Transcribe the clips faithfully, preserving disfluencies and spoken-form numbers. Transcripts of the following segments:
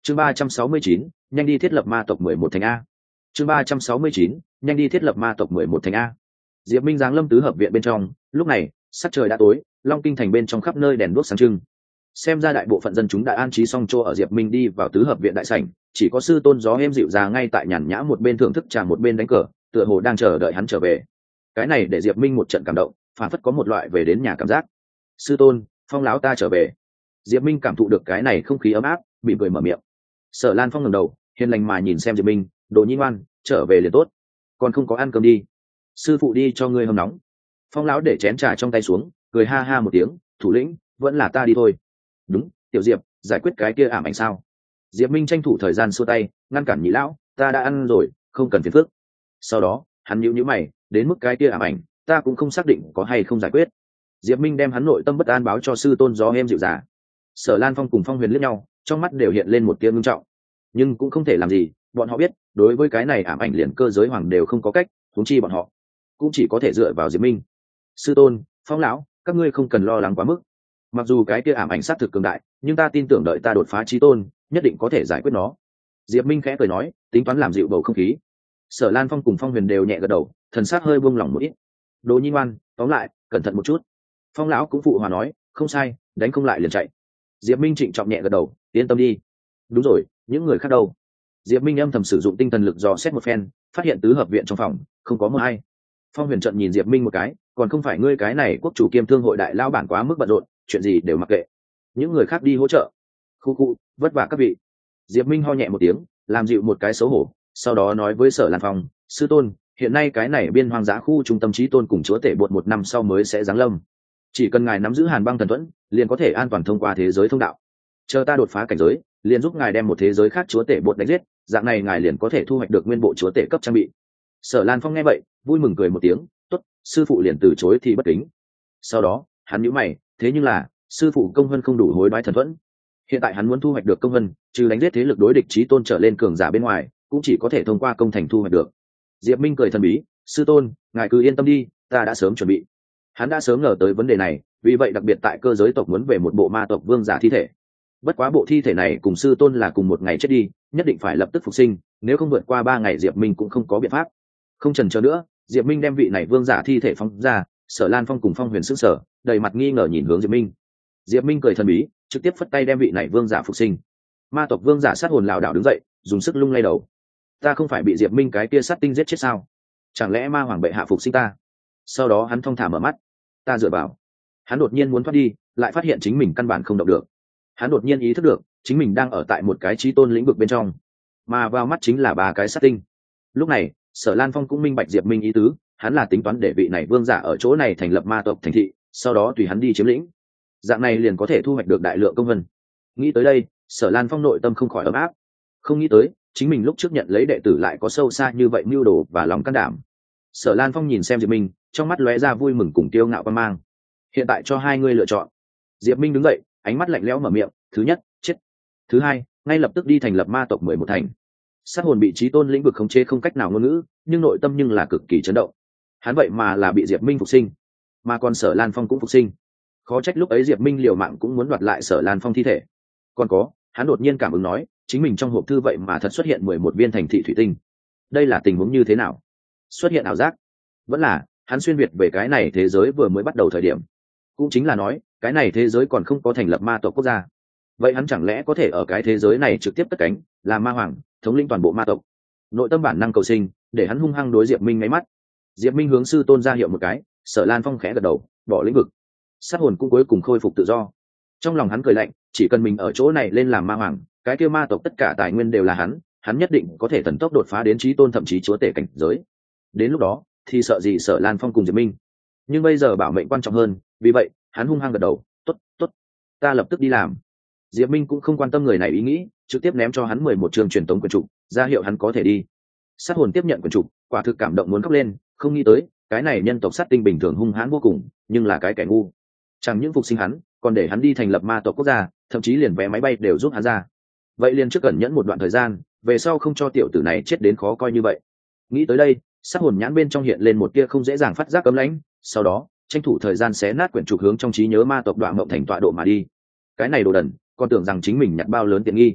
chương ba trăm sáu mươi chín, nhanh đi thiết lập ma tộc mười một thành a. chương ba trăm sáu mươi chín, nhanh đi thiết lập ma tộc mười một thành a. Diệp Minh giáng lâm tứ hợp viện bên trong, lúc này sắc trời đã tối, Long Kinh thành bên trong khắp nơi đèn đuốc sáng trưng. Xem ra đại bộ phận dân chúng đã an trí xong chỗ ở Diệp Minh đi vào tứ hợp viện đại sảnh, chỉ có sư tôn gió êm dịu dàng ngay tại nhàn nhã một bên thưởng thức trà một bên đánh cờ, tựa hồ đang chờ đợi hắn trở về. Cái này để Diệp Minh một trận cảm động, phản phất có một loại về đến nhà cảm giác. Sư tôn, Phong lão ta trở về. Diệp Minh cảm thụ được cái này không khí ấm áp, bị cười mở miệng. Sở Lan Phong ngẩng đầu, hiền lành mà nhìn xem Diệp Minh, đồ nhi ngoan, trở về liền tốt, còn không có ăn cơm đi. Sư phụ đi cho ngươi hâm nóng. Phong lão để chén trà trong tay xuống, cười ha ha một tiếng, thủ lĩnh, vẫn là ta đi thôi. Đúng, tiểu Diệp, giải quyết cái kia ảm ảnh sao? Diệp Minh tranh thủ thời gian xua tay, ngăn cản nhị lão, ta đã ăn rồi, không cần phiền phức. Sau đó, hắn nhíu nhíu mày, đến mức cái kia ảm ảnh, ta cũng không xác định có hay không giải quyết. Diệp Minh đem hắn nội tâm bất an báo cho sư tôn gió êm dịu dàng. Sở Lan Phong cùng Phong Huyền liếc nhau, trong mắt đều hiện lên một tia ngưng trọng, nhưng cũng không thể làm gì, bọn họ biết, đối với cái này ảm ảnh liền cơ giới hoàng đều không có cách, huống chi bọn họ cũng chỉ có thể dựa vào Diệp Minh. Sư tôn, Phong lão, các ngươi không cần lo lắng quá mức. Mặc dù cái kia ảm ảnh sát thực cường đại, nhưng ta tin tưởng đợi ta đột phá chí tôn, nhất định có thể giải quyết nó. Diệp Minh khẽ cười nói, tính toán làm dịu bầu không khí. Sở Lan Phong cùng Phong Huyền đều nhẹ gật đầu, thần sắc hơi buông lỏng một ít. Đồ nhi ngoan, tóm lại, cẩn thận một chút. Phong lão cũng phụ hòa nói, không sai, đánh không lại liền chạy. Diệp Minh trịnh trọng nhẹ gật đầu, yên tâm đi. Đúng rồi, những người khác đâu? Diệp Minh âm thầm sử dụng tinh thần lực dò xét một phen, phát hiện tứ hợp viện trong phòng không có một ai. Phong Huyền trợn nhìn Diệp Minh một cái, còn không phải ngươi cái này quốc chủ kiêm thương hội đại lao bản quá mức bận rộn, chuyện gì đều mặc kệ, những người khác đi hỗ trợ. Khu khu, vất vả các vị. Diệp Minh ho nhẹ một tiếng, làm dịu một cái xấu hổ, sau đó nói với Sở Lan Phong, sư tôn, hiện nay cái này biên hoang dã khu trung tâm chí tôn cùng chúa tể bột một năm sau mới sẽ giáng lâm, chỉ cần ngài nắm giữ Hàn Băng Thần Thuẫn, liền có thể an toàn thông qua thế giới thông đạo. Chờ ta đột phá cảnh giới, liền giúp ngài đem một thế giới khác chúa tể bột đánh giết, dạng này ngài liền có thể thu hoạch được nguyên bộ chúa tể cấp trang bị. Sở Lan Phong nghe vậy, vui mừng cười một tiếng, tốt, sư phụ liền từ chối thì bất kính. Sau đó, hắn nhíu mày, thế nhưng là, sư phụ công vân không đủ hối đoái thần thuẫn. Hiện tại hắn muốn thu hoạch được công vân, trừ đánh giết thế lực đối địch chí tôn trở lên cường giả bên ngoài, cũng chỉ có thể thông qua công thành thu hoạch được. Diệp Minh cười thần bí, sư tôn, ngài cứ yên tâm đi, ta đã sớm chuẩn bị. Hắn đã sớm ngờ tới vấn đề này, vì vậy đặc biệt tại cơ giới tộc muốn về một bộ ma tộc vương giả thi thể. Bất quá bộ thi thể này cùng sư tôn là cùng một ngày chết đi, nhất định phải lập tức phục sinh, nếu không vượt qua ba ngày Diệp Minh cũng không có biện pháp. Không chần chờ nữa, Diệp Minh đem vị này vương giả thi thể phóng ra. Sở Lan Phong cùng Phong Huyền sững sờ, đầy mặt nghi ngờ nhìn hướng Diệp Minh. Diệp Minh cười thần bí, trực tiếp phất tay đem vị này vương giả phục sinh. Ma tộc vương giả sát hồn lảo đảo đứng dậy, dùng sức lung lay đầu. Ta không phải bị Diệp Minh cái kia sát tinh giết chết sao? Chẳng lẽ ma hoàng bệ hạ phục sinh ta? Sau đó hắn thong thả mở mắt. Ta dựa vào. Hắn đột nhiên muốn thoát đi, lại phát hiện chính mình căn bản không động được. Hắn đột nhiên ý thức được, chính mình đang ở tại một cái chí tôn lĩnh vực bên trong, mà vào mắt chính là ba cái sát tinh. Lúc này, Sở Lan Phong cũng minh bạch Diệp Minh ý tứ, hắn là tính toán để vị này vương giả ở chỗ này thành lập ma tộc thành thị, sau đó tùy hắn đi chiếm lĩnh. Dạng này liền có thể thu hoạch được đại lượng công vân. Nghĩ tới đây, Sở Lan Phong nội tâm không khỏi ấm áp. Không nghĩ tới, chính mình lúc trước nhận lấy đệ tử lại có sâu xa như vậy mưu đồ và lòng can đảm. Sở Lan Phong nhìn xem Diệp Minh, trong mắt lóe ra vui mừng cùng kiêu ngạo quan mang. Hiện tại cho hai ngươi lựa chọn. Diệp Minh đứng dậy, ánh mắt lạnh lẽo mở miệng, thứ nhất, chết. Thứ hai, ngay lập tức đi thành lập ma tộc mười một thành. Sát hồn bị chí tôn lĩnh vực khống chế không cách nào ngôn ngữ, nhưng nội tâm nhưng là cực kỳ chấn động. Hắn vậy mà là bị Diệp Minh phục sinh, mà còn Sở Lan Phong cũng phục sinh. Khó trách lúc ấy Diệp Minh liều mạng cũng muốn đoạt lại Sở Lan Phong thi thể. Còn có, hắn đột nhiên cảm ứng nói, chính mình trong hộp thư vậy mà thật xuất hiện mười một viên thành thị thủy tinh. Đây là tình huống như thế nào? Xuất hiện ảo giác? Vẫn là hắn xuyên việt về cái này thế giới vừa mới bắt đầu thời điểm? Cũng chính là nói, cái này thế giới còn không có thành lập ma tộc quốc gia. Vậy hắn chẳng lẽ có thể ở cái thế giới này trực tiếp cất cánh, làm ma hoàng, thống lĩnh toàn bộ ma tộc? Nội tâm bản năng cầu sinh, để hắn hung hăng đối Diệp Minh ngáy mắt. Diệp Minh hướng sư tôn ra hiệu một cái, Sở Lan Phong khẽ gật đầu, bỏ lĩnh vực. Sát hồn cũng cuối cùng khôi phục tự do. Trong lòng hắn cười lạnh, chỉ cần mình ở chỗ này lên làm ma hoàng, cái kia ma tộc tất cả tài nguyên đều là hắn, hắn nhất định có thể thần tốc đột phá đến chí tôn thậm chí chúa tể cảnh giới. Đến lúc đó, thì sợ gì Sở Lan Phong cùng Diệp Minh. Nhưng bây giờ bảo mệnh quan trọng hơn, vì vậy, hắn hung hăng gật đầu, "Tốt, tốt, ta lập tức đi làm." Diệp Minh cũng không quan tâm người này ý nghĩ, trực tiếp ném cho hắn mười một trường truyền tống quyền trục, ra hiệu hắn có thể đi. Sát hồn tiếp nhận quyền trục, quả thực cảm động muốn khóc lên, không nghĩ tới, cái này nhân tộc sát tinh bình thường hung hãn vô cùng, nhưng là cái kẻ ngu. Chẳng những phục sinh hắn, còn để hắn đi thành lập ma tộc quốc gia, thậm chí liền vé máy bay đều giúp hắn ra. Vậy liền trước cẩn nhẫn một đoạn thời gian, về sau không cho tiểu tử này chết đến khó coi như vậy. Nghĩ tới đây, sát hồn nhãn bên trong hiện lên một tia không dễ dàng phát giác cấm lãnh, sau đó, tranh thủ thời gian xé nát quyển trục hướng trong trí nhớ ma tộc Đoạn Mộng Thành tọa độ mà đi. Cái này đồ đần, còn tưởng rằng chính mình nhặt bao lớn tiện nghi.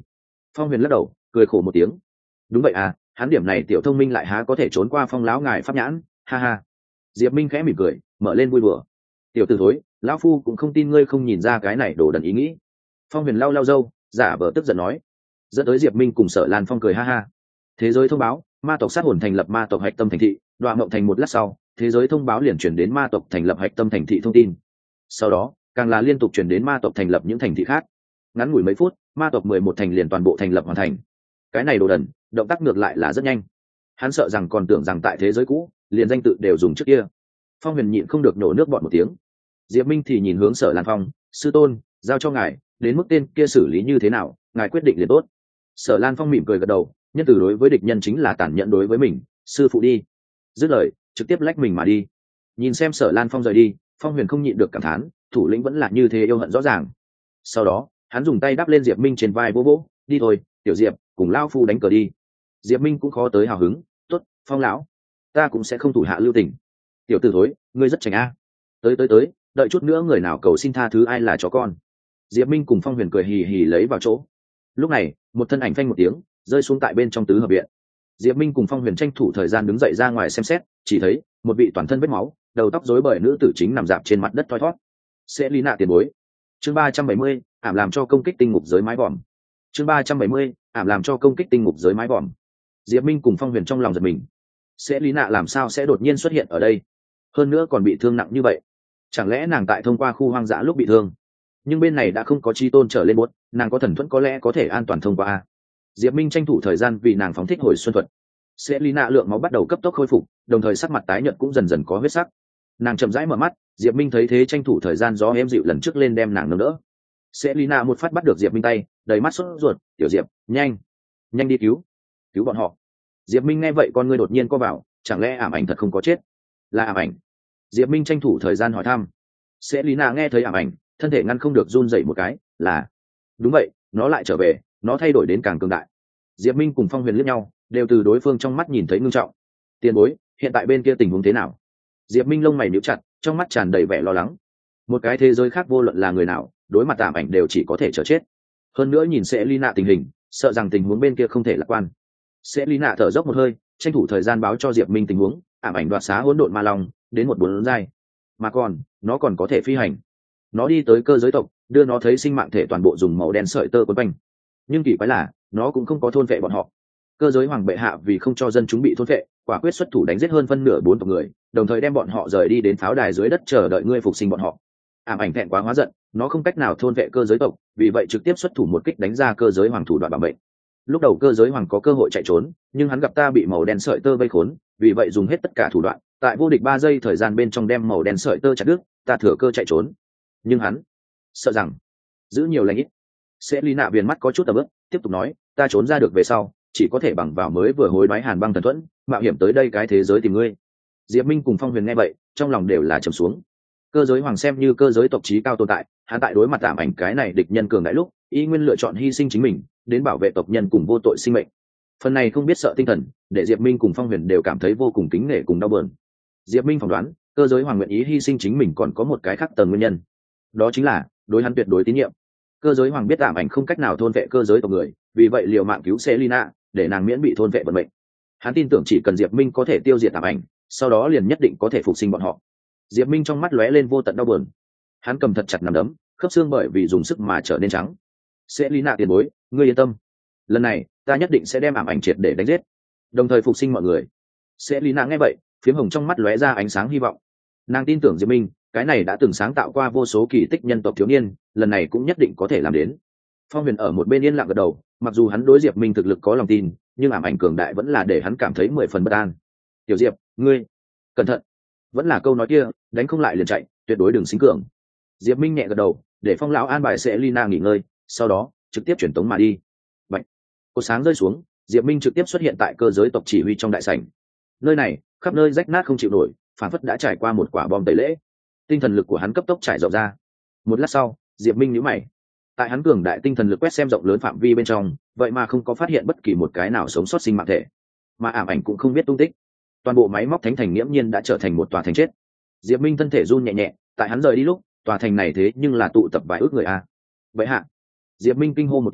Phong huyền lắc đầu cười khổ một tiếng. Đúng vậy à, hắn điểm này tiểu thông minh lại há có thể trốn qua Phong lão ngài pháp nhãn, ha ha. Diệp Minh khẽ mỉm cười, mở lên vui đùa. Tiểu tử thối, lão phu cũng không tin ngươi không nhìn ra cái này đồ đần ý nghĩ. Phong huyền lau lau râu, giả vờ tức giận nói. Dẫn tới Diệp Minh cùng Sở Lan Phong cười ha ha. Thế giới thông báo, ma tộc sát hồn thành lập ma tộc hạch tâm thành thị. Đoạn Mộng thành một lát sau, thế giới thông báo liền chuyển đến ma tộc thành lập hạch tâm thành thị thông tin. Sau đó, càng là liên tục chuyển đến ma tộc thành lập những thành thị khác. Ngắn ngủi mấy phút, ma tộc mười một thành liền toàn bộ thành lập hoàn thành. Cái này đồ đần, động tác ngược lại là rất nhanh. Hắn sợ rằng còn tưởng rằng tại thế giới cũ, liền danh tự đều dùng trước kia. Phong huyền nhịn không được nổ nước bọt một tiếng. Diệp Minh thì nhìn hướng Sở Lan Phong, sư tôn, giao cho ngài, đến mức tên kia xử lý như thế nào, ngài quyết định liền tốt. Sở Lan Phong mỉm cười gật đầu, nhân từ đối với địch nhân chính là tàn nhẫn đối với mình, sư phụ đi. Dứt lời, trực tiếp lách mình mà đi. Nhìn xem Sở Lan Phong rời đi, Phong huyền không nhịn được cảm thán, thủ lĩnh vẫn là như thế yêu hận rõ ràng. Sau đó, hắn dùng tay đắp lên Diệp Minh trên vai vỗ vỗ, đi thôi, tiểu Diệp, cùng lao phu đánh cờ đi. Diệp Minh cũng khó tới hào hứng, tốt, Phong lão, ta cũng sẽ không thủ hạ lưu tình. Tiểu tử thối, ngươi rất chảnh a. Tới tới tới, đợi chút nữa người nào cầu xin tha thứ ai là chó con. Diệp Minh cùng Phong huyền cười hì hì lấy vào chỗ. Lúc này, một thân ảnh phanh một tiếng rơi xuống tại bên trong tứ hợp viện. Diệp Minh cùng Phong huyền tranh thủ thời gian đứng dậy ra ngoài xem xét, chỉ thấy một vị toàn thân vết máu, đầu tóc rối bời nữ tử chính nằm dạp trên mặt đất thoi thoát. Sẽ lý nạ tiền bối. Chương ba trăm bảy mươi, ảm làm cho công kích tinh ngục giới mái vòm. Chương ba trăm bảy mươi, ảm làm cho công kích tinh ngục giới mái vòm. Diệp Minh cùng Phong huyền trong lòng giật mình. Sẽ lý nạ làm sao sẽ đột nhiên xuất hiện ở đây? Hơn nữa còn bị thương nặng như vậy. Chẳng lẽ nàng tại thông qua khu hoang dã lúc bị thương? Nhưng bên này đã không có chi tôn trở lên buốt, nàng có thần thuẫn có lẽ có thể an toàn thông qua. Diệp Minh tranh thủ thời gian vì nàng phóng thích hồi xuân thuật. Sẽ lý nạ lượng máu bắt đầu cấp tốc khôi phục, đồng thời sắc mặt tái nhợt cũng dần dần có huyết sắc. Nàng chậm rãi mở mắt, Diệp Minh thấy thế tranh thủ thời gian gió êm dịu lần trước lên đem nàng nâng đỡ. Sẽ lý nạ một phát bắt được Diệp Minh tay, đầy mắt sốt ruột, "Tiểu Diệp, nhanh, nhanh đi cứu, cứu bọn họ." Diệp Minh nghe vậy con ngươi đột nhiên co vào, chẳng lẽ ảm ảnh thật không có chết? Là ảm ảnh? Diệp Minh tranh thủ thời gian hỏi thăm. Sẽ lý nạ nghe thấy ảm ảnh, thân thể ngăn không được run rẩy một cái, là đúng vậy, nó lại trở về, nó thay đổi đến càng cường đại. Diệp Minh cùng Phong huyền liếc nhau, đều từ đối phương trong mắt nhìn thấy ngưng trọng. Tiền bối, hiện tại bên kia tình huống thế nào? Diệp Minh lông mày nhíu chặt, trong mắt tràn đầy vẻ lo lắng. Một cái thế giới khác vô luận là người nào, đối mặt ảm ảnh đều chỉ có thể chờ chết. Hơn nữa nhìn sẽ lý nạ tình hình, sợ rằng tình huống bên kia không thể lạc quan. Sẽ lý nạ thở dốc một hơi, tranh thủ thời gian báo cho Diệp Minh tình huống, ảm ảnh đoạt xá hỗn độn ma long đến một bốn giai, mà còn nó còn có thể phi hành. Nó đi tới cơ giới tộc, đưa nó thấy sinh mạng thể toàn bộ dùng màu đen sợi tơ quấn quanh, nhưng kỳ quái là nó cũng không có thôn vệ bọn họ. Cơ giới hoàng bệ hạ vì không cho dân chúng bị thôn vệ, quả quyết xuất thủ đánh giết hơn phân nửa bốn tộc người, đồng thời đem bọn họ rời đi đến pháo đài dưới đất chờ đợi ngươi phục sinh bọn họ. Ảm ảnh thẹn quá hóa giận, nó không cách nào thôn vệ cơ giới tộc, vì vậy trực tiếp xuất thủ một kích đánh ra cơ giới hoàng thủ đoạn bảo mệnh. Lúc đầu cơ giới hoàng có cơ hội chạy trốn, nhưng hắn gặp ta bị màu đen sợi tơ vây khốn, vì vậy dùng hết tất cả thủ đoạn, tại vô địch ba giây thời gian bên trong đem màu đen sợi tơ chặt đứt, ta thừa cơ chạy trốn. Nhưng hắn sợ rằng giữ nhiều lành ít. Sẽ lý nạ viền mắt có chút tầm ướp, tiếp tục nói, ta trốn ra được về sau, chỉ có thể bằng vào mới vừa hối đoái hàn băng thần thuẫn, mạo hiểm tới đây cái thế giới tìm ngươi. Diệp Minh cùng Phong huyền nghe vậy, trong lòng đều là trầm xuống. Cơ giới hoàng xem như cơ giới tộc trí cao tồn tại, hắn tại đối mặt ảm ảnh cái này địch nhân cường đại lúc, y nguyên lựa chọn hy sinh chính mình đến bảo vệ tộc nhân cùng vô tội sinh mệnh. Phần này không biết sợ tinh thần, để Diệp Minh cùng Phong huyền đều cảm thấy vô cùng kính nể cùng đau buồn. Diệp Minh phỏng đoán, cơ giới hoàng nguyện ý hy sinh chính mình còn có một cái khác tầng nguyên nhân, đó chính là đối hắn tuyệt đối tín nhiệm. Cơ giới hoàng biết ảm ảnh không cách nào thôn vệ cơ giới tộc người, vì vậy liều mạng cứu Selina, để nàng miễn bị thôn vệ vận mệnh. Hắn tin tưởng chỉ cần Diệp Minh có thể tiêu diệt ảm ảnh, sau đó liền nhất định có thể phục sinh bọn họ. Diệp Minh trong mắt lóe lên vô tận đau buồn. Hắn cầm thật chặt nắm đấm, khớp xương bởi vì dùng sức mà trở nên trắng. Selina tiền bối, ngươi yên tâm, lần này ta nhất định sẽ đem ảm ảnh triệt để đánh giết, đồng thời phục sinh mọi người. Selina nghe vậy, phiếm hồng trong mắt lóe ra ánh sáng hy vọng. Nàng tin tưởng Diệp Minh, cái này đã từng sáng tạo qua vô số kỳ tích nhân tộc thiếu niên, lần này cũng nhất định có thể làm đến. Phong huyền ở một bên yên lặng gật đầu, mặc dù hắn đối Diệp Minh thực lực có lòng tin, nhưng ảm ảnh cường đại vẫn là để hắn cảm thấy mười phần bất an. Tiểu Diệp, ngươi cẩn thận, vẫn là câu nói kia, đánh không lại liền chạy, tuyệt đối đừng xính cường. Diệp Minh nhẹ gật đầu, để Phong lão an bài Selina nghỉ ngơi, sau đó trực tiếp chuyển tống mà đi. Bạch, cột sáng rơi xuống, Diệp Minh trực tiếp xuất hiện tại cơ giới tộc chỉ huy trong đại sảnh. Nơi này khắp nơi rách nát không chịu nổi, phản phất đã trải qua một quả bom tẩy lễ. Tinh thần lực của hắn cấp tốc trải rộng ra. Một lát sau, Diệp Minh nhíu mày. Tại hắn cường đại tinh thần lực quét xem rộng lớn phạm vi bên trong, vậy mà không có phát hiện bất kỳ một cái nào sống sót sinh mạng thể, mà ảm ảnh cũng không biết tung tích. Toàn bộ máy móc thánh thành nghiễm nhiên đã trở thành một tòa thành chết. Diệp Minh thân thể run nhẹ nhẹ, tại hắn rời đi lúc, tòa thành này thế nhưng là tụ tập vài ước người a. Vậy hạ, Diệp Minh kinh hô một tiếng,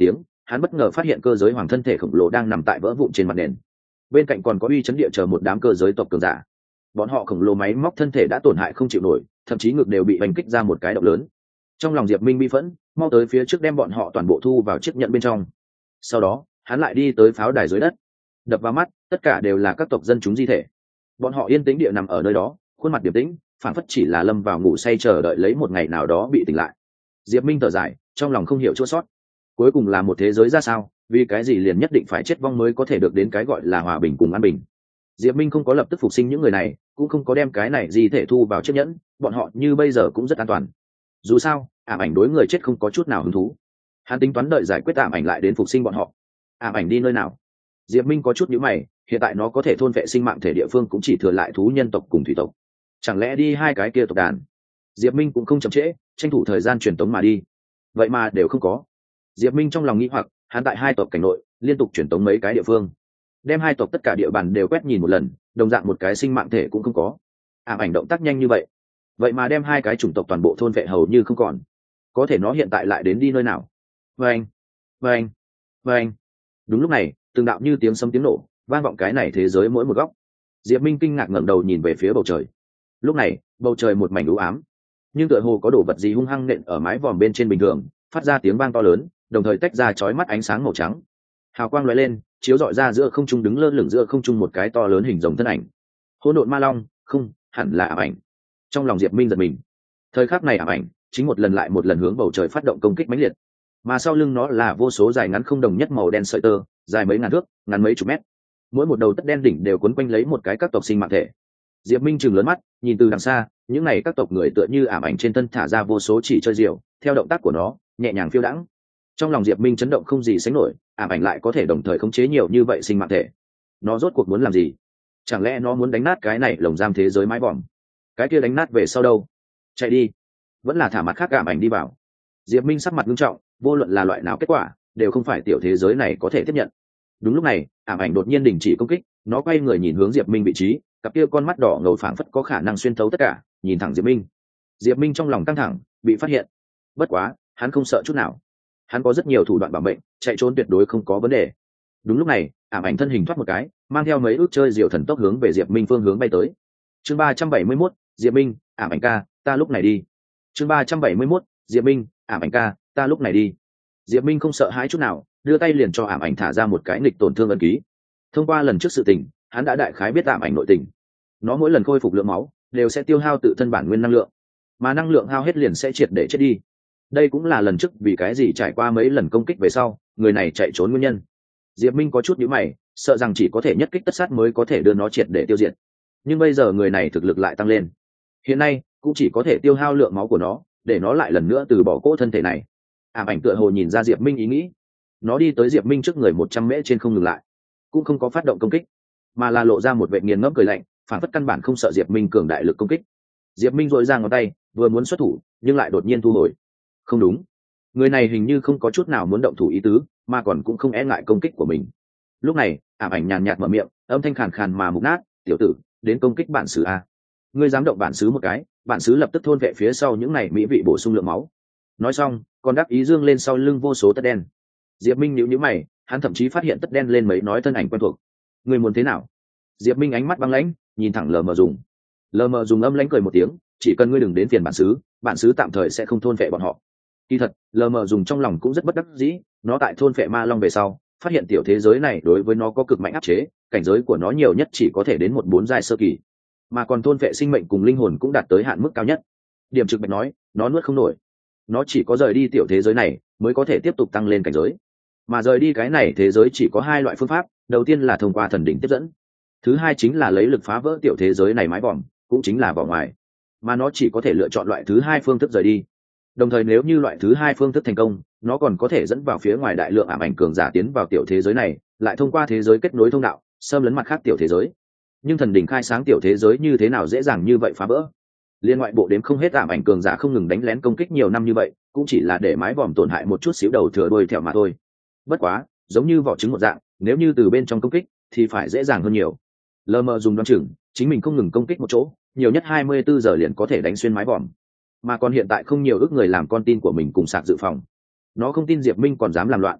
hắn bất ngờ phát hiện cơ giới hoàng thân thể khổng lồ đang nằm tại vỡ vụn trên mặt nền. Bên cạnh còn có uy chấn địa chờ một đám cơ giới tộc cường giả. Bọn họ khổng lồ máy móc thân thể đã tổn hại không chịu nổi, thậm chí ngực đều bị đánh kích ra một cái động lớn. Trong lòng Diệp Minh bi phẫn, mau tới phía trước đem bọn họ toàn bộ thu vào chiếc nhận bên trong. Sau đó hắn lại đi tới pháo đài dưới đất. Đập vào mắt tất cả đều là các tộc dân chúng di thể. Bọn họ yên tĩnh địa nằm ở nơi đó, khuôn mặt điềm tĩnh, phản phất chỉ là lâm vào ngủ say chờ đợi lấy một ngày nào đó bị tỉnh lại. Diệp Minh thở dài, trong lòng không hiểu chỗ sót. Cuối cùng là một thế giới ra sao, vì cái gì liền nhất định phải chết vong mới có thể được đến cái gọi là hòa bình cùng an bình. Diệp Minh không có lập tức phục sinh những người này, cũng không có đem cái này gì thể thu vào chiếc nhẫn, bọn họ như bây giờ cũng rất an toàn. Dù sao ảm ảnh đối người chết không có chút nào hứng thú. Hắn tính toán đợi giải quyết ảm ảnh lại đến phục sinh bọn họ. Ảm ảnh đi nơi nào? Diệp Minh có chút nhíu mày, hiện tại nó có thể thôn vệ sinh mạng thể địa phương cũng chỉ thừa lại thú nhân tộc cùng thủy tộc, chẳng lẽ đi hai cái kia tộc đàn? Diệp Minh cũng không chậm trễ, tranh thủ thời gian truyền tống mà đi. Vậy mà đều không có. Diệp Minh trong lòng nghĩ hoặc, hắn tại hai tộc cảnh nội liên tục truyền tống mấy cái địa phương, đem hai tộc tất cả địa bàn đều quét nhìn một lần, đồng dạng một cái sinh mạng thể cũng không có. Ảm ảnh động tác nhanh như vậy, vậy mà đem hai cái chủng tộc toàn bộ thôn vệ hầu như không còn. Có thể nó hiện tại lại đến đi nơi nào? Vâng, vâng, vâng. Đúng lúc này, từng đạo như tiếng sấm tiếng nổ vang vọng cái này thế giới mỗi một góc. Diệp Minh kinh ngạc ngẩng đầu nhìn về phía bầu trời. Lúc này bầu trời một mảnh u ám, nhưng tựa hồ có đồ vật gì hung hăng nện ở mái vòm bên trên bình thường, phát ra tiếng vang to lớn, đồng thời tách ra chói mắt ánh sáng màu trắng. Hào quang lóe lên, chiếu rọi ra giữa không trung đứng lơ lửng giữa không trung một cái to lớn hình rồng thân ảnh. Hỗn độn ma long, không, hẳn là ảo ảnh. Trong lòng Diệp Minh giật mình. Thời khắc này ảo ảnh chính một lần lại một lần hướng bầu trời phát động công kích mãnh liệt, mà sau lưng nó là vô số dài ngắn không đồng nhất màu đen sợi tơ, dài mấy ngàn thước, ngắn mấy chục mét. Mỗi một đầu tất đen đỉnh đều quấn quanh lấy một cái các tộc sinh mạng thể. Diệp Minh trừng lớn mắt, nhìn từ đằng xa, những này các tộc người tựa như ảm ảnh trên thân thả ra vô số chỉ chơi diều, theo động tác của nó, nhẹ nhàng phiêu đãng. Trong lòng Diệp Minh chấn động không gì sánh nổi, ảm ảnh lại có thể đồng thời khống chế nhiều như vậy sinh mạng thể. Nó rốt cuộc muốn làm gì? Chẳng lẽ nó muốn đánh nát cái này lồng giam thế giới mái vòm? Cái kia đánh nát về sau đâu? Chạy đi, vẫn là thả mặt khác ảm ảnh đi vào? Diệp Minh sắc mặt nghiêm trọng, vô luận là loại nào kết quả, đều không phải tiểu thế giới này có thể tiếp nhận. Đúng lúc này, ảm ảnh đột nhiên đình chỉ công kích, nó quay người nhìn hướng Diệp Minh vị trí, cặp kia con mắt đỏ ngầu phảng phất có khả năng xuyên thấu tất cả, nhìn thẳng Diệp Minh. Diệp Minh trong lòng căng thẳng, bị phát hiện. Bất quá, hắn không sợ chút nào. Hắn có rất nhiều thủ đoạn bảo mệnh, chạy trốn tuyệt đối không có vấn đề. Đúng lúc này, ảm ảnh thân hình thoát một cái, mang theo mấy ước chơi diều thần tốc hướng về Diệp Minh phương hướng bay tới. Chương ba trăm bảy mươi mốt, Diệp Minh, ảm ảnh ca, ta lúc này đi. Chương ba trăm bảy mươi mốt, Diệp Minh, ảm ảnh ca, ta lúc này đi. Diệp Minh không sợ hãi chút nào, đưa tay liền cho ảm ảnh thả ra một cái nghịch tổn thương ấn ký. Thông qua lần trước sự tình, hắn đã đại khái biết ảm ảnh nội tình. Nó mỗi lần khôi phục lượng máu đều sẽ tiêu hao tự thân bản nguyên năng lượng, mà năng lượng hao hết liền sẽ triệt để chết đi. Đây cũng là lần trước vì cái gì trải qua mấy lần công kích về sau người này chạy trốn nguyên nhân. Diệp Minh có chút nhíu mày, sợ rằng chỉ có thể nhất kích tất sát mới có thể đưa nó triệt để tiêu diệt. Nhưng bây giờ người này thực lực lại tăng lên, hiện nay cũng chỉ có thể tiêu hao lượng máu của nó, để nó lại lần nữa từ bỏ cỗ thân thể này. Ảm ảnh tựa hồ nhìn ra Diệp Minh ý nghĩ, nó đi tới Diệp Minh trước người một trăm mễ trên không ngừng lại, cũng không có phát động công kích, mà là lộ ra một vẻ nghiền ngẫm cười lạnh, phản phất căn bản không sợ Diệp Minh cường đại lực công kích. Diệp Minh dội ra ngón tay, vừa muốn xuất thủ, nhưng lại đột nhiên thu hồi. Không đúng, người này hình như không có chút nào muốn động thủ ý tứ, mà còn cũng không e ngại công kích của mình. Lúc này, ảm ảnh nhàn nhạt mở miệng, âm thanh khàn khàn mà mục nát, "Tiểu tử, đến công kích bản xứ a. Ngươi dám động bản xứ một cái, bản xứ lập tức thôn vệ phía sau những này mỹ vị bổ sung lượng máu." Nói xong, còn đáp ý dương lên sau lưng vô số tất đen. Diệp Minh nhíu nhíu mày, hắn thậm chí phát hiện tất đen lên mấy nói thân ảnh quen thuộc. Ngươi muốn thế nào? Diệp Minh ánh mắt băng lãnh, nhìn thẳng lờ mờ dùng. Lờ mờ dùng âm lãnh cười một tiếng, chỉ cần ngươi đừng đến phiền bản xứ, bản xứ tạm thời sẽ không thôn vệ bọn họ. Kỳ thật, lờ mờ dùng trong lòng cũng rất bất đắc dĩ, nó tại thôn vệ ma long về sau, phát hiện tiểu thế giới này đối với nó có cực mạnh áp chế, cảnh giới của nó nhiều nhất chỉ có thể đến một bốn giai sơ kỳ, mà còn thôn vệ sinh mệnh cùng linh hồn cũng đạt tới hạn mức cao nhất. Điểm trực bạch nói, nó nuốt không nổi. Nó chỉ có rời đi tiểu thế giới này mới có thể tiếp tục tăng lên cảnh giới, mà rời đi cái này thế giới chỉ có hai loại phương pháp, đầu tiên là thông qua thần đỉnh tiếp dẫn, thứ hai chính là lấy lực phá vỡ tiểu thế giới này mái vòm, cũng chính là vỏ ngoài, mà nó chỉ có thể lựa chọn loại thứ hai phương thức rời đi. Đồng thời nếu như loại thứ hai phương thức thành công, nó còn có thể dẫn vào phía ngoài đại lượng ảm ảnh cường giả tiến vào tiểu thế giới này, lại thông qua thế giới kết nối thông đạo xâm lấn mặt khác tiểu thế giới. Nhưng thần đỉnh khai sáng tiểu thế giới như thế nào dễ dàng như vậy phá vỡ? Liên ngoại bộ đếm không hết ảm ảnh cường giả không ngừng đánh lén công kích nhiều năm như vậy, cũng chỉ là để mái vòm tổn hại một chút xíu đầu thừa đuôi thẹo mà thôi. Bất quá, giống như vỏ trứng một dạng, nếu như từ bên trong công kích thì phải dễ dàng hơn nhiều. Lờ mờ dùng đoán chừng, chính mình không ngừng công kích một chỗ, nhiều nhất hai mươi bốn giờ liền có thể đánh xuyên mái vòm. Mà còn hiện tại không nhiều ước người làm con tin của mình cùng sạc dự phòng. Nó không tin Diệp Minh còn dám làm loạn.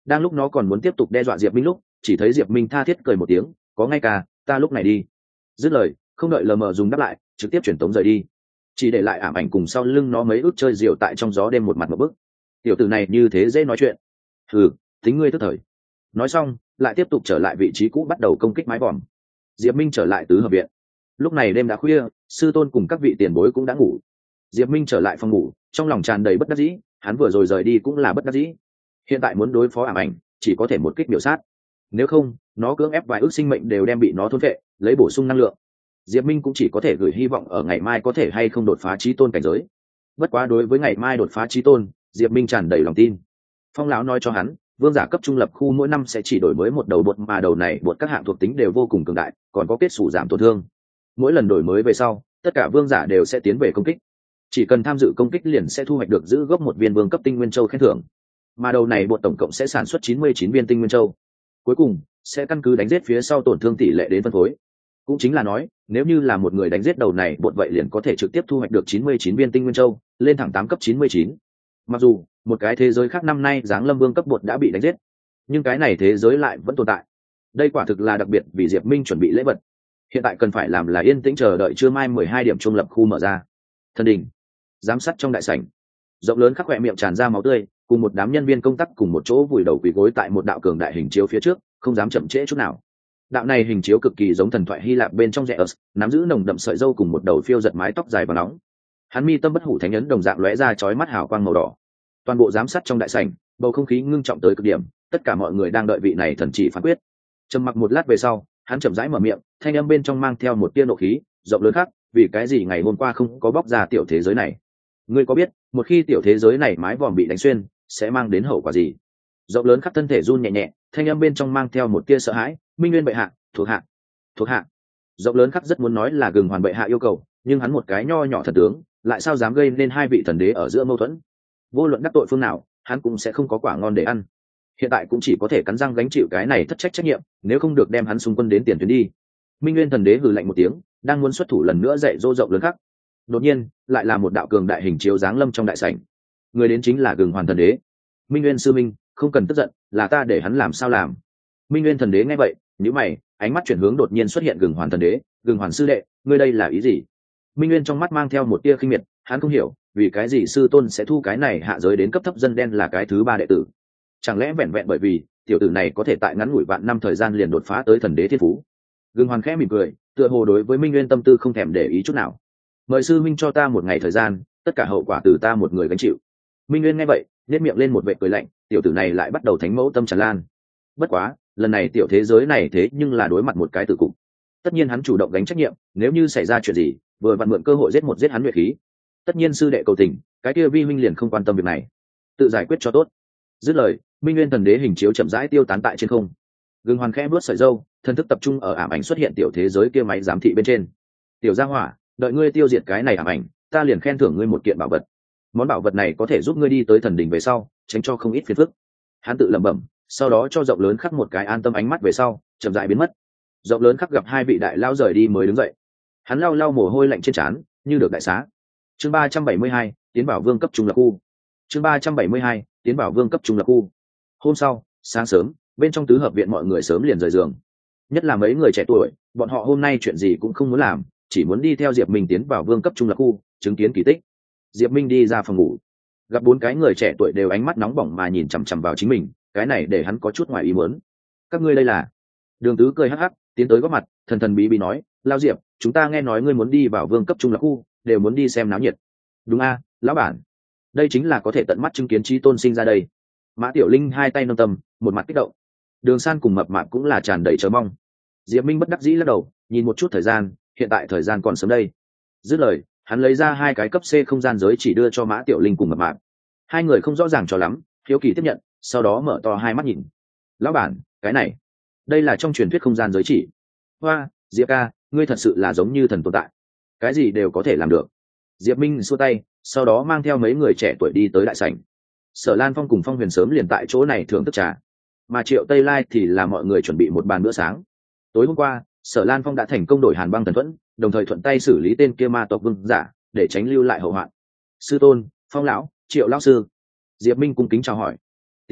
đang lúc nó còn muốn tiếp tục đe dọa Diệp Minh lúc, chỉ thấy Diệp Minh tha thiết cười một tiếng, có ngay cả ta lúc này đi. Dứt lời, không đợi lờ mờ dùng đáp lại, trực tiếp chuyển tống rời đi, chỉ để lại ảm ảnh cùng sau lưng nó mấy ước chơi diều tại trong gió đêm một mặt một bức. Tiểu tử này như thế dễ nói chuyện. Ừ, tính ngươi tức thời. Nói xong, lại tiếp tục trở lại vị trí cũ bắt đầu công kích mái vòm. Diệp Minh trở lại tứ hợp viện. Lúc này đêm đã khuya, sư tôn cùng các vị tiền bối cũng đã ngủ. Diệp Minh trở lại phòng ngủ, trong lòng tràn đầy bất đắc dĩ, hắn vừa rồi rời đi cũng là bất đắc dĩ. Hiện tại muốn đối phó ảm ảnh, chỉ có thể một kích biểu sát. Nếu không, nó cưỡng ép vài ước sinh mệnh đều đem bị nó thôn phệ, lấy bổ sung năng lượng. Diệp Minh cũng chỉ có thể gửi hy vọng ở ngày mai có thể hay không đột phá chí tôn cảnh giới. Bất quá đối với ngày mai đột phá chí tôn, Diệp Minh tràn đầy lòng tin. Phong lão nói cho hắn, vương giả cấp trung lập khu mỗi năm sẽ chỉ đổi mới một đầu bột, mà đầu này bột các hạng thuộc tính đều vô cùng cường đại, còn có kết xù giảm tổn thương. Mỗi lần đổi mới về sau, tất cả vương giả đều sẽ tiến về công kích. Chỉ cần tham dự công kích liền sẽ thu hoạch được giữ gốc một viên vương cấp tinh nguyên châu khen thưởng. Mà đầu này bột tổng cộng sẽ sản xuất chín mươi chín viên tinh nguyên châu. Cuối cùng sẽ căn cứ đánh giết phía sau tổn thương tỷ lệ đến phân phối. Cũng chính là nói, nếu như là một người đánh giết đầu này bột vậy liền có thể trực tiếp thu hoạch được chín mươi chín viên tinh nguyên châu, lên thẳng tám cấp chín mươi chín. Mặc dù một cái thế giới khác năm nay giáng lâm vương cấp bột đã bị đánh giết, nhưng cái này thế giới lại vẫn tồn tại. Đây quả thực là đặc biệt vì Diệp Minh chuẩn bị lễ vật. Hiện tại cần phải làm là yên tĩnh chờ đợi trưa mai mười hai điểm trung lập khu mở ra. Thần đình, giám sát trong đại sảnh, rộng lớn khắc khỏe miệng tràn ra máu tươi, cùng một đám nhân viên công tác cùng một chỗ vùi đầu quỳ gối tại một đạo cường đại hình chiếu phía trước, không dám chậm trễ chút nào. Đạo này hình chiếu cực kỳ giống thần thoại Hy Lạp bên trong rẻ ớt, nắm giữ nồng đậm sợi râu cùng một đầu phiêu giật mái tóc dài và nóng. Hắn mi tâm bất hủ thánh ấn đồng dạng lóe ra chói mắt hào quang màu đỏ. Toàn bộ giám sát trong đại sảnh, bầu không khí ngưng trọng tới cực điểm, tất cả mọi người đang đợi vị này thần chỉ phán quyết. Trầm mặc một lát về sau, hắn chậm rãi mở miệng, thanh âm bên trong mang theo một tia nộ khí, rộng lớn khác, vì cái gì ngày hôm qua không có bóc ra tiểu thế giới này? Ngươi có biết, một khi tiểu thế giới này mái vòm bị đánh xuyên, sẽ mang đến hậu quả gì? Rộng lớn khắp thân thể run nhẹ nhẹ, thanh âm bên trong mang theo một tia sợ hãi, Minh Nguyên bệ hạ, thuộc hạ, thuộc hạ. Rộng lớn khắp rất muốn nói là Gừng Hoàn bệ hạ yêu cầu, nhưng hắn một cái nho nhỏ thần tướng, lại sao dám gây nên hai vị thần đế ở giữa mâu thuẫn? Vô luận đắc tội phương nào, hắn cũng sẽ không có quả ngon để ăn. Hiện tại cũng chỉ có thể cắn răng gánh chịu cái này thất trách trách nhiệm, nếu không được đem hắn xung quân đến tiền tuyến đi. Minh Nguyên thần đế hừ lạnh một tiếng, đang muốn xuất thủ lần nữa dạy dỗ rộng lớn khắc. Đột nhiên, lại là một đạo cường đại hình chiếu giáng lâm trong đại sảnh. Người đến chính là Gừng Hoàn thần đế. Minh Nguyên sư minh, không cần tức giận, là ta để hắn làm sao làm. Minh Nguyên thần đế nghe vậy, nhíu mày, ánh mắt chuyển hướng đột nhiên xuất hiện Gừng Hoàn thần đế, Gừng Hoàn sư đệ, ngươi đây là ý gì? Minh Nguyên trong mắt mang theo một tia khinh miệt, hắn không hiểu, vì cái gì sư tôn sẽ thu cái này hạ giới đến cấp thấp dân đen là cái thứ ba đệ tử? Chẳng lẽ vẹn vẹn bởi vì tiểu tử này có thể tại ngắn ngủi vạn năm thời gian liền đột phá tới thần đế thiên phú? Gừng Hoàn khẽ mỉm cười, tựa hồ đối với Minh Nguyên tâm tư không thèm để ý chút nào. Mời sư minh cho ta một ngày thời gian, tất cả hậu quả từ ta một người gánh chịu. Minh Nguyên nghe vậy, nhếch miệng lên một vệt cười lạnh, tiểu tử này lại bắt đầu thánh mẫu tâm tràn lan. Bất quá, lần này tiểu thế giới này thế nhưng là đối mặt một cái tử cục. Tất nhiên hắn chủ động gánh trách nhiệm, nếu như xảy ra chuyện gì, vừa vặn mượn cơ hội giết một giết hắn luyện khí. Tất nhiên sư đệ cầu tình, cái kia vi huynh liền không quan tâm việc này, tự giải quyết cho tốt. Dứt lời, Minh Nguyên thần đế hình chiếu chậm rãi tiêu tán tại trên không. Gừng Hoàn khẽ bước sợi râu, thần thức tập trung ở ảm ảnh xuất hiện tiểu thế giới kia máy giám thị bên trên. Tiểu gia hỏa, đợi ngươi tiêu diệt cái này ảm ảnh, ta liền khen thưởng ngươi một kiện bảo vật. Món bảo vật này có thể giúp ngươi đi tới thần đỉnh về sau, tránh cho không ít phiền phức. Hắn tự lẩm bẩm, sau đó cho rộng lớn khắc một cái an tâm ánh mắt về sau, chậm rãi biến mất. Rộng lớn khắc gặp hai vị đại lao rời đi mới đứng dậy. Hắn lau lau mồ hôi lạnh trên trán, như được đại xá. Chương ba trăm bảy mươi hai, tiến bảo vương cấp trung lập khu. Chương ba trăm bảy mươi hai, tiến bảo vương cấp trung lập khu. Hôm sau, sáng sớm, bên trong tứ hợp viện mọi người sớm liền rời giường. Nhất là mấy người trẻ tuổi, bọn họ hôm nay chuyện gì cũng không muốn làm, chỉ muốn đi theo Diệp Minh tiến vào vương cấp trung lập khu, chứng kiến kỳ tích. Diệp Minh đi ra phòng ngủ, gặp bốn cái người trẻ tuổi đều ánh mắt nóng bỏng mà nhìn chằm chằm vào chính mình, cái này để hắn có chút ngoài ý muốn. Các ngươi đây là? Đường Tứ cười hắc hắc, tiến tới góp mặt, thần thần bí bí nói, lao Diệp, chúng ta nghe nói ngươi muốn đi vào vương cấp trung lập khu, đều muốn đi xem náo nhiệt. Đúng a, lão bản, đây chính là có thể tận mắt chứng kiến chí tôn sinh ra đây. Mã Tiểu Linh hai tay nâng tầm, một mặt kích động. Đường San cùng Mập Mạp cũng là tràn đầy chờ mong. Diệp Minh bất đắc dĩ lắc đầu, nhìn một chút thời gian, hiện tại thời gian còn sớm đây. Dứt lời, hắn lấy ra hai cái cấp C không gian giới chỉ đưa cho Mã Tiểu Linh cùng Mập Mạp. Hai người không rõ ràng cho lắm, hiếu kỳ tiếp nhận, sau đó mở to hai mắt nhìn. Lão bản, cái này, đây là trong truyền thuyết không gian giới chỉ. Hoa, Diệp ca, ngươi thật sự là giống như thần tồn tại, cái gì đều có thể làm được. Diệp Minh xua tay, sau đó mang theo mấy người trẻ tuổi đi tới đại sảnh. Sở Lan Phong cùng Phong Huyền sớm liền tại chỗ này thưởng thức trà, mà Triệu Tây Lai thì là mọi người chuẩn bị một bàn bữa sáng. Tối hôm qua, Sở Lan Phong đã thành công đổi Hàn Băng Thần Thuẫn, đồng thời thuận tay xử lý tên kia ma tộc vương giả, để tránh lưu lại hậu hoạn. Sư tôn, Phong lão, Triệu lão sư. Diệp Minh cung kính chào hỏi. Tiểu Diệp,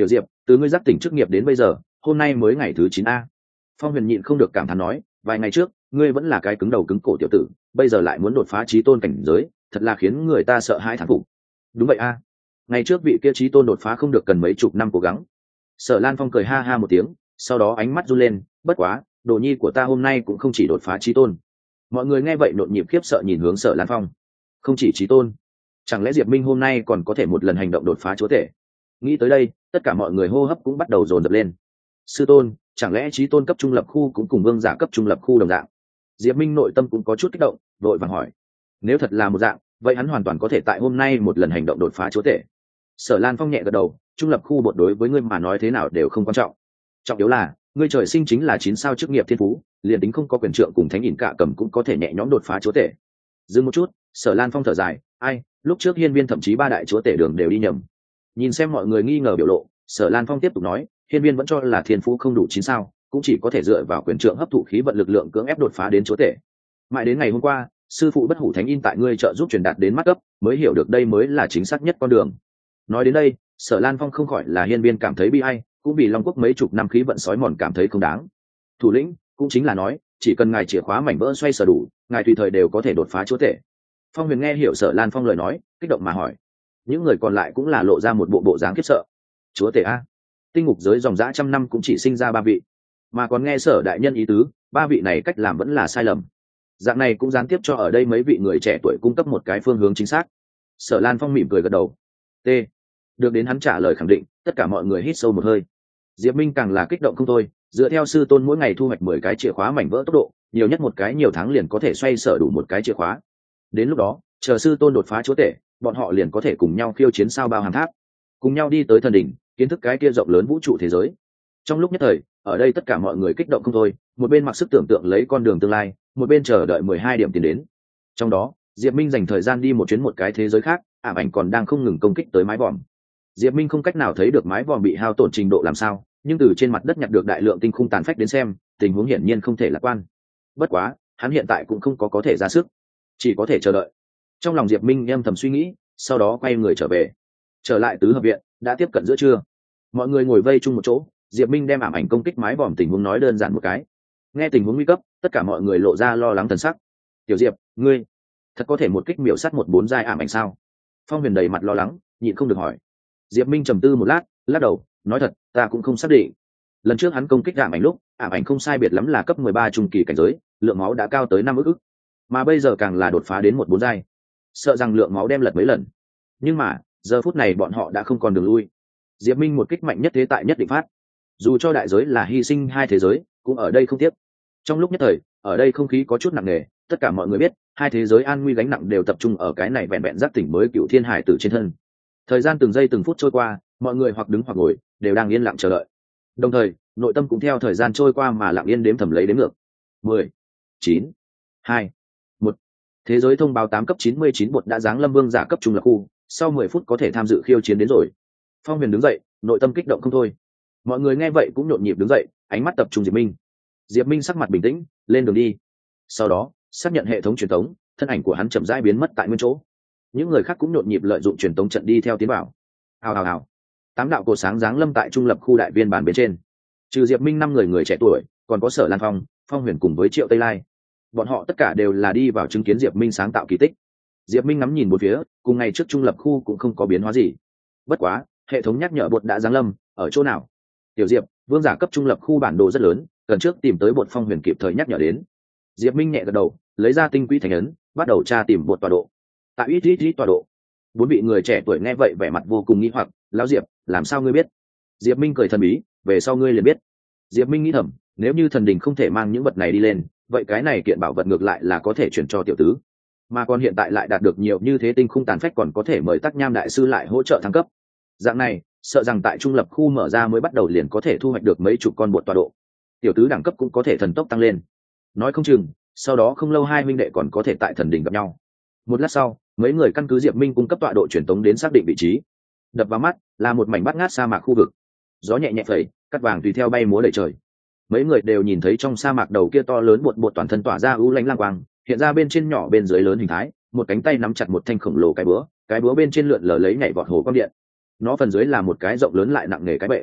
từ ngươi giác tỉnh chức nghiệp đến bây giờ hôm nay mới ngày thứ chín a. Phong Huyền nhịn không được cảm thán nói, vài ngày trước ngươi vẫn là cái cứng đầu cứng cổ tiểu tử, bây giờ lại muốn đột phá chí tôn cảnh giới, thật là khiến người ta sợ hãi thán phục. Đúng vậy a, ngày trước vị kia chí tôn đột phá không được cần mấy chục năm cố gắng. Sở Lan Phong cười ha ha một tiếng, sau đó ánh mắt run lên, bất quá đồ nhi của ta hôm nay cũng không chỉ đột phá chí tôn. Mọi người nghe vậy nhộn nhịp khiếp sợ nhìn hướng Sở Lan Phong. Không chỉ chí tôn, chẳng lẽ Diệp Minh hôm nay còn có thể một lần hành động đột phá chúa tể? Nghĩ tới đây, tất cả mọi người hô hấp cũng bắt đầu dồn dập lên. Sư tôn, chẳng lẽ chí tôn cấp trung lập khu cũng cùng vương giả cấp trung lập khu đồng dạng? Diệp Minh nội tâm cũng có chút kích động, vội vàng hỏi. Nếu thật là một dạng, vậy hắn hoàn toàn có thể tại hôm nay một lần hành động đột phá chúa tể. Sở Lan Phong nhẹ gật đầu, trung lập khu bột đối với ngươi mà nói thế nào đều không quan trọng. Trọng yếu là, ngươi trời sinh chính là chín sao chức nghiệp thiên phú, liền tính không có quyền trượng cùng thánh ỉn cả cầm cũng có thể nhẹ nhõm đột phá chúa tể. Dừng một chút, Sở Lan Phong thở dài, ai, lúc trước hiên viên thậm chí ba đại chúa tể đường đều đi nhầm. Nhìn xem mọi người nghi ngờ biểu lộ, Sở Lan Phong tiếp tục nói, hiên viên vẫn cho là thiên phú không đủ chín sao, cũng chỉ có thể dựa vào quyền trượng hấp thụ khí vận lực lượng cưỡng ép đột phá đến chúa tể. Mãi đến ngày hôm qua, sư phụ bất hủ thánh in tại ngươi trợ giúp truyền đạt đến mắt cấp, mới hiểu được đây mới là chính xác nhất con đường. Nói đến đây, Sở Lan Phong không khỏi là hiên viên cảm thấy bi ai, cũng vì Long Quốc mấy chục năm khí vận sói mòn cảm thấy không đáng. Thủ lĩnh, cũng chính là nói, chỉ cần ngài chìa khóa mảnh vỡ xoay sở đủ, ngài tùy thời đều có thể đột phá chúa tể. Phong Huyền nghe hiểu Sở Lan Phong lời nói, kích động mà hỏi. Những người còn lại cũng là lộ ra một bộ bộ dáng khiếp sợ. Chúa tể a? Tinh ngục giới dòng dã trăm năm cũng chỉ sinh ra ba vị, mà còn nghe Sở đại nhân ý tứ, ba vị này cách làm vẫn là sai lầm. Dạng này cũng gián tiếp cho ở đây mấy vị người trẻ tuổi cung cấp một cái phương hướng chính xác. Sở Lan Phong mỉm cười gật đầu. T. Được đến hắn trả lời khẳng định, tất cả mọi người hít sâu một hơi. Diệp Minh càng là kích động không thôi, dựa theo sư tôn mỗi ngày thu hoạch mười cái chìa khóa mảnh vỡ tốc độ, nhiều nhất một cái nhiều tháng liền có thể xoay sở đủ một cái chìa khóa. Đến lúc đó, chờ sư tôn đột phá chúa tể, bọn họ liền có thể cùng nhau khiêu chiến sao bao hàng tháp, cùng nhau đi tới thần đỉnh, kiến thức cái kia rộng lớn vũ trụ thế giới. Trong lúc nhất thời, ở đây tất cả mọi người kích động không thôi, một bên mặc sức tưởng tượng lấy con đường tương lai, một bên chờ đợi mười hai điểm tiến đến. Trong đó, Diệp Minh dành thời gian đi một chuyến một cái thế giới khác, ảm ảnh còn đang không ngừng công kích tới mái vòm. Diệp Minh không cách nào thấy được mái vòm bị hao tổn trình độ làm sao, nhưng từ trên mặt đất nhặt được đại lượng tinh khung tàn phách đến xem, tình huống hiển nhiên không thể lạc quan. Bất quá, hắn hiện tại cũng không có có thể ra sức, chỉ có thể chờ đợi. Trong lòng Diệp Minh âm thầm suy nghĩ, sau đó quay người trở về. Trở lại tứ hợp viện, đã tiếp cận giữa trưa. Mọi người ngồi vây chung một chỗ, Diệp Minh đem ảm ảnh công kích mái vòm tình huống nói đơn giản một cái. Nghe tình huống nguy cấp, tất cả mọi người lộ ra lo lắng thần sắc. Tiểu Diệp, ngươi thật có thể một kích miểu sát một bốn giai ảm ảnh sao? Phong Huyền đầy mặt lo lắng, nhịn không được hỏi. Diệp Minh trầm tư một lát, lắc đầu, nói thật, ta cũng không xác định. Lần trước hắn công kích ảm ảnh lúc, ảm ảnh không sai biệt lắm là cấp mười ba trung kỳ cảnh giới, lượng máu đã cao tới năm ức ức, mà bây giờ càng là đột phá đến một bốn giai, sợ rằng lượng máu đem lật mấy lần. Nhưng mà giờ phút này bọn họ đã không còn đường lui. Diệp Minh một kích mạnh nhất thế tại nhất định phát, dù cho đại giới là hy sinh hai thế giới, cũng ở đây không tiếc. Trong lúc nhất thời, ở đây không khí có chút nặng nề, tất cả mọi người biết, hai thế giới an nguy gánh nặng đều tập trung ở cái này vẹn vẹn giác tỉnh mới cựu thiên hải tử trên thân. Thời gian từng giây từng phút trôi qua, mọi người hoặc đứng hoặc ngồi, đều đang yên lặng chờ đợi. Đồng thời, nội tâm cũng theo thời gian trôi qua mà lặng yên đếm thầm lấy đến ngược. mười, chín, hai, một. Thế giới thông báo tám cấp chín mươi chín bột đã giáng lâm vương giả cấp trung lập khu, sau mười phút có thể tham dự khiêu chiến đến rồi. Phong Huyền đứng dậy, nội tâm kích động không thôi. Mọi người nghe vậy cũng nhộn nhịp đứng dậy, ánh mắt tập trung Diệp Minh. Diệp Minh sắc mặt bình tĩnh, lên đường đi. Sau đó, xác nhận hệ thống truyền tống, thân ảnh của hắn chậm rãi biến mất tại nguyên chỗ. Những người khác cũng nhộn nhịp lợi dụng truyền tống trận đi theo tiến vào. Hào hào hào. Tám đạo cột sáng giáng lâm tại trung lập khu đại viên bản bên trên. Trừ Diệp Minh năm người người trẻ tuổi, còn có Sở Lan Phong, Phong Huyền cùng với Triệu Tây Lai. Bọn họ tất cả đều là đi vào chứng kiến Diệp Minh sáng tạo kỳ tích. Diệp Minh ngắm nhìn một phía, cùng ngày trước trung lập khu cũng không có biến hóa gì. Bất quá, hệ thống nhắc nhở bột đã giáng lâm, ở chỗ nào? Tiểu Diệp, vương giả cấp trung lập khu bản đồ rất lớn, cần trước tìm tới bột. Phong Huyền kịp thời nhắc nhở đến. Diệp Minh nhẹ gật đầu, lấy ra tinh quỹ thành ấn, bắt đầu tra tìm bột tọa độ. Tại ít ít ít tọa độ. Bốn vị người trẻ tuổi nghe vậy vẻ mặt vô cùng nghi hoặc, lão Diệp, làm sao ngươi biết? Diệp Minh cười thần bí, về sau ngươi liền biết. Diệp Minh nghĩ thầm, nếu như thần đình không thể mang những vật này đi lên, vậy cái này kiện bảo vật ngược lại là có thể chuyển cho tiểu tứ. Mà còn hiện tại lại đạt được nhiều như thế tinh khung tàn phách, còn có thể mời Tắc Nham đại sư lại hỗ trợ thăng cấp. Dạng này, sợ rằng tại trung lập khu mở ra mới bắt đầu liền có thể thu hoạch được mấy chục con bột tọa độ. Tiểu tứ đẳng cấp cũng có thể thần tốc tăng lên. Nói không chừng, sau đó không lâu hai minh đệ còn có thể tại thần đình gặp nhau. Một lát sau, mấy người căn cứ Diệp Minh cung cấp tọa độ truyền tống đến xác định vị trí. Đập vào mắt là một mảnh bát ngát sa mạc khu vực. Gió nhẹ nhẹ phẩy, cát vàng tùy theo bay múa đầy trời. Mấy người đều nhìn thấy trong sa mạc đầu kia to lớn bột bột toàn thân tỏa ra ưu lánh lang quang, hiện ra bên trên nhỏ bên dưới lớn hình thái, một cánh tay nắm chặt một thanh khổng lồ cái búa, cái búa bên trên lượn lờ lấy nhảy vọt hồ quang điện. Nó phần dưới là một cái rộng lớn lại nặng nề cái bệ.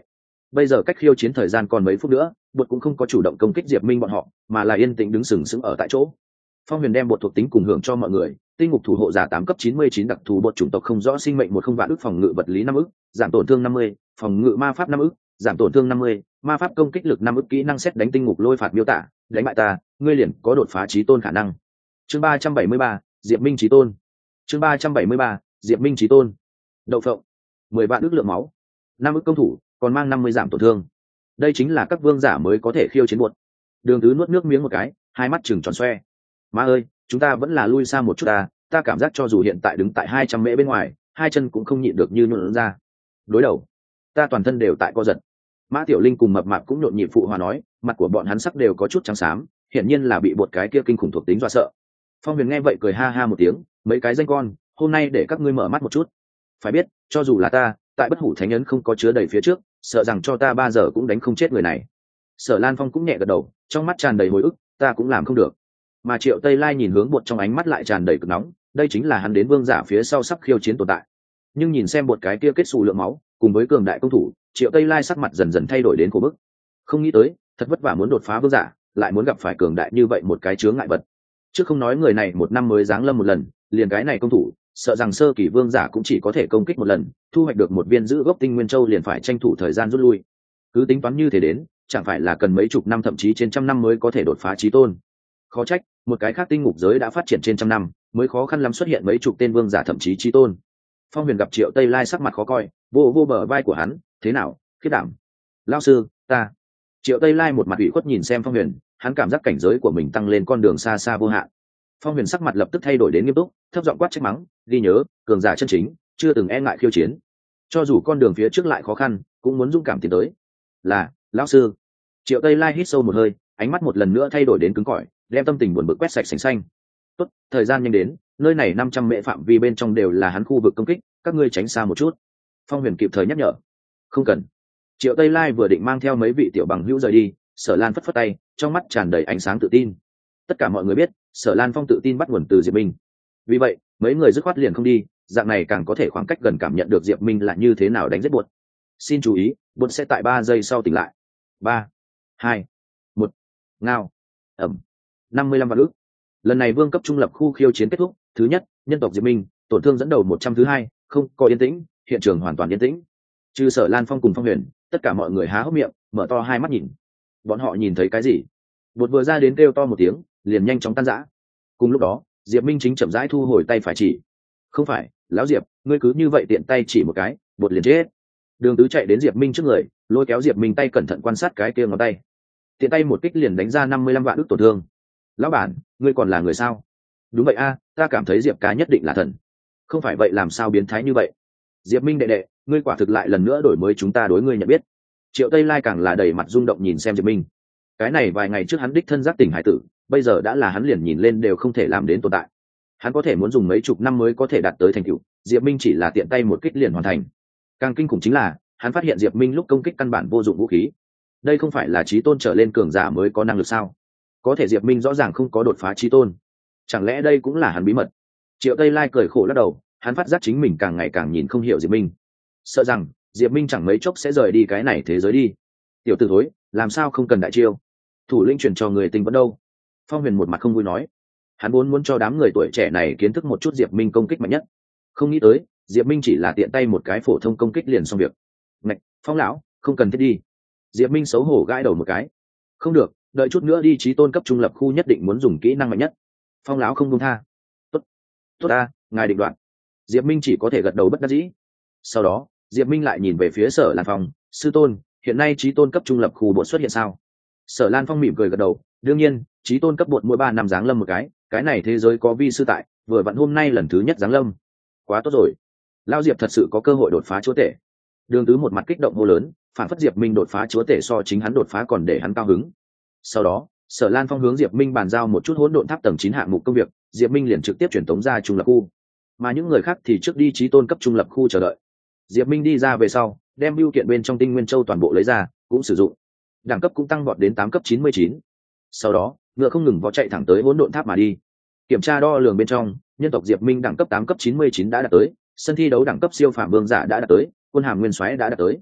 bây giờ cách khiêu chiến thời gian còn mấy phút nữa, bột cũng không có chủ động công kích Diệp Minh bọn họ, mà là yên tĩnh đứng sừng sững ở tại chỗ. Phong Huyền đem bột thuộc tính cùng hưởng cho mọi người, tinh ngục thủ hộ giả tám cấp chín mươi chín đặc thù bột chủng tộc không rõ sinh mệnh một không vạn ức phòng ngự vật lý năm ức, giảm tổn thương năm mươi, phòng ngự ma pháp năm ức, giảm tổn thương năm mươi, ma pháp công kích lực năm ức, kỹ năng xét đánh tinh ngục lôi phạt miêu tả, đánh bại ta, ngươi liền có đột phá chí tôn khả năng. Chương ba trăm bảy mươi ba, Diệp Minh chí tôn. Chương ba trăm bảy mươi ba, Diệp Minh chí tôn. Đậu phộng, mười vạn ức lượng máu, năm ức công thủ, còn mang năm mươi giảm tổn thương. Đây chính là các vương giả mới có thể khiêu chiến bột. Đường Tứ nuốt nước miếng một cái, hai mắt trừng tròn xoe. Má ơi, chúng ta vẫn là lui xa một chút ta, ta cảm giác cho dù hiện tại đứng tại hai trăm mễ bên ngoài, hai chân cũng không nhịn được như nhũn ra. Đối đầu, ta toàn thân đều tại co giật. Mã Tiểu Linh cùng Mập Mạp cũng nhộn nhịp phụ hòa nói, mặt của bọn hắn sắc đều có chút trắng xám, hiển nhiên là bị bột cái kia kinh khủng thuộc tính dọa sợ. Phong Huyền nghe vậy cười ha ha một tiếng, mấy cái danh con, hôm nay để các ngươi mở mắt một chút. Phải biết, cho dù là ta, tại bất hủ thánh ấn không có chứa đầy phía trước, sợ rằng cho ta ba giờ cũng đánh không chết người này. Sở Lan Phong cũng nhẹ gật đầu, trong mắt tràn đầy hồi ức, ta cũng làm không được. Mà Triệu Tây Lai nhìn hướng bột trong ánh mắt lại tràn đầy cực nóng, đây chính là hắn đến vương giả phía sau sắp khiêu chiến tồn tại. Nhưng nhìn xem bột cái kia kết xù lượng máu, cùng với cường đại công thủ, Triệu Tây Lai sắc mặt dần dần thay đổi đến khổ bức. Không nghĩ tới, thật vất vả muốn đột phá vương giả, lại muốn gặp phải cường đại như vậy một cái chướng ngại vật. Chứ không nói người này một năm mới giáng lâm một lần, liền cái này công thủ, sợ rằng sơ kỳ vương giả cũng chỉ có thể công kích một lần, thu hoạch được một viên giữ gốc tinh nguyên châu liền phải tranh thủ thời gian rút lui. Cứ tính toán như thế đến, chẳng phải là cần mấy chục năm thậm chí trên trăm năm mới có thể đột phá chí tôn. Khó trách, một cái khác tinh ngục giới đã phát triển trên trăm năm, mới khó khăn lắm xuất hiện mấy chục tên vương giả thậm chí chí tôn. Phong Huyền gặp Triệu Tây Lai sắc mặt khó coi, vô vô bờ vai của hắn, thế nào, khiết đảm. Lão sư, ta. Triệu Tây Lai một mặt ủy khuất nhìn xem Phong Huyền, hắn cảm giác cảnh giới của mình tăng lên con đường xa xa vô hạn. Phong Huyền sắc mặt lập tức thay đổi đến nghiêm túc, thấp giọng quát trách mắng, ghi nhớ, cường giả chân chính, chưa từng e ngại khiêu chiến. Cho dù con đường phía trước lại khó khăn, cũng muốn dũng cảm tiến tới. Là, lão sư. Triệu Tây Lai hít sâu một hơi, ánh mắt một lần nữa thay đổi đến cứng cỏi, đem tâm tình buồn bực quét sạch sành xanh. Tốt, thời gian nhanh đến, nơi này năm trăm mệ phạm vi bên trong đều là hắn khu vực công kích, các ngươi tránh xa một chút. Phong Huyền kịp thời nhắc nhở. Không cần. Triệu Tây Lai vừa định mang theo mấy vị tiểu bằng hữu rời đi, Sở Lan phất phất tay, trong mắt tràn đầy ánh sáng tự tin. Tất cả mọi người biết, Sở Lan Phong tự tin bắt nguồn từ Diệp Minh. Vì vậy, mấy người dứt khoát liền không đi, dạng này càng có thể khoảng cách gần cảm nhận được Diệp Minh là như thế nào đánh giết bột. Xin chú ý, bột sẽ tại ba giây sau tỉnh lại. Ba, hai, một, ngao, ẩm, năm mươi lăm vạn ức. Lần này vương cấp trung lập khu khiêu chiến kết thúc, thứ nhất, nhân tộc Diệp Minh, tổn thương dẫn đầu một trăm, thứ hai, không có yên tĩnh, hiện trường hoàn toàn yên tĩnh. Trừ Sở Lan Phong cùng Phong Huyền, tất cả mọi người há hốc miệng, mở to hai mắt nhìn. Bọn họ nhìn thấy cái gì? Bột vừa ra đến kêu to một tiếng, liền nhanh chóng tan rã. Cùng lúc đó, Diệp Minh chính chậm rãi thu hồi tay phải chỉ. Không phải, lão Diệp, ngươi cứ như vậy tiện tay chỉ một cái, bột liền chết. Đường Tứ chạy đến Diệp Minh trước người, lôi kéo Diệp Minh tay cẩn thận quan sát cái kia ngón tay. Tiện tay một kích liền đánh ra năm mươi lăm vạn ức tổn thương. Lão bản, ngươi còn là người sao? Đúng vậy a, ta cảm thấy Diệp ca nhất định là thần. Không phải vậy làm sao biến thái như vậy? Diệp Minh đệ đệ, ngươi quả thực lại lần nữa đổi mới chúng ta đối ngươi nhận biết. Triệu Tây Lai càng là đầy mặt rung động nhìn xem Diệp Minh. Cái này vài ngày trước hắn đích thân giác tỉnh hải tử, bây giờ đã là hắn liền nhìn lên đều không thể làm đến tồn tại. Hắn có thể muốn dùng mấy chục năm mới có thể đạt tới thành tựu, Diệp Minh chỉ là tiện tay một kích liền hoàn thành. Càng kinh khủng chính là, hắn phát hiện Diệp Minh lúc công kích căn bản vô dụng vũ khí. Đây không phải là chí tôn trở lên cường giả mới có năng lực sao? Có thể Diệp Minh rõ ràng không có đột phá chí tôn. Chẳng lẽ đây cũng là hắn bí mật? Triệu Tây Lai cười khổ lắc đầu, hắn phát giác chính mình càng ngày càng nhìn không hiểu Diệp Minh. Sợ rằng Diệp Minh chẳng mấy chốc sẽ rời đi cái này thế giới đi. Tiểu tử thối, làm sao không cần đại chiêu? Thủ lĩnh chuyển cho người tình vẫn đâu? Phong Huyền một mặt không vui nói. Hắn muốn muốn cho đám người tuổi trẻ này kiến thức một chút Diệp Minh công kích mạnh nhất. Không nghĩ tới, Diệp Minh chỉ là tiện tay một cái phổ thông công kích liền xong việc. Ngạch, Phong lão, không cần thiết đi. Diệp Minh xấu hổ gãi đầu một cái. Không được, đợi chút nữa đi chí tôn cấp trung lập khu nhất định muốn dùng kỹ năng mạnh nhất. Phong lão không buông tha. Tốt, tốt ta, ngài định đoạt. Diệp Minh chỉ có thể gật đầu bất đắc dĩ. Sau đó, Diệp Minh lại nhìn về phía Sở Lan Phong, sư tôn, hiện nay chí tôn cấp trung lập khu bộ xuất hiện sao? Sở Lan Phong mỉm cười gật đầu, đương nhiên, chí tôn cấp bột mỗi ba năm giáng lâm một cái, cái này thế giới có vi sư tại, vừa vặn hôm nay lần thứ nhất giáng lâm. Quá tốt rồi. Lão Diệp thật sự có cơ hội đột phá chúa tể. Đường Tứ một mặt kích động hô lớn, phản phất Diệp Minh đột phá chúa tể so chính hắn đột phá còn để hắn cao hứng. Sau đó, Sở Lan Phong hướng Diệp Minh bàn giao một chút hỗn độn tháp tầng chín hạng mục công việc, Diệp Minh liền trực tiếp chuyển tống ra trung lập khu. Mà những người khác thì trước đi chí tôn cấp trung lập khu chờ đợi. Diệp Minh đi ra về sau, đem bưu kiện bên trong tinh nguyên châu toàn bộ lấy ra, cũng sử dụng. Đẳng cấp cũng tăng vọt đến tám cấp chín mươi chín. Sau đó, ngựa không ngừng vó chạy thẳng tới hỗn độn tháp mà đi. Kiểm tra đo lường bên trong, nhân tộc Diệp Minh đẳng cấp tám cấp chín mươi chín đã đạt tới, sân thi đấu đẳng cấp siêu phàm vương giả đã đạt tới, quân hàm nguyên soái đã đạt tới.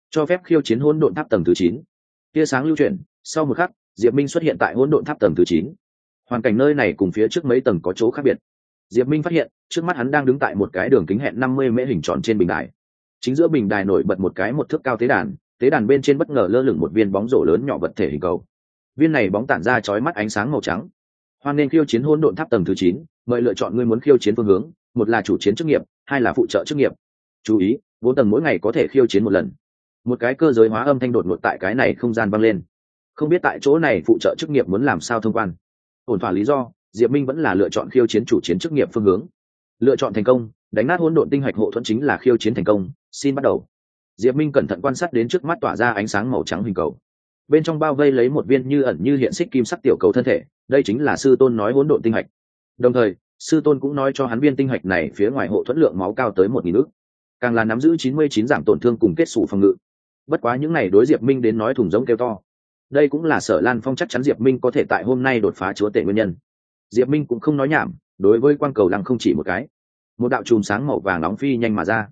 cho phép khiêu chiến hỗn độn tháp tầng thứ chín. Tia sáng lưu chuyển, sau một khắc diệp minh xuất hiện tại hỗn độn tháp tầng thứ chín. Hoàn cảnh nơi này cùng phía trước mấy tầng có chỗ khác biệt. Diệp minh phát hiện trước mắt hắn đang đứng tại một cái đường kính hẹn năm mươi mễ hình tròn trên bình đài. Chính giữa bình đài nổi bật một cái một thước cao tế đàn, tế đàn bên trên bất ngờ lơ lửng một viên bóng rổ lớn nhỏ vật thể hình cầu. Viên này bóng tản ra chói mắt ánh sáng màu trắng. Hoan nên khiêu chiến hỗn độn tháp tầng thứ chín, mời lựa chọn ngươi muốn khiêu chiến phương hướng, một là chủ chiến chức nghiệp, hai là phụ trợ chức nghiệp. Chú ý, bốn tầng mỗi ngày có thể khiêu chiến một lần. Một cái cơ giới hóa âm thanh đột ngột tại cái này không gian vang lên. Không biết tại chỗ này phụ trợ chức nghiệp muốn làm sao thông quan. Ổn thỏa lý do, Diệp Minh vẫn là lựa chọn khiêu chiến chủ chiến chức nghiệp phương hướng. Lựa chọn thành công, đánh nát hỗn độn tinh hạch hộ thuẫn chính là khiêu chiến thành công, xin bắt đầu. Diệp Minh cẩn thận quan sát đến trước mắt tỏa ra ánh sáng màu trắng hình cầu. Bên trong bao vây lấy một viên như ẩn như hiện xích kim sắc tiểu cầu thân thể, đây chính là sư tôn nói hỗn độn tinh hạch. Đồng thời, sư tôn cũng nói cho hắn viên tinh hạch này phía ngoài hộ thuẫn lượng máu cao tới một nghìn ức, càng là nắm giữ chín mươi chín giảm tổn thương cùng kết xù phòng ngự. Bất quá những này đối Diệp Minh đến nói thùng giống kêu to. Đây cũng là Sở Lan Phong chắc chắn Diệp Minh có thể tại hôm nay đột phá chúa tể nguyên nhân. Diệp Minh cũng không nói nhảm, đối với quang cầu lăng không chỉ một cái, một đạo chùm sáng màu vàng nóng phi nhanh mà ra.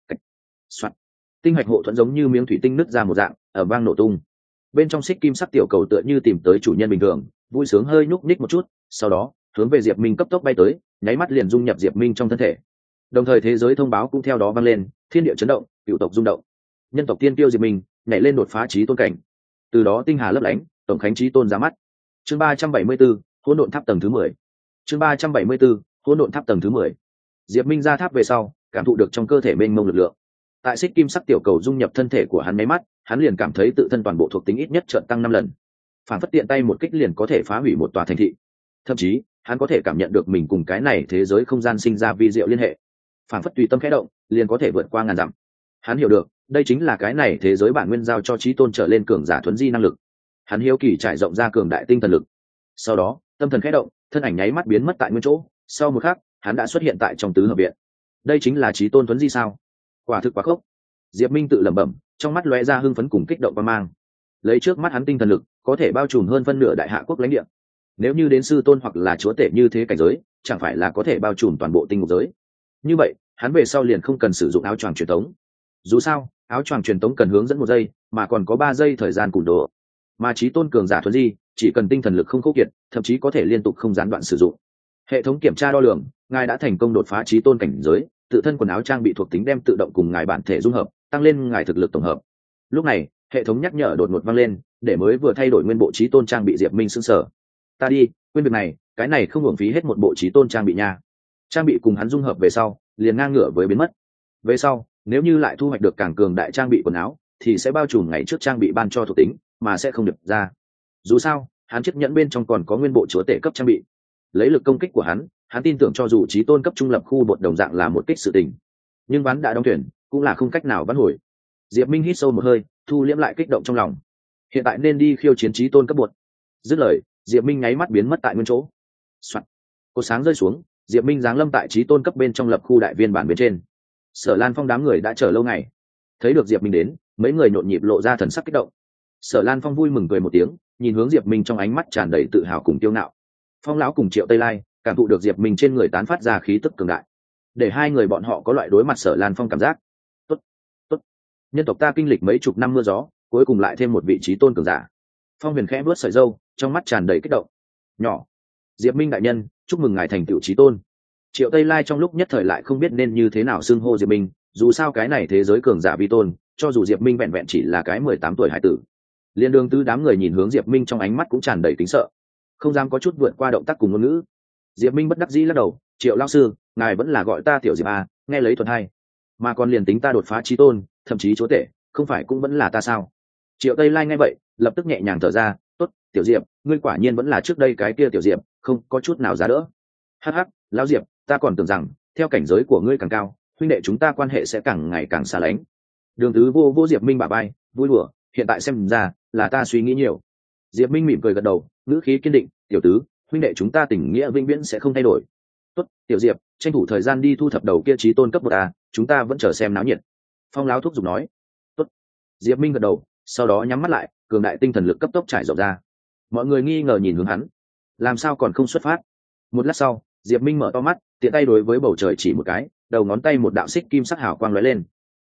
Soạt. Tinh hạch hộ thuẫn giống như miếng thủy tinh nứt ra một dạng, ở vang nổ tung. Bên trong xích kim sắc tiểu cầu tựa như tìm tới chủ nhân bình thường, vui sướng hơi nhúc nhích một chút, sau đó hướng về Diệp Minh cấp tốc bay tới, nháy mắt liền dung nhập Diệp Minh trong thân thể. Đồng thời thế giới thông báo cũng theo đó vang lên, thiên địa chấn động, cựu tộc rung động. Nhân tộc tiên tiêu Diệp Minh nhảy lên đột phá chí tôn cảnh. Từ đó tinh hà lấp lánh, tổng khánh chí tôn ra mắt. Chương ba trăm bảy mươi 74, hỗn độn tháp tầng thứ mười. Chương ba trăm bảy mươi 74, hỗn độn tháp tầng thứ mười. Diệp Minh ra tháp về sau, cảm thụ được trong cơ thể mênh mông lực lượng. Tại xích kim sắc tiểu cầu dung nhập thân thể của hắn mấy mắt, hắn liền cảm thấy tự thân toàn bộ thuộc tính ít nhất chợt tăng năm lần. Phản phất tiện tay một kích liền có thể phá hủy một tòa thành thị. Thậm chí, hắn có thể cảm nhận được mình cùng cái này thế giới không gian sinh ra vi diệu liên hệ. Phản phất tùy tâm khẽ động, liền có thể vượt qua ngàn dặm. Hắn hiểu được, đây chính là cái này thế giới bản nguyên giao cho chí tôn trở lên cường giả thuần di năng lực. Hắn hiếu kỳ trải rộng ra cường đại tinh thần lực. Sau đó, tâm thần khẽ động, thân ảnh nháy mắt biến mất tại nguyên chỗ, sau một khắc, hắn đã xuất hiện tại trong tứ hợp viện. Đây chính là chí tôn thuần di sao? Quả thực quá khốc. Diệp Minh tự lẩm bẩm, trong mắt lóe ra hưng phấn cùng kích động và mang. Lấy trước mắt hắn tinh thần lực, có thể bao trùm hơn phân nửa đại hạ quốc lãnh địa. Nếu như đến sư tôn hoặc là chúa tể như thế cảnh giới, chẳng phải là có thể bao trùm toàn bộ tinh ngục giới. Như vậy, hắn về sau liền không cần sử dụng áo choàng truyền tống. Dù sao, áo choàng truyền tống cần hướng dẫn một giây, mà còn có ba giây thời gian cùn đồ. Mà chí tôn cường giả thuần di, chỉ cần tinh thần lực không khô kiệt, thậm chí có thể liên tục không gián đoạn sử dụng. Hệ thống kiểm tra đo lường, ngài đã thành công đột phá chí tôn cảnh giới, tự thân quần áo trang bị thuộc tính đem tự động cùng ngài bản thể dung hợp, tăng lên ngài thực lực tổng hợp. Lúc này, hệ thống nhắc nhở đột ngột vang lên, để mới vừa thay đổi nguyên bộ chí tôn trang bị Diệp Minh sững sờ. Ta đi, quên việc này, cái này không uổng phí hết một bộ chí tôn trang bị nha. Trang bị cùng hắn dung hợp về sau, liền ngang ngửa với biến mất. Về sau, nếu như lại thu hoạch được càng cường đại trang bị quần áo, thì sẽ bao trùm ngày trước trang bị ban cho thuộc tính, mà sẽ không được ra. Dù sao, hắn chiếc nhẫn bên trong còn có nguyên bộ chúa tể cấp trang bị. Lấy lực công kích của hắn, hắn tin tưởng cho dù chí tôn cấp trung lập khu bột đồng dạng là một kích sự tình, nhưng ván đã đóng thuyền, cũng là không cách nào vãn hồi. Diệp Minh hít sâu một hơi, thu liễm lại kích động trong lòng. Hiện tại nên đi khiêu chiến chí tôn cấp bột. Dứt lời, Diệp Minh nháy mắt biến mất tại nguyên chỗ. Soạt. Cột sáng rơi xuống, Diệp Minh giáng lâm tại chí tôn cấp bên trong lập khu đại viên bản bên trên. Sở Lan Phong đám người đã chờ lâu ngày, thấy được Diệp Minh đến, mấy người nhộn nhịp lộ ra thần sắc kích động. Sở Lan Phong vui mừng cười một tiếng, nhìn hướng Diệp Minh trong ánh mắt tràn đầy tự hào cùng kiêu ngạo. Phong lão cùng Triệu Tây Lai cảm thụ được Diệp Minh trên người tán phát ra khí tức cường đại, để hai người bọn họ có loại đối mặt Sở Lan Phong cảm giác. Tốt, tốt. Nhân tộc ta kinh lịch mấy chục năm mưa gió, cuối cùng lại thêm một vị trí tôn cường giả. Phong Huyền khẽ vuốt sợi râu, trong mắt tràn đầy kích động. Nhỏ, Diệp Minh đại nhân, chúc mừng ngài thành tựu trí tôn. Triệu Tây Lai trong lúc nhất thời lại không biết nên như thế nào xưng hô Diệp Minh, dù sao cái này thế giới cường giả vi tôn, cho dù Diệp Minh vẹn vẹn chỉ là cái mười tám tuổi hải tử. Liên đương tư đám người nhìn hướng Diệp Minh trong ánh mắt cũng tràn đầy kính sợ, không dám có chút vượt qua động tác cùng ngôn ngữ. Diệp Minh bất đắc dĩ lắc đầu, Triệu lão sư, ngài vẫn là gọi ta tiểu Diệp à, nghe lấy thuận hay. Mà còn liền tính ta đột phá chí tôn, thậm chí chúa tể, không phải cũng vẫn là ta sao? Triệu Tây Lai nghe vậy, lập tức nhẹ nhàng thở ra, tốt, tiểu Diệp, ngươi quả nhiên vẫn là trước đây cái kia tiểu Diệp, không có chút nào giá đỡ. Hắc hắc, lão Diệp, ta còn tưởng rằng theo cảnh giới của ngươi càng cao, huynh đệ chúng ta quan hệ sẽ càng ngày càng xa lánh. Đường Tứ vô vô Diệp Minh bả vai, vui đùa, hiện tại xem ra là ta suy nghĩ nhiều. Diệp Minh mỉm cười gật đầu, ngữ khí kiên định, tiểu Tứ, huynh đệ chúng ta tình nghĩa vĩnh viễn sẽ không thay đổi. Tốt, tiểu Diệp, tranh thủ thời gian đi thu thập đầu kia chí tôn cấp một a, chúng ta vẫn chờ xem náo nhiệt. Phong lão thúc giục nói. Tốt. Diệp Minh gật đầu, sau đó nhắm mắt lại, cường đại tinh thần lực cấp tốc trải rộng ra. Mọi người nghi ngờ nhìn hướng hắn, làm sao còn không xuất phát? Một lát sau, Diệp Minh mở to mắt, tiện tay đối với bầu trời chỉ một cái, đầu ngón tay một đạo xích kim sắc hào quang lóe lên.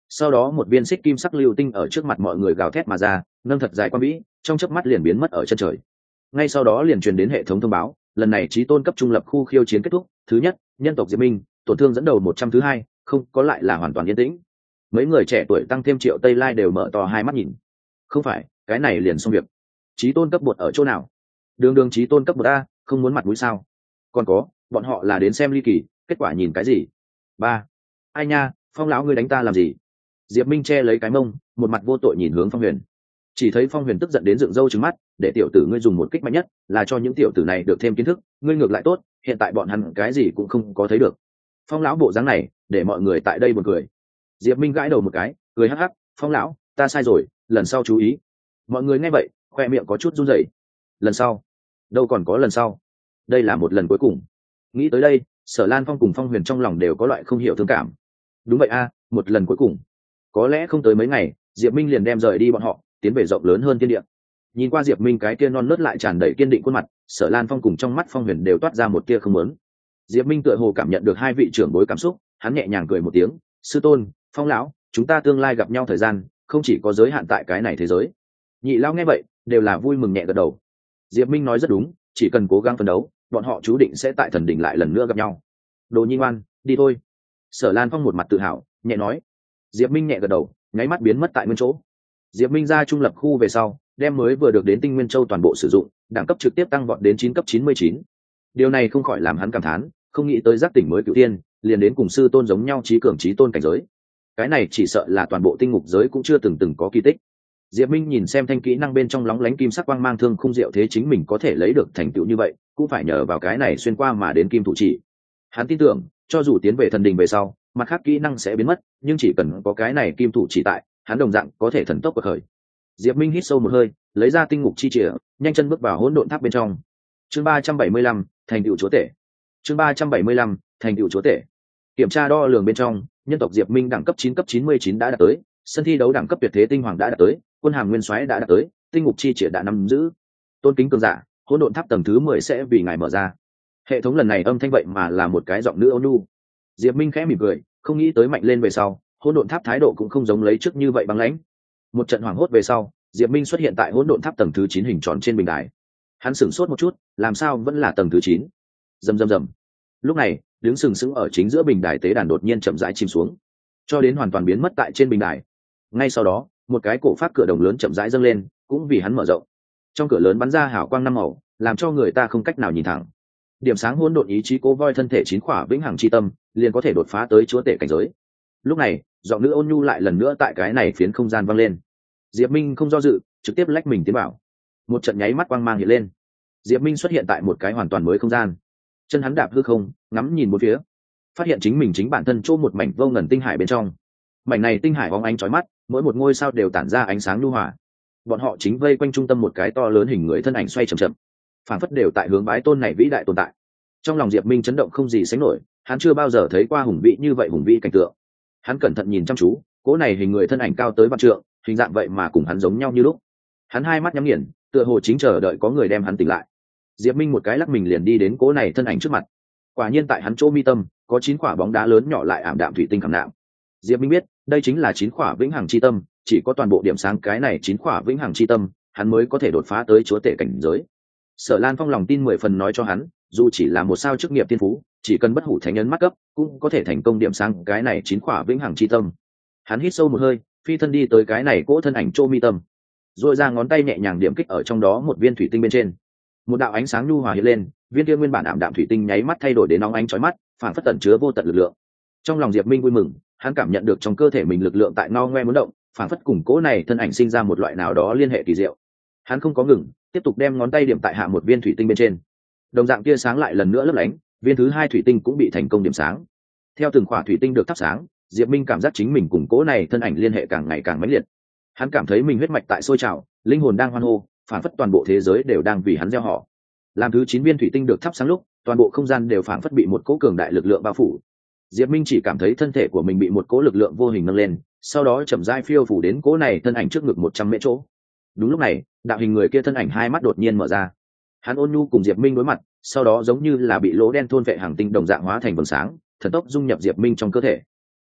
sau đó một viên xích kim sắc lưu tinh ở trước mặt mọi người gào thét mà ra, nâng thật dài quan vĩ, trong chớp mắt liền biến mất ở chân trời. Ngay sau đó liền truyền đến hệ thống thông báo, lần này chí tôn cấp trung lập khu khiêu chiến kết thúc, thứ nhất, nhân tộc Diệp Minh, tổn thương dẫn đầu một trăm, thứ hai, không có lại là hoàn toàn yên tĩnh. Mấy người trẻ tuổi tăng thêm Triệu Tây Lai đều mở to hai mắt nhìn. Không phải, cái này liền xong việc. Chí tôn cấp bột ở chỗ nào? Đường đường chí tôn cấp bột a, không muốn mặt mũi sao? Còn có, bọn họ là đến xem ly kỳ, kết quả nhìn cái gì? Ba. Ai nha, Phong lão ngươi đánh ta làm gì? Diệp Minh che lấy cái mông, một mặt vô tội nhìn hướng Phong Huyền. Chỉ thấy Phong Huyền tức giận đến dựng râu trừng mắt, để tiểu tử ngươi dùng một kích mạnh nhất, là cho những tiểu tử này được thêm kiến thức, ngươi ngược lại tốt, hiện tại bọn hắn cái gì cũng không có thấy được. Phong lão bộ dáng này, để mọi người tại đây buồn cười. Diệp Minh gãi đầu một cái, cười hắc hắc, Phong lão, ta sai rồi, lần sau chú ý. Mọi người nghe vậy, khoe miệng có chút run rẩy. Lần sau? Đâu còn có lần sau? Đây là một lần cuối cùng. Nghĩ tới đây, Sở Lan Phong cùng Phong Huyền trong lòng đều có loại không hiểu thương cảm. Đúng vậy a, một lần cuối cùng. Có lẽ không tới mấy ngày, Diệp Minh liền đem rời đi bọn họ, tiến về rộng lớn hơn thiên địa. Nhìn qua Diệp Minh cái kia non nớt lại tràn đầy kiên định khuôn mặt, Sở Lan Phong cùng trong mắt Phong Huyền đều toát ra một tia không muốn. Diệp Minh tựa hồ cảm nhận được hai vị trưởng bối cảm xúc, hắn nhẹ nhàng cười một tiếng, sư tôn, Phong lão, chúng ta tương lai gặp nhau thời gian không chỉ có giới hạn tại cái này thế giới. Nhị lão nghe vậy đều là vui mừng nhẹ gật đầu. Diệp Minh nói rất đúng, chỉ cần cố gắng phấn đấu, bọn họ chú định sẽ tại thần đỉnh lại lần nữa gặp nhau. Đồ Nhi ngoan, đi thôi. Sở Lan Phong một mặt tự hào, nhẹ nói. Diệp Minh nhẹ gật đầu, nháy mắt biến mất tại nguyên chỗ. Diệp Minh ra trung lập khu về sau, đem mới vừa được đến Tinh Nguyên Châu toàn bộ sử dụng, đẳng cấp trực tiếp tăng vọt đến chín cấp chín mươi chín. Điều này không khỏi làm hắn cảm thán, không nghĩ tới giác tỉnh mới cửu tiên, liền đến cùng sư tôn giống nhau chí cường chí tôn cảnh giới. Cái này chỉ sợ là toàn bộ tinh ngục giới cũng chưa từng từng có kỳ tích. Diệp Minh nhìn xem thanh kỹ năng bên trong lóng lánh kim sắc quang mang thương khung diệu thế chính mình có thể lấy được thành tựu như vậy, cũng phải nhờ vào cái này xuyên qua mà đến kim thủ chỉ. Hắn tin tưởng, cho dù tiến về thần đình về sau, mặt khác kỹ năng sẽ biến mất, nhưng chỉ cần có cái này kim thủ chỉ tại, hắn đồng dạng có thể thần tốc bậc khởi. Diệp Minh hít sâu một hơi, lấy ra tinh ngục chi chìa, nhanh chân bước vào hỗn độn tháp bên trong. Chương ba trăm bảy mươi lăm, thành tựu chúa tể. Chương ba trăm bảy mươi lăm, thành tựu chúa tể. Kiểm tra đo lường bên trong, nhân tộc Diệp Minh đẳng cấp chín cấp chín mươi chín đã đạt tới, sân thi đấu đẳng cấp tuyệt thế tinh hoàng đã đạt tới, quân hàm nguyên soái đã đạt tới, tinh ngục chi chìa đã nắm giữ. Tôn kính cường giả, hỗn độn tháp tầng thứ mười sẽ vì ngài mở ra. Hệ thống lần này âm thanh vậy mà là một cái giọng nữ ôn nhu. Diệp Minh khẽ mỉm cười, không nghĩ tới mạnh lên về sau, hỗn độn tháp thái độ cũng không giống lấy trước như vậy băng lãnh. Một trận hoảng hốt về sau, Diệp Minh xuất hiện tại hỗn độn tháp tầng thứ chín hình tròn trên bình đài. Hắn sửng sốt một chút, làm sao vẫn là tầng thứ chín? Rầm rầm rầm. Lúc này, đứng sừng sững ở chính giữa bình đài tế đàn đột nhiên chậm rãi chìm xuống, cho đến hoàn toàn biến mất tại trên bình đài. Ngay sau đó, một cái cổ pháp cửa đồng lớn chậm rãi dâng lên, cũng vì hắn mở rộng. Trong cửa lớn bắn ra hào quang năm màu, làm cho người ta không cách nào nhìn thẳng. Điểm sáng hỗn độn ý chí cố voi thân thể chín khỏa vĩnh hằng chi tâm, liền có thể đột phá tới chúa tể cảnh giới. Lúc này, giọng nữ ôn nhu lại lần nữa tại cái này phiến không gian vang lên. Diệp Minh không do dự, trực tiếp lách mình tiến vào. Một trận nháy mắt quang mang hiện lên. Diệp Minh xuất hiện tại một cái hoàn toàn mới không gian. Chân hắn đạp hư không, ngắm nhìn bốn phía, phát hiện chính mình chính bản thân chỗ một mảnh vô ngần tinh hải bên trong. Mảnh này tinh hải bóng ánh chói mắt, mỗi một ngôi sao đều tản ra ánh sáng nhu hòa. Bọn họ chính vây quanh trung tâm một cái to lớn hình người thân ảnh xoay chậm chậm, phảng phất đều tại hướng bái tôn này vĩ đại tồn tại. Trong lòng Diệp Minh chấn động không gì sánh nổi, hắn chưa bao giờ thấy qua hùng vĩ như vậy hùng vĩ cảnh tượng. Hắn cẩn thận nhìn chăm chú, cỗ này hình người thân ảnh cao tới vạn trượng, hình dạng vậy mà cùng hắn giống nhau như lúc. Hắn hai mắt nhắm nghiền, tựa hồ chính chờ đợi có người đem hắn tỉnh lại. Diệp Minh một cái lắc mình liền đi đến cỗ này thân ảnh trước mặt. Quả nhiên tại hắn chỗ mi tâm có chín quả bóng đá lớn nhỏ lại ảm đạm thủy tinh khảm nạm. Diệp Minh biết, đây chính là chín quả vĩnh hằng chi tâm, chỉ có toàn bộ điểm sáng cái này chín quả vĩnh hằng chi tâm, hắn mới có thể đột phá tới chúa tể cảnh giới. Sở Lan Phong lòng tin mười phần nói cho hắn, dù chỉ là một sao chức nghiệp tiên phú, chỉ cần bất hủ thánh ấn mắc cấp, cũng có thể thành công điểm sáng cái này chín quả vĩnh hằng chi tâm. Hắn hít sâu một hơi, phi thân đi tới cái này cỗ thân ảnh chỗ mi tâm, rồi ra ngón tay nhẹ nhàng điểm kích ở trong đó một viên thủy tinh bên trên. Một đạo ánh sáng nhu hòa hiện lên, viên kia nguyên bản ảm đạm thủy tinh nháy mắt thay đổi đến nóng ánh chói mắt, phản phất tẩn chứa vô tận lực lượng. Trong lòng Diệp Minh vui mừng, hắn cảm nhận được trong cơ thể mình lực lượng tại ngao ngoe muốn động, phản phất cùng cỗ này thân ảnh sinh ra một loại nào đó liên hệ kỳ diệu. Hắn không có ngừng, tiếp tục đem ngón tay điểm tại hạ một viên thủy tinh bên trên. Đồng dạng tia sáng lại lần nữa lấp lánh, viên thứ hai thủy tinh cũng bị thành công điểm sáng. Theo từng khỏa thủy tinh được thắp sáng, Diệp Minh cảm giác chính mình cùng cỗ này thân ảnh liên hệ càng ngày càng mãnh liệt. Hắn cảm thấy mình huyết mạch tại sôi trào, linh hồn đang hoan hô, phản phất toàn bộ thế giới đều đang vì hắn gieo họ. Làm thứ chín viên thủy tinh được thắp sáng lúc, toàn bộ không gian đều phản phất bị một cỗ cường đại lực lượng bao phủ. Diệp Minh chỉ cảm thấy thân thể của mình bị một cỗ lực lượng vô hình nâng lên, sau đó chậm rãi phiêu phủ đến cỗ này thân ảnh trước ngực một trăm mét chỗ. Đúng lúc này, đạo hình người kia thân ảnh hai mắt đột nhiên mở ra. Hắn ôn nhu cùng Diệp Minh đối mặt, sau đó giống như là bị lỗ đen thôn vệ hàng tinh đồng dạng hóa thành vầng sáng, thần tốc dung nhập Diệp Minh trong cơ thể.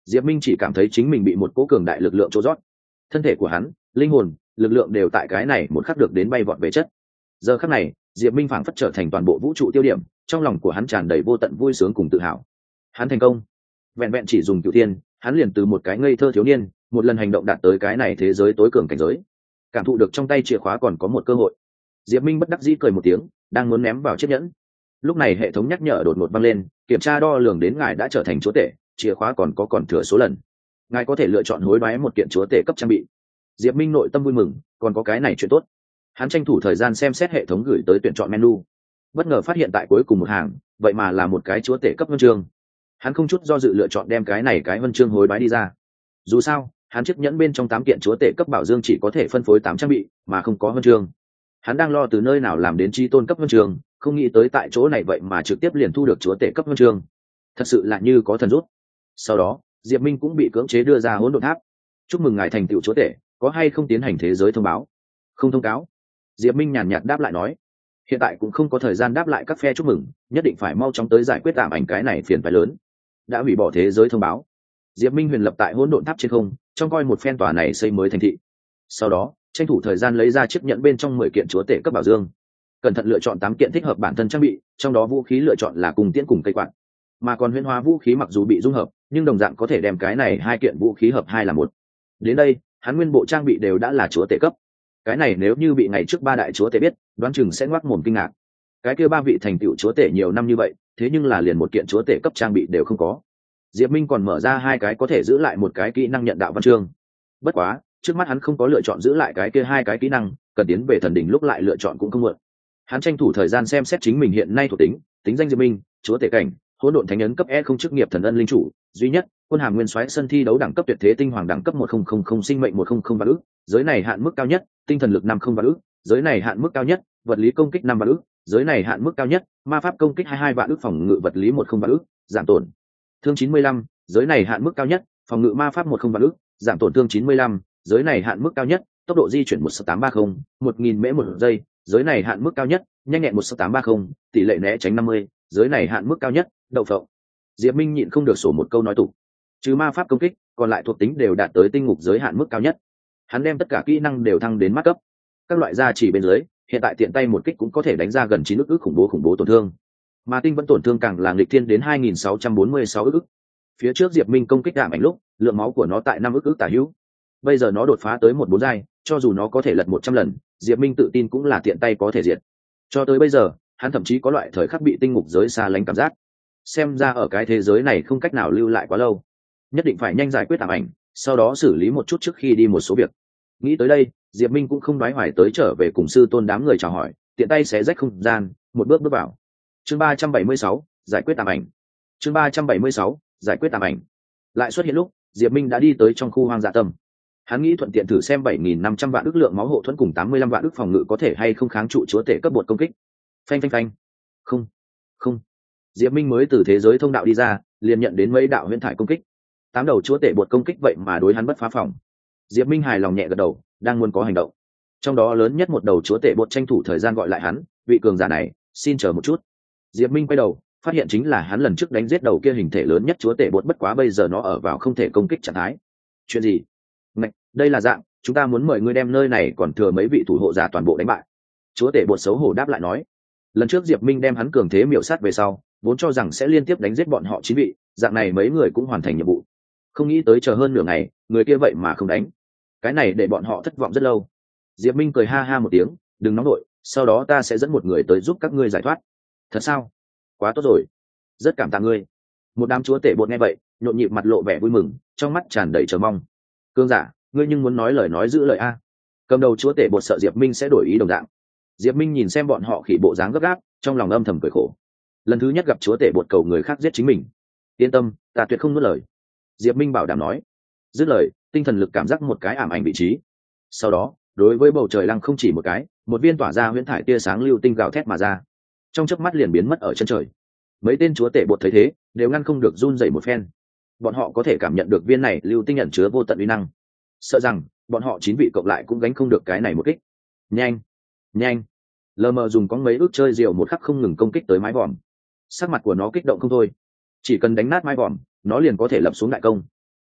Diệp Minh chỉ cảm thấy chính mình bị một cỗ cường đại lực lượng chỗ rót, thân thể của hắn, linh hồn, lực lượng đều tại cái này một khắc được đến bay vọt về chất. Giờ khắc này, Diệp Minh phảng phất trở thành toàn bộ vũ trụ tiêu điểm, trong lòng của hắn tràn đầy vô tận vui sướng cùng tự hào. Hắn thành công. Vẹn vẹn chỉ dùng cửu thiên, hắn liền từ một cái ngây thơ thiếu niên, một lần hành động đạt tới cái này thế giới tối cường cảnh giới. Cảm thụ được trong tay chìa khóa còn có một cơ hội. Diệp Minh bất đắc dĩ cười một tiếng, đang muốn ném vào chiếc nhẫn. Lúc này hệ thống nhắc nhở đột ngột vang lên, kiểm tra đo lường đến ngài đã trở thành chúa tể, chìa khóa còn có còn thừa số lần. Ngài có thể lựa chọn hối đoái một kiện chúa tể cấp trang bị. Diệp Minh nội tâm vui mừng, còn có cái này chuyện tốt. Hắn tranh thủ thời gian xem xét hệ thống gửi tới tuyển chọn menu, bất ngờ phát hiện tại cuối cùng một hàng, vậy mà là một cái chúa tể cấp huân chương. Hắn không chút do dự lựa chọn đem cái này cái huân chương hối đoái đi ra. Dù sao, hắn chiếc nhẫn bên trong tám kiện chúa tể cấp bảo dương chỉ có thể phân phối tám trang bị, mà không có huân chương. Hắn đang lo từ nơi nào làm đến chi tôn cấp huân chương, không nghĩ tới tại chỗ này vậy mà trực tiếp liền thu được chúa tể cấp huân chương. Thật sự là như có thần rút. Sau đó, Diệp Minh cũng bị cưỡng chế đưa ra hỗn độn tháp. Chúc mừng ngài thành tựu chúa tể, có hay không tiến hành thế giới thông báo? Không thông cáo. Diệp Minh nhàn nhạt đáp lại nói, hiện tại cũng không có thời gian đáp lại các phe chúc mừng, nhất định phải mau chóng tới giải quyết tạm ảnh cái này phiền phải lớn. Đã hủy bỏ thế giới thông báo. Diệp Minh huyền lập tại hỗn độn tháp trên không, trong coi một phen tòa này xây mới thành thị. Sau đó, tranh thủ thời gian lấy ra chiếc nhẫn bên trong mười kiện chúa tể cấp bảo dương, cẩn thận lựa chọn tám kiện thích hợp bản thân trang bị, trong đó vũ khí lựa chọn là cùng tiễn cùng cây quạt. Mà còn huyễn hóa vũ khí mặc dù bị dung hợp, nhưng đồng dạng có thể đem cái này hai kiện vũ khí hợp hai là một. Đến đây, hắn nguyên bộ trang bị đều đã là chúa tể cấp. Cái này nếu như bị ngày trước ba đại chúa tể biết, đoán chừng sẽ ngoác mồm kinh ngạc. Cái kia ba vị thành tựu chúa tể nhiều năm như vậy, thế nhưng là liền một kiện chúa tể cấp trang bị đều không có. Diệp Minh còn mở ra hai cái có thể giữ lại một cái kỹ năng nhận đạo văn chương. Bất quá, trước mắt hắn không có lựa chọn giữ lại cái kia hai cái kỹ năng, cần tiến về thần đỉnh lúc lại lựa chọn cũng không muộn. Hắn tranh thủ thời gian xem xét chính mình hiện nay thuộc tính, tính danh Diệp Minh, chúa tể cảnh, hỗn độn thánh ấn cấp E không chức nghiệp thần ân linh chủ, duy nhất, quân hàm nguyên soái sân thi đấu đẳng cấp tuyệt thế tinh hoàng đẳng cấp một không không không sinh mệnh một không không vạn ức, giới này hạn mức cao nhất, tinh thần lực năm không vạn ức, giới này hạn mức cao nhất, vật lý công kích năm vạn ức, giới này hạn mức cao nhất, ma pháp công kích hai mươi hai vạn ức, phòng ngự vật lý một không vạn ức, giảm tổn thương chín mươi lăm, giới này hạn mức cao nhất, phòng ngự ma pháp một không vạn ức, giảm tổn thương chín mươi lăm, giới này hạn mức cao nhất, tốc độ di chuyển một sáu tám ba không, một nghìn mễ một giây, giới này hạn mức cao nhất, nhanh nhẹn một sáu tám ba không, tỷ lệ né tránh năm mươi, giới này hạn mức cao nhất, đậu phộng. Diệp Minh nhịn không được sổ một câu nói tục. Trừ ma pháp công kích, còn lại thuộc tính đều đạt tới tinh ngục giới hạn mức cao nhất. Hắn đem tất cả kỹ năng đều thăng đến mắt cấp. Các loại gia chỉ bên dưới, hiện tại tiện tay một kích cũng có thể đánh ra gần chín ức ức khủng bố khủng bố tổn thương. Mà tinh vẫn tổn thương càng là nghịch thiên đến hai nghìn sáu trăm bốn mươi sáu ức ức. Phía trước Diệp Minh công kích đạm ảnh lúc, lượng máu của nó tại năm ức ức tả hữu. Bây giờ nó đột phá tới một bốn giai, cho dù nó có thể lật một trăm lần, Diệp Minh tự tin cũng là tiện tay có thể diệt. Cho tới bây giờ, hắn thậm chí có loại thời khắc bị tinh ngục giới xa lánh cảm giác. Xem ra ở cái thế giới này không cách nào lưu lại quá lâu, nhất định phải nhanh giải quyết tạm ảnh, sau đó xử lý một chút trước khi đi một số việc. Nghĩ tới đây, Diệp Minh cũng không đoái hoài tới trở về cùng sư tôn đám người chào hỏi, tiện tay xé rách không gian, một bước bước vào. Chương ba trăm bảy mươi sáu, giải quyết tạm ảnh. Chương ba trăm bảy mươi sáu, giải quyết tạm ảnh. Lại xuất hiện lúc, Diệp Minh đã đi tới trong khu hoang dã tâm. Hắn nghĩ thuận tiện thử xem bảy nghìn năm trăm vạn ức lượng máu hộ thuẫn cùng tám mươi lăm vạn ức phòng ngự có thể hay không kháng trụ chúa tể cấp bột công kích. Phanh phanh phanh. Không, không. Diệp Minh mới từ thế giới thông đạo đi ra, liền nhận đến mấy đạo huyễn thải công kích. Tám đầu chúa tể bột công kích vậy mà đối hắn bất phá phòng. Diệp Minh hài lòng nhẹ gật đầu, đang muốn có hành động. Trong đó lớn nhất một đầu chúa tể bột tranh thủ thời gian gọi lại hắn, vị cường giả này, xin chờ một chút. Diệp Minh quay đầu, phát hiện chính là hắn lần trước đánh giết đầu kia hình thể lớn nhất chúa tể bột, bất quá bây giờ nó ở vào không thể công kích trạng thái. Chuyện gì? Ngạch, đây là dạng, chúng ta muốn mời ngươi đem nơi này còn thừa mấy vị thủ hộ giả toàn bộ đánh bại. Chúa tể bột xấu hổ đáp lại nói. Lần trước Diệp Minh đem hắn cường thế miểu sát về sau, vốn cho rằng sẽ liên tiếp đánh giết bọn họ chín vị, dạng này mấy người cũng hoàn thành nhiệm vụ. Không nghĩ tới chờ hơn nửa ngày, người kia vậy mà không đánh. Cái này để bọn họ thất vọng rất lâu. Diệp Minh cười ha ha một tiếng, đừng nóng nổi, sau đó ta sẽ dẫn một người tới giúp các ngươi giải thoát. Thật sao? Quá tốt rồi, rất cảm tạ ngươi. Một đám chúa tể bột nghe vậy, nhộn nhịp mặt lộ vẻ vui mừng, trong mắt tràn đầy chờ mong. Cương giả, ngươi nhưng muốn nói lời nói giữ lời a. Cầm đầu chúa tể bột sợ Diệp Minh sẽ đổi ý đồng dạng. Diệp Minh nhìn xem bọn họ khỉ bộ dáng gấp gáp, trong lòng âm thầm cười khổ. Lần thứ nhất gặp chúa tể bột cầu người khác giết chính mình. Yên tâm, ta tuyệt không nuốt lời. Diệp Minh bảo đảm nói. Dứt lời, tinh thần lực cảm giác một cái ảm ảnh vị trí. Sau đó, đối với bầu trời lăng không chỉ một cái, một viên tỏa ra huyễn thải tia sáng lưu tinh gào thét mà ra, trong chớp mắt liền biến mất ở chân trời. Mấy tên chúa tể bột thấy thế, đều ngăn không được run rẩy một phen. Bọn họ có thể cảm nhận được viên này lưu tinh ẩn chứa vô tận uy năng, sợ rằng bọn họ chín vị cộng lại cũng gánh không được cái này một kích. Nhanh, nhanh! Lờ mờ dùng có mấy ước chơi diều một khắc không ngừng công kích tới mái vòm. Sắc mặt của nó kích động không thôi. Chỉ cần đánh nát mái vòm, nó liền có thể lập xuống đại công.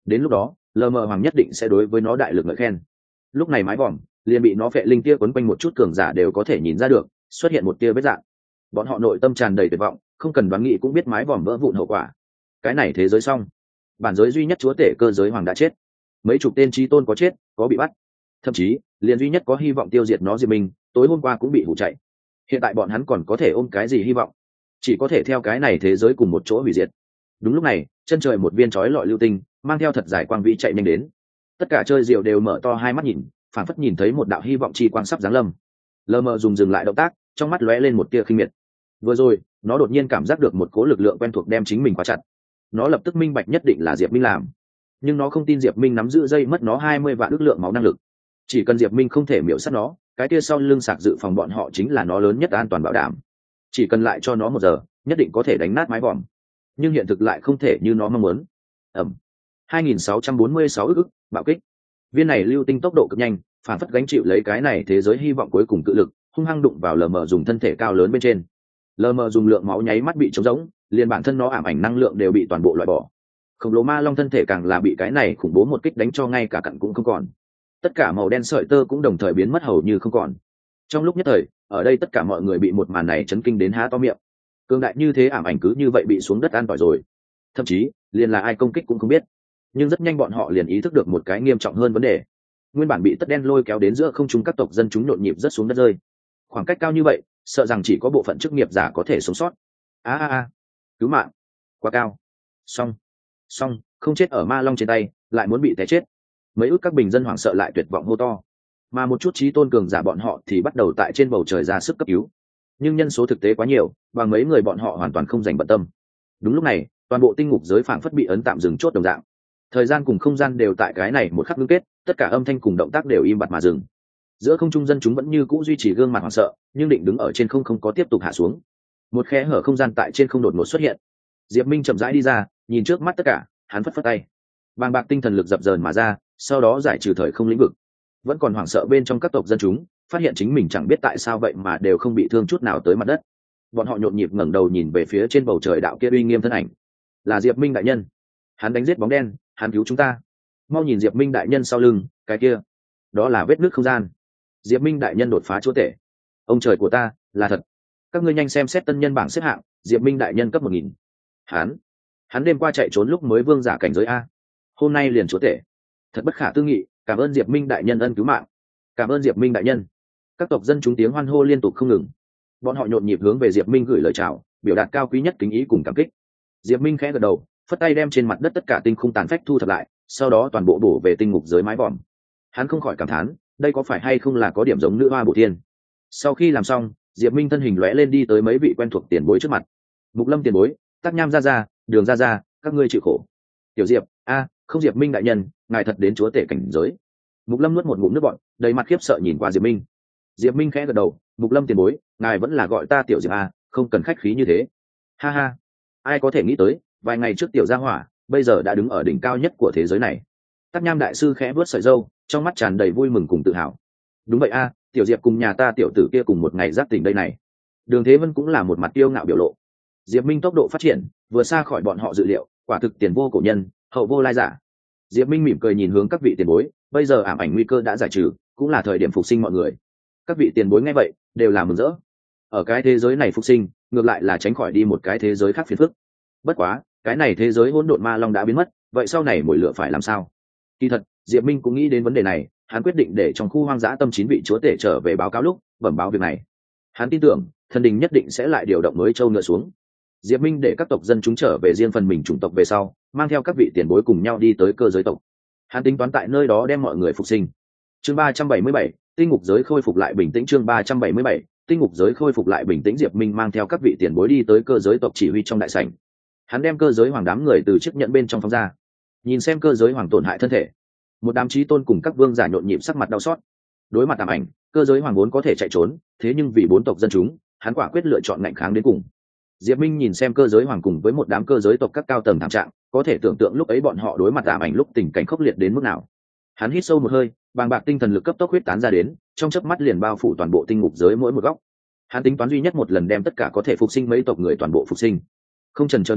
đến lúc đó lờ mờ hoàng nhất định sẽ đối với nó đại lực ngợi khen. Lúc này mái vòm liền bị nó phệ linh tia quấn quanh, một chút cường giả đều có thể nhìn ra được xuất hiện một tia vết dạng. Bọn họ nội tâm tràn đầy tuyệt vọng, không cần đoán nghĩ cũng biết mái vòm vỡ vụn hậu quả. Cái này thế giới xong, bản giới duy nhất chúa tể cơ giới hoàng đã chết, mấy chục tên chí tôn có chết có bị bắt, thậm chí liền duy nhất có hy vọng tiêu diệt nó Diệp Minh tối hôm qua cũng bị hủ chạy. Hiện tại bọn hắn còn có thể ôm cái gì hy vọng? Chỉ có thể theo cái này thế giới cùng một chỗ hủy diệt. Đúng lúc này chân trời một viên chói lọi lưu tinh mang theo thật dài quang vĩ chạy nhanh đến. Tất cả chơi diều đều mở to hai mắt nhìn, phảng phất nhìn thấy một đạo hy vọng chi quang sắp giáng lâm. Lờ mờ dùng dừng lại động tác, trong mắt lóe lên một tia khinh miệt. Vừa rồi nó đột nhiên cảm giác được một cỗ lực lượng quen thuộc đem chính mình khóa chặt. Nó lập tức minh bạch nhất định là Diệp Minh làm, nhưng nó không tin Diệp Minh nắm giữ dây mất nó hai mươi vạn ức lượng máu năng lực. Chỉ cần Diệp Minh không thể miểu sát nó, cái kia sau lưng sạc dự phòng bọn họ chính là nó lớn nhất an toàn bảo đảm. Chỉ cần lại cho nó một giờ, nhất định có thể đánh nát mái vòm. Nhưng hiện thực lại không thể như nó mong muốn. Ẩm. hai nghìn sáu trăm bốn mươi sáu ức ức bạo kích. Viên này lưu tinh tốc độ cực nhanh, phản phất gánh chịu lấy cái này thế giới hy vọng cuối cùng cự lực, hung hăng đụng vào lờ mờ dùng thân thể cao lớn bên trên. Lờ mờ dùng lượng máu nháy mắt bị trống rỗng, liền bản thân nó ảm ảnh năng lượng đều bị toàn bộ loại bỏ. Khổng lồ ma long thân thể càng là bị cái này khủng bố một kích đánh cho ngay cả cặn cũng không còn. Tất cả màu đen sợi tơ cũng đồng thời biến mất hầu như không còn. Trong lúc nhất thời, ở đây tất cả mọi người bị một màn này chấn kinh đến há to miệng. Cường đại như thế ảm ảnh cứ như vậy bị xuống đất an tỏi rồi. Thậm chí liền là ai công kích cũng không biết. Nhưng rất nhanh bọn họ liền ý thức được một cái nghiêm trọng hơn vấn đề. Nguyên bản bị tất đen lôi kéo đến giữa không trung các tộc dân chúng nhộn nhịp rất xuống đất rơi. Khoảng cách cao như vậy, sợ rằng chỉ có bộ phận chức nghiệp giả có thể sống sót. A a a, cứu mạng, quá cao. Xong, xong, không chết ở ma long trên tay, lại muốn bị té chết. Mấy ước các bình dân hoảng sợ lại tuyệt vọng hô to, mà một chút chí tôn cường giả bọn họ thì bắt đầu tại trên bầu trời ra sức cấp cứu. Nhưng nhân số thực tế quá nhiều, bằng mấy người bọn họ hoàn toàn không dành bận tâm. Đúng lúc này, toàn bộ tinh ngục giới phảng phất bị ấn tạm dừng chốt đồng dạng. Thời gian cùng không gian đều tại cái này một khắc ngưng kết, tất cả âm thanh cùng động tác đều im bặt mà dừng. Giữa không trung dân chúng vẫn như cũ duy trì gương mặt hoảng sợ, nhưng định đứng ở trên không không có tiếp tục hạ xuống. Một khe hở không gian tại trên không đột ngột xuất hiện. Diệp Minh chậm rãi đi ra, nhìn trước mắt tất cả, hắn phất phất tay. Bàng bạc tinh thần lực dập dờn mà ra, sau đó giải trừ thời không lĩnh vực. Vẫn còn hoảng sợ bên trong các tộc dân chúng, phát hiện chính mình chẳng biết tại sao vậy mà đều không bị thương chút nào tới mặt đất. Bọn họ nhộn nhịp ngẩng đầu nhìn về phía trên bầu trời đạo kia uy nghiêm thân ảnh. Là Diệp Minh đại nhân. Hắn đánh giết bóng đen, hắn cứu chúng ta. Mau nhìn Diệp Minh đại nhân sau lưng, cái kia, đó là vết nứt không gian. Diệp Minh đại nhân đột phá chúa tể. Ông trời của ta, là thật. Các ngươi nhanh xem xét tân nhân bảng xếp hạng, Diệp Minh đại nhân cấp một nghìn. Hắn, hắn đêm qua chạy trốn lúc mới vương giả cảnh giới a, hôm nay liền chúa tể. Thật bất khả tư nghị, cảm ơn Diệp Minh đại nhân ân cứu mạng. Cảm ơn Diệp Minh đại nhân. Các tộc dân chúng tiếng hoan hô liên tục không ngừng. Bọn họ nhộn nhịp hướng về Diệp Minh gửi lời chào, biểu đạt cao quý nhất kính ý cùng cảm kích. Diệp Minh khẽ gật đầu, phất tay đem trên mặt đất tất cả tinh khung tàn phách thu thập lại, sau đó toàn bộ đổ về tinh ngục giới mái vòm. Hắn không khỏi cảm thán, đây có phải hay không là có điểm giống nữ hoa bổ thiên. Sau khi làm xong, Diệp Minh thân hình lóe lên đi tới mấy vị quen thuộc tiền bối trước mặt. Mục Lâm tiền bối, Tắc Nham gia gia, Đường gia gia, các ngươi chịu khổ. Tiểu Diệp, a, không Diệp Minh đại nhân, ngài thật đến chúa tể cảnh giới. Mục Lâm nuốt một ngụm nước bọt, đầy mặt khiếp sợ nhìn qua Diệp Minh. Diệp Minh khẽ gật đầu, Mục Lâm tiền bối, ngài vẫn là gọi ta Tiểu Diệp a, không cần khách khí như thế. Ha ha, ai có thể nghĩ tới, vài ngày trước Tiểu Gia Hỏa, bây giờ đã đứng ở đỉnh cao nhất của thế giới này. Tắc Nham đại sư khẽ vuốt sợi râu, trong mắt tràn đầy vui mừng cùng tự hào. Đúng vậy a, Tiểu Diệp cùng nhà ta tiểu tử kia cùng một ngày giáp tỉnh đây này. Đường Thế Vân cũng là một mặt tiêu ngạo biểu lộ. Diệp Minh tốc độ phát triển vừa xa khỏi bọn họ dự liệu, quả thực tiền vô cổ nhân, hậu vô lai giả. Diệp Minh mỉm cười nhìn hướng các vị tiền bối, bây giờ ảm ảnh nguy cơ đã giải trừ, cũng là thời điểm phục sinh mọi người. Các vị tiền bối nghe vậy, đều là mừng rỡ. Ở cái thế giới này phục sinh, ngược lại là tránh khỏi đi một cái thế giới khác phiền phức. Bất quá, cái này thế giới hỗn độn ma long đã biến mất, vậy sau này mồi lửa phải làm sao? Kỳ thật, Diệp Minh cũng nghĩ đến vấn đề này, hắn quyết định để trong khu hoang dã tâm chín vị chúa tể trở về báo cáo lúc, bẩm báo việc này. Hắn tin tưởng, thần đình nhất định sẽ lại điều động mới châu ngựa xuống. Diệp Minh để các tộc dân chúng trở về riêng phần mình chủng tộc về sau, mang theo các vị tiền bối cùng nhau đi tới cơ giới tộc. Hắn tính toán tại nơi đó đem mọi người phục sinh. Chương ba trăm bảy mươi bảy, tinh ngục giới khôi phục lại bình tĩnh. Chương ba trăm bảy mươi bảy, tinh ngục giới khôi phục lại bình tĩnh. Diệp Minh mang theo các vị tiền bối đi tới cơ giới tộc chỉ huy trong đại sảnh. Hắn đem cơ giới hoàng đám người từ chiếc nhẫn bên trong phóng ra, nhìn xem cơ giới hoàng tổn hại thân thể. Một đám chí tôn cùng các vương giả nhộn nhịp sắc mặt đau xót. Đối mặt ảm ảnh, cơ giới hoàng vốn có thể chạy trốn, thế nhưng vì bốn tộc dân chúng, hắn quả quyết lựa chọn ngạnh kháng đến cùng. Diệp Minh nhìn xem cơ giới hoàng cùng với một đám cơ giới tộc các cao tầng thảm trạng, có thể tưởng tượng lúc ấy bọn họ đối mặt ảm ảnh lúc tình cảnh khốc liệt đến mức nào. Hắn hít sâu một hơi, bàng bạc tinh thần lực cấp tốc huyết tán ra đến, trong chớp mắt liền bao phủ toàn bộ tinh ngục giới mỗi một góc. Hắn tính toán duy nhất một lần đem tất cả có thể phục sinh mấy tộc người toàn bộ phục sinh. Không chần chờ nữa,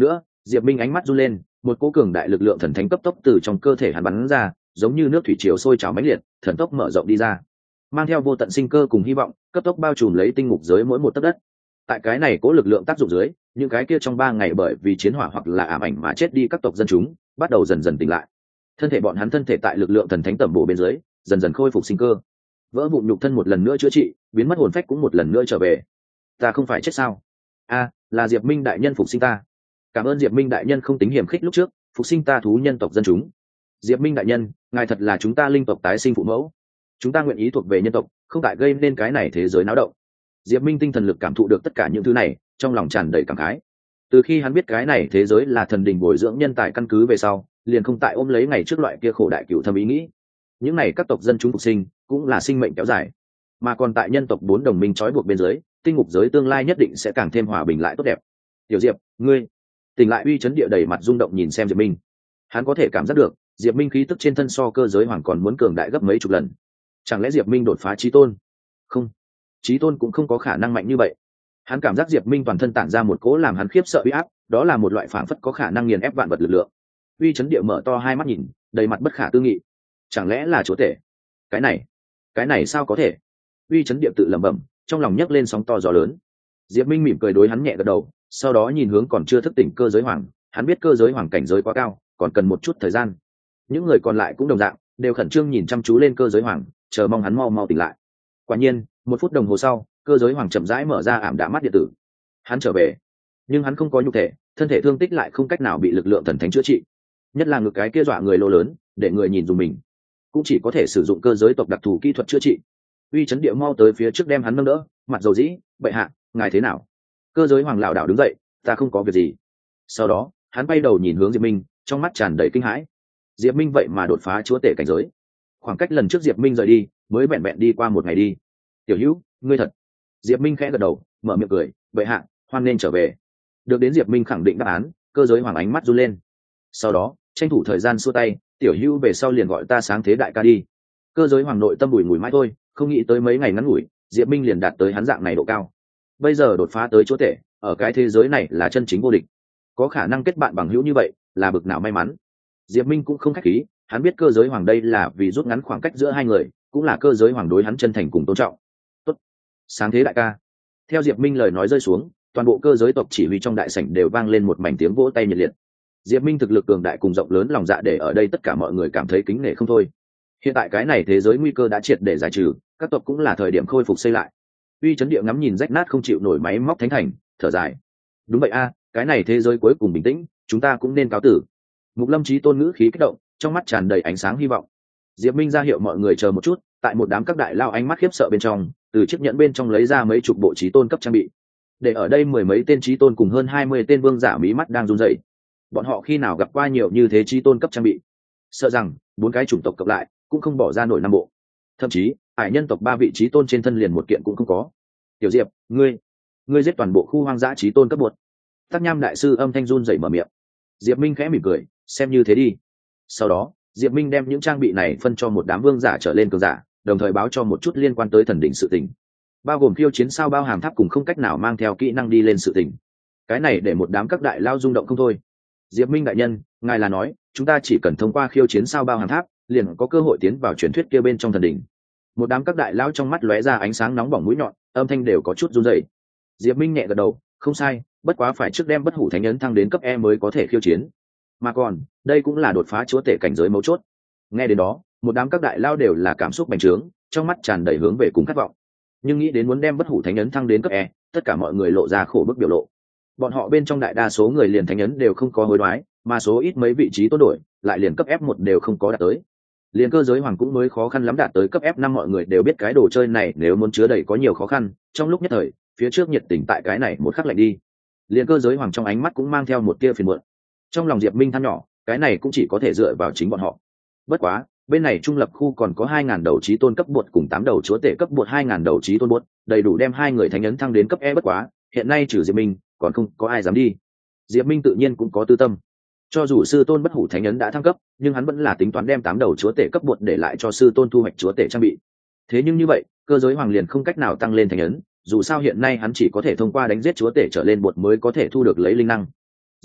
Diệp Minh ánh mắt run lên, một cỗ cường đại lực lượng thần thánh cấp tốc từ trong cơ thể hắn bắn ra, giống như nước thủy triều sôi trào mãnh liệt, thần tốc mở rộng đi ra, mang theo vô tận sinh cơ cùng hy vọng, cấp tốc bao trùm lấy tinh ngục giới mỗi một tấc đất. Tại cái này cỗ lực lượng tác dụng dưới, những cái kia trong ba ngày bởi vì chiến hỏa hoặc là ảm ảnh mà chết đi các tộc dân chúng, bắt đầu dần dần tỉnh lại. Thân thể bọn hắn thân thể tại lực lượng thần thánh tẩm bổ bên dưới, dần dần khôi phục sinh cơ. Vỡ vụn nhục thân một lần nữa chữa trị, biến mất hồn phách cũng một lần nữa trở về. Ta không phải chết sao? A, là Diệp Minh đại nhân phục sinh ta. Cảm ơn Diệp Minh đại nhân không tính hiểm khích lúc trước, phục sinh ta thú nhân tộc dân chúng. Diệp Minh đại nhân, ngài thật là chúng ta linh tộc tái sinh phụ mẫu. Chúng ta nguyện ý thuộc về nhân tộc, không tại gây nên cái này thế giới náo động. Diệp Minh tinh thần lực cảm thụ được tất cả những thứ này, trong lòng tràn đầy cảm khái. Từ khi hắn biết cái này thế giới là thần đình bồi dưỡng nhân tài căn cứ về sau, liền không tại ôm lấy ngày trước loại kia khổ đại cửu thâm ý nghĩ. Những này các tộc dân chúng phục sinh, cũng là sinh mệnh kéo dài. Mà còn tại nhân tộc bốn đồng minh trói buộc bên dưới, tinh ngục giới tương lai nhất định sẽ càng thêm hòa bình lại tốt đẹp. Tiểu Diệp, ngươi tỉnh lại. Uy chấn địa đầy mặt rung động nhìn xem Diệp Minh. Hắn có thể cảm giác được, Diệp Minh khí tức trên thân so cơ giới hoàng còn muốn cường đại gấp mấy chục lần. Chẳng lẽ Diệp Minh đột phá chí tôn? Không, chí tôn cũng không có khả năng mạnh như vậy. Hắn cảm giác Diệp Minh toàn thân tản ra một cỗ làm hắn khiếp sợ uy áp, đó là một loại phảng phất có khả năng nghiền ép vạn vật lực lượng. Uy chấn địa mở to hai mắt nhìn, đầy mặt bất khả tư nghị. Chẳng lẽ là chúa tể? Cái này, cái này sao có thể? Uy chấn địa tự lẩm bẩm, trong lòng nhấc lên sóng to gió lớn. Diệp Minh mỉm cười đối hắn nhẹ gật đầu, sau đó nhìn hướng còn chưa thức tỉnh cơ giới hoàng, hắn biết cơ giới hoàng cảnh giới quá cao, còn cần một chút thời gian. Những người còn lại cũng đồng dạng, đều khẩn trương nhìn chăm chú lên cơ giới hoàng, chờ mong hắn mau mau tỉnh lại. Quả nhiên, một phút đồng hồ sau, cơ giới hoàng chậm rãi mở ra ảm đạm mắt điện tử. Hắn trở về, nhưng hắn không có nhục thể, thân thể thương tích lại không cách nào bị lực lượng thần thánh chữa trị. Nhất là ngực cái kia dọa người lỗ lớn, để người nhìn dùng mình, cũng chỉ có thể sử dụng cơ giới tộc đặc thù kỹ thuật chữa trị. Uy chấn địa mau tới phía trước đem hắn nâng đỡ, mặt dầu dĩ, bệ hạ, ngài thế nào? Cơ giới hoàng lảo đảo đứng dậy, ta không có việc gì. Sau đó, hắn bay đầu nhìn hướng Diệp Minh, trong mắt tràn đầy kinh hãi. Diệp Minh vậy mà đột phá chúa tể cảnh giới. Khoảng cách lần trước Diệp Minh rời đi, mới vẹn vẹn đi qua một ngày đi. Tiểu Hữu, ngươi thật. Diệp Minh khẽ gật đầu, mở miệng cười, bệ hạ, hoan nên trở về. Được đến Diệp Minh khẳng định đáp án, cơ giới hoàng ánh mắt run lên. Sau đó, tranh thủ thời gian xua tay, Tiểu Hữu về sau liền gọi ta sáng thế đại ca đi. Cơ giới hoàng nội tâm bùi ngùi mãi thôi, không nghĩ tới mấy ngày ngắn ngủi, Diệp Minh liền đạt tới hắn dạng này độ cao. Bây giờ đột phá tới chúa tể, ở cái thế giới này là chân chính vô địch. Có khả năng kết bạn bằng hữu như vậy, là bực nào may mắn. Diệp Minh cũng không khách khí, hắn biết cơ giới hoàng đây là vì rút ngắn khoảng cách giữa hai người, cũng là cơ giới hoàng đối hắn chân thành cùng tôn trọng. Tốt, sáng thế đại ca. Theo Diệp Minh lời nói rơi xuống, toàn bộ cơ giới tộc chỉ huy trong đại sảnh đều vang lên một mảnh tiếng vỗ tay nhiệt liệt. Diệp Minh thực lực cường đại cùng rộng lớn lòng dạ để ở đây tất cả mọi người cảm thấy kính nể không thôi. Hiện tại cái này thế giới nguy cơ đã triệt để giải trừ, các tộc cũng là thời điểm khôi phục xây lại. Uy chấn địa ngắm nhìn rách nát không chịu nổi máy móc thánh thành, thở dài. Đúng vậy a, cái này thế giới cuối cùng bình tĩnh, chúng ta cũng nên cáo tử. Mục Lâm Chí Tôn ngữ khí kích động, trong mắt tràn đầy ánh sáng hy vọng. Diệp Minh ra hiệu mọi người chờ một chút, tại một đám các đại lao ánh mắt khiếp sợ bên trong, từ chiếc nhẫn bên trong lấy ra mấy chục bộ Chí Tôn cấp trang bị. Để ở đây mười mấy tên Chí Tôn cùng hơn hai mươi tên vương giả mí mắt đang run rẩy. Bọn họ khi nào gặp qua nhiều như thế Chí Tôn cấp trang bị? Sợ rằng bốn cái chủng tộc cộng lại cũng không bỏ ra nổi năm bộ. Thậm chí, ải nhân tộc ba vị Chí Tôn trên thân liền một kiện cũng không có. Tiểu Diệp, ngươi, ngươi giết toàn bộ khu hoang dã Chí Tôn cấp bột. Tắc Nham đại sư âm thanh run rẩy mở miệng. Diệp Minh khẽ mỉm cười, xem như thế đi. Sau đó, Diệp Minh đem những trang bị này phân cho một đám vương giả trở lên cường giả, đồng thời báo cho một chút liên quan tới thần đỉnh sự tình, bao gồm khiêu chiến sao bao hàm tháp cùng không cách nào mang theo kỹ năng đi lên sự tình. Cái này để một đám các đại lao rung động không thôi. Diệp Minh đại nhân, ngài là nói, chúng ta chỉ cần thông qua khiêu chiến sao bao hàm tháp, liền có cơ hội tiến vào truyền thuyết kia bên trong thần đỉnh. Một đám các đại lao trong mắt lóe ra ánh sáng nóng bỏng mũi nhọn, âm thanh đều có chút run rẩy. Diệp Minh nhẹ gật đầu, không sai, bất quá phải trước đem bất hủ thánh ấn thăng đến cấp E mới có thể khiêu chiến. Mà còn, đây cũng là đột phá chúa tể cảnh giới mấu chốt. Nghe đến đó, một đám các đại lao đều là cảm xúc bành trướng, trong mắt tràn đầy hướng về cùng khát vọng. Nhưng nghĩ đến muốn đem bất hủ thánh ấn thăng đến cấp E, tất cả mọi người lộ ra khổ bức biểu lộ. Bọn họ bên trong đại đa số người liền thánh ấn đều không có hối đoái, mà số ít mấy vị trí tốt đổi, lại liền cấp F một đều không có đạt tới. Liền cơ giới hoàng cũng mới khó khăn lắm đạt tới cấp F năm, mọi người đều biết cái đồ chơi này nếu muốn chứa đầy có nhiều khó khăn, trong lúc nhất thời, phía trước nhiệt tình tại cái này một khắc lạnh đi. Liền cơ giới hoàng trong ánh mắt cũng mang theo một tia phiền muộn. Trong lòng Diệp Minh than nhỏ, cái này cũng chỉ có thể dựa vào chính bọn họ. Bất quá, bên này trung lập khu còn có hai ngàn đầu chí tôn cấp bột cùng tám đầu chúa tể cấp bột hai ngàn đầu chí tôn bột, đầy đủ đem hai người thánh ấn thăng đến cấp E. Bất quá, hiện nay trừ Diệp Minh, còn không có ai dám đi. Diệp Minh tự nhiên cũng có tư tâm. Cho dù sư tôn bất hủ thánh ấn đã thăng cấp, nhưng hắn vẫn là tính toán đem tám đầu chúa tể cấp bột để lại cho sư tôn thu hoạch chúa tể trang bị. Thế nhưng như vậy, cơ giới hoàng liền không cách nào tăng lên thánh ấn, dù sao hiện nay hắn chỉ có thể thông qua đánh giết chúa tể trở lên bột mới có thể thu được lấy linh năng.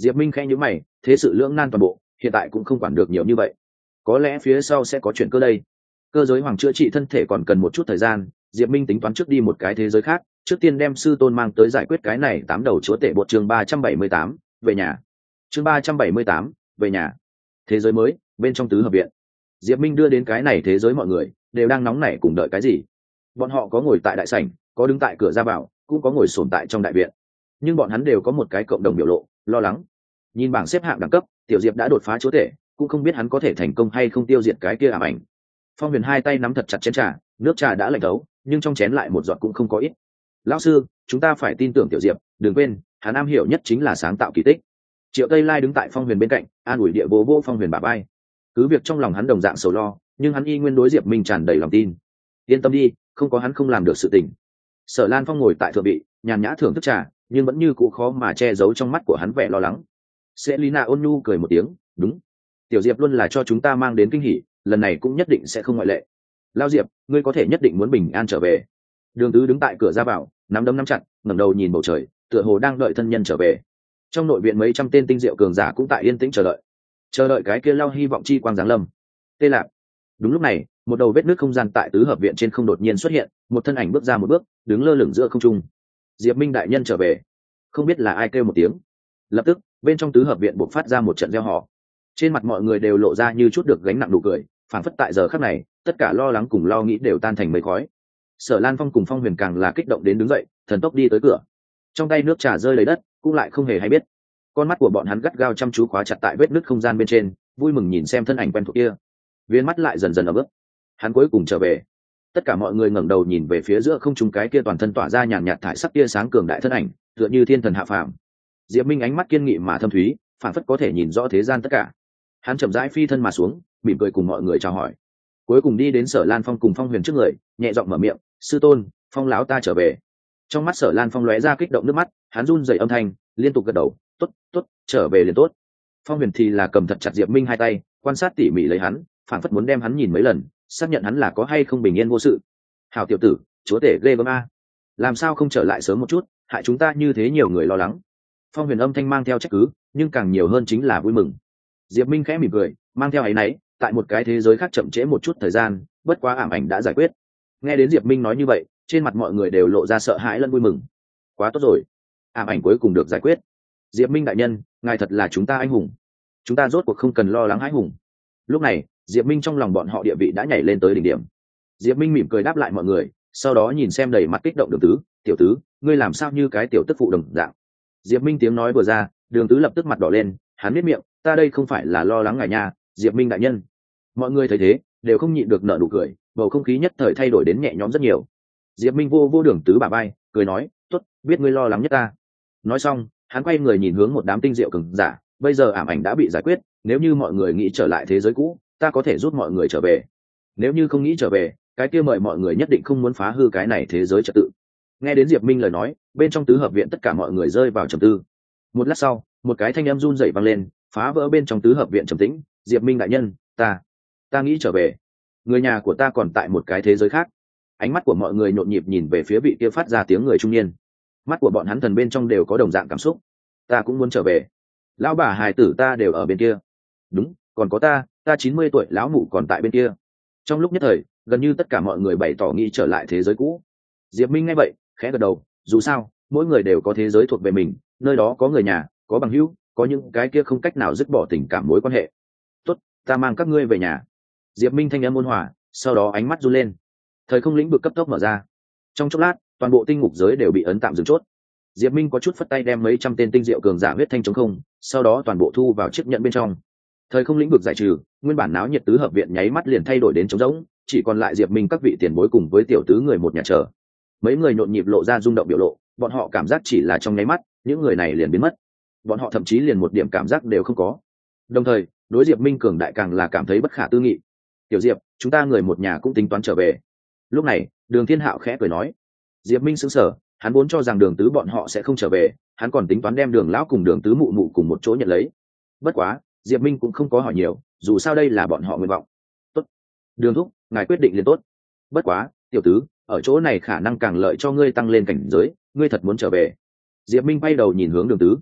Diệp Minh khẽ nhíu mày, thế sự lưỡng nan toàn bộ, hiện tại cũng không quản được nhiều như vậy, có lẽ phía sau sẽ có chuyện cơ đây. Cơ giới hoàng chữa trị thân thể còn cần một chút thời gian, Diệp Minh tính toán trước đi một cái thế giới khác, trước tiên đem sư tôn mang tới giải quyết cái này tám đầu chúa tể bột. Chương ba trăm bảy mươi tám, về nhà. Chương ba trăm bảy mươi tám, về nhà. Thế giới mới, bên trong tứ hợp viện. Diệp Minh đưa đến cái này thế giới, mọi người đều đang nóng nảy cùng đợi cái gì. Bọn họ có ngồi tại đại sảnh, có đứng tại cửa ra vào, cũng có ngồi xổm tại trong đại viện, nhưng bọn hắn đều có một cái cộng đồng biểu lộ, lo lắng. Nhìn bảng xếp hạng đẳng cấp, Tiểu Diệp đã đột phá chúa tể, cũng không biết hắn có thể thành công hay không tiêu diệt cái kia ảm ảnh. Phong Huyền hai tay nắm thật chặt chén trà, nước trà đã lạnh thấu, nhưng trong chén lại một giọt cũng không có ít. Lão sư, chúng ta phải tin tưởng Tiểu Diệp, đừng quên, hắn am hiểu nhất chính là sáng tạo kỳ tích. Triệu Tây Lai đứng tại Phong Huyền bên cạnh, an ủi địa vô vô Phong Huyền bả vai. Cứ việc trong lòng hắn đồng dạng sầu lo, nhưng hắn y nguyên đối Diệp Minh tràn đầy lòng tin. Yên tâm đi, không có hắn không làm được sự tình. Sở Lan Phong ngồi tại thượng vị, nhàn nhã thưởng thức trà, nhưng vẫn như cũ khó mà che giấu trong mắt của hắn vẻ lo lắng. Selina ôn nhu cười một tiếng, đúng, Tiểu Diệp luôn là cho chúng ta mang đến kinh hỉ, lần này cũng nhất định sẽ không ngoại lệ. Lao Diệp, ngươi có thể nhất định muốn bình an trở về. Đường Tứ đứng tại cửa ra vào, nắm đấm nắm chặt, ngẩng đầu nhìn bầu trời, tựa hồ đang đợi thân nhân trở về. Trong nội viện mấy trăm tên tinh diệu cường giả cũng tại yên tĩnh chờ đợi, chờ đợi cái kia lao hy vọng chi quang giáng lâm. Tê Lạc. Đúng lúc này, một đầu vết nước không gian tại tứ hợp viện trên không đột nhiên xuất hiện, một thân ảnh bước ra một bước, đứng lơ lửng giữa không trung. Diệp Minh đại nhân trở về. Không biết là ai kêu một tiếng. Lập tức, bên trong tứ hợp viện bộc phát ra một trận reo hò. Trên mặt mọi người đều lộ ra như chút được gánh nặng nụ cười, phản phất tại giờ khắc này, tất cả lo lắng cùng lo nghĩ đều tan thành mây khói. Sở Lan Phong cùng Phong Huyền càng là kích động đến đứng dậy, thần tốc đi tới cửa. Trong tay nước trà rơi lấy đất, cũng lại không hề hay biết. Con mắt của bọn hắn gắt gao chăm chú khóa chặt tại vết nứt không gian bên trên, vui mừng nhìn xem thân ảnh quen thuộc kia. Viên mắt lại dần dần ấm ức. Hắn cuối cùng trở về. Tất cả mọi người ngẩng đầu nhìn về phía giữa không trung cái kia toàn thân tỏa ra nhàn nhạt thải sắc tia sáng cường đại thân ảnh, tựa như thiên thần hạ phàm. Diệp Minh ánh mắt kiên nghị mà thâm thúy, phản phất có thể nhìn rõ thế gian tất cả. Hắn chậm rãi phi thân mà xuống, mỉm cười cùng mọi người chào hỏi. Cuối cùng đi đến Sở Lan Phong cùng Phong Huyền trước người, nhẹ giọng mở miệng, sư tôn, Phong lão ta trở về. Trong mắt Sở Lan Phong lóe ra kích động nước mắt, hắn run rẩy âm thanh, liên tục gật đầu, tốt, tốt, trở về liền tốt. Phong Huyền thì là cầm thật chặt Diệp Minh hai tay, quan sát tỉ mỉ lấy hắn, phản phất muốn đem hắn nhìn mấy lần, xác nhận hắn là có hay không bình yên vô sự. Hảo tiểu tử, chúa tể ghê gớm a, làm sao không trở lại sớm một chút, hại chúng ta như thế nhiều người lo lắng. Phong Huyền âm thanh mang theo trách cứ, nhưng càng nhiều hơn chính là vui mừng. Diệp Minh khẽ mỉm cười, mang theo áy náy, tại một cái thế giới khác chậm trễ một chút thời gian, bất quá ảm ảnh đã giải quyết. Nghe đến Diệp Minh nói như vậy, trên mặt mọi người đều lộ ra sợ hãi lẫn vui mừng. Quá tốt rồi, ảm ảnh cuối cùng được giải quyết. Diệp Minh đại nhân, ngài thật là chúng ta anh hùng, chúng ta rốt cuộc không cần lo lắng hãi hùng. Lúc này, Diệp Minh trong lòng bọn họ địa vị đã nhảy lên tới đỉnh điểm. Diệp Minh mỉm cười đáp lại mọi người, sau đó nhìn xem đầy mặt kích động Đường Tứ, tiểu tứ, ngươi làm sao như cái tiểu tức phụ đồng dạng. Diệp Minh tiếng nói vừa ra, Đường Tứ lập tức mặt đỏ lên, hắn biết miệng, ta đây không phải là lo lắng ngài nha, Diệp Minh đại nhân. Mọi người thấy thế, đều không nhịn được nở nụ cười, bầu không khí nhất thời thay đổi đến nhẹ nhõm rất nhiều. Diệp Minh vô vô Đường Tứ bả vai, cười nói, tốt, biết ngươi lo lắng nhất ta. Nói xong, hắn quay người nhìn hướng một đám tinh diệu cường giả, bây giờ ảm ảnh đã bị giải quyết, nếu như mọi người nghĩ trở lại thế giới cũ, ta có thể giúp mọi người trở về. Nếu như không nghĩ trở về, cái kia mời mọi người nhất định không muốn phá hư cái này thế giới trật tự. Nghe đến Diệp Minh lời nói, bên trong tứ hợp viện tất cả mọi người rơi vào trầm tư. Một lát sau, một cái thanh âm run rẩy vang lên, phá vỡ bên trong tứ hợp viện trầm tĩnh, Diệp Minh đại nhân, ta ta nghĩ trở về, người nhà của ta còn tại một cái thế giới khác. Ánh mắt của mọi người nhộn nhịp nhìn về phía vị kia phát ra tiếng người trung niên, mắt của bọn hắn thần bên trong đều có đồng dạng cảm xúc. Ta cũng muốn trở về, lão bà hài tử ta đều ở bên kia. Đúng, còn có ta, ta chín mươi tuổi lão mụ còn tại bên kia. Trong lúc nhất thời, gần như tất cả mọi người bày tỏ nghĩ trở lại thế giới cũ. Diệp Minh nghe vậy, khẽ gật đầu, dù sao, mỗi người đều có thế giới thuộc về mình, nơi đó có người nhà, có bằng hữu, có những cái kia không cách nào dứt bỏ tình cảm mối quan hệ. Tốt, ta mang các ngươi về nhà. Diệp Minh thanh âm ôn hòa, sau đó ánh mắt run lên. Thời không lĩnh vực cấp tốc mở ra. Trong chốc lát, toàn bộ tinh ngục giới đều bị ấn tạm dừng chốt. Diệp Minh có chút phất tay đem mấy trăm tên tinh diệu cường giả huyết thanh chống không, sau đó toàn bộ thu vào chiếc nhận bên trong. Thời không lĩnh vực giải trừ, nguyên bản náo nhiệt tứ hợp viện nháy mắt liền thay đổi đến trống rỗng, chỉ còn lại Diệp Minh các vị tiền bối cùng với tiểu tứ người một nhà chờ. Mấy người nhộn nhịp lộ ra rung động biểu lộ, bọn họ cảm giác chỉ là trong nháy mắt, những người này liền biến mất. Bọn họ thậm chí liền một điểm cảm giác đều không có. Đồng thời, đối Diệp Minh cường đại càng là cảm thấy bất khả tư nghị. Tiểu Diệp, chúng ta người một nhà cũng tính toán trở về. Lúc này, Đường Thiên Hạo khẽ cười nói. Diệp Minh sững sờ, hắn vốn cho rằng Đường Tứ bọn họ sẽ không trở về, hắn còn tính toán đem Đường lão cùng Đường Tứ mụ mụ cùng một chỗ nhận lấy. Bất quá, Diệp Minh cũng không có hỏi nhiều, dù sao đây là bọn họ nguyện vọng. Tốt, Đường thúc, ngài quyết định liền tốt. Bất quá, tiểu tứ, ở chỗ này khả năng càng lợi cho ngươi tăng lên cảnh giới, ngươi thật muốn trở về. Diệp Minh bay đầu nhìn hướng Đường Tứ.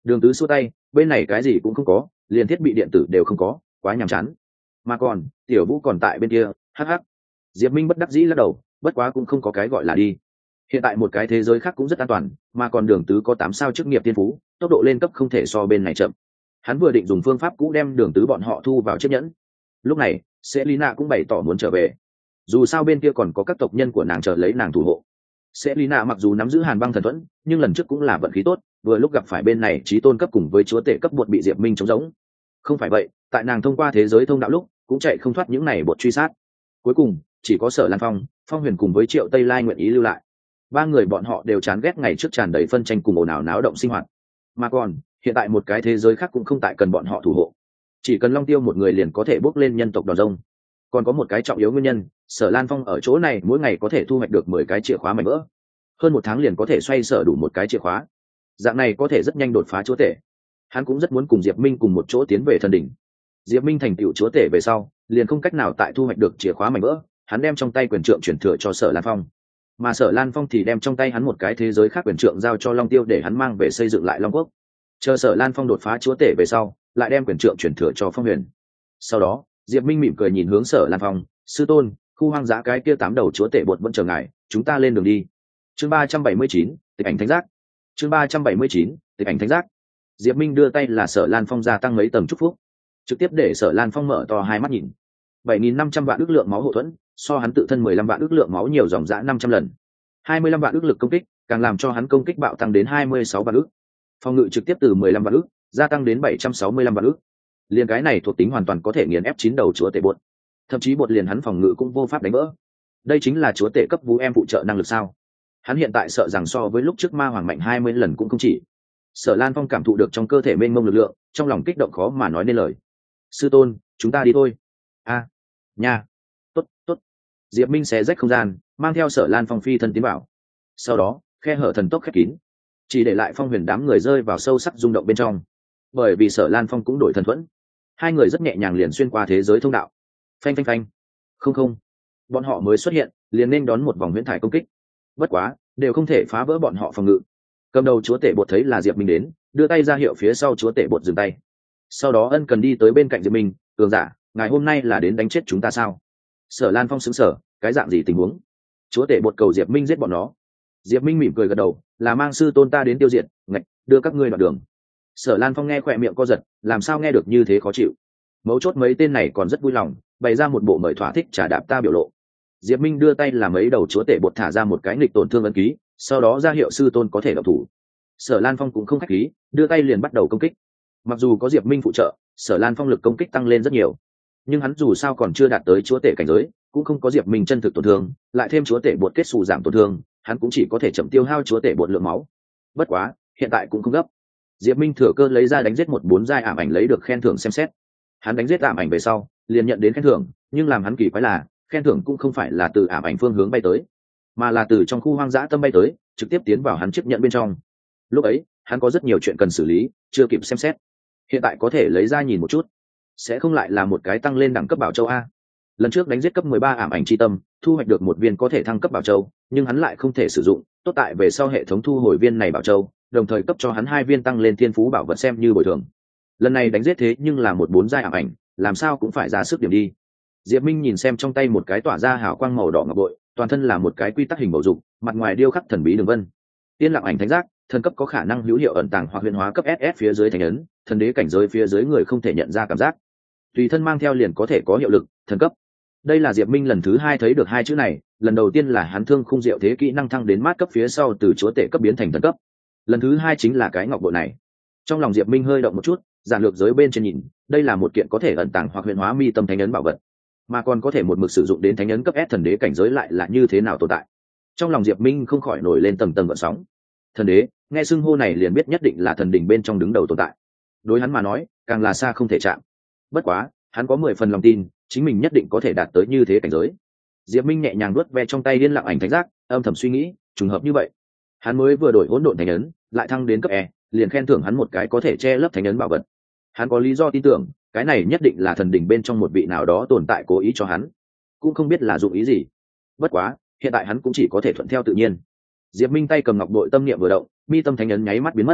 Đường Tứ xua tay, bên này cái gì cũng không có, liền thiết bị điện tử đều không có, quá nhàm chán. Mà còn Tiểu Vũ còn tại bên kia. Hắc hắc. Diệp Minh bất đắc dĩ lắc đầu, bất quá cũng không có cái gọi là đi. Hiện tại một cái thế giới khác cũng rất an toàn, mà còn Đường Tứ có tám sao chức nghiệp tiên phú, tốc độ lên cấp không thể so bên này chậm. Hắn vừa định dùng phương pháp cũ đem Đường Tứ bọn họ thu vào chiếc nhẫn. Lúc này Selina cũng bày tỏ muốn trở về, dù sao bên kia còn có các tộc nhân của nàng chờ lấy nàng thủ hộ. Selina mặc dù nắm giữ Hàn Băng thần thuẫn, nhưng lần trước cũng là vận khí tốt, vừa lúc gặp phải bên này chí tôn cấp cùng với chúa tể cấp bột bị Diệp Minh chống giống. Không phải vậy, tại nàng thông qua thế giới thông đạo lúc, cũng chạy không thoát những này bột truy sát. Cuối cùng, chỉ có Sở Lan Phong, Phong Huyền cùng với Triệu Tây Lai nguyện ý lưu lại. Ba người bọn họ đều chán ghét ngày trước tràn đầy phân tranh cùng ồn ào náo động sinh hoạt. Mà còn, hiện tại một cái thế giới khác cũng không tại cần bọn họ thủ hộ. Chỉ cần Long Tiêu một người liền có thể bước lên nhân tộc đòn rông. Còn có một cái trọng yếu nguyên nhân, Sở Lan Phong ở chỗ này mỗi ngày có thể thu hoạch được mười cái chìa khóa mảnh vỡ, hơn một tháng liền có thể xoay sở đủ một cái chìa khóa. Dạng này có thể rất nhanh đột phá chúa tể. Hắn cũng rất muốn cùng Diệp Minh cùng một chỗ tiến về thần đỉnh. Diệp Minh thành tựu chúa tể về sau, liền không cách nào tại thu hoạch được chìa khóa mảnh vỡ, hắn đem trong tay quyền trượng chuyển thừa cho Sở Lan Phong, mà Sở Lan Phong thì đem trong tay hắn một cái thế giới khác quyền trượng giao cho Long Tiêu để hắn mang về xây dựng lại Long Quốc. Chờ Sở Lan Phong đột phá chúa tể về sau, lại đem quyền trượng chuyển thừa cho Phong Huyền. Sau đó, Diệp Minh mỉm cười nhìn hướng Sở Lan Phong, sư tôn, khu hoang dã cái kia tám đầu chúa tể bột vẫn chờ ngài, chúng ta lên đường đi. Chương ba trăm bảy mươi chín, tịch ảnh thánh giác. Chương ba trăm bảy mươi chín, tịch ảnh thánh giác. Diệp Minh đưa tay là Sở Lan Phong gia tăng mấy tầng chúc phúc, trực tiếp để Sở Lan Phong mở to hai mắt nhìn. bảy nghìn năm trăm vạn ức lượng máu hộ thuẫn, so hắn tự thân mười lăm vạn ức lượng máu nhiều dòng dã năm trăm lần. hai mươi lăm vạn ức lực công kích, càng làm cho hắn công kích bạo tăng đến hai mươi sáu vạn ức. Phòng ngự trực tiếp từ mười lăm vạn ức gia tăng đến bảy trăm sáu mươi lăm vạn ức. Liên cái này thuộc tính hoàn toàn có thể nghiền ép chín đầu chúa tể bột. Thậm chí bột liền hắn phòng ngự cũng vô pháp đánh vỡ. Đây chính là chúa tể cấp vũ em phụ trợ năng lực sao? Hắn hiện tại sợ rằng so với lúc trước ma hoàng mạnh hai mươi lần cũng không chỉ. Sở Lan Phong cảm thụ được trong cơ thể mênh mông lực lượng, trong lòng kích động khó mà nói nên lời. Sư tôn, chúng ta đi thôi. A, à, nha, tốt, tốt. Diệp Minh xé rách không gian, mang theo Sở Lan Phong phi thân tiến vào. Sau đó, khe hở thần tốc khép kín, chỉ để lại Phong Huyền đám người rơi vào sâu sắc rung động bên trong. Bởi vì Sở Lan Phong cũng đổi thần thuẫn, hai người rất nhẹ nhàng liền xuyên qua thế giới thông đạo. Phanh phanh phanh. Không không, bọn họ mới xuất hiện, liền nên đón một vòng huyễn thải công kích. Bất quá, đều không thể phá vỡ bọn họ phòng ngự. Cầm đầu chúa tể bột thấy là Diệp Minh đến, đưa tay ra hiệu phía sau chúa tể bột dừng tay. Sau đó ân cần đi tới bên cạnh Diệp Minh, cường giả, ngài hôm nay là đến đánh chết chúng ta sao? Sở Lan Phong sững sờ, cái dạng gì tình huống? Chúa tể bột cầu Diệp Minh giết bọn nó. Diệp Minh mỉm cười gật đầu, là mang sư tôn ta đến tiêu diệt, ngạch, đưa các ngươi đoạn đường. Sở Lan Phong nghe khỏe miệng co giật, làm sao nghe được như thế khó chịu. Mấu chốt mấy tên này còn rất vui lòng, bày ra một bộ mời thỏa thích trả đạp ta biểu lộ. Diệp Minh đưa tay làm mấy đầu chúa tể bột thả ra một cái nghịch tổn thương ấn ký, sau đó ra hiệu sư tôn có thể động thủ. Sở Lan Phong cũng không khách khí, đưa tay liền bắt đầu công kích. Mặc dù có Diệp Minh phụ trợ, Sở Lan Phong lực công kích tăng lên rất nhiều, nhưng hắn dù sao còn chưa đạt tới chúa tể cảnh giới, cũng không có Diệp Minh chân thực tổn thương, lại thêm chúa tể bột kết xù giảm tổn thương, hắn cũng chỉ có thể chậm tiêu hao chúa tể bột lượng máu. Bất quá, hiện tại cũng không gấp. Diệp Minh thừa cơ lấy ra đánh giết một bốn giai ảm ảnh lấy được khen thưởng xem xét. Hắn đánh giết ảm ảnh về sau, liền nhận đến khen thưởng, nhưng làm hắn kỳ quái là, khen thưởng cũng không phải là từ ảm ảnh phương hướng bay tới, mà là từ trong khu hoang dã tâm bay tới, trực tiếp tiến vào hắn chiếc nhẫn bên trong. Lúc ấy, hắn có rất nhiều chuyện cần xử lý, chưa kịp xem xét. Hiện tại có thể lấy ra nhìn một chút, sẽ không lại là một cái tăng lên đẳng cấp bảo châu a. Lần trước đánh giết cấp mười ba ảm ảnh chi tâm, thu hoạch được một viên có thể thăng cấp bảo châu, nhưng hắn lại không thể sử dụng, tốt tại về sau hệ thống thu hồi viên này bảo châu, đồng thời cấp cho hắn hai viên tăng lên thiên phú bảo vật xem như bồi thường. Lần này đánh giết thế nhưng là một bốn giai ảm ảnh, làm sao cũng phải ra sức điểm đi. Diệp Minh nhìn xem trong tay một cái tỏa ra hào quang màu đỏ ngọc bội, toàn thân là một cái quy tắc hình bầu dục, mặt ngoài điêu khắc thần bí đường vân. Tiên lặng ảnh thánh giác, thần cấp có khả năng hữu hiệu ẩn tàng hoặc huyền hóa cấp ét ét phía dưới thánh ấn, thần đế cảnh giới phía dưới người không thể nhận ra cảm giác. Tùy thân mang theo liền có thể có hiệu lực, thần cấp. Đây là Diệp Minh lần thứ hai thấy được hai chữ này, lần đầu tiên là hắn thương khung diệu thế kỹ năng thăng đến mát cấp phía sau từ chúa tể cấp biến thành thần cấp. Lần thứ hai chính là cái ngọc bội này. Trong lòng Diệp Minh hơi động một chút, giản lược giới bên trên nhìn, đây là một kiện có thể ẩn tàng hoặc huyền hóa mi tâm thánh ấn bảo vật, mà còn có thể một mực sử dụng đến thánh ấn cấp S thần đế cảnh giới lại là như thế nào tồn tại. Trong lòng Diệp Minh không khỏi nổi lên tầng tầng gợn sóng. Thần đế, nghe xưng hô này liền biết nhất định là thần đỉnh bên trong đứng đầu tồn tại. Đối hắn mà nói, càng là xa không thể chạm. Bất quá, hắn có mười phần lòng tin, chính mình nhất định có thể đạt tới như thế cảnh giới. Diệp Minh nhẹ nhàng nuốt ve trong tay liên lặng ảnh thánh giác, âm thầm suy nghĩ, trùng hợp như vậy. Hắn mới vừa đổi hỗn độn thánh ấn, lại thăng đến cấp E, liền khen thưởng hắn một cái có thể che lấp thánh ấn bảo vật. Hắn có lý do tin tưởng, cái này nhất định là thần đỉnh bên trong một vị nào đó tồn tại cố ý cho hắn, cũng không biết là dụng ý gì. Bất quá, hiện tại hắn cũng chỉ có thể thuận theo tự nhiên. Diệp Minh tay cầm ngọc bội tâm niệm vừa động, mi tâm thánh ấn nháy mắt biến mất.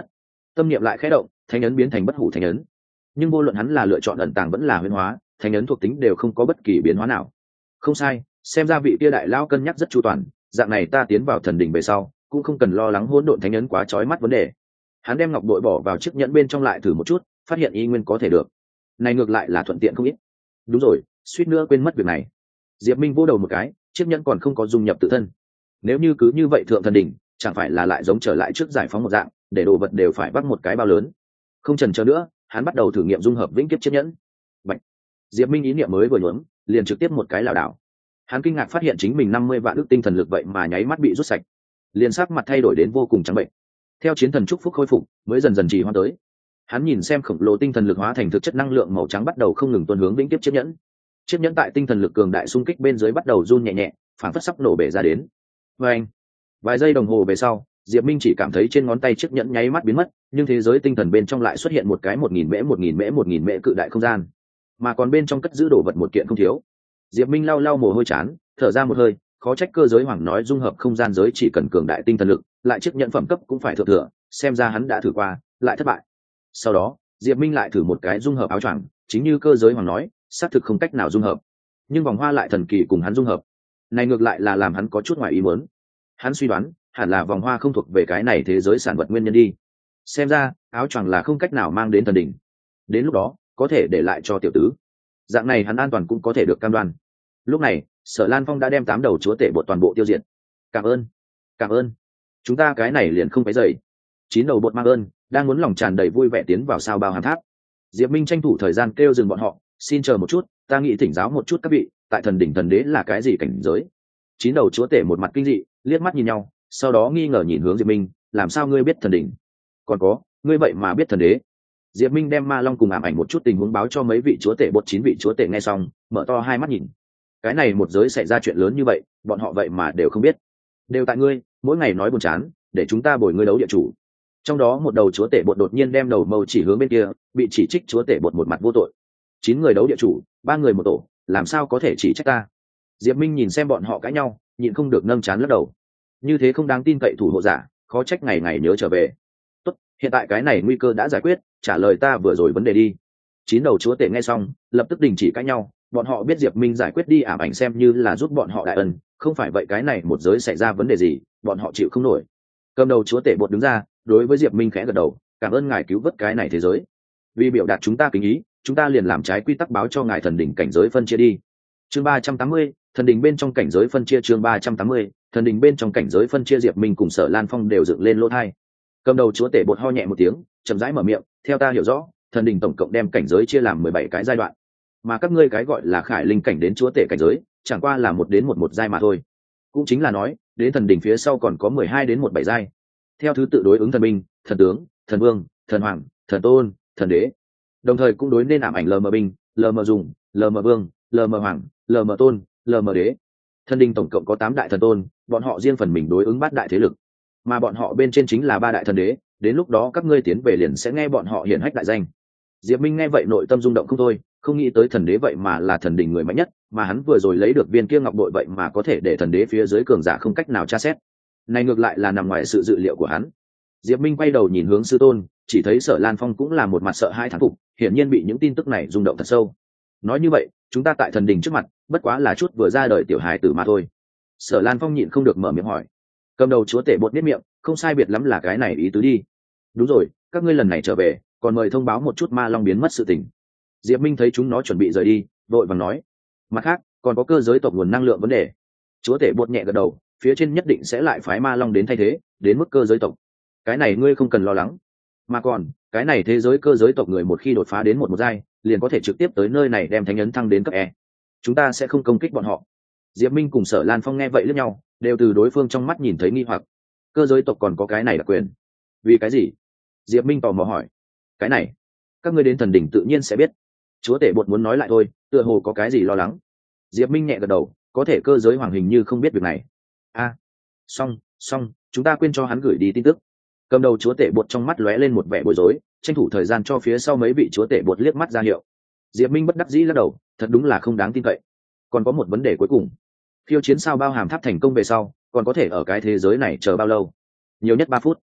Tâm niệm lại khẽ động, thánh ấn biến thành bất hủ thánh ấn. Nhưng vô luận hắn là lựa chọn ẩn tàng vẫn là huyễn hóa, thánh ấn thuộc tính đều không có bất kỳ biến hóa nào. Không sai, xem ra vị kia đại lão cân nhắc rất chu toàn, dạng này ta tiến vào thần đỉnh về sau cũng không cần lo lắng hỗn độn thánh ấn quá chói mắt vấn đề. Hắn đem ngọc bội bỏ vào chiếc nhẫn bên trong lại thử một chút, phát hiện y nguyên có thể được. Này ngược lại là thuận tiện không ít. Đúng rồi, suýt nữa quên mất việc này. Diệp Minh vỗ đầu một cái, chiếc nhẫn còn không có dung nhập tự thân. Nếu như cứ như vậy thượng thần đỉnh, chẳng phải là lại giống trở lại trước giải phóng một dạng, để đồ vật đều phải bắt một cái bao lớn. Không chần chờ nữa, hắn bắt đầu thử nghiệm dung hợp vĩnh kiếp chiếc nhẫn. Bạch. Diệp Minh ý niệm mới vừa nhuốm, liền trực tiếp một cái lảo đảo. Hắn kinh ngạc phát hiện chính mình năm mươi vạn ức tinh thần lực vậy mà nháy mắt bị rút sạch, liền sắc mặt thay đổi đến vô cùng trắng bệnh. Theo chiến thần chúc phúc khôi phục, mới dần dần trì hoãn tới. Hắn nhìn xem khổng lồ tinh thần lực hóa thành thực chất năng lượng màu trắng bắt đầu không ngừng tuôn hướng vĩnh kiếp chiếc nhẫn. Chiếc nhẫn tại tinh thần lực cường đại xung kích bên dưới bắt đầu run nhẹ nhẹ, phản phất sắp nổ bể ra đến. Và anh, vài giây đồng hồ về sau, Diệp Minh chỉ cảm thấy trên ngón tay chiếc nhẫn nháy mắt biến mất, nhưng thế giới tinh thần bên trong lại xuất hiện một cái một nghìn mễ một nghìn mễ một nghìn mễ cự đại không gian, mà còn bên trong cất giữ đồ vật một kiện không thiếu. Diệp Minh lau lau mồ hôi chán, thở ra một hơi, khó trách cơ giới hoàng nói dung hợp không gian giới chỉ cần cường đại tinh thần lực, lại chiếc nhẫn phẩm cấp cũng phải thượng thừa, xem ra hắn đã thử qua, lại thất bại. Sau đó, Diệp Minh lại thử một cái dung hợp áo choàng, chính như cơ giới hoàng nói, xác thực không cách nào dung hợp. Nhưng vòng hoa lại thần kỳ cùng hắn dung hợp. Này ngược lại là làm hắn có chút ngoài ý muốn. Hắn suy đoán, hẳn là vòng hoa không thuộc về cái này thế giới sản vật nguyên nhân đi. Xem ra, áo choàng là không cách nào mang đến thần đỉnh. Đến lúc đó, có thể để lại cho tiểu tứ. Dạng này hắn an toàn cũng có thể được cam đoan. Lúc này, Sở Lan Phong đã đem tám đầu chúa tể bột toàn bộ tiêu diệt. Cảm ơn, cảm ơn. Chúng ta cái này liền không phải dậy. Chín đầu bột mang ơn, đang muốn lòng tràn đầy vui vẻ tiến vào sao bao hàm tháp. Diệp Minh tranh thủ thời gian kêu dừng bọn họ, xin chờ một chút, ta nghĩ thỉnh giáo một chút các vị, tại thần đỉnh thần đế là cái gì cảnh giới? Chín đầu chúa tể một mặt kinh dị, liếc mắt nhìn nhau, sau đó nghi ngờ nhìn hướng Diệp Minh, làm sao ngươi biết thần đỉnh? Còn có, ngươi vậy mà biết thần đế? Diệp Minh đem ma long cùng ảm ảnh một chút tình huống báo cho mấy vị chúa tể bột chín vị chúa tể nghe xong, mở to hai mắt nhìn. Cái này một giới xảy ra chuyện lớn như vậy, bọn họ vậy mà đều không biết. Đều tại ngươi, mỗi ngày nói buồn chán, để chúng ta bồi ngươi đấu địa chủ. Trong đó một đầu chúa tể bột đột nhiên đem đầu mâu chỉ hướng bên kia, bị chỉ trích chúa tể bột một mặt vô tội. Chín người đấu địa chủ, ba người một tổ, làm sao có thể chỉ trách ta? Diệp Minh nhìn xem bọn họ cãi nhau, nhịn không được nâng chán lắc đầu. Như thế không đáng tin cậy thủ hộ giả, khó trách ngày ngày nhớ trở về. Tốt, hiện tại cái này nguy cơ đã giải quyết, trả lời ta vừa rồi vấn đề đi. Chín đầu chúa tể nghe xong, lập tức đình chỉ cãi nhau, bọn họ biết Diệp Minh giải quyết đi ảm ảnh xem như là giúp bọn họ đại ân, không phải vậy cái này một giới xảy ra vấn đề gì, bọn họ chịu không nổi. Cầm đầu chúa tể bột đứng ra, đối với Diệp Minh khẽ gật đầu, cảm ơn ngài cứu vớt cái này thế giới. Vì biểu đạt chúng ta kính ý, chúng ta liền làm trái quy tắc báo cho ngài thần đỉnh cảnh giới phân chia đi. Chương ba trăm tám mươi, thần đỉnh bên trong cảnh giới phân chia chương ba trăm tám mươi, thần đỉnh bên trong cảnh giới phân chia Diệp Minh cùng Sở Lan Phong đều dựng lên lỗ tai. Cầm đầu chúa tể bột ho nhẹ một tiếng, chậm rãi mở miệng, theo ta hiểu rõ, thần đỉnh tổng cộng đem cảnh giới chia làm mười bảy cái giai đoạn, mà các ngươi cái gọi là khải linh cảnh đến chúa tể cảnh giới, chẳng qua là một đến một một giai mà thôi. Cũng chính là nói, đến thần đỉnh phía sau còn có mười hai đến một bảy giai. Theo thứ tự đối ứng thần binh, thần tướng, thần vương, thần hoàng, thần tôn, thần đế. Đồng thời cũng đối nên ảm ảnh lờ mờ binh, lờ mờ dùng, lờ mờ vương, lờ mờ hoàng, lờ mờ tôn, lờ mờ đế. Thần đỉnh tổng cộng có tám đại thần tôn, bọn họ riêng phần mình đối ứng bát đại thế lực, mà bọn họ bên trên chính là ba đại thần đế, đến lúc đó các ngươi tiến về liền sẽ nghe bọn họ hiển hách đại danh. Diệp Minh nghe vậy nội tâm rung động không thôi, không nghĩ tới thần đế vậy mà là thần đỉnh người mạnh nhất, mà hắn vừa rồi lấy được viên kia ngọc bội vậy mà có thể để thần đế phía dưới cường giả không cách nào tra xét. Này ngược lại là nằm ngoài sự dự liệu của hắn. Diệp Minh quay đầu nhìn hướng sư tôn, chỉ thấy Sở Lan Phong cũng là một mặt sợ hãi thán phục, hiển nhiên bị những tin tức này rung động thật sâu. Nói như vậy, chúng ta tại thần đỉnh trước mặt, bất quá là chút vừa ra đời tiểu hài tử mà thôi. Sở Lan Phong nhịn không được mở miệng hỏi. Cầm đầu chúa tể bột biết miệng, không sai biệt lắm là cái này ý tứ đi. Đúng rồi, các ngươi lần này trở về, còn mời thông báo một chút ma long biến mất sự tình. Diệp Minh thấy chúng nó chuẩn bị rời đi, vội vàng nói. Mặt khác, còn có cơ giới tộc nguồn năng lượng vấn đề. Chúa tể bột nhẹ gật đầu, phía trên nhất định sẽ lại phái ma long đến thay thế, đến mức cơ giới tộc. Cái này ngươi không cần lo lắng. Mà còn, cái này thế giới cơ giới tộc người một khi đột phá đến một một giai, liền có thể trực tiếp tới nơi này đem thánh ấn thăng đến cấp E. Chúng ta sẽ không công kích bọn họ. Diệp Minh cùng Sở Lan Phong nghe vậy liếc nhau, đều từ đối phương trong mắt nhìn thấy nghi hoặc. Cơ giới tộc còn có cái này đặc quyền? Vì cái gì? Diệp Minh tò mò hỏi. Cái này, các ngươi đến thần đỉnh tự nhiên sẽ biết. Chúa tể bột muốn nói lại thôi, tựa hồ có cái gì lo lắng. Diệp Minh nhẹ gật đầu, có thể cơ giới hoàng hình như không biết việc này. A, à, xong, xong, chúng ta quên cho hắn gửi đi tin tức. Cầm đầu chúa tể bột trong mắt lóe lên một vẻ bối rối, tranh thủ thời gian cho phía sau mấy vị chúa tể bột liếc mắt ra hiệu. Diệp Minh bất đắc dĩ lắc đầu, thật đúng là không đáng tin cậy. Còn có một vấn đề cuối cùng, phiêu chiến sao bao hàm tháp thành công về sau, còn có thể ở cái thế giới này chờ bao lâu? Nhiều nhất ba phút.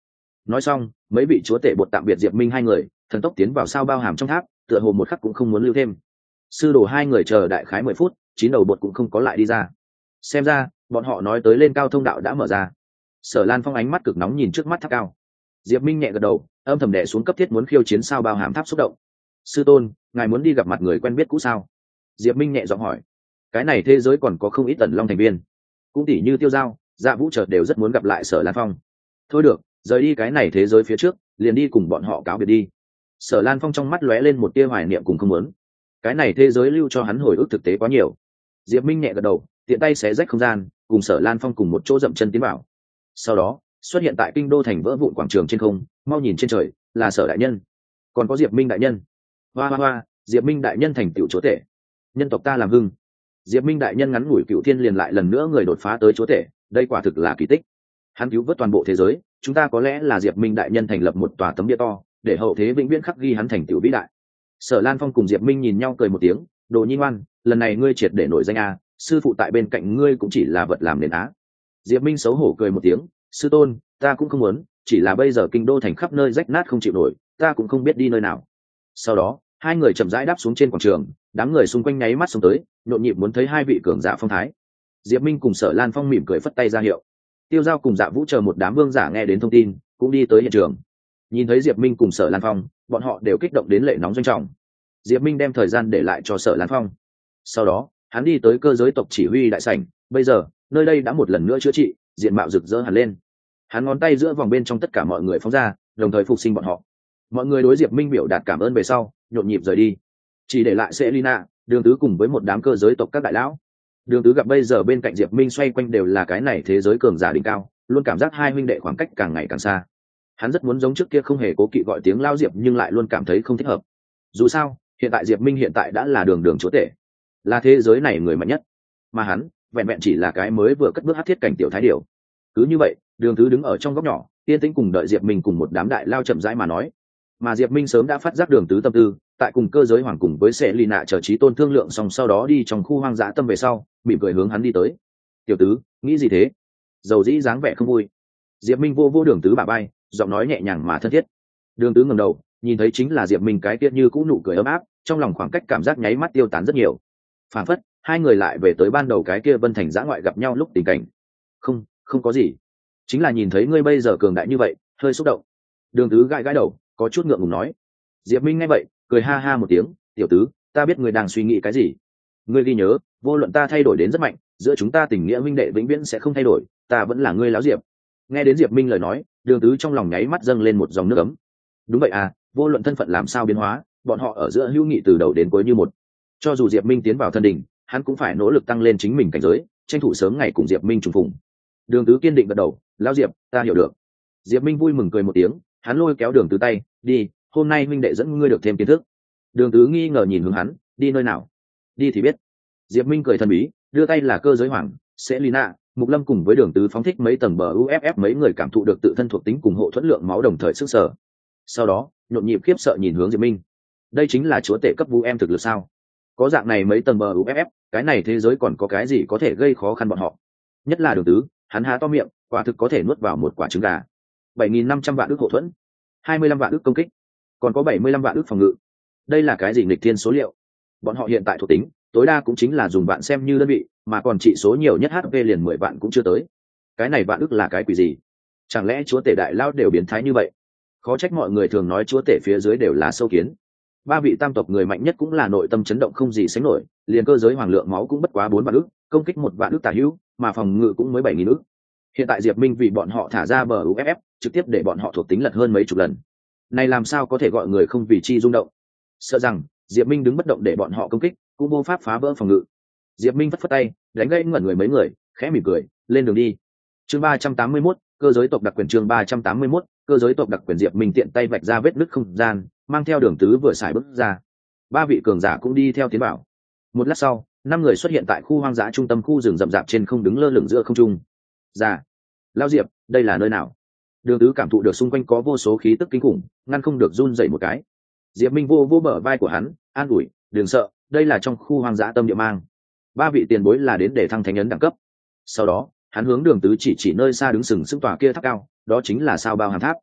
nói xong mấy vị chúa tể bột tạm biệt diệp minh hai người, thần tốc tiến vào sao bao hàm trong tháp, tựa hồ một khắc cũng không muốn lưu thêm. Sư đồ hai người chờ đại khái mười phút, chín đầu bột cũng không có lại đi ra. Xem ra bọn họ nói tới lên cao thông đạo đã mở ra. Sở Lan Phong ánh mắt cực nóng nhìn trước mắt tháp cao. Diệp Minh nhẹ gật đầu, âm thầm đè xuống cấp thiết muốn khiêu chiến sao bao hàm tháp xúc động. Sư tôn, ngài muốn đi gặp mặt người quen biết cũ sao? Diệp Minh nhẹ giọng hỏi. Cái này thế giới còn có không ít tần long thành viên, cũng tỷ như Tiêu Giao, Dạ Vũ chợt đều rất muốn gặp lại Sở Lan Phong. Thôi được, rời đi cái này thế giới phía trước, liền đi cùng bọn họ cáo biệt đi. Sở Lan Phong trong mắt lóe lên một tia hoài niệm cùng không muốn. Cái này thế giới lưu cho hắn hồi ức thực tế quá nhiều. Diệp Minh nhẹ gật đầu, tiện tay xé rách không gian, cùng Sở Lan Phong cùng một chỗ dậm chân tiến vào. Sau đó xuất hiện tại kinh đô thành vỡ vụn quảng trường trên không, mau nhìn trên trời, là Sở đại nhân, còn có Diệp Minh đại nhân. Hoa hoa hoa, Diệp Minh đại nhân thành tựu chúa tể, nhân tộc ta làm hưng. Diệp Minh đại nhân ngắn ngủi cựu thiên liền lại lần nữa người đột phá tới chúa tể, đây quả thực là kỳ tích. Hắn cứu vớt toàn bộ thế giới, chúng ta có lẽ là Diệp Minh đại nhân thành lập một tòa tấm bia to, để hậu thế vĩnh viễn khắc ghi hắn thành tựu vĩ đại. Sở Lan Phong cùng Diệp Minh nhìn nhau cười một tiếng, đồ nhi ngoan, lần này ngươi triệt để nổi danh a, sư phụ tại bên cạnh ngươi cũng chỉ là vật làm nền á. Diệp Minh xấu hổ cười một tiếng, sư tôn, ta cũng không muốn, chỉ là bây giờ kinh đô thành khắp nơi rách nát không chịu nổi, ta cũng không biết đi nơi nào. Sau đó hai người chậm rãi đáp xuống trên quảng trường, đám người xung quanh nháy mắt xông tới, nhộn nhịp muốn thấy hai vị cường giả phong thái. Diệp Minh cùng Sở Lan Phong mỉm cười phất tay ra hiệu. Tiêu Giao cùng Dạ Vũ chờ một đám vương giả nghe đến thông tin, cũng đi tới hiện trường. Nhìn thấy Diệp Minh cùng Sở Lan Phong, bọn họ đều kích động đến lệ nóng doanh trọng. Diệp Minh đem thời gian để lại cho Sở Lan Phong. Sau đó hắn đi tới cơ giới tộc chỉ huy đại sảnh, bây giờ nơi đây đã một lần nữa chữa trị, diện mạo rực rỡ hẳn lên. Hắn ngón tay giữa vòng bên trong tất cả mọi người phóng ra, đồng thời phục sinh bọn họ. Mọi người đối Diệp Minh biểu đạt cảm ơn về sau, nhộn nhịp rời đi, chỉ để lại Selina, Đường Tứ cùng với một đám cơ giới tộc các đại lão. Đường Tứ gặp bây giờ bên cạnh Diệp Minh xoay quanh đều là cái này thế giới cường giả đỉnh cao, luôn cảm giác hai huynh đệ khoảng cách càng ngày càng xa. Hắn rất muốn giống trước kia không hề cố kỵ gọi tiếng lao Diệp, nhưng lại luôn cảm thấy không thích hợp. Dù sao hiện tại Diệp Minh hiện tại đã là đường đường chúa tể, là thế giới này người mạnh nhất, mà hắn vẹn vẹn chỉ là cái mới vừa cất bước hắc thiết cảnh tiểu thái điều. Cứ như vậy Đường Tứ đứng ở trong góc nhỏ, yên tĩnh cùng đợi Diệp Minh cùng một đám đại lao chậm rãi mà nói. Mà Diệp Minh sớm đã phát giác Đường Tứ tâm tư, tại cùng cơ giới hoàng cùng với sẽ lì nạ chờ trí tôn thương lượng xong, sau đó đi trong khu hoang dã tâm về sau, mỉm cười hướng hắn đi tới. Tiểu Tứ, nghĩ gì thế? Dầu dĩ dáng vẻ không vui. Diệp Minh vô vô Đường Tứ bả vai, giọng nói nhẹ nhàng mà thân thiết. Đường Tứ ngẩng đầu, nhìn thấy chính là Diệp Minh cái tiết như cũ nụ cười ấm áp, trong lòng khoảng cách cảm giác nháy mắt tiêu tán rất nhiều. Phản phất hai người lại về tới ban đầu cái kia Vân Thành dã ngoại gặp nhau lúc tình cảnh. Không, không có gì, chính là nhìn thấy ngươi bây giờ cường đại như vậy, hơi xúc động. Đường Tứ gãi gãi đầu, có chút ngượng ngùng nói. Diệp Minh nghe vậy cười ha ha một tiếng, tiểu Tứ, ta biết ngươi đang suy nghĩ cái gì. Ngươi ghi nhớ, vô luận ta thay đổi đến rất mạnh, giữa chúng ta tình nghĩa huynh đệ vĩnh viễn sẽ không thay đổi, ta vẫn là ngươi láo Diệp. Nghe đến Diệp Minh lời nói, Đường Tứ trong lòng nháy mắt dâng lên một dòng nước ấm. Đúng vậy à, vô luận thân phận làm sao biến hóa, bọn họ ở giữa hữu nghị từ đầu đến cuối như một. Cho dù Diệp Minh tiến vào thân đình, hắn cũng phải nỗ lực tăng lên chính mình cảnh giới, tranh thủ sớm ngày cùng Diệp Minh trùng phùng. Đường Tứ kiên định gật đầu, lão Diệp, ta hiểu được. Diệp Minh vui mừng cười một tiếng, hắn lôi kéo Đường Tứ tay, đi, hôm nay huynh đệ dẫn ngươi được thêm kiến thức. Đường Tứ nghi ngờ nhìn hướng hắn, đi nơi nào? Đi thì biết. Diệp Minh cười thần bí, đưa tay là cơ giới hoàng, Selina, Mục Lâm cùng với Đường Tứ phóng thích mấy tầng bờ u ép ép, mấy người cảm thụ được tự thân thuộc tính cùng hộ thuẫn lượng máu đồng thời sức sở. Sau đó nhộn nhịp khiếp sợ nhìn hướng Diệp Minh. Đây chính là chúa tể cấp vũ em thực lực sao? Có dạng này mấy tầng bờ u ép ép, cái này thế giới còn có cái gì có thể gây khó khăn bọn họ? Nhất là Đường Tứ, hắn há to miệng, quả thực có thể nuốt vào một quả trứng gà. bảy nghìn năm trăm vạn ức hộ thuẫn, hai mươi lăm vạn ức công kích, còn có bảy mươi lăm vạn ức phòng ngự. Đây là cái gì nghịch thiên số liệu? Bọn họ hiện tại thuộc tính tối đa cũng chính là dùng vạn xem như đơn vị, mà còn trị số nhiều nhất hát pê liền mười vạn cũng chưa tới. Cái này vạn ức là cái quỷ gì? Chẳng lẽ chúa tể đại lao đều biến thái như vậy? Khó trách mọi người thường nói chúa tể phía dưới đều là sâu kiến. Ba vị tam tộc người mạnh nhất cũng là nội tâm chấn động không gì sánh nổi, liền cơ giới hoàng lượng máu cũng bất quá bốn vạn ức, công kích một vạn ức tả hữu, mà phòng ngự cũng mới bảy nghìn ức. Hiện tại Diệp Minh vì bọn họ thả ra bờ u ép ép, trực tiếp để bọn họ thuộc tính lật hơn mấy chục lần. Này làm sao có thể gọi người không vì chi rung động? Sợ rằng Diệp Minh đứng bất động để bọn họ công kích, cũng vô pháp phá vỡ phòng ngự. Diệp Minh phất phất tay, đánh gãy ngẩn người mấy người, khẽ mỉm cười, lên đường đi. Chương ba trăm tám mươi mốt, cơ giới tộc đặc quyền. Chương ba trăm tám mươi mốt, cơ giới tộc đặc quyền. Diệp Minh tiện tay vạch ra vết nứt không gian, mang theo Đường Tứ vừa xài bước ra. Ba vị cường giả cũng đi theo tiến bảo. Một lát sau, năm người xuất hiện tại khu hoang dã trung tâm khu rừng rậm rạp trên không, đứng lơ lửng giữa không trung. Dạ, lão Diệp, đây là nơi nào? Đường Tứ cảm thụ được xung quanh có vô số khí tức kinh khủng, ngăn không được run rẩy một cái. Diệp Minh vô vô bờ vai của hắn, an ủi, đừng sợ, đây là trong khu hoang dã tâm địa mang. Ba vị tiền bối là đến để thăng thánh ấn đẳng cấp. Sau đó hắn hướng Đường Tứ chỉ chỉ nơi xa đứng sừng sững tòa kia tháp cao, đó chính là sao bao hàm tháp.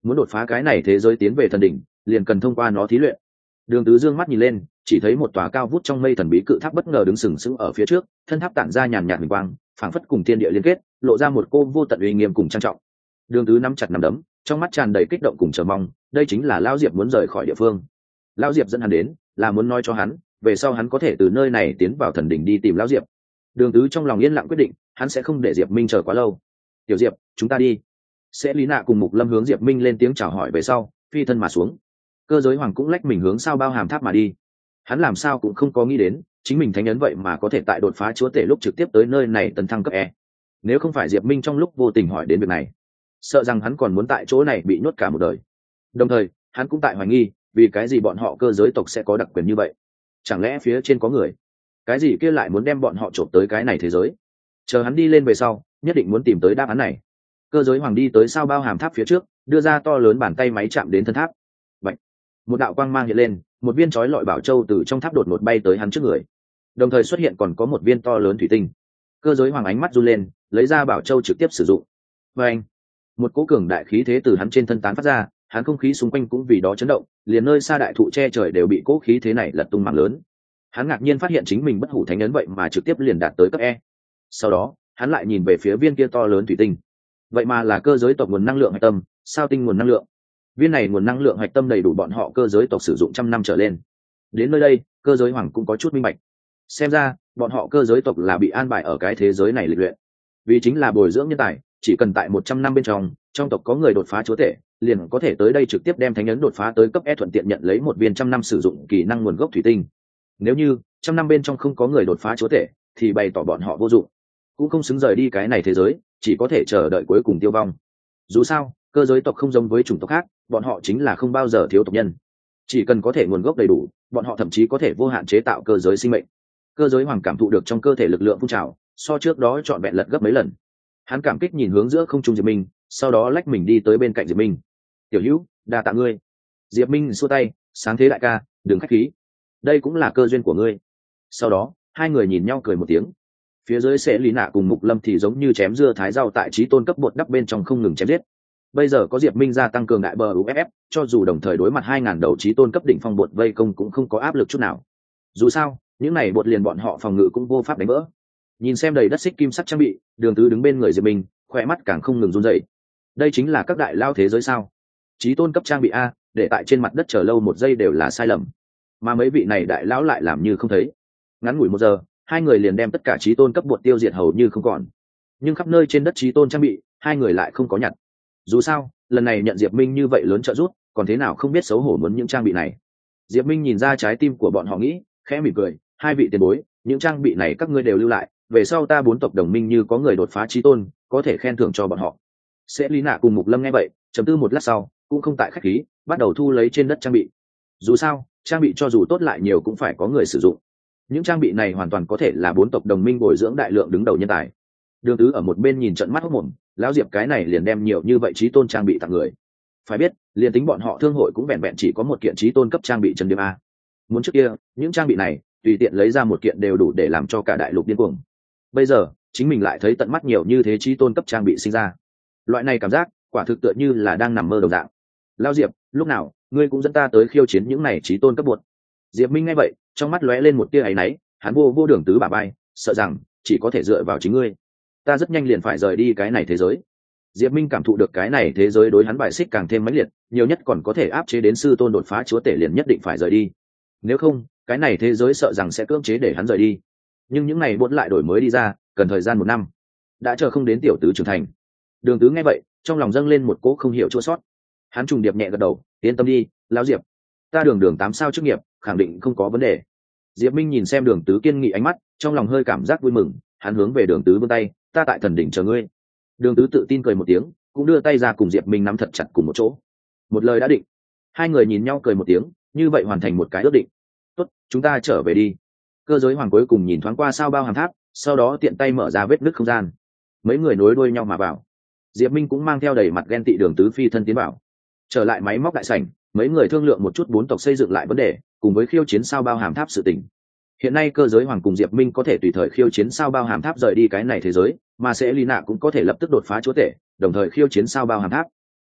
muốn đột phá cái này thế giới tiến về thần đỉnh liền cần thông qua nó thí luyện. Đường Tứ dương mắt nhìn lên, chỉ thấy một tòa cao vút trong mây thần bí cự tháp bất ngờ đứng sừng sững ở phía trước, thân tháp tản ra nhàn nhạt huỳnh quang, phảng phất cùng thiên địa liên kết, lộ ra một cô vô tận uy nghiêm cùng trang trọng. Đường Tứ nắm chặt nắm đấm, trong mắt tràn đầy kích động cùng chờ mong, đây chính là Lão Diệp muốn rời khỏi địa phương. Lão Diệp dẫn hắn đến, là muốn nói cho hắn, về sau hắn có thể từ nơi này tiến vào thần đỉnh đi tìm Lão Diệp. Đường Tứ trong lòng yên lặng quyết định, hắn sẽ không để Diệp Minh chờ quá lâu. "Tiểu Diệp, chúng ta đi." Sẽ Lý Nạ cùng Mục Lâm hướng Diệp Minh lên tiếng chào hỏi về sau, phi thân mà xuống. Cơ giới hoàng cũng lách mình hướng sao bao hàm tháp mà đi. Hắn làm sao cũng không có nghĩ đến, chính mình thánh ấn vậy mà có thể tại đột phá chúa tể lúc trực tiếp tới nơi này tấn thăng cấp E. Nếu không phải Diệp Minh trong lúc vô tình hỏi đến việc này, sợ rằng hắn còn muốn tại chỗ này bị nhốt cả một đời. Đồng thời, hắn cũng tại hoài nghi, vì cái gì bọn họ cơ giới tộc sẽ có đặc quyền như vậy? Chẳng lẽ phía trên có người? Cái gì kia lại muốn đem bọn họ trộm tới cái này thế giới? Chờ hắn đi lên về sau, nhất định muốn tìm tới đáp án này. Cơ giới hoàng đi tới sao bao hàm tháp phía trước, đưa ra to lớn bàn tay máy chạm đến thân tháp. Bạch. Một đạo quang mang hiện lên, một viên chói lọi bảo châu từ trong tháp đột ngột bay tới hắn trước người. Đồng thời xuất hiện còn có một viên to lớn thủy tinh. Cơ giới hoàng ánh mắt run lên, lấy ra bảo châu trực tiếp sử dụng. Và anh, một cỗ cường đại khí thế từ hắn trên thân tán phát ra, hắn không khí xung quanh cũng vì đó chấn động, liền nơi xa đại thụ che trời đều bị cỗ khí thế này lật tung mảng lớn. Hắn ngạc nhiên phát hiện chính mình bất hủ thánh ấn vậy mà trực tiếp liền đạt tới cấp E. Sau đó, hắn lại nhìn về phía viên kia to lớn thủy tinh. Vậy mà là cơ giới tộc nguồn năng lượng hạch tâm, sao tinh nguồn năng lượng. Viên này nguồn năng lượng hạch tâm đầy đủ bọn họ cơ giới tộc sử dụng trăm năm trở lên. Đến nơi đây, cơ giới hoàng cũng có chút minh bạch. Xem ra, bọn họ cơ giới tộc là bị an bài ở cái thế giới này lịch luyện. Vì chính là bồi dưỡng nhân tài, chỉ cần tại một trăm năm bên trong, trong tộc có người đột phá chúa tể, liền có thể tới đây trực tiếp đem thánh ấn đột phá tới cấp E thuận tiện nhận lấy một viên trăm năm sử dụng kỹ năng nguồn gốc thủy tinh. Nếu như trăm năm bên trong không có người đột phá chúa tể, thì bày tỏ bọn họ vô dụng, cũng không xứng rời đi cái này thế giới, chỉ có thể chờ đợi cuối cùng tiêu vong. Dù sao, cơ giới tộc không giống với chủng tộc khác, bọn họ chính là không bao giờ thiếu tộc nhân. Chỉ cần có thể nguồn gốc đầy đủ, bọn họ thậm chí có thể vô hạn chế tạo cơ giới sinh mệnh. Cơ giới hoàng cảm thụ được trong cơ thể lực lượng phun trào, so trước đó trọn vẹn lật gấp mấy lần. Hắn cảm kích nhìn hướng giữa không trung Diệp Minh, sau đó lách mình đi tới bên cạnh Diệp Minh. "Tiểu Hữu, đa tạ ngươi." Diệp Minh xua tay, "Sáng thế đại ca, đừng khách khí. Đây cũng là cơ duyên của ngươi." Sau đó, hai người nhìn nhau cười một tiếng. Phía dưới Sẽ Lý Nạ cùng Mục Lâm thì giống như chém dưa thái rau tại chí tôn cấp bột đắp bên trong không ngừng chém giết. Bây giờ có Diệp Minh gia tăng cường đại bờ u ép ép, cho dù đồng thời đối mặt hai ngàn đầu chí tôn cấp đỉnh phong bột vây công cũng không có áp lực chút nào. Dù sao, những này bột liền bọn họ phòng ngự cũng vô pháp đánh vỡ. Nhìn xem đầy đất xích kim sắc trang bị, Đường Tứ đứng bên người Diệp Minh, khỏe mắt càng không ngừng run rẩy. Đây chính là các đại lao thế giới sao? Chí tôn cấp trang bị a, để tại trên mặt đất chờ lâu một giây đều là sai lầm. Mà mấy vị này đại lão lại làm như không thấy. Ngắn ngủi một giờ, hai người liền đem tất cả chí tôn cấp bột tiêu diệt hầu như không còn. Nhưng khắp nơi trên đất chí tôn trang bị, hai người lại không có nhặt. Dù sao, lần này nhận Diệp Minh như vậy lớn trợ giúp, còn thế nào không biết xấu hổ muốn những trang bị này. Diệp Minh nhìn ra trái tim của bọn họ nghĩ, khẽ mỉm cười, "Hai vị tiền bối, những trang bị này các ngươi đều lưu lại, về sau ta bốn tộc đồng minh như có người đột phá chí tôn, có thể khen thưởng cho bọn họ." Sẽ Lý Nạ cùng Mục Lâm nghe vậy, trầm tư một lát sau, cũng không tại khách khí, bắt đầu thu lấy trên đất trang bị. Dù sao, trang bị cho dù tốt lại nhiều cũng phải có người sử dụng. Những trang bị này hoàn toàn có thể là bốn tộc đồng minh bồi dưỡng đại lượng đứng đầu nhân tài. Đường Tứ ở một bên nhìn trận mắt hốc mồm, lão Diệp cái này liền đem nhiều như vậy chí tôn trang bị tặng người. Phải biết, liền tính bọn họ thương hội cũng vẹn vẹn chỉ có một kiện chí tôn cấp trang bị trần điểm a. Muốn trước kia, những trang bị này tùy tiện lấy ra một kiện đều đủ để làm cho cả đại lục điên cuồng. Bây giờ, chính mình lại thấy tận mắt nhiều như thế chí tôn cấp trang bị sinh ra. Loại này cảm giác, quả thực tựa như là đang nằm mơ đồng dạng. Lão Diệp, lúc nào ngươi cũng dẫn ta tới khiêu chiến những này chí tôn cấp bột. Diệp Minh nghe vậy, trong mắt lóe lên một tia áy náy, hắn vô vô Đường Tứ bả vai, sợ rằng chỉ có thể dựa vào chính ngươi. Ta rất nhanh liền phải rời đi cái này thế giới. Diệp Minh cảm thụ được cái này thế giới đối hắn bài xích càng thêm mãnh liệt, nhiều nhất còn có thể áp chế đến sư tôn đột phá chúa tể liền nhất định phải rời đi. Nếu không, cái này thế giới sợ rằng sẽ cưỡng chế để hắn rời đi. Nhưng những này muốn lại đổi mới đi ra, cần thời gian một năm. Đã chờ không đến tiểu tứ trưởng thành. Đường Tứ nghe vậy, trong lòng dâng lên một cỗ không hiểu chua xót. Hắn trùng điệp nhẹ gật đầu, "Yên tâm đi, lão Diệp, ta Đường Đường tám sao chức nghiệp, khẳng định không có vấn đề." Diệp Minh nhìn xem Đường Tứ kiên nghị ánh mắt, trong lòng hơi cảm giác vui mừng, hắn hướng về Đường Tứ vươn tay, "Ta tại thần đỉnh chờ ngươi." Đường Tứ tự tin cười một tiếng, cũng đưa tay ra cùng Diệp Minh nắm thật chặt cùng một chỗ. Một lời đã định. Hai người nhìn nhau cười một tiếng, như vậy hoàn thành một cái ước định. "Tốt, chúng ta trở về đi." Cơ giới hoàng cuối cùng nhìn thoáng qua sao bao hàm tháp, sau đó tiện tay mở ra vết nứt không gian. Mấy người nối đuôi nhau mà vào. Diệp Minh cũng mang theo đầy mặt ghen tị Đường Tứ phi thân tiến vào. Trở lại máy móc đại sảnh, mấy người thương lượng một chút bốn tộc xây dựng lại vấn đề, cùng với khiêu chiến sao bao hàm tháp sự tình. Hiện nay cơ giới hoàng cùng Diệp Minh có thể tùy thời khiêu chiến sao bao hàm tháp rời đi cái này thế giới, mà sẽ Lý Nạ cũng có thể lập tức đột phá chúa tể, đồng thời khiêu chiến sao bao hàm tháp.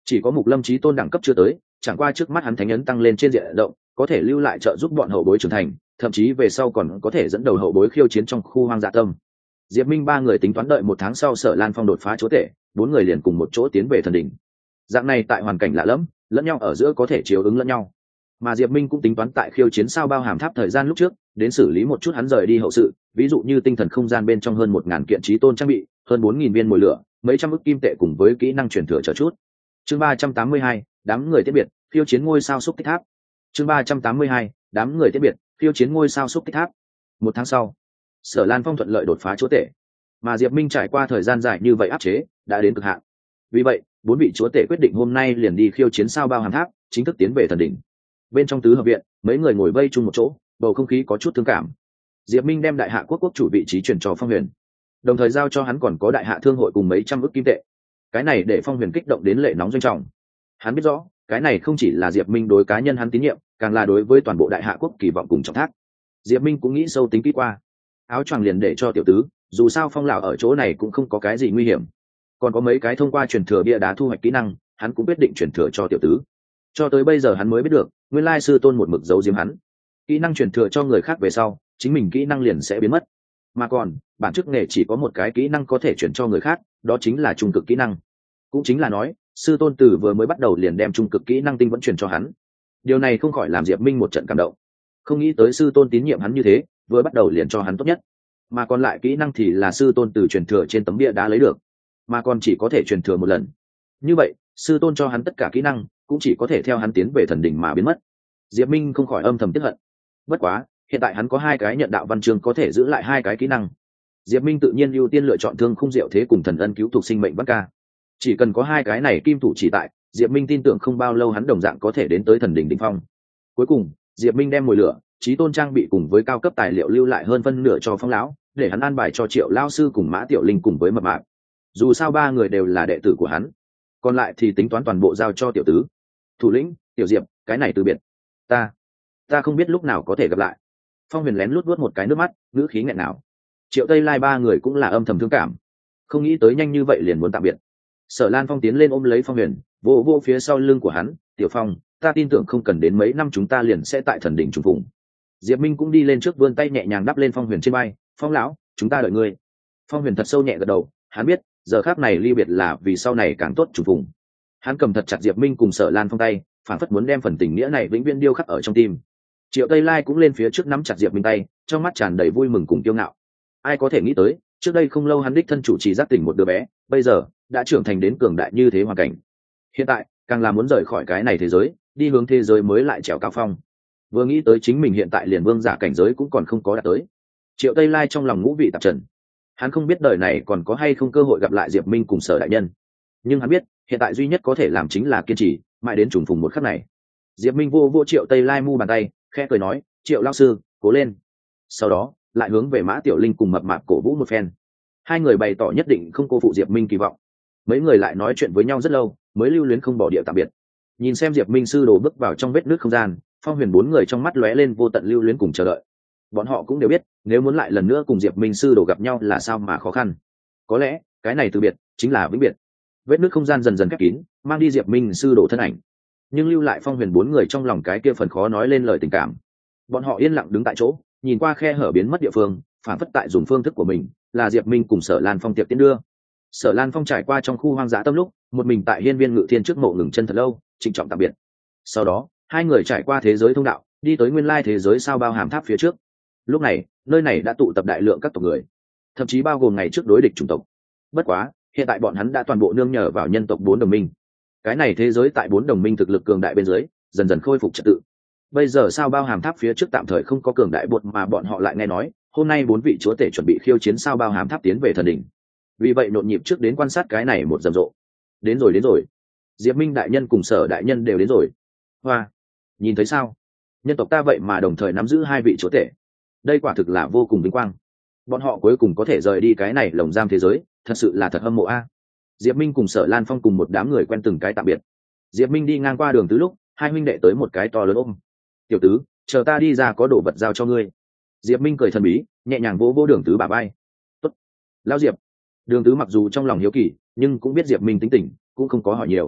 chỉ có Mục Lâm Chí Tôn đẳng cấp chưa tới, chẳng qua trước mắt hắn thánh ấn tăng lên trên diện rộng, có thể lưu lại trợ giúp bọn hậu bối trưởng thành, thậm chí về sau còn có thể dẫn đầu hậu bối khiêu chiến trong khu hoang dã tâm. Diệp Minh ba người tính toán đợi một tháng sau Sở Lan Phong đột phá chúa tể, bốn người liền cùng một chỗ tiến về thần đỉnh. Dạng này tại hoàn cảnh lạ lẫm, lẫn nhau ở giữa có thể chiếu ứng lẫn nhau. Mà Diệp Minh cũng tính toán tại khiêu chiến sao bao hàm tháp thời gian lúc trước, đến xử lý một chút hắn rời đi hậu sự, ví dụ như tinh thần không gian bên trong hơn một ngàn kiện chí tôn trang bị, hơn bốn nghìn viên mồi lửa, mấy trăm ức kim tệ cùng với kỹ năng truyền thừa chờ chút. Chương ba trăm tám mươi hai, đám người tiết biệt, khiêu chiến ngôi sao xúc tích tháp. Chương ba trăm tám mươi hai, đám người tiết biệt, khiêu chiến ngôi sao xúc tích tháp. Một tháng sau, Sở Lan Phong thuận lợi đột phá chúa tể, mà Diệp Minh trải qua thời gian dài như vậy áp chế, đã đến cực hạn. Vì vậy, bốn vị chúa tể quyết định hôm nay liền đi khiêu chiến sao bao hàm tháp, chính thức tiến về thần đỉnh. Bên trong tứ hợp viện, mấy người ngồi vây chung một chỗ, bầu không khí có chút thương cảm. Diệp Minh đem đại hạ quốc quốc chủ vị trí chuyển cho Phong Huyền, đồng thời giao cho hắn còn có đại hạ thương hội cùng mấy trăm ức kim tệ. Cái này để Phong Huyền kích động đến lệ nóng doanh trọng. Hắn biết rõ, cái này không chỉ là Diệp Minh đối cá nhân hắn tín nhiệm, càng là đối với toàn bộ đại hạ quốc kỳ vọng cùng trọng thác. Diệp Minh cũng nghĩ sâu tính kỹ qua, áo choàng liền để cho tiểu tứ, dù sao Phong lão ở chỗ này cũng không có cái gì nguy hiểm. Còn có mấy cái thông qua truyền thừa bia đá thu hoạch kỹ năng, hắn cũng quyết định truyền thừa cho tiểu tứ. Cho tới bây giờ hắn mới biết được, nguyên lai sư tôn một mực giấu giếm hắn. Kỹ năng truyền thừa cho người khác về sau, chính mình kỹ năng liền sẽ biến mất. Mà còn, bản chức nghề chỉ có một cái kỹ năng có thể chuyển cho người khác, đó chính là trung cực kỹ năng. Cũng chính là nói, sư tôn từ vừa mới bắt đầu liền đem trung cực kỹ năng tinh vẫn truyền cho hắn. Điều này không khỏi làm Diệp Minh một trận cảm động. Không nghĩ tới sư tôn tín nhiệm hắn như thế, vừa bắt đầu liền cho hắn tốt nhất. Mà còn lại kỹ năng thì là sư tôn từ truyền thừa trên tấm bia đá lấy được, mà còn chỉ có thể truyền thừa một lần. Như vậy, sư tôn cho hắn tất cả kỹ năng, cũng chỉ có thể theo hắn tiến về thần đỉnh mà biến mất. Diệp Minh không khỏi âm thầm tiếc hận. Bất quá, hiện tại hắn có hai cái nhận đạo văn chương có thể giữ lại hai cái kỹ năng. Diệp Minh tự nhiên ưu tiên lựa chọn thương khung diệu thế cùng thần ân cứu thuộc sinh mệnh bắt ca. Chỉ cần có hai cái này kim thủ chỉ tại, Diệp Minh tin tưởng không bao lâu hắn đồng dạng có thể đến tới thần đỉnh đỉnh phong. Cuối cùng, Diệp Minh đem mồi lửa, chí tôn trang bị cùng với cao cấp tài liệu lưu lại hơn phân nửa cho Phong lão, để hắn an bài cho Triệu lão sư cùng Mã Tiểu Linh cùng với Mập Mạp. Dù sao ba người đều là đệ tử của hắn, còn lại thì tính toán toàn bộ giao cho tiểu tứ. Thủ lĩnh, Tiểu Diệp, cái này từ biệt. Ta, ta không biết lúc nào có thể gặp lại. Phong Huyền lén lút vuốt một cái nước mắt, ngữ khí nghẹn ngào. Triệu Tây Lai ba người cũng là âm thầm thương cảm, không nghĩ tới nhanh như vậy liền muốn tạm biệt. Sở Lan Phong tiến lên ôm lấy Phong Huyền, vỗ vỗ phía sau lưng của hắn, Tiểu Phong, ta tin tưởng không cần đến mấy năm chúng ta liền sẽ tại thần đỉnh trùng phùng. Diệp Minh cũng đi lên trước vươn tay nhẹ nhàng đắp lên Phong Huyền trên vai, Phong lão, chúng ta đợi ngươi. Phong Huyền thật sâu nhẹ gật đầu, hắn biết giờ khắc này ly biệt là vì sau này càng tốt trùng phùng. Hắn cầm thật chặt Diệp Minh cùng Sở Lan Phong tay, phản phất muốn đem phần tình nghĩa này vĩnh viễn điêu khắc ở trong tim. Triệu Tây Lai cũng lên phía trước nắm chặt Diệp Minh tay, trong mắt tràn đầy vui mừng cùng kiêu ngạo. Ai có thể nghĩ tới, trước đây không lâu hắn đích thân chủ trì giác tỉnh một đứa bé, bây giờ đã trưởng thành đến cường đại như thế hoàn cảnh. Hiện tại, càng là muốn rời khỏi cái này thế giới, đi hướng thế giới mới lại trèo cao phong. Vừa nghĩ tới chính mình hiện tại liền vương giả cảnh giới cũng còn không có đạt tới, Triệu Tây Lai trong lòng ngũ vị tạp trần. Hắn không biết đời này còn có hay không cơ hội gặp lại Diệp Minh cùng Sở đại nhân, nhưng hắn biết hiện tại duy nhất có thể làm chính là kiên trì mãi đến trùng phùng một khắc này. Diệp Minh vô vô Triệu Tây Lai mu bàn tay, khẽ cười nói, Triệu lão sư, cố lên. Sau đó lại hướng về Mã Tiểu Linh cùng Mập Mạp cổ vũ một phen. Hai người bày tỏ nhất định không cô phụ Diệp Minh kỳ vọng. Mấy người lại nói chuyện với nhau rất lâu, mới lưu luyến không bỏ địa tạm biệt. Nhìn xem Diệp Minh sư đồ bước vào trong vết nước không gian, Phong Huyền bốn người trong mắt lóe lên vô tận lưu luyến cùng chờ đợi. Bọn họ cũng đều biết, nếu muốn lại lần nữa cùng Diệp Minh sư đồ gặp nhau là sao mà khó khăn. Có lẽ, cái này từ biệt chính là vĩnh biệt. Vết nước không gian dần dần khép kín, mang đi Diệp Minh sư đồ thân ảnh, nhưng lưu lại Phong Huyền bốn người trong lòng cái kia phần khó nói lên lời tình cảm. Bọn họ yên lặng đứng tại chỗ, nhìn qua khe hở biến mất địa phương, phản phất tại dùng phương thức của mình, là Diệp Minh cùng Sở Lan Phong tiệp tiến đưa. Sở Lan Phong trải qua trong khu hoang dã tâm lúc, một mình tại hiên viên ngự thiên trước mộ ngừng chân thật lâu, trịnh trọng tạm biệt. Sau đó, hai người trải qua thế giới thông đạo, đi tới nguyên lai thế giới sao bao hàm tháp phía trước. Lúc này, nơi này đã tụ tập đại lượng các tộc người, thậm chí bao gồm ngày trước đối địch chủng tộc. Bất quá, hiện tại bọn hắn đã toàn bộ nương nhờ vào nhân tộc bốn đồng minh. Cái này thế giới tại bốn đồng minh thực lực cường đại bên dưới, dần dần khôi phục trật tự. Bây giờ sao bao hàm tháp phía trước tạm thời không có cường đại bột, mà bọn họ lại nghe nói hôm nay bốn vị chúa tể chuẩn bị khiêu chiến sao bao hàm tháp tiến về thần đỉnh. Vì vậy nhộn nhịp trước đến quan sát cái này một rầm rộ. Đến rồi đến rồi, Diệp Minh đại nhân cùng Sở đại nhân đều đến rồi. Hoa, nhìn thấy sao, nhân tộc ta vậy mà đồng thời nắm giữ hai vị chúa tể, đây quả thực là vô cùng vinh quang. Bọn họ cuối cùng có thể rời đi cái này lồng giam thế giới, thật sự là thật hâm mộ a. Diệp Minh cùng Sở Lan Phong cùng một đám người quen từng cái tạm biệt. Diệp Minh đi ngang qua đường tứ lúc, hai huynh đệ tới một cái to lớn ôm. Tiểu tứ, chờ ta đi ra có đồ vật giao cho ngươi. Diệp Minh cười thần bí, nhẹ nhàng vỗ vỗ đường tứ bả vai. Tốt, lão Diệp. Đường tứ mặc dù trong lòng hiếu kỳ, nhưng cũng biết Diệp Minh tính tình, cũng không có hỏi nhiều.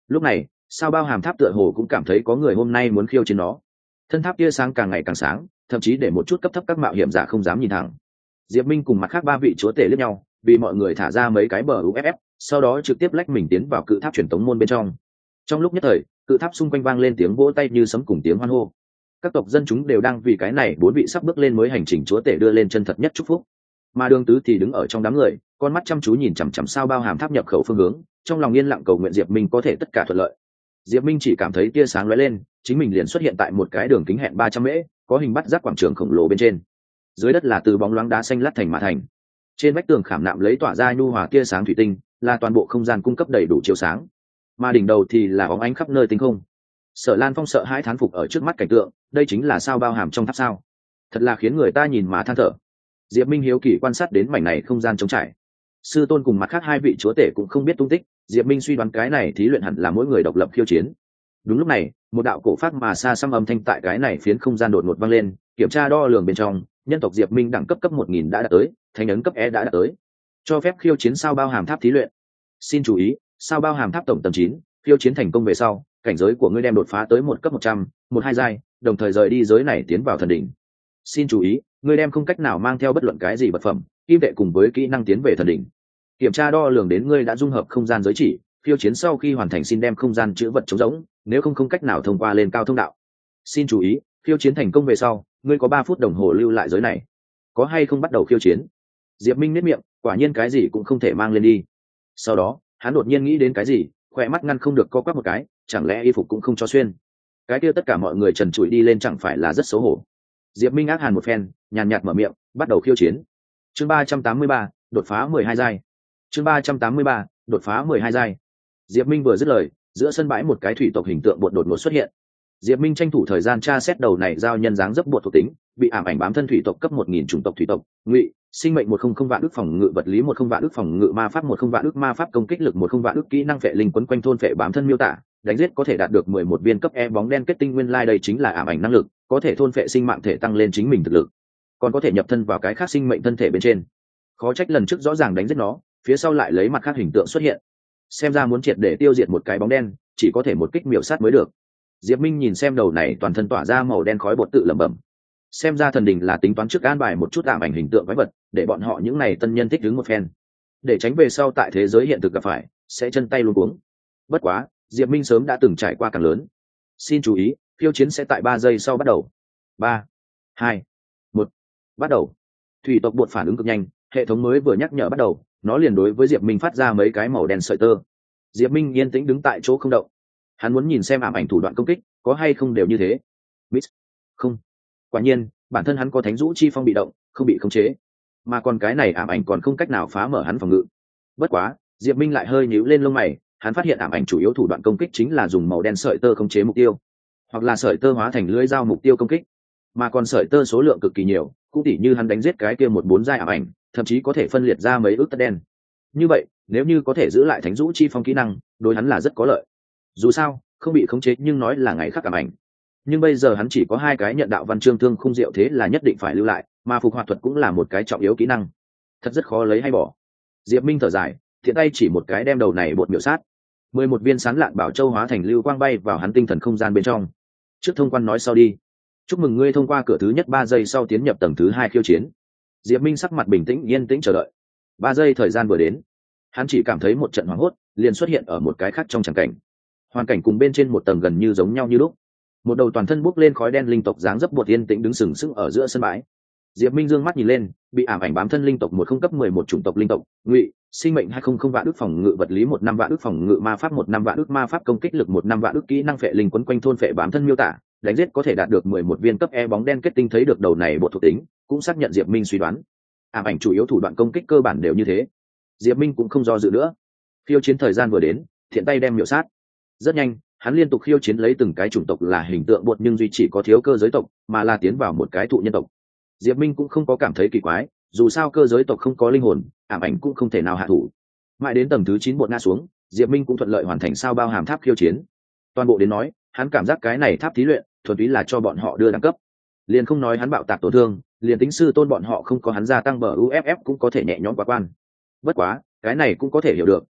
Lúc này sao bao hàm tháp tựa hồ cũng cảm thấy có người hôm nay muốn khiêu chiến nó. Thân tháp tia sáng càng ngày càng sáng, thậm chí để một chút cấp thấp các mạo hiểm giả không dám nhìn thẳng. Diệp Minh cùng mặt khác ba vị chúa tể liếc nhau, vì mọi người thả ra mấy cái bờ u ép ép, sau đó trực tiếp lách mình tiến vào cự tháp truyền tống môn bên trong. Trong lúc nhất thời, cự tháp xung quanh vang lên tiếng vỗ tay như sấm cùng tiếng hoan hô. Các tộc dân chúng đều đang vì cái này bốn vị sắp bước lên mới hành trình chúa tể đưa lên chân thật nhất chúc phúc. Mà Đường Tứ thì đứng ở trong đám người, con mắt chăm chú nhìn chằm chằm sao bao hàm tháp nhập khẩu phương hướng, trong lòng yên lặng cầu nguyện Diệp Minh có thể tất cả thuận lợi. Diệp Minh chỉ cảm thấy tia sáng lóe lên, chính mình liền xuất hiện tại một cái đường kính hẹn ba trăm mễ, có hình bắt giác quảng trường khổng lồ bên trên. Dưới đất là từ bóng loáng đá xanh lát thành mạ thành. Trên vách tường khảm nạm lấy tỏa ra nhu hòa tia sáng thủy tinh, là toàn bộ không gian cung cấp đầy đủ chiếu sáng. Mà đỉnh đầu thì là bóng ánh khắp nơi tinh không. Sở Lan Phong sợ hãi thán phục ở trước mắt cảnh tượng, đây chính là sao bao hàm trong tháp sao? Thật là khiến người ta nhìn mà than thở. Diệp Minh hiếu kỳ quan sát đến mảnh này không gian trống trải. Sư tôn cùng mặt khác hai vị chúa tể cũng không biết tung tích, Diệp Minh suy đoán cái này thí luyện hẳn là mỗi người độc lập khiêu chiến. Đúng lúc này, một đạo cổ phát mà xa xăm âm thanh tại cái này phiến không gian đột ngột vang lên, kiểm tra đo lường bên trong, nhân tộc Diệp Minh đẳng cấp cấp một nghìn đã đạt tới, thành ấn cấp E đã đạt tới. Cho phép khiêu chiến sao bao hàm tháp thí luyện. Xin chú ý, sao bao hàm tháp tổng tầng chín, khiêu chiến thành công về sau, cảnh giới của ngươi đem đột phá tới một cấp một trăm, một hai giai, đồng thời rời đi giới này tiến vào thần đỉnh. Xin chú ý, ngươi đem không cách nào mang theo bất luận cái gì vật phẩm, kim tệ cùng với kỹ năng tiến về thần đỉnh. Kiểm tra đo lường đến ngươi đã dung hợp không gian giới chỉ, khiêu chiến sau khi hoàn thành xin đem không gian chữ vật trống rỗng, nếu không không cách nào thông qua lên cao thông đạo. Xin chú ý, khiêu chiến thành công về sau, ngươi có ba phút đồng hồ lưu lại giới này. Có hay không bắt đầu khiêu chiến? Diệp Minh nhếch miệng, quả nhiên cái gì cũng không thể mang lên đi. Sau đó, hắn đột nhiên nghĩ đến cái gì, khỏe mắt ngăn không được co quắp một cái, chẳng lẽ y phục cũng không cho xuyên? Cái kia tất cả mọi người trần trụi đi lên chẳng phải là rất xấu hổ. Diệp Minh ác hàn một phen, nhàn nhạt mở miệng, bắt đầu khiêu chiến. Chương ba trăm tám mươi ba, đột phá mười hai giai. Chương ba trăm tám mươi ba, đột phá mười hai giai. Diệp Minh vừa dứt lời, giữa sân bãi một cái thủy tộc hình tượng bột đột ngột xuất hiện. Diệp Minh tranh thủ thời gian tra xét đầu này giao nhân dáng dấp bột thuộc tính, bị ảm ảnh bám thân thủy tộc cấp một nghìn chủng tộc thủy tộc, ngụy, sinh mệnh một không không vạn ức phòng ngự vật lý một không vạn ức phòng ngự ma pháp một không vạn ức ma pháp công kích lực một không vạn ức kỹ năng phệ linh quấn quanh thôn phệ bám thân miêu tả, đánh giết có thể đạt được mười một viên cấp E bóng đen kết tinh nguyên lai đây chính là ảm ảnh năng lực, có thể thôn phệ sinh mạng thể tăng lên chính mình thực lực, còn có thể nhập thân vào cái khác sinh mệnh thân thể bên trên. Khó trách lần trước rõ ràng đánh giết nó, phía sau lại lấy mặt khác hình tượng xuất hiện. Xem ra muốn triệt để tiêu diệt một cái bóng đen, chỉ có thể một kích miểu sát mới được. Diệp Minh nhìn xem đầu này toàn thân tỏa ra màu đen khói bột tự lẩm bẩm. Xem ra thần đình là tính toán trước an bài một chút ảm ảnh hình tượng quái vật, để bọn họ những này tân nhân thích đứng một phen, để tránh về sau tại thế giới hiện thực gặp phải sẽ chân tay luống cuống. Bất quá, Diệp Minh sớm đã từng trải qua càng lớn. Xin chú ý, khiêu chiến sẽ tại ba giây sau bắt đầu. ba, hai, một, bắt đầu. Thủy tộc bột phản ứng cực nhanh, hệ thống mới vừa nhắc nhở bắt đầu, nó liền đối với Diệp Minh phát ra mấy cái màu đen sợi tơ. Diệp Minh yên tĩnh đứng tại chỗ không động. Hắn muốn nhìn xem ảm ảnh thủ đoạn công kích có hay không đều như thế. Miss. Không. Quả nhiên, bản thân hắn có thánh vũ chi phong bị động, không bị khống chế, mà còn cái này ảm ảnh còn không cách nào phá mở hắn phòng ngự. Bất quá, Diệp Minh lại hơi nhíu lên lông mày, hắn phát hiện ảm ảnh chủ yếu thủ đoạn công kích chính là dùng màu đen sợi tơ khống chế mục tiêu, hoặc là sợi tơ hóa thành lưỡi dao mục tiêu công kích, mà còn sợi tơ số lượng cực kỳ nhiều, cũng tỉ như hắn đánh giết cái kia một bốn giai ảm ảnh, thậm chí có thể phân liệt ra mấy ước tất đen. Như vậy, nếu như có thể giữ lại thánh vũ chi phong kỹ năng, đối hắn là rất có lợi. Dù sao, không bị khống chế nhưng nói là ngày khác ảm ảnh. Nhưng bây giờ hắn chỉ có hai cái nhận đạo văn chương thương khung diệu thế là nhất định phải lưu lại, mà phục hoạt thuật cũng là một cái trọng yếu kỹ năng, thật rất khó lấy hay bỏ. Diệp Minh thở dài, thiện tay chỉ một cái đem đầu này bột miểu sát. Mười một viên sán lạn bảo châu hóa thành lưu quang bay vào hắn tinh thần không gian bên trong. Trước thông quan nói sau đi. Chúc mừng ngươi thông qua cửa thứ nhất ba giây sau tiến nhập tầng thứ hai khiêu chiến. Diệp Minh sắc mặt bình tĩnh yên tĩnh chờ đợi. Ba giây thời gian vừa đến, hắn chỉ cảm thấy một trận hoảng hốt, liền xuất hiện ở một cái khác trong tràng cảnh. Hoàn cảnh cùng bên trên một tầng gần như giống nhau như lúc. Một đầu toàn thân bốc lên khói đen linh tộc dáng dấp bột yên tĩnh đứng sừng sững ở giữa sân bãi. Diệp Minh dương mắt nhìn lên, bị ảm ảnh bám thân linh tộc một không cấp mười một chủng tộc linh tộc, ngụy, sinh mệnh hai không không vạn ức phòng ngự vật lý một năm vạn ức phòng ngự ma pháp một năm vạn ức ma pháp công kích lực một năm vạn ức kỹ năng phệ linh quấn quanh thôn phệ bám thân miêu tả, đánh giết có thể đạt được mười một viên cấp E bóng đen kết tinh thấy được đầu này bộ thuộc tính, cũng xác nhận Diệp Minh suy đoán. Ảm ảnh chủ yếu thủ đoạn công kích cơ bản đều như thế. Diệp Minh cũng không do dự nữa. Khiêu chiến thời gian vừa đến, thiện tay đem miểu sát. Rất nhanh, hắn liên tục khiêu chiến lấy từng cái chủng tộc là hình tượng bột nhưng duy chỉ có thiếu cơ giới tộc, mà là tiến vào một cái thụ nhân tộc. Diệp Minh cũng không có cảm thấy kỳ quái, dù sao cơ giới tộc không có linh hồn, ảm ảnh cũng không thể nào hạ thủ. Mãi đến tầng thứ chín bột ngã xuống, Diệp Minh cũng thuận lợi hoàn thành sao bao hàm tháp khiêu chiến. Toàn bộ đến nói, hắn cảm giác cái này tháp thí luyện thuần túy là cho bọn họ đưa đẳng cấp. Liền không nói hắn bạo tạc tổn thương, liền tính sư tôn bọn họ không có hắn gia tăng bờ u ép ép cũng có thể nhẹ nhõm qua quan. Bất quá, cái này cũng có thể hiểu được,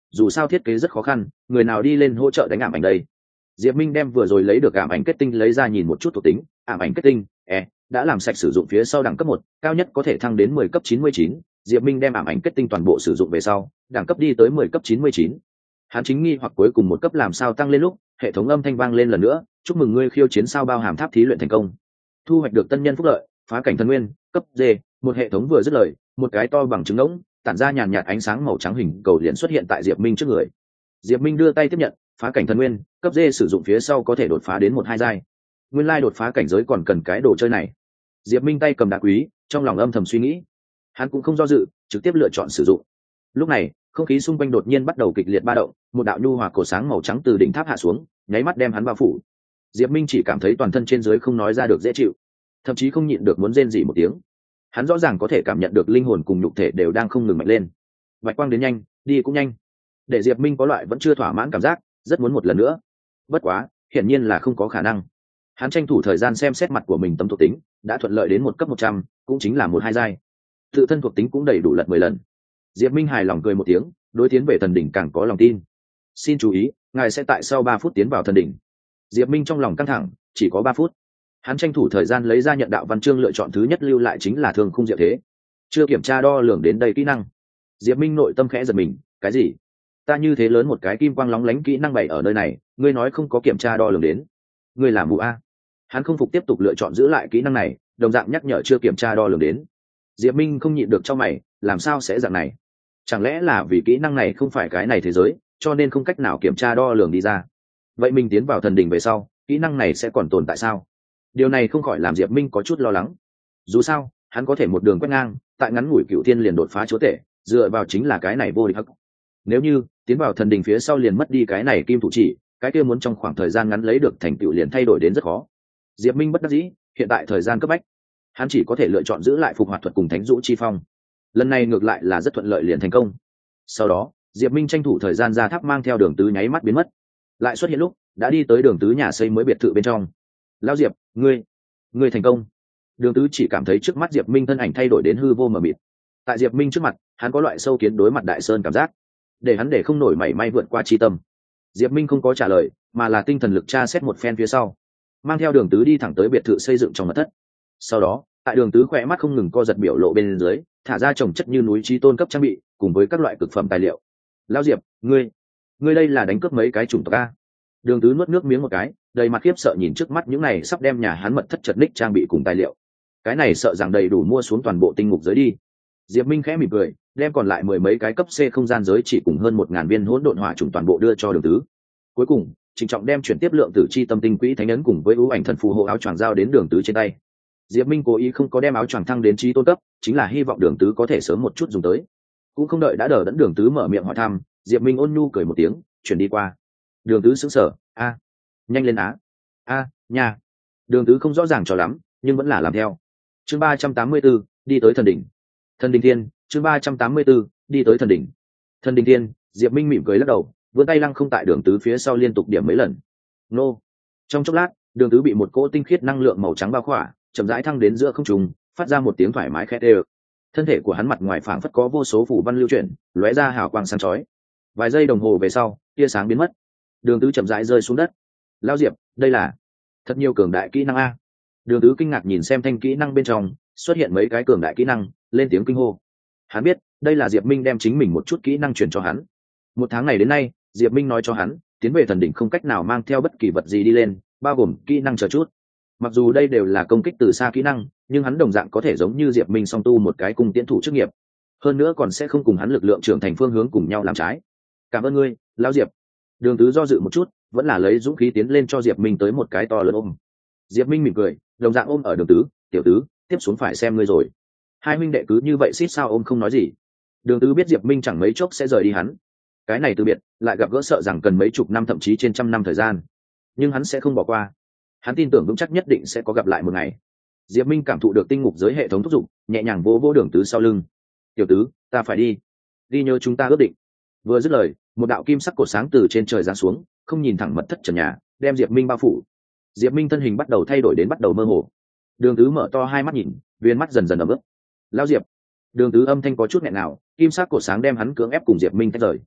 dù sao thiết kế rất khó khăn, người nào đi lên hỗ trợ đánh ảm ảnh đây. Diệp Minh đem vừa rồi lấy được ảm ảnh kết tinh lấy ra nhìn một chút thuộc tính. Ảm ảnh kết tinh e đã làm sạch sử dụng phía sau đẳng cấp một, cao nhất có thể thăng đến mười cấp chín mươi chín. Diệp Minh đem ảm ảnh kết tinh toàn bộ sử dụng về sau, đẳng cấp đi tới mười cấp chín mươi chín. Hắn chính nghi hoặc cuối cùng một cấp làm sao tăng lên lúc, hệ thống âm thanh vang lên lần nữa, chúc mừng ngươi khiêu chiến sao bao hàm tháp thí luyện thành công, thu hoạch được tân nhân phúc lợi, phá cảnh thần nguyên, cấp D. Một hệ thống vừa dứt lời, một cái to bằng trứng ngỗng, tản ra nhàn nhạt ánh sáng màu trắng hình cầu liền xuất hiện tại Diệp Minh trước người. Diệp Minh đưa tay tiếp nhận, phá cảnh thần nguyên, cấp D sử dụng phía sau có thể đột phá đến một hai giai. Nguyên lai đột phá cảnh giới còn cần cái đồ chơi này. Diệp Minh tay cầm đá quý, trong lòng âm thầm suy nghĩ. Hắn cũng không do dự, trực tiếp lựa chọn sử dụng. Lúc này, không khí xung quanh đột nhiên bắt đầu kịch liệt ba động, một đạo nhu hòa cổ sáng màu trắng từ đỉnh tháp hạ xuống, nháy mắt đem hắn bao phủ. Diệp Minh chỉ cảm thấy toàn thân trên dưới không nói ra được dễ chịu, thậm chí không nhịn được muốn rên rỉ một tiếng. Hắn rõ ràng có thể cảm nhận được linh hồn cùng nhục thể đều đang không ngừng mạnh lên. Bạch quang đến nhanh, đi cũng nhanh. Để Diệp Minh có loại vẫn chưa thỏa mãn cảm giác, rất muốn một lần nữa. Bất quá, hiển nhiên là không có khả năng. Hắn tranh thủ thời gian xem xét mặt của mình tấm thuộc tính, đã thuận lợi đến một cấp một trăm, cũng chính là một hai giai. Tự thân thuộc tính cũng đầy đủ lật mười lần. Diệp Minh hài lòng cười một tiếng, đối tiến về thần đỉnh càng có lòng tin. Xin chú ý, ngài sẽ tại sau ba phút tiến vào thần đỉnh. Diệp Minh trong lòng căng thẳng, chỉ có ba phút. Hắn tranh thủ thời gian lấy ra nhận đạo văn chương, lựa chọn thứ nhất lưu lại chính là Thương Khung Diệu Thế. Chưa kiểm tra đo lường đến đây kỹ năng. Diệp Minh nội tâm khẽ giật mình, cái gì? Ta như thế lớn một cái kim quang lóng lánh kỹ năng bày ở nơi này, ngươi nói không có kiểm tra đo lường đến? Ngươi làm mù a? Hắn không phục tiếp tục lựa chọn giữ lại kỹ năng này, đồng dạng nhắc nhở chưa kiểm tra đo lường đến. Diệp Minh không nhịn được trong mày, làm sao sẽ dạng này? Chẳng lẽ là vì kỹ năng này không phải cái này thế giới, cho nên không cách nào kiểm tra đo lường đi ra? Vậy mình tiến vào thần đỉnh về sau, kỹ năng này sẽ còn tồn tại sao? Điều này không khỏi làm Diệp Minh có chút lo lắng. Dù sao, hắn có thể một đường quét ngang, tại ngắn ngủi cựu thiên liền đột phá chúa tể, dựa vào chính là cái này vô địch hắc. Nếu như tiến vào thần đỉnh phía sau liền mất đi cái này kim thủ chỉ, cái kia muốn trong khoảng thời gian ngắn lấy được thành tựu liền thay đổi đến rất khó. Diệp Minh bất đắc dĩ, hiện tại thời gian cấp bách, hắn chỉ có thể lựa chọn giữ lại phục hoạt thuật cùng thánh dụ chi phong. Lần này ngược lại là rất thuận lợi liền thành công. Sau đó, Diệp Minh tranh thủ thời gian ra tháp mang theo Đường Tứ nháy mắt biến mất, lại xuất hiện lúc đã đi tới Đường Tứ nhà xây mới biệt thự bên trong. Lão Diệp, ngươi, ngươi thành công. Đường Tứ chỉ cảm thấy trước mắt Diệp Minh thân ảnh thay đổi đến hư vô mờ mịt. Tại Diệp Minh trước mặt, hắn có loại sâu kiến đối mặt đại sơn cảm giác, để hắn để không nổi mảy may vượt qua chi tâm. Diệp Minh không có trả lời, mà là tinh thần lực tra xét một phen phía sau, mang theo Đường Tứ đi thẳng tới biệt thự xây dựng trong mật thất. Sau đó, tại Đường Tứ khỏe mắt không ngừng co giật biểu lộ bên dưới, thả ra chồng chất như núi chí tôn cấp trang bị, cùng với các loại cực phẩm tài liệu. Lão Diệp, ngươi, ngươi đây là đánh cướp mấy cái chủng tộc a? Đường Tứ nuốt nước miếng một cái, đầy mặt khiếp sợ nhìn trước mắt những này sắp đem nhà hắn mật thất chật ních trang bị cùng tài liệu. Cái này sợ rằng đầy đủ mua xuống toàn bộ tinh ngục giới đi. Diệp Minh khẽ mỉm cười, đem còn lại mười mấy cái cấp C không gian giới chỉ cùng hơn một ngàn viên hỗn độn hỏa trùng toàn bộ đưa cho Đường Tứ. Cuối cùng, trịnh trọng đem chuyển tiếp lượng tử chi tâm tinh quỹ thánh ấn cùng với ưu ảnh thần phù hộ áo choàng giao đến Đường Tứ trên tay. Diệp Minh cố ý không có đem áo choàng thăng đến chí tôn cấp, chính là hy vọng Đường Tứ có thể sớm một chút dùng tới. Cũng không đợi đã đờ đẫn Đường Tứ mở miệng hỏi thăm, Diệp Minh ôn nhu cười một tiếng, chuyển đi qua. Đường Tứ sững sờ, a, nhanh lên á, a, nha. Đường Tứ không rõ ràng cho lắm, nhưng vẫn là làm theo. Chương ba trăm tám mươi 34, đi tới thần đỉnh. Thần đỉnh thiên, chương ba trăm tám mươi 34, đi tới thần đỉnh. Thần đỉnh thiên, Diệp Minh mỉm cười lắc đầu, vươn tay lăng không tại Đường Tứ phía sau liên tục điểm mấy lần. Nô. Trong chốc lát, Đường Tứ bị một cỗ tinh khiết năng lượng màu trắng bao khỏa, chậm rãi thăng đến giữa không trung, phát ra một tiếng thoải mái khẽ đều. Thân thể của hắn mặt ngoài phảng phất có vô số phủ văn lưu chuyển, lóe ra hào quang sáng chói. Vài giây đồng hồ về sau, tia sáng biến mất. Đường Tứ chậm rãi rơi xuống đất. Lão Diệp, đây là thật nhiều cường đại kỹ năng a. Đường Tứ kinh ngạc nhìn xem thanh kỹ năng bên trong xuất hiện mấy cái cường đại kỹ năng, lên tiếng kinh hô. Hắn biết đây là Diệp Minh đem chính mình một chút kỹ năng truyền cho hắn. Một tháng này đến nay, Diệp Minh nói cho hắn tiến về thần đỉnh không cách nào mang theo bất kỳ vật gì đi lên, bao gồm kỹ năng chờ chút. Mặc dù đây đều là công kích từ xa kỹ năng, nhưng hắn đồng dạng có thể giống như Diệp Minh song tu một cái cung tiễn thủ chức nghiệp, hơn nữa còn sẽ không cùng hắn lực lượng trưởng thành phương hướng cùng nhau làm trái. Cảm ơn ngươi, Lão Diệp. Đường Tứ do dự một chút, vẫn là lấy dũng khí tiến lên cho Diệp Minh tới một cái to lớn ôm. Diệp Minh mỉm cười, đồng dạng ôm ở Đường Tứ, tiểu tứ, tiếp xuống phải xem ngươi rồi. Hai huynh đệ cứ như vậy xít sao ôm không nói gì. Đường Tứ biết Diệp Minh chẳng mấy chốc sẽ rời đi hắn. Cái này từ biệt, lại gặp gỡ sợ rằng cần mấy chục năm thậm chí trên trăm năm thời gian. Nhưng hắn sẽ không bỏ qua. Hắn tin tưởng vững chắc nhất định sẽ có gặp lại một ngày. Diệp Minh cảm thụ được tinh ngục giới hệ thống thúc giục, nhẹ nhàng vỗ vỗ Đường Tứ sau lưng. Tiểu tứ, ta phải đi. Đi nhớ chúng ta ước định. Vừa dứt lời, một đạo kim sắc cột sáng từ trên trời giáng xuống, không nhìn thẳng mật thất trần nhà, đem Diệp Minh bao phủ. Diệp Minh thân hình bắt đầu thay đổi đến bắt đầu mơ hồ. Đường Tứ mở to hai mắt nhìn, viên mắt dần dần ẩm ướt. Lão Diệp. Đường Tứ âm thanh có chút nghẹn nào, kim sắc cột sáng đem hắn cưỡng ép cùng Diệp Minh tách rời.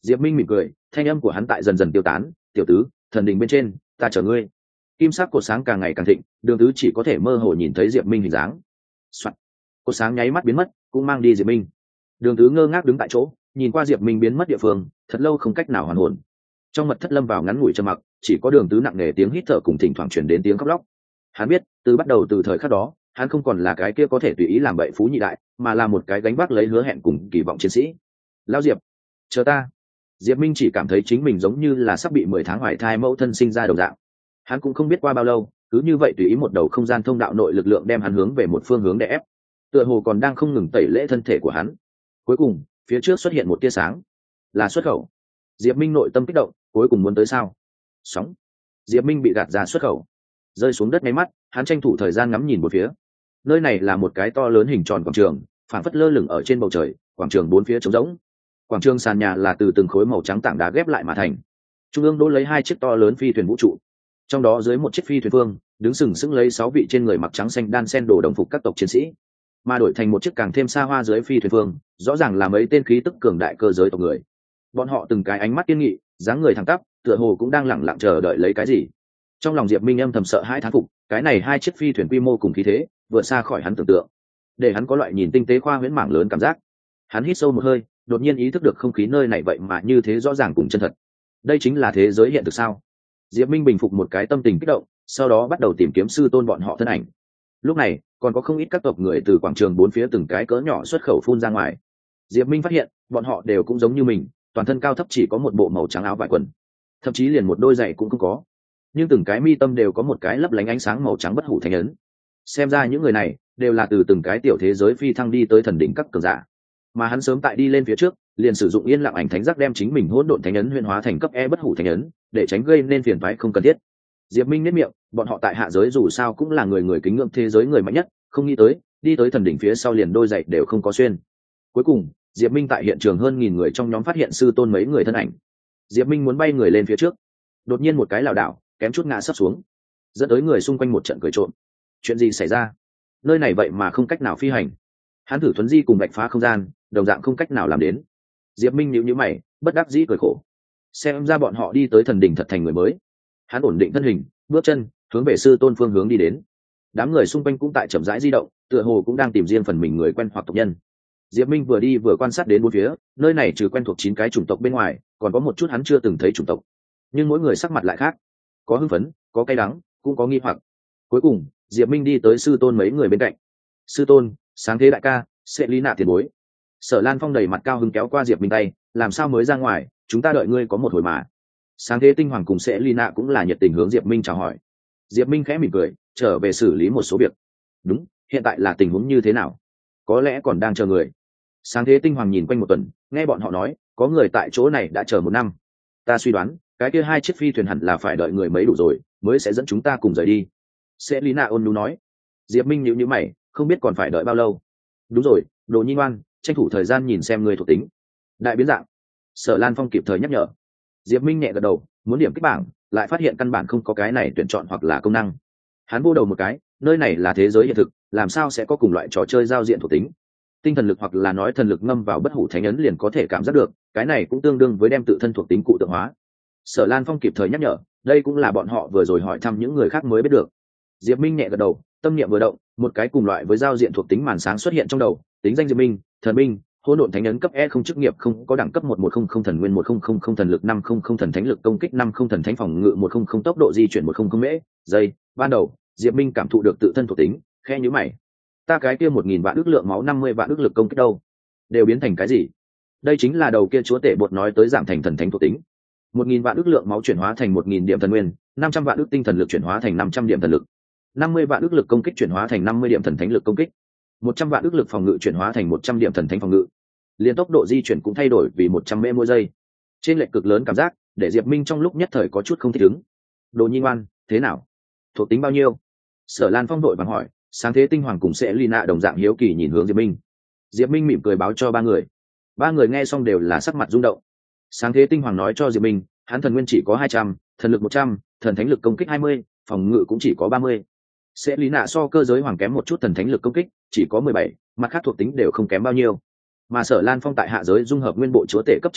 Diệp Minh mỉm cười, thanh âm của hắn tại dần dần tiêu tán. Tiểu tứ, thần đình bên trên, ta chờ ngươi. Kim sắc cột sáng càng ngày càng thịnh, Đường Tứ chỉ có thể mơ hồ nhìn thấy Diệp Minh hình dáng. Soạn. Cột sáng nháy mắt biến mất, cũng mang đi Diệp Minh. Đường Tứ ngơ ngác đứng tại chỗ, nhìn qua Diệp Minh biến mất địa phương, thật lâu không cách nào hoàn hồn. Trong mật thất lâm vào ngắn ngủi trầm mặc, chỉ có Đường Tứ nặng nề tiếng hít thở cùng thỉnh thoảng truyền đến tiếng khóc lóc. Hắn biết, từ bắt đầu từ thời khắc đó, hắn không còn là cái kia có thể tùy ý làm bậy phú nhị đại, mà là một cái gánh vác lấy hứa hẹn cùng kỳ vọng chiến sĩ. Lão Diệp, chờ ta. Diệp Minh chỉ cảm thấy chính mình giống như là sắp bị mười tháng hoài thai mẫu thân sinh ra đồng dạng. Hắn cũng không biết qua bao lâu, cứ như vậy tùy ý một đầu không gian thông đạo nội lực lượng đem hắn hướng về một phương hướng để ép, tựa hồ còn đang không ngừng tẩy lễ thân thể của hắn. Cuối cùng, phía trước xuất hiện một tia sáng, là xuất khẩu. Diệp Minh nội tâm kích động, cuối cùng muốn tới sao? Sóng. Diệp Minh bị gạt ra xuất khẩu, rơi xuống đất ngay mắt, hắn tranh thủ thời gian ngắm nhìn một phía. Nơi này là một cái to lớn hình tròn quảng trường, phảng phất lơ lửng ở trên bầu trời, quảng trường bốn phía trống rỗng. Quảng trường sàn nhà là từ từng khối màu trắng tảng đá ghép lại mà thành. Trung ương đỗ lấy hai chiếc to lớn phi thuyền vũ trụ, trong đó dưới một chiếc phi thuyền phương đứng sừng sững lấy sáu vị trên người mặc trắng xanh đan sen đồ đồng phục các tộc chiến sĩ, mà đổi thành một chiếc càng thêm xa hoa dưới phi thuyền phương, rõ ràng là mấy tên khí tức cường đại cơ giới tộc người. Bọn họ từng cái ánh mắt kiên nghị, dáng người thẳng tắp, tựa hồ cũng đang lẳng lặng chờ đợi lấy cái gì. Trong lòng Diệp Minh âm thầm sợ hãi thán phục, cái này hai chiếc phi thuyền quy mô cùng khí thế vượt xa khỏi hắn tưởng tượng, để hắn có loại nhìn tinh tế khoa huyễn mảng lớn cảm giác. Hắn hít sâu một hơi, đột nhiên ý thức được không khí nơi này vậy mà như thế rõ ràng cùng chân thật. Đây chính là thế giới hiện thực sao? Diệp Minh bình phục một cái tâm tình kích động, sau đó bắt đầu tìm kiếm sư tôn bọn họ thân ảnh. Lúc này, còn có không ít các tộc người từ quảng trường bốn phía từng cái cỡ nhỏ xuất khẩu phun ra ngoài. Diệp Minh phát hiện, bọn họ đều cũng giống như mình, toàn thân cao thấp chỉ có một bộ màu trắng áo vải quần, thậm chí liền một đôi giày cũng không có. Nhưng từng cái mi tâm đều có một cái lấp lánh ánh sáng màu trắng bất hủ thánh ấn. Xem ra những người này đều là từ từng cái tiểu thế giới phi thăng đi tới thần đỉnh các cường giả. Mà hắn sớm tại đi lên phía trước, liền sử dụng yên lặng ảnh thánh giác đem chính mình hỗn độn thánh ấn huyễn hóa thành cấp E bất hủ thánh ấn, để tránh gây nên phiền toái không cần thiết. Diệp Minh nhếch miệng, bọn họ tại hạ giới dù sao cũng là người người kính ngưỡng thế giới người mạnh nhất, không nghĩ tới, đi tới thần đỉnh phía sau liền đôi giày đều không có xuyên. Cuối cùng, Diệp Minh tại hiện trường hơn nghìn người trong nhóm phát hiện sư tôn mấy người thân ảnh. Diệp Minh muốn bay người lên phía trước, đột nhiên một cái lảo đảo, kém chút ngã sấp xuống, dẫn tới người xung quanh một trận cười trộm. Chuyện gì xảy ra? Nơi này vậy mà không cách nào phi hành. Hắn thử thuấn di cùng bạch phá không gian, đồng dạng không cách nào làm đến. Diệp Minh nhíu nhíu mày, bất đắc dĩ cười khổ. Xem ra bọn họ đi tới thần đỉnh thật thành người mới. Hắn ổn định thân hình, bước chân hướng về sư tôn phương hướng đi đến. Đám người xung quanh cũng tại chậm rãi di động, tựa hồ cũng đang tìm riêng phần mình người quen hoặc tộc nhân. Diệp Minh vừa đi vừa quan sát đến bốn phía, nơi này trừ quen thuộc chín cái chủng tộc bên ngoài, còn có một chút hắn chưa từng thấy chủng tộc. Nhưng mỗi người sắc mặt lại khác, có hưng phấn, có cay đắng, cũng có nghi hoặc. Cuối cùng, Diệp Minh đi tới sư tôn mấy người bên cạnh. Sư tôn, sáng thế đại ca, sẽ lý nạ tiền bối. Sở Lan Phong đầy mặt cao hứng kéo qua Diệp Minh tay, làm sao mới ra ngoài, chúng ta đợi ngươi có một hồi mà. Sáng thế tinh hoàng cùng sẽ lý nạ cũng là nhiệt tình hướng Diệp Minh chào hỏi. Diệp Minh khẽ mỉm cười, trở về xử lý một số việc. Đúng, hiện tại là tình huống như thế nào? Có lẽ còn đang chờ người. Sáng thế tinh hoàng nhìn quanh một tuần, nghe bọn họ nói, có người tại chỗ này đã chờ một năm. Ta suy đoán, cái kia hai chiếc phi thuyền hẳn là phải đợi người mấy đủ rồi, mới sẽ dẫn chúng ta cùng rời đi. Sẽ lý nạ ôn nhu nói. Diệp Minh nhíu nhíu mày, không biết còn phải đợi bao lâu. Đúng rồi, đồ nhi ngoan, tranh thủ thời gian nhìn xem người thuộc tính. Đại biến dạng. Sở Lan Phong kịp thời nhắc nhở. Diệp Minh nhẹ gật đầu, muốn điểm kích bảng, lại phát hiện căn bản không có cái này tuyển chọn hoặc là công năng. Hắn vô đầu một cái, nơi này là thế giới hiện thực, làm sao sẽ có cùng loại trò chơi giao diện thuộc tính? Tinh thần lực hoặc là nói thần lực ngâm vào bất hủ thánh ấn liền có thể cảm giác được, cái này cũng tương đương với đem tự thân thuộc tính cụ tượng hóa. Sở Lan Phong kịp thời nhắc nhở, đây cũng là bọn họ vừa rồi hỏi thăm những người khác mới biết được. Diệp Minh nhẹ gật đầu, tâm niệm vừa động, một cái cùng loại với giao diện thuộc tính màn sáng xuất hiện trong đầu, tính danh Diệp Minh, thần binh, hỗn độn thánh ấn cấp E không chức nghiệp không có đẳng cấp một một không không thần nguyên một không không không thần lực năm không không thần thánh lực công kích năm không thần thánh phòng ngự một không không tốc độ di chuyển một không không mễ giây. Ban đầu, Diệp Minh cảm thụ được tự thân thuộc tính, khe nhíu mày. Ta cái kia một nghìn vạn ước lượng máu năm mươi vạn ước lực công kích đâu? Đều biến thành cái gì? Đây chính là đầu kia chúa tể bột nói tới giảm thành thần thánh thuộc tính. Một nghìn vạn ước lượng máu chuyển hóa thành một nghìn điểm thần nguyên, năm trăm vạn ước tinh thần lực chuyển hóa thành năm trăm điểm thần lực, năm mươi vạn ước lực công kích chuyển hóa thành năm mươi điểm thần thánh lực công kích, một trăm vạn ước lực phòng ngự chuyển hóa thành một trăm điểm thần thánh phòng ngự. Liên tốc độ di chuyển cũng thay đổi vì một trăm mễ mỗi giây. Trên lệch cực lớn cảm giác, để Diệp Minh trong lúc nhất thời có chút không thích ứng. Đồ nhi ngoan, thế nào? Thuộc tính bao nhiêu? Sở Lan Phong đội vàng hỏi, sáng thế tinh hoàng cùng sẽ Lina đồng dạng hiếu kỳ nhìn hướng Diệp Minh. Diệp Minh mỉm cười báo cho ba người. Ba người nghe xong đều là sắc mặt rung động. Sáng thế tinh hoàng nói cho Diệp Minh, hắn thần nguyên chỉ có hai trăm, thần lực một trăm, thần thánh lực công kích hai mươi, phòng ngự cũng chỉ có ba mươi. Sẽ Lina so cơ giới hoàng kém một chút thần thánh lực công kích, chỉ có mười bảy, mặt khác thuộc tính đều không kém bao nhiêu. Mà Sở Lan Phong tại hạ giới dung hợp nguyên bộ chúa tể cấp trang bị,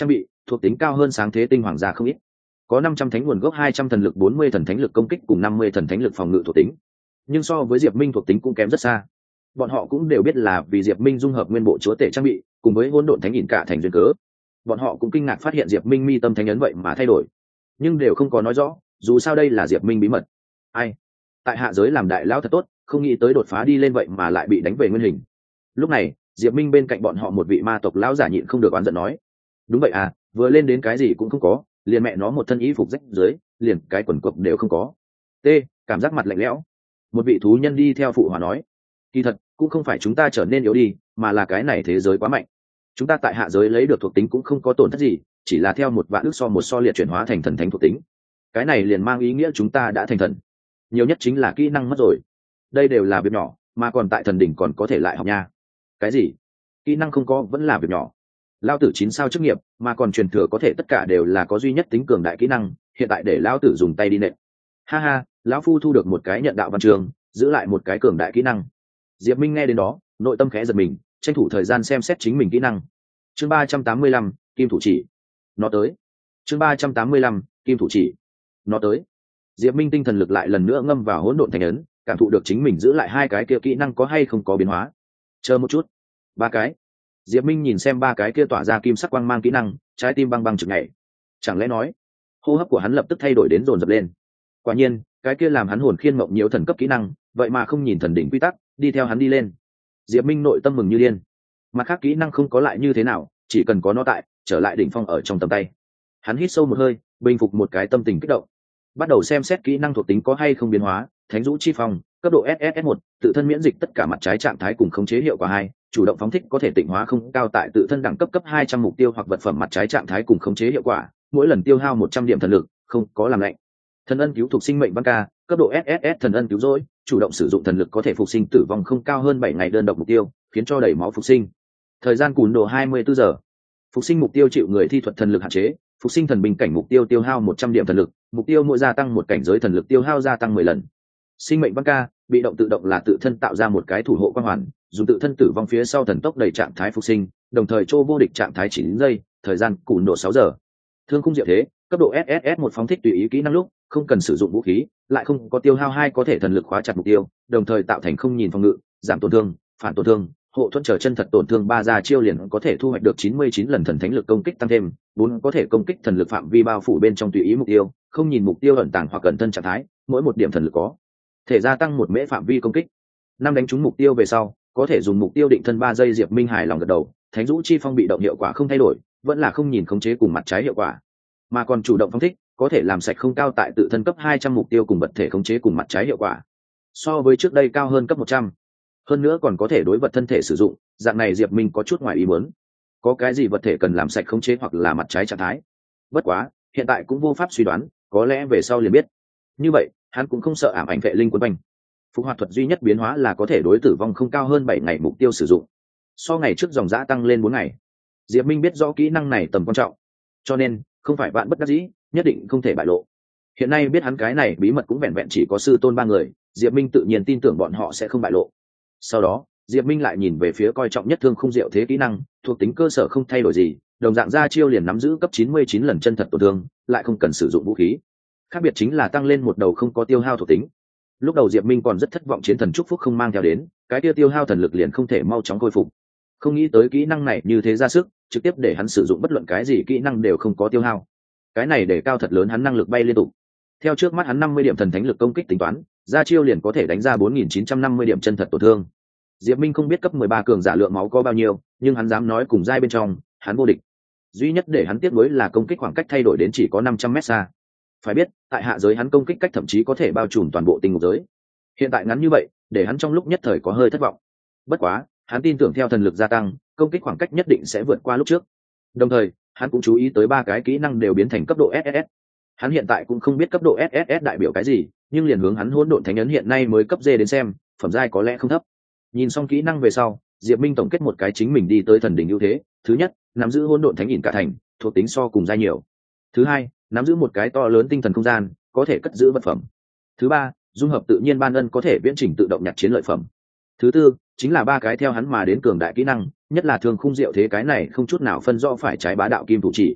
thuộc tính cao hơn sáng thế tinh hoàng gia không ít, có năm trăm thánh nguồn gốc, hai trăm thần lực, bốn mươi thần thánh lực công kích cùng năm mươi thần thánh lực phòng ngự thuộc tính. Nhưng so với Diệp Minh thuộc tính cũng kém rất xa. Bọn họ cũng đều biết là vì Diệp Minh dung hợp nguyên bộ chúa tể trang bị cùng với hỗn độn thánh ỉn cả thành duyên cớ. Bọn họ cũng kinh ngạc phát hiện Diệp Minh mi tâm thánh ấn vậy mà thay đổi, nhưng đều không có nói rõ, dù sao đây là Diệp Minh bí mật. Ai tại hạ giới làm đại lão thật tốt, không nghĩ tới đột phá đi lên vậy mà lại bị đánh về nguyên hình. Lúc này Diệp Minh bên cạnh bọn họ một vị ma tộc lão giả nhịn không được oán giận nói: đúng vậy à, vừa lên đến cái gì cũng không có, liền mẹ nó một thân y phục rách dưới, liền cái quần cộc đều không có. T cảm giác mặt lạnh lẽo. Một vị thú nhân đi theo phụ hòa nói: kỳ thật cũng không phải chúng ta trở nên yếu đi, mà là cái này thế giới quá mạnh. Chúng ta tại hạ giới lấy được thuộc tính cũng không có tổn thất gì, chỉ là theo một vạn ước so một so liệt chuyển hóa thành thần thánh thuộc tính. Cái này liền mang ý nghĩa chúng ta đã thành thần, nhiều nhất chính là kỹ năng mất rồi. Đây đều là việc nhỏ, mà còn tại thần đỉnh còn có thể lại học nha. Cái gì? Kỹ năng không có vẫn là việc nhỏ? Lão tử chín sao chức nghiệp, mà còn truyền thừa có thể tất cả đều là có duy nhất tính cường đại kỹ năng, hiện tại để lão tử dùng tay đi nện. Ha ha, lão phu thu được một cái nhận đạo văn trường, giữ lại một cái cường đại kỹ năng. Diệp Minh nghe đến đó, nội tâm khẽ giật mình, tranh thủ thời gian xem xét chính mình kỹ năng. Chương ba trăm tám mươi lăm, kim thủ chỉ. Nó tới. Chương ba trăm tám mươi lăm, kim thủ chỉ. Nó tới. Diệp Minh tinh thần lực lại lần nữa ngâm vào hỗn độn thành ấn, cảm thụ được chính mình giữ lại hai cái kia kỹ năng có hay không có biến hóa. Chờ một chút. Ba cái. Diệp Minh nhìn xem ba cái kia tỏa ra kim sắc quang mang kỹ năng, trái tim băng băng chực nhảy. Chẳng lẽ nói, hô hấp của hắn lập tức thay đổi đến dồn dập lên. Quả nhiên, cái kia làm hắn hồn khiên mộng nhiễu thần cấp kỹ năng, vậy mà không nhìn thần đỉnh quy tắc, đi theo hắn đi lên. Diệp Minh nội tâm mừng như điên. Mặt khác kỹ năng không có lại như thế nào, chỉ cần có nó tại, trở lại đỉnh phong ở trong tầm tay. Hắn hít sâu một hơi, bình phục một cái tâm tình kích động, bắt đầu xem xét kỹ năng thuộc tính có hay không biến hóa. Thánh Dũ Chi Phong, cấp độ ét ét ét một, tự thân miễn dịch tất cả mặt trái trạng thái cùng khống chế hiệu quả hai, chủ động phóng thích có thể tịnh hóa không cao tại tự thân đẳng cấp cấp hai trăm mục tiêu hoặc vật phẩm mặt trái trạng thái cùng khống chế hiệu quả, mỗi lần tiêu hao một trăm điểm thần lực, không có làm lạnh. Thần ân cứu thuộc sinh mệnh văn ca, cấp độ ét ét ét thần ân cứu rỗi, chủ động sử dụng thần lực có thể phục sinh tử vong không cao hơn bảy ngày đơn độc mục tiêu, khiến cho đầy máu phục sinh. Thời gian cùn đồ hai mươi bốn giờ. Phục sinh mục tiêu chịu người thi thuật thần lực hạn chế, phục sinh thần binh cảnh mục tiêu tiêu hao một trăm điểm thần lực, mục tiêu mỗi gia tăng một cảnh giới thần lực tiêu hao gia tăng mười lần. Sinh mệnh văn ca, bị động tự động là tự thân tạo ra một cái thủ hộ quang hoàn, dùng tự thân tử vong phía sau thần tốc đầy trạng thái phục sinh, đồng thời chô vô địch trạng thái chín giây, thời gian cùn độ sáu giờ. Thương khung diệu thế, cấp độ ét ét ét một phóng thích tùy ý kỹ năng lúc, không cần sử dụng vũ khí, lại không có tiêu hao hai có thể thần lực khóa chặt mục tiêu, đồng thời tạo thành không nhìn phòng ngự, giảm tổn thương, phản tổn thương, hộ thuẫn trở chân thật tổn thương ba ra chiêu liền có thể thu hoạch được chín mươi chín lần thần thánh lực công kích tăng thêm, bốn có thể công kích thần lực phạm vi bao phủ bên trong tùy ý mục tiêu, không nhìn mục tiêu ẩn tàng hoặc cẩn thân trạng thái, mỗi một điểm thần lực có thể gia tăng một mễ phạm vi công kích. Năm đánh trúng mục tiêu về sau, có thể dùng mục tiêu định thân ba giây. Diệp Minh hài lòng gật đầu, Thánh Dũ Chi Phong bị động hiệu quả không thay đổi, vẫn là không nhìn khống chế cùng mặt trái hiệu quả, mà còn chủ động phóng thích, có thể làm sạch không cao tại tự thân cấp hai trăm mục tiêu cùng vật thể khống chế cùng mặt trái hiệu quả. So với trước đây cao hơn cấp một trăm. Hơn nữa còn có thể đối vật thân thể sử dụng, dạng này Diệp Minh có chút ngoài ý muốn. Có cái gì vật thể cần làm sạch khống chế hoặc là mặt trái trạng thái? Bất quá, hiện tại cũng vô pháp suy đoán, có lẽ về sau liền biết. Như vậy, hắn cũng không sợ ảm ảnh vệ linh quấn quanh. Phục hoạt thuật duy nhất biến hóa là có thể đối tử vong không cao hơn bảy ngày mục tiêu sử dụng. So ngày trước dòng dã tăng lên bốn ngày. Diệp Minh biết rõ kỹ năng này tầm quan trọng, cho nên không phải bạn bất đắc dĩ, nhất định không thể bại lộ. Hiện nay biết hắn cái này bí mật cũng vẹn vẹn chỉ có sư tôn ba người, Diệp Minh tự nhiên tin tưởng bọn họ sẽ không bại lộ. Sau đó, Diệp Minh lại nhìn về phía coi trọng nhất thương khung diệu thế kỹ năng, thuộc tính cơ sở không thay đổi gì, đồng dạng ra chiêu liền nắm giữ cấp chín mươi chín lần chân thật tổn thương, lại không cần sử dụng vũ khí. Khác biệt chính là tăng lên một đầu không có tiêu hao thuộc tính. Lúc đầu Diệp Minh còn rất thất vọng chiến thần chúc phúc không mang theo đến, cái tiêu tiêu hao thần lực liền không thể mau chóng khôi phục. Không nghĩ tới kỹ năng này như thế ra sức, trực tiếp để hắn sử dụng bất luận cái gì kỹ năng đều không có tiêu hao. Cái này để cao thật lớn hắn năng lực bay liên tục. Theo trước mắt hắn năm mươi điểm thần thánh lực công kích tính toán, ra chiêu liền có thể đánh ra bốn nghìn chín trăm năm mươi điểm chân thật tổn thương. Diệp Minh không biết cấp mười ba cường giả lượng máu có bao nhiêu, nhưng hắn dám nói cùng giai bên trong, hắn vô địch. Duy nhất để hắn tiếc nuối là công kích khoảng cách thay đổi đến chỉ có năm trăm mét xa. Phải biết, tại hạ giới hắn công kích cách thậm chí có thể bao trùm toàn bộ tinh ngục giới. Hiện tại ngắn như vậy, để hắn trong lúc nhất thời có hơi thất vọng. Bất quá, hắn tin tưởng theo thần lực gia tăng, công kích khoảng cách nhất định sẽ vượt qua lúc trước. Đồng thời, hắn cũng chú ý tới ba cái kỹ năng đều biến thành cấp độ ét ét ét. Hắn hiện tại cũng không biết cấp độ ét ét ét đại biểu cái gì, nhưng liền hướng hắn hỗn độn thánh ấn hiện nay mới cấp D đến xem, phẩm giai có lẽ không thấp. Nhìn xong kỹ năng về sau, Diệp Minh tổng kết một cái chính mình đi tới thần đỉnh ưu thế. Thứ nhất, nắm giữ hỗn độn thánh ỉn cả thành, thuộc tính so cùng giai nhiều. Thứ hai, nắm giữ một cái to lớn tinh thần không gian, có thể cất giữ vật phẩm. Thứ ba, dung hợp tự nhiên ban ân có thể viễn trình tự động nhặt chiến lợi phẩm. Thứ tư, chính là ba cái theo hắn mà đến cường đại kỹ năng, nhất là thường khung diệu thế cái này không chút nào phân rõ phải trái bá đạo kim thủ chỉ.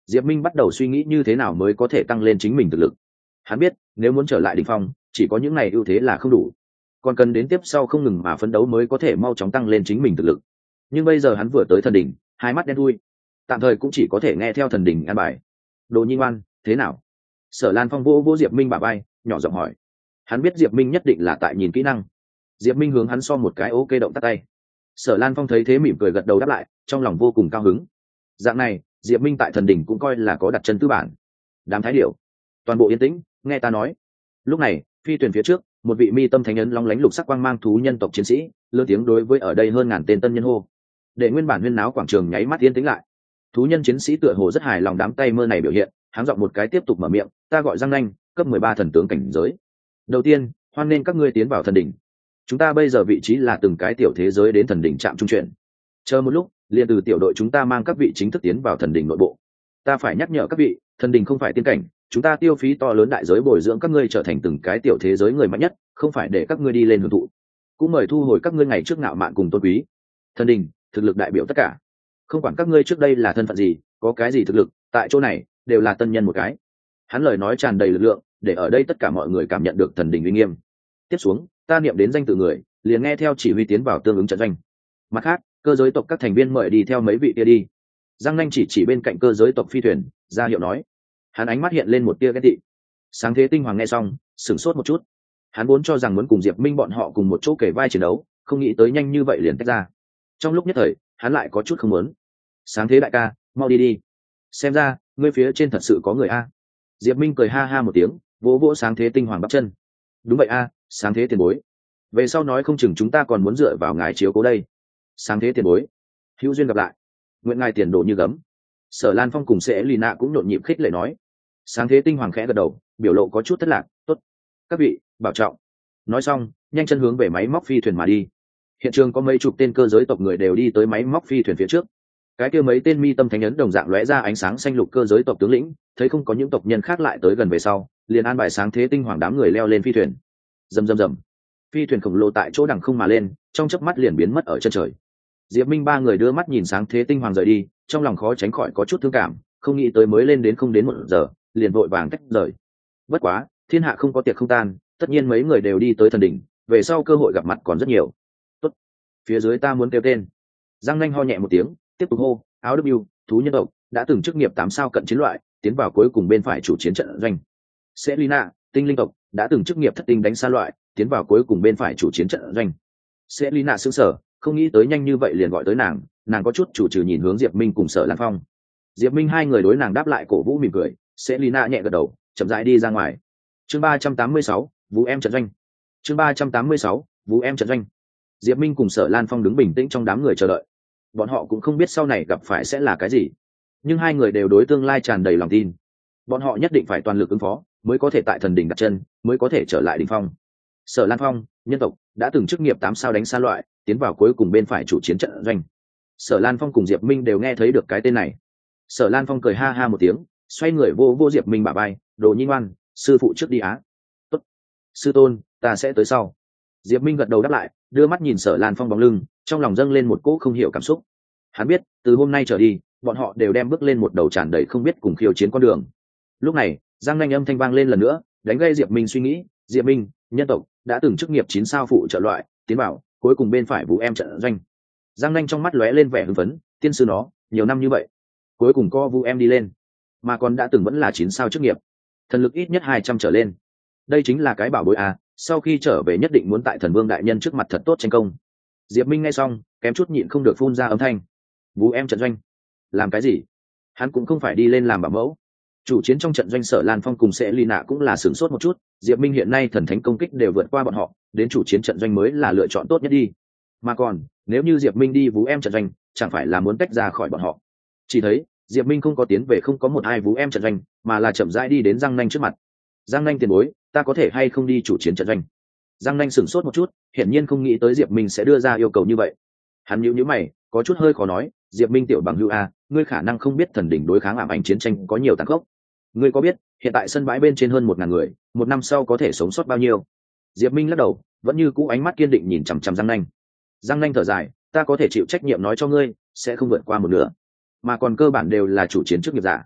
Diệp Minh bắt đầu suy nghĩ như thế nào mới có thể tăng lên chính mình thực lực. Hắn biết nếu muốn trở lại đỉnh phong chỉ có những này ưu thế là không đủ, còn cần đến tiếp sau không ngừng mà phấn đấu mới có thể mau chóng tăng lên chính mình thực lực. Nhưng bây giờ hắn vừa tới thần đỉnh, hai mắt đen thui, tạm thời cũng chỉ có thể nghe theo thần đỉnh an bài. Đồ Nhi ngoan, thế nào? Sở Lan Phong vô vô Diệp Minh bả vai, nhỏ giọng hỏi. Hắn biết Diệp Minh nhất định là tại nhìn kỹ năng. Diệp Minh hướng hắn so một cái ok động tác tay. Sở Lan Phong thấy thế mỉm cười gật đầu đáp lại, trong lòng vô cùng cao hứng. Dạng này, Diệp Minh tại thần đỉnh cũng coi là có đặt chân tư bản. Đám thái điểu, toàn bộ yên tĩnh, nghe ta nói. Lúc này, phi thuyền phía trước, một vị mi tâm thánh ấn long lánh lục sắc quang mang thú nhân tộc chiến sĩ, lớn tiếng đối với ở đây hơn ngàn tên tân nhân hô. Để nguyên bản huyên náo quảng trường nháy mắt yên tĩnh lại. Thú nhân chiến sĩ tựa hồ rất hài lòng đám tay mơ này biểu hiện, háng giọng một cái tiếp tục mở miệng, ta gọi Giang Nanh, cấp mười ba thần tướng cảnh giới. Đầu tiên, hoan nên các ngươi tiến vào thần đỉnh. Chúng ta bây giờ vị trí là từng cái tiểu thế giới đến thần đỉnh trạm trung chuyển. Chờ một lúc, liền từ tiểu đội chúng ta mang các vị chính thức tiến vào thần đỉnh nội bộ. Ta phải nhắc nhở các vị, thần đỉnh không phải tiên cảnh, chúng ta tiêu phí to lớn đại giới bồi dưỡng các ngươi trở thành từng cái tiểu thế giới người mạnh nhất, không phải để các ngươi đi lên hưởng thụ. Cũng mời thu hồi các ngươi ngày trước ngạo mạn cùng tôn quý. Thần đỉnh, thực lực đại biểu tất cả. Không quản các ngươi trước đây là thân phận gì, có cái gì thực lực, tại chỗ này đều là tân nhân một cái. Hắn lời nói tràn đầy lực lượng, để ở đây tất cả mọi người cảm nhận được thần đỉnh uy nghiêm. Tiếp xuống, ta niệm đến danh tự người, liền nghe theo chỉ huy tiến vào tương ứng trận doanh. Mặt khác, cơ giới tộc các thành viên mời đi theo mấy vị kia đi. Giang Nanh chỉ chỉ bên cạnh cơ giới tộc phi thuyền, ra hiệu nói. Hắn ánh mắt hiện lên một tia ghét tị. Sáng Thế Tinh Hoàng nghe xong, sửng sốt một chút. Hắn vốn cho rằng muốn cùng Diệp Minh bọn họ cùng một chỗ kể vai chiến đấu, không nghĩ tới nhanh như vậy liền tách ra. Trong lúc nhất thời, hắn lại có chút không muốn. Sáng Thế đại ca, mau đi đi. Xem ra, ngươi phía trên thật sự có người a. Diệp Minh cười ha ha một tiếng, vỗ vỗ Sáng Thế Tinh Hoàng bắp chân. Đúng vậy a, Sáng Thế tiền bối. Về sau nói không chừng chúng ta còn muốn dựa vào ngài chiếu cố đây. Sáng Thế tiền bối, hữu duyên gặp lại. Nguyện ngài tiền đồ như gấm. Sở Lan Phong cùng Sẽ Lina cũng nhộn nhịp khích lệ nói. Sáng Thế Tinh Hoàng khẽ gật đầu, biểu lộ có chút thất lạc. Tốt, các vị bảo trọng. Nói xong, nhanh chân hướng về máy móc phi thuyền mà đi. Hiện trường có mấy chục tên cơ giới tộc người đều đi tới máy móc phi thuyền phía trước. Cái kia mấy tên mi tâm thánh ấn đồng dạng lóe ra ánh sáng xanh lục cơ giới tộc tướng lĩnh, thấy không có những tộc nhân khác lại tới gần về sau, liền an bài Sáng Thế Tinh Hoàng đám người leo lên phi thuyền. Rầm rầm rầm, phi thuyền khổng lồ tại chỗ đằng không mà lên, trong chớp mắt liền biến mất ở chân trời. Diệp Minh ba người đưa mắt nhìn Sáng Thế Tinh Hoàng rời đi, trong lòng khó tránh khỏi có chút thương cảm, không nghĩ tới mới lên đến không đến một giờ, liền vội vàng tách rời. Bất quá, thiên hạ không có tiệc không tan, tất nhiên mấy người đều đi tới thần đỉnh, về sau cơ hội gặp mặt còn rất nhiều. Tốt, phía dưới ta muốn kêu tên. Giang Nanh ho nhẹ một tiếng, tiếp tục hô, áo W, thú nhân tộc, đã từng chức nghiệp tám sao cận chiến loại, tiến vào cuối cùng bên phải chủ chiến trận doanh. Selina, tinh linh tộc, đã từng chức nghiệp thất tinh đánh xa loại, tiến vào cuối cùng bên phải chủ chiến trận doanh. Selina sững sờ, không nghĩ tới nhanh như vậy liền gọi tới nàng, nàng có chút chủ trừ nhìn hướng Diệp Minh cùng Sở Lan Phong. Diệp Minh hai người đối nàng đáp lại cổ vũ mỉm cười, Selina nhẹ gật đầu, chậm rãi đi ra ngoài. Chương ba trăm tám mươi sáu, Vũ em trận doanh. Chương ba trăm tám mươi sáu, Vũ em trận doanh. Diệp Minh cùng Sở Lan Phong đứng bình tĩnh trong đám người chờ đợi. Bọn họ cũng không biết sau này gặp phải sẽ là cái gì, nhưng hai người đều đối tương lai tràn đầy lòng tin. Bọn họ nhất định phải toàn lực ứng phó, mới có thể tại thần đỉnh đặt chân, mới có thể trở lại đỉnh phong. Sở Lan Phong, nhân tộc, đã từng chức nghiệp tám sao đánh xa loại, tiến vào cuối cùng bên phải chủ chiến trận doanh. Sở Lan Phong cùng Diệp Minh đều nghe thấy được cái tên này. Sở Lan Phong cười ha ha một tiếng, xoay người vô vô Diệp Minh bả vai, đồ nhi ngoan, sư phụ trước đi á. Tốt, sư tôn, ta sẽ tới sau. Diệp Minh gật đầu đáp lại, đưa mắt nhìn Sở Lan Phong bóng lưng, trong lòng dâng lên một cỗ không hiểu cảm xúc. Hắn biết, từ hôm nay trở đi, bọn họ đều đem bước lên một đầu tràn đầy không biết cùng khiêu chiến con đường. Lúc này, Giang Nanh âm thanh vang lên lần nữa, đánh gây Diệp Minh suy nghĩ. Diệp Minh, nhân tộc, đã từng chức nghiệp chín sao phụ trợ loại, tiến bảo, cuối cùng bên phải Vũ em trận doanh. Giang Nanh trong mắt lóe lên vẻ hưng phấn, tiên sư nó, nhiều năm như vậy, cuối cùng có Vũ em đi lên, mà còn đã từng vẫn là chín sao chức nghiệp, thần lực ít nhất hai trăm trở lên. Đây chính là cái bảo bối à, sau khi trở về nhất định muốn tại Thần Vương đại nhân trước mặt thật tốt tranh công. Diệp Minh nghe xong, kém chút nhịn không được phun ra âm thanh. Vũ em trận doanh, làm cái gì? Hắn cũng không phải đi lên làm bảo mẫu. Chủ chiến trong trận doanh Sở Lan Phong cùng Sẽ Lina cũng là sửng sốt một chút, Diệp Minh hiện nay thần thánh công kích đều vượt qua bọn họ, đến chủ chiến trận doanh mới là lựa chọn tốt nhất đi. Mà còn, nếu như Diệp Minh đi Vũ em trận doanh, chẳng phải là muốn tách ra khỏi bọn họ. Chỉ thấy, Diệp Minh không có tiến về không có một ai Vũ em trận doanh, mà là chậm rãi đi đến Giang Nanh trước mặt. Giang Nanh tiền bối, ta có thể hay không đi chủ chiến trận doanh? Giang Nanh sửng sốt một chút, hiển nhiên không nghĩ tới Diệp Minh sẽ đưa ra yêu cầu như vậy. Hắn nhíu nhíu mày, có chút hơi khó nói, Diệp Minh tiểu bằng hữu a, ngươi khả năng không biết thần đỉnh đối kháng ảm ảnh chiến tranh có nhiều tàn khốc. Ngươi có biết, hiện tại sân bãi bên trên hơn một ngàn người, một năm sau có thể sống sót bao nhiêu? Diệp Minh lắc đầu, vẫn như cũ ánh mắt kiên định nhìn chằm chằm Giang Nanh. Giang Nanh thở dài, ta có thể chịu trách nhiệm nói cho ngươi, sẽ không vượt qua một nửa, mà còn cơ bản đều là chủ chiến trước nghiệp giả.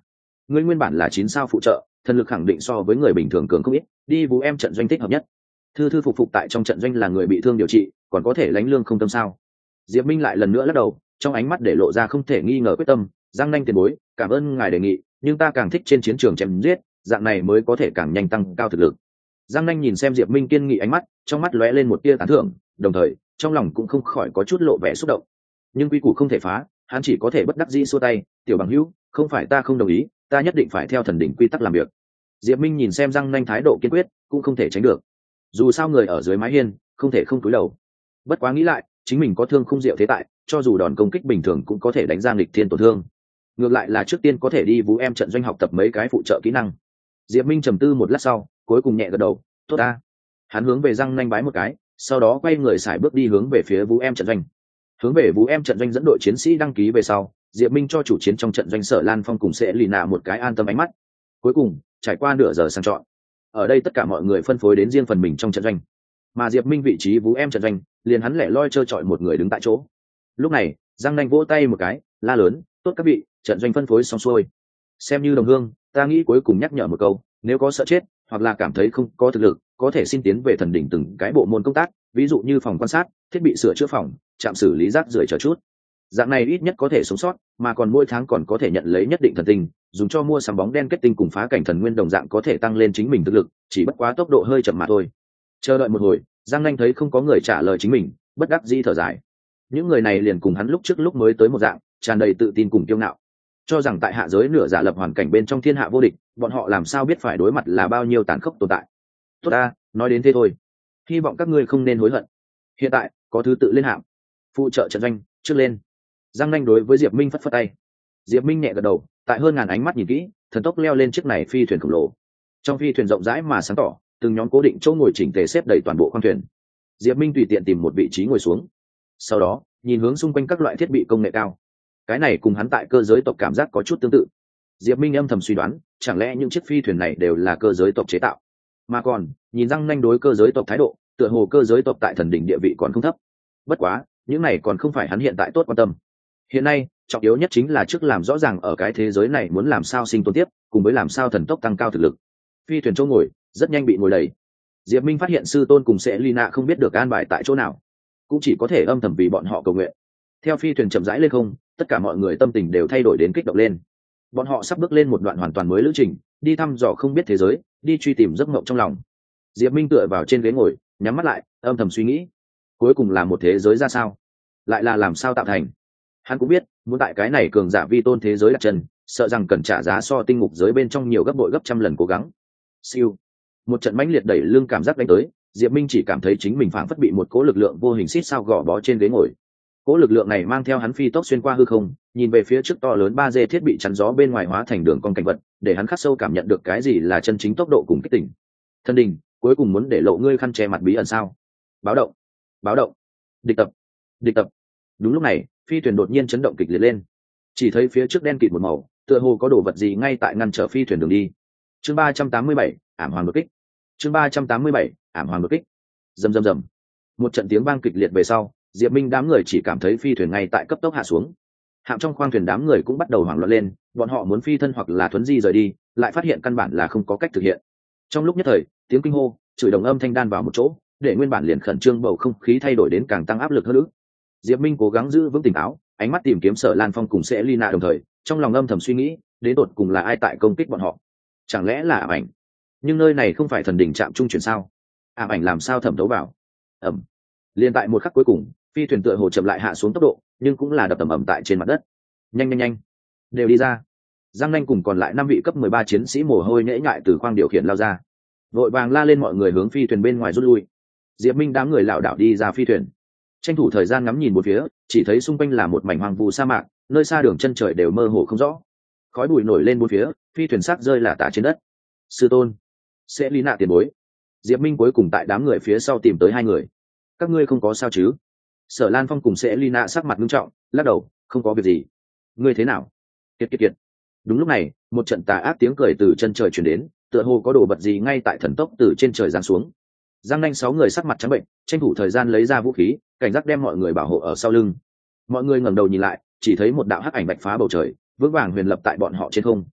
ngươi nguyên bản là chín sao phụ trợ, thần lực khẳng định so với người bình thường cường không ít, đi vũ em trận doanh thích hợp nhất. Thư thư phục phục tại trong trận doanh là người bị thương điều trị, còn có thể lãnh lương không tâm sao? Diệp Minh lại lần nữa lắc đầu, trong ánh mắt để lộ ra không thể nghi ngờ quyết tâm. Giang Nanh tiền bối, cảm ơn ngài đề nghị, nhưng ta càng thích trên chiến trường chém giết, dạng này mới có thể càng nhanh tăng cao thực lực. Giang Nanh nhìn xem Diệp Minh kiên nghị ánh mắt, trong mắt lóe lên một tia tán thưởng, đồng thời trong lòng cũng không khỏi có chút lộ vẻ xúc động. Nhưng quy củ không thể phá, hắn chỉ có thể bất đắc dĩ xua tay. Tiểu bằng hữu, không phải ta không đồng ý, ta nhất định phải theo thần đỉnh quy tắc làm việc. Diệp Minh nhìn xem Giang Nanh thái độ kiên quyết, cũng không thể tránh được. Dù sao người ở dưới mái hiên, không thể không cúi đầu. Bất quá nghĩ lại, chính mình có thương khung diệu thế tại, cho dù đòn công kích bình thường cũng có thể đánh ra nghịch thiên tổn thương. Ngược lại là trước tiên có thể đi vũ em trận doanh học tập mấy cái phụ trợ kỹ năng. Diệp Minh trầm tư một lát sau, cuối cùng nhẹ gật đầu, tốt a. Hắn hướng về Giang Nanh bái một cái, sau đó quay người xài bước đi hướng về phía vũ em trận doanh. Hướng về vũ em trận doanh dẫn đội chiến sĩ đăng ký về sau, Diệp Minh cho chủ chiến trong trận doanh Sở Lan Phong cùng sẽ lì nạ một cái an tâm ánh mắt. Cuối cùng, trải qua nửa giờ sang chọn, ở đây tất cả mọi người phân phối đến riêng phần mình trong trận doanh, mà Diệp Minh vị trí vũ em trận doanh, liền hắn lẻ loi chơi chọi một người đứng tại chỗ. Lúc này, Giang Nanh vỗ tay một cái, la lớn, tốt các vị, trận doanh phân phối xong xuôi. Xem như đồng hương, ta nghĩ cuối cùng nhắc nhở một câu, nếu có sợ chết hoặc là cảm thấy không có thực lực, có thể xin tiến về thần đỉnh từng cái bộ môn công tác, ví dụ như phòng quan sát, thiết bị sửa chữa phòng, trạm xử lý rác rưởi chờ chút. Dạng này ít nhất có thể sống sót, mà còn mỗi tháng còn có thể nhận lấy nhất định thần tinh, dùng cho mua sắm bóng đen kết tinh cùng phá cảnh thần nguyên đồng dạng có thể tăng lên chính mình thực lực, chỉ bất quá tốc độ hơi chậm mà thôi. Chờ đợi một hồi, Giang Nanh thấy không có người trả lời chính mình, bất đắc dĩ thở dài. Những người này liền cùng hắn lúc trước lúc mới tới một dạng, tràn đầy tự tin cùng kiêu ngạo, cho rằng tại hạ giới nửa giả lập hoàn cảnh bên trong thiên hạ vô địch, bọn họ làm sao biết phải đối mặt là bao nhiêu tàn khốc tồn tại. Tốt ta, nói đến thế thôi, hy vọng các ngươi không nên hối hận. Hiện tại có thứ tự lên hạng, phụ trợ trận doanh trước lên. Giang Nanh đối với Diệp Minh phất phất tay. Diệp Minh nhẹ gật đầu, tại hơn ngàn ánh mắt nhìn kỹ, thần tốc leo lên chiếc này phi thuyền khổng lồ. Trong phi thuyền rộng rãi mà sáng tỏ, từng nhóm cố định chỗ ngồi chỉnh tề xếp đầy toàn bộ khoang thuyền. Diệp Minh tùy tiện tìm một vị trí ngồi xuống, sau đó nhìn hướng xung quanh các loại thiết bị công nghệ cao. Cái này cùng hắn tại cơ giới tộc cảm giác có chút tương tự. Diệp Minh âm thầm suy đoán, chẳng lẽ những chiếc phi thuyền này đều là cơ giới tộc chế tạo? Mà còn, nhìn Giang Nanh đối cơ giới tộc thái độ, tựa hồ cơ giới tộc tại thần đỉnh địa vị còn không thấp. Bất quá, những này còn không phải hắn hiện tại tốt quan tâm. Hiện nay, trọng yếu nhất chính là trước làm rõ ràng ở cái thế giới này muốn làm sao sinh tồn tiếp, cùng với làm sao thần tốc tăng cao thực lực. Phi thuyền chỗ ngồi rất nhanh bị ngồi đầy. Diệp Minh phát hiện sư tôn cùng sẽ Lina không biết được an bài tại chỗ nào, cũng chỉ có thể âm thầm vì bọn họ cầu nguyện. Theo phi thuyền chậm rãi lên không, tất cả mọi người tâm tình đều thay đổi đến kích động lên. Bọn họ sắp bước lên một đoạn hoàn toàn mới lữ trình, đi thăm dò không biết thế giới, đi truy tìm giấc mộng trong lòng. Diệp Minh tựa vào trên ghế ngồi, nhắm mắt lại, âm thầm suy nghĩ, cuối cùng là một thế giới ra sao, lại là làm sao tạo thành. Hắn cũng biết, muốn tại cái này cường giả vi tôn thế giới đặt chân, sợ rằng cần trả giá so tinh ngục giới bên trong nhiều gấp bội gấp trăm lần cố gắng. Siêu, một trận mãnh liệt đẩy lưng cảm giác đánh tới, Diệp Minh chỉ cảm thấy chính mình phảng phất bị một cỗ lực lượng vô hình xít sao gò bó trên ghế ngồi. Cỗ lực lượng này mang theo hắn phi tốc xuyên qua hư không, nhìn về phía trước to lớn ba D thiết bị chắn gió bên ngoài hóa thành đường cong cảnh vật, để hắn khắc sâu cảm nhận được cái gì là chân chính tốc độ cùng kích tỉnh. Thân đình, cuối cùng muốn để lộ ngươi khăn che mặt bí ẩn sao? Báo động, báo động, địch tập, địch tập. Đúng lúc này, phi thuyền đột nhiên chấn động kịch liệt lên. Chỉ thấy phía trước đen kịt một màu, tựa hồ có đồ vật gì ngay tại ngăn trở phi thuyền đường đi. Chương ba trăm tám mươi bảy, ảm hoàng đột kích. Chương ba trăm tám mươi bảy, ảm hoàng đột kích. Rầm rầm rầm. Một trận tiếng vang kịch liệt về sau, Diệp Minh đám người chỉ cảm thấy phi thuyền ngay tại cấp tốc hạ xuống. Hạm trong khoang thuyền đám người cũng bắt đầu hoảng loạn lên, bọn họ muốn phi thân hoặc là thuấn di rời đi, lại phát hiện căn bản là không có cách thực hiện. Trong lúc nhất thời, tiếng kinh hô, chửi đồng âm thanh đan vào một chỗ, để nguyên bản liền khẩn trương bầu không khí thay đổi đến càng tăng áp lực hơn nữa. Diệp Minh cố gắng giữ vững tỉnh táo, ánh mắt tìm kiếm Sở Lan Phong cùng sẽ Lina đồng thời, trong lòng âm thầm suy nghĩ, đến tột cùng là ai tại công kích bọn họ? Chẳng lẽ là ảo ảnh? Nhưng nơi này không phải thần đỉnh trạm trung chuyển sao? Ảo ảnh làm sao thẩm thấu vào? Ầm. Liên tại một khắc cuối cùng, phi thuyền tựa hồ chậm lại hạ xuống tốc độ, nhưng cũng là đập ầm ầm tại trên mặt đất. Nhanh nhanh nhanh, đều đi ra. Giang Nanh cùng còn lại năm vị cấp mười ba chiến sĩ mồ hôi nhễ nhại từ khoang điều khiển lao ra, vội vàng la lên mọi người hướng phi thuyền bên ngoài rút lui. Diệp Minh đám người lảo đảo đi ra phi thuyền, tranh thủ thời gian ngắm nhìn một phía, chỉ thấy xung quanh là một mảnh hoang vu sa mạc, nơi xa đường chân trời đều mơ hồ không rõ, khói bụi nổi lên bốn phía, phi thuyền xác rơi lả tả trên đất. Sư tôn, sẽ lý nạ tiền bối. Diệp Minh cuối cùng tại đám người phía sau tìm tới hai người. Các ngươi không có sao chứ? Sở Lan Phong cùng sẽ Lina sắc mặt nghiêm trọng, lắc đầu, không có việc gì. Ngươi thế nào? Kiệt kiệt kiệt. Đúng lúc này, một trận tà ác tiếng cười từ chân trời truyền đến, tựa hồ có đồ vật gì ngay tại thần tốc từ trên trời giáng xuống. Giang Nanh sáu người sắc mặt trắng bệnh, tranh thủ thời gian lấy ra vũ khí, cảnh giác đem mọi người bảo hộ ở sau lưng. Mọi người ngẩng đầu nhìn lại, chỉ thấy một đạo hắc ảnh bạch phá bầu trời, vững vàng huyền lập tại bọn họ trên không.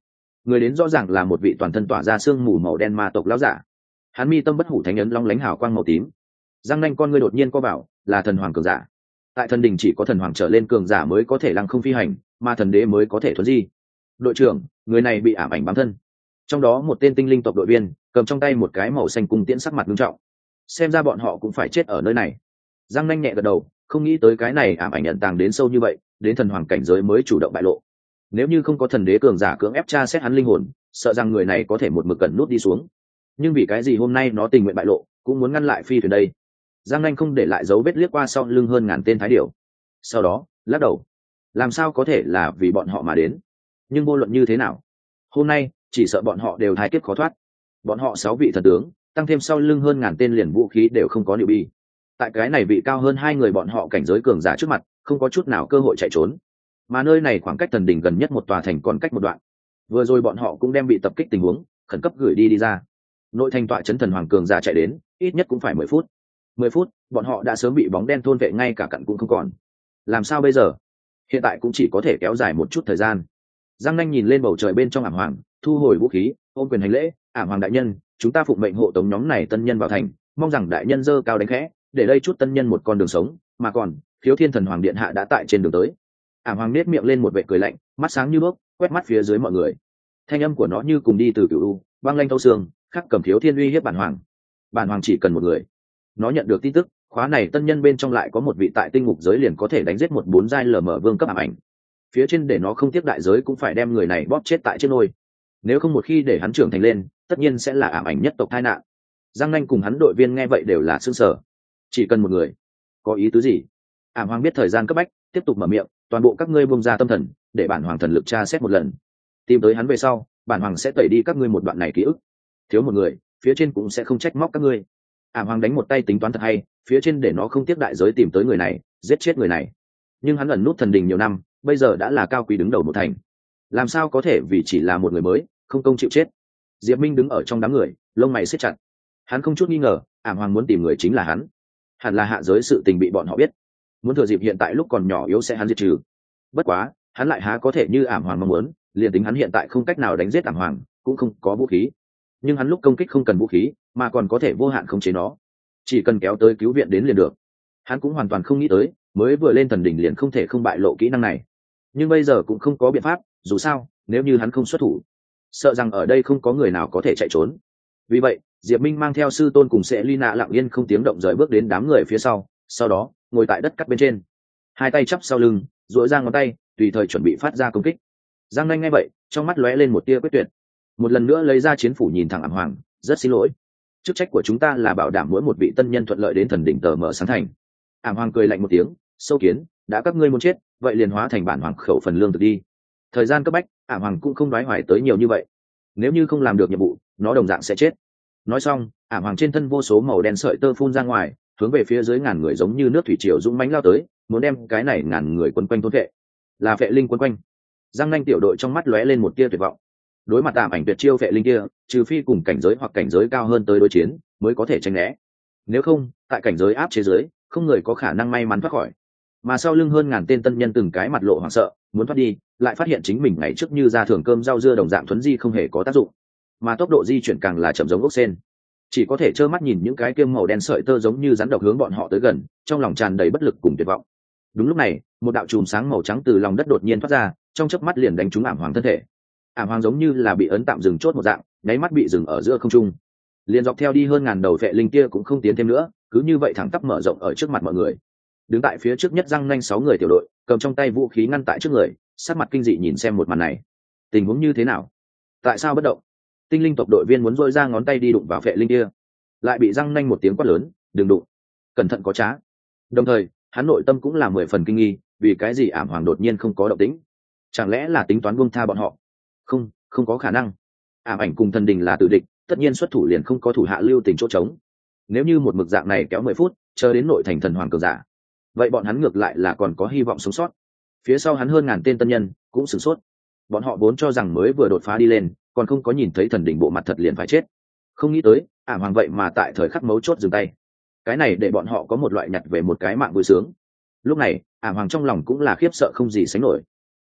người đến rõ ràng là một vị toàn thân tỏa ra sương mù màu đen ma tộc lão giả. Hắn mi tâm bất hủ thánh ấn long lánh hào quang màu tím, răng nanh con ngươi đột nhiên co bảo, là thần hoàng cường giả. Tại thần đình chỉ có thần hoàng trở lên cường giả mới có thể lăng không phi hành, mà thần đế mới có thể thuấn di. Đội trưởng, người này bị ảm ảnh bám thân. Trong đó một tên tinh linh tộc đội viên cầm trong tay một cái màu xanh cung tiễn, sắc mặt nghiêm trọng. Xem ra bọn họ cũng phải chết ở nơi này. Giang nanh nhẹ gật đầu, không nghĩ tới cái này ảm ảnh ẩn tàng đến sâu như vậy, đến thần hoàng cảnh giới mới chủ động bại lộ. Nếu như không có thần đế cường giả cưỡng ép tra xét hắn linh hồn, sợ rằng người này có thể một mực cẩn nút đi xuống. Nhưng vì cái gì hôm nay nó tình nguyện bại lộ, cũng muốn ngăn lại phi thuyền đây. Giang nanh không để lại dấu vết liếc qua sau lưng hơn ngàn tên thái điểu, sau đó lắc đầu. Làm sao có thể là vì bọn họ mà đến? Nhưng vô luận như thế nào, hôm nay chỉ sợ bọn họ đều thái kiếp khó thoát. Bọn họ sáu vị thần tướng tăng thêm sau lưng hơn ngàn tên liền vũ khí đều không có liệu bi. Tại cái này vị cao hơn hai người bọn họ cảnh giới cường giả trước mặt, không có chút nào cơ hội chạy trốn. Mà nơi này khoảng cách thần đỉnh gần nhất một tòa thành còn cách một đoạn. Vừa rồi bọn họ cũng đem bị tập kích tình huống khẩn cấp gửi đi đi ra. Nội thành tọa chấn thần hoàng cường giả chạy đến, ít nhất cũng phải mười phút. Mười phút, bọn họ đã sớm bị bóng đen thôn vệ, ngay cả cặn cũng không còn. Làm sao bây giờ? Hiện tại cũng chỉ có thể kéo dài một chút thời gian. Giang nanh nhìn lên bầu trời bên trong ảm hoàng, thu hồi vũ khí, ôm quyền hành lễ. Ảm hoàng đại nhân, chúng ta phụng mệnh hộ tống nhóm này tân nhân vào thành, mong rằng đại nhân dơ cao đánh khẽ, để đây chút tân nhân một con đường sống. Mà còn Khiếu Thiên thần hoàng điện hạ đã tại trên đường tới. Ảm hoàng nết miệng lên một vệ cười lạnh, mắt sáng như đuốc, quét mắt phía dưới mọi người. Thanh âm của nó như cùng đi từ cửu u, băng lanh thâu xương, khắc cầm Khiếu Thiên uy hiếp bản hoàng. Bản hoàng chỉ cần một người. Nó nhận được tin tức, khóa này tân nhân bên trong lại có một vị tại tinh ngục giới liền có thể đánh giết một bốn giai lờ mở vương cấp ảm ảnh. Phía trên để nó không tiếc đại giới cũng phải đem người này bóp chết tại trên nôi. Nếu không một khi để hắn trưởng thành lên, tất nhiên sẽ là ảm ảnh nhất tộc tai nạn. Giang nanh cùng hắn đội viên nghe vậy đều là sững sờ. Chỉ cần một người. Có ý tứ gì? Ảm hoàng biết thời gian cấp bách, tiếp tục mở miệng, toàn bộ các ngươi buông ra tâm thần, để bản hoàng thần lực tra xét một lần. Tìm tới hắn về sau, bản hoàng sẽ tẩy đi các ngươi một đoạn này ký ức. Thiếu một người, phía trên cũng sẽ không trách móc các ngươi. Ảm hoàng đánh một tay tính toán thật hay, phía trên để nó không tiếc đại giới tìm tới người này, giết chết người này. Nhưng hắn ẩn nút thần đình nhiều năm, bây giờ đã là cao quý đứng đầu một thành, làm sao có thể vì chỉ là một người mới không công chịu chết? Diệp Minh đứng ở trong đám người, lông mày siết chặt. Hắn không chút nghi ngờ, ảm hoàng muốn tìm người chính là hắn. Hẳn là hạ giới sự tình bị bọn họ biết, muốn thừa dịp hiện tại lúc còn nhỏ yếu sẽ hắn diệt trừ. Bất quá hắn lại há có thể như ảm hoàng mong muốn, liền tính hắn hiện tại không cách nào đánh giết ảm hoàng, cũng không có vũ khí, nhưng hắn lúc công kích không cần vũ khí, mà còn có thể vô hạn khống chế nó, chỉ cần kéo tới cứu viện đến liền được. Hắn cũng hoàn toàn không nghĩ tới, mới vừa lên thần đỉnh liền không thể không bại lộ kỹ năng này. Nhưng bây giờ cũng không có biện pháp, dù sao nếu như hắn không xuất thủ, sợ rằng ở đây không có người nào có thể chạy trốn. Vì vậy Diệp Minh mang theo sư tôn cùng sẽ Lina lặng yên không tiếng động rời bước đến đám người phía sau, sau đó ngồi tại đất cắt bên trên, hai tay chắp sau lưng, duỗi ra ngón tay tùy thời chuẩn bị phát ra công kích. Giang Nanh nghe vậy, trong mắt lóe lên một tia quyết tuyệt, một lần nữa lấy ra chiến phủ nhìn thẳng ảm hoàng, rất xin lỗi, chức trách của chúng ta là bảo đảm mỗi một vị tân nhân thuận lợi đến thần đỉnh tờ mở sáng thành. Ảm hoàng cười lạnh một tiếng, sâu kiến, đã các ngươi muốn chết, vậy liền hóa thành bản hoàng khẩu phần lương thực đi. Thời gian cấp bách, ảm hoàng cũng không đoái hoài tới nhiều như vậy, nếu như không làm được nhiệm vụ, nó đồng dạng sẽ chết. Nói xong, ảm hoàng trên thân vô số màu đen sợi tơ phun ra ngoài, hướng về phía dưới ngàn người giống như nước thủy triều dũng mãnh lao tới, muốn đem cái này ngàn người quấn quanh thôn vệ, là vệ linh quấn quanh. Giang Nanh tiểu đội trong mắt lóe lên một tia tuyệt vọng. Đối mặt ảm ảnh tuyệt chiêu vệ linh kia, trừ phi cùng cảnh giới hoặc cảnh giới cao hơn tới đối chiến, mới có thể tránh né. Nếu không, tại cảnh giới áp chế giới, không người có khả năng may mắn thoát khỏi. Mà sau lưng hơn ngàn tên tân nhân từng cái mặt lộ hoảng sợ, muốn thoát đi, lại phát hiện chính mình ngày trước như ra thường cơm rau dưa đồng dạng thuấn di không hề có tác dụng, mà tốc độ di chuyển càng là chậm giống ốc sên, chỉ có thể trơ mắt nhìn những cái kiêm màu đen sợi tơ giống như rắn độc hướng bọn họ tới gần, trong lòng tràn đầy bất lực cùng tuyệt vọng. Đúng lúc này, một đạo chùm sáng màu trắng từ lòng đất đột nhiên thoát ra, trong chớp mắt liền đánh trúng ảm hoàng thân thể. Ảm hoàng giống như là bị ấn tạm dừng chốt một dạng, nháy mắt bị dừng ở giữa không trung, liền dọc theo đi hơn ngàn đầu vệ linh kia cũng không tiến thêm nữa, cứ như vậy thẳng tắp mở rộng ở trước mặt mọi người. Đứng tại phía trước nhất Giang Nanh sáu người tiểu đội, cầm trong tay vũ khí ngăn tại trước người, sát mặt kinh dị nhìn xem một màn này. Tình huống như thế nào? Tại sao bất động? Tinh linh tộc đội viên muốn rôi ra ngón tay đi đụng vào vệ linh kia, lại bị Giang Nanh một tiếng quát lớn, đừng đụng, cẩn thận có trá. Đồng thời hắn nội tâm cũng là mười phần kinh nghi, vì cái gì ảm hoàng đột nhiên không có động tĩnh? Chẳng lẽ là tính toán buông tha bọn họ? Không, không có khả năng. Ảm ảnh cùng thần đình là tử địch, tất nhiên xuất thủ liền không có thủ hạ lưu tình chỗ trống. Nếu như một mực dạng này kéo mười phút, chờ đến nội thành thần hoàng cường giả, vậy bọn hắn ngược lại là còn có hy vọng sống sót. Phía sau hắn hơn ngàn tên tân nhân cũng sửng sốt, bọn họ vốn cho rằng mới vừa đột phá đi lên, còn không có nhìn thấy thần đỉnh bộ mặt thật liền phải chết, không nghĩ tới ảm hoàng vậy mà tại thời khắc mấu chốt dừng tay. Cái này để bọn họ có một loại nhặt về một cái mạng vui sướng. Lúc này ảm hoàng trong lòng cũng là khiếp sợ không gì sánh nổi.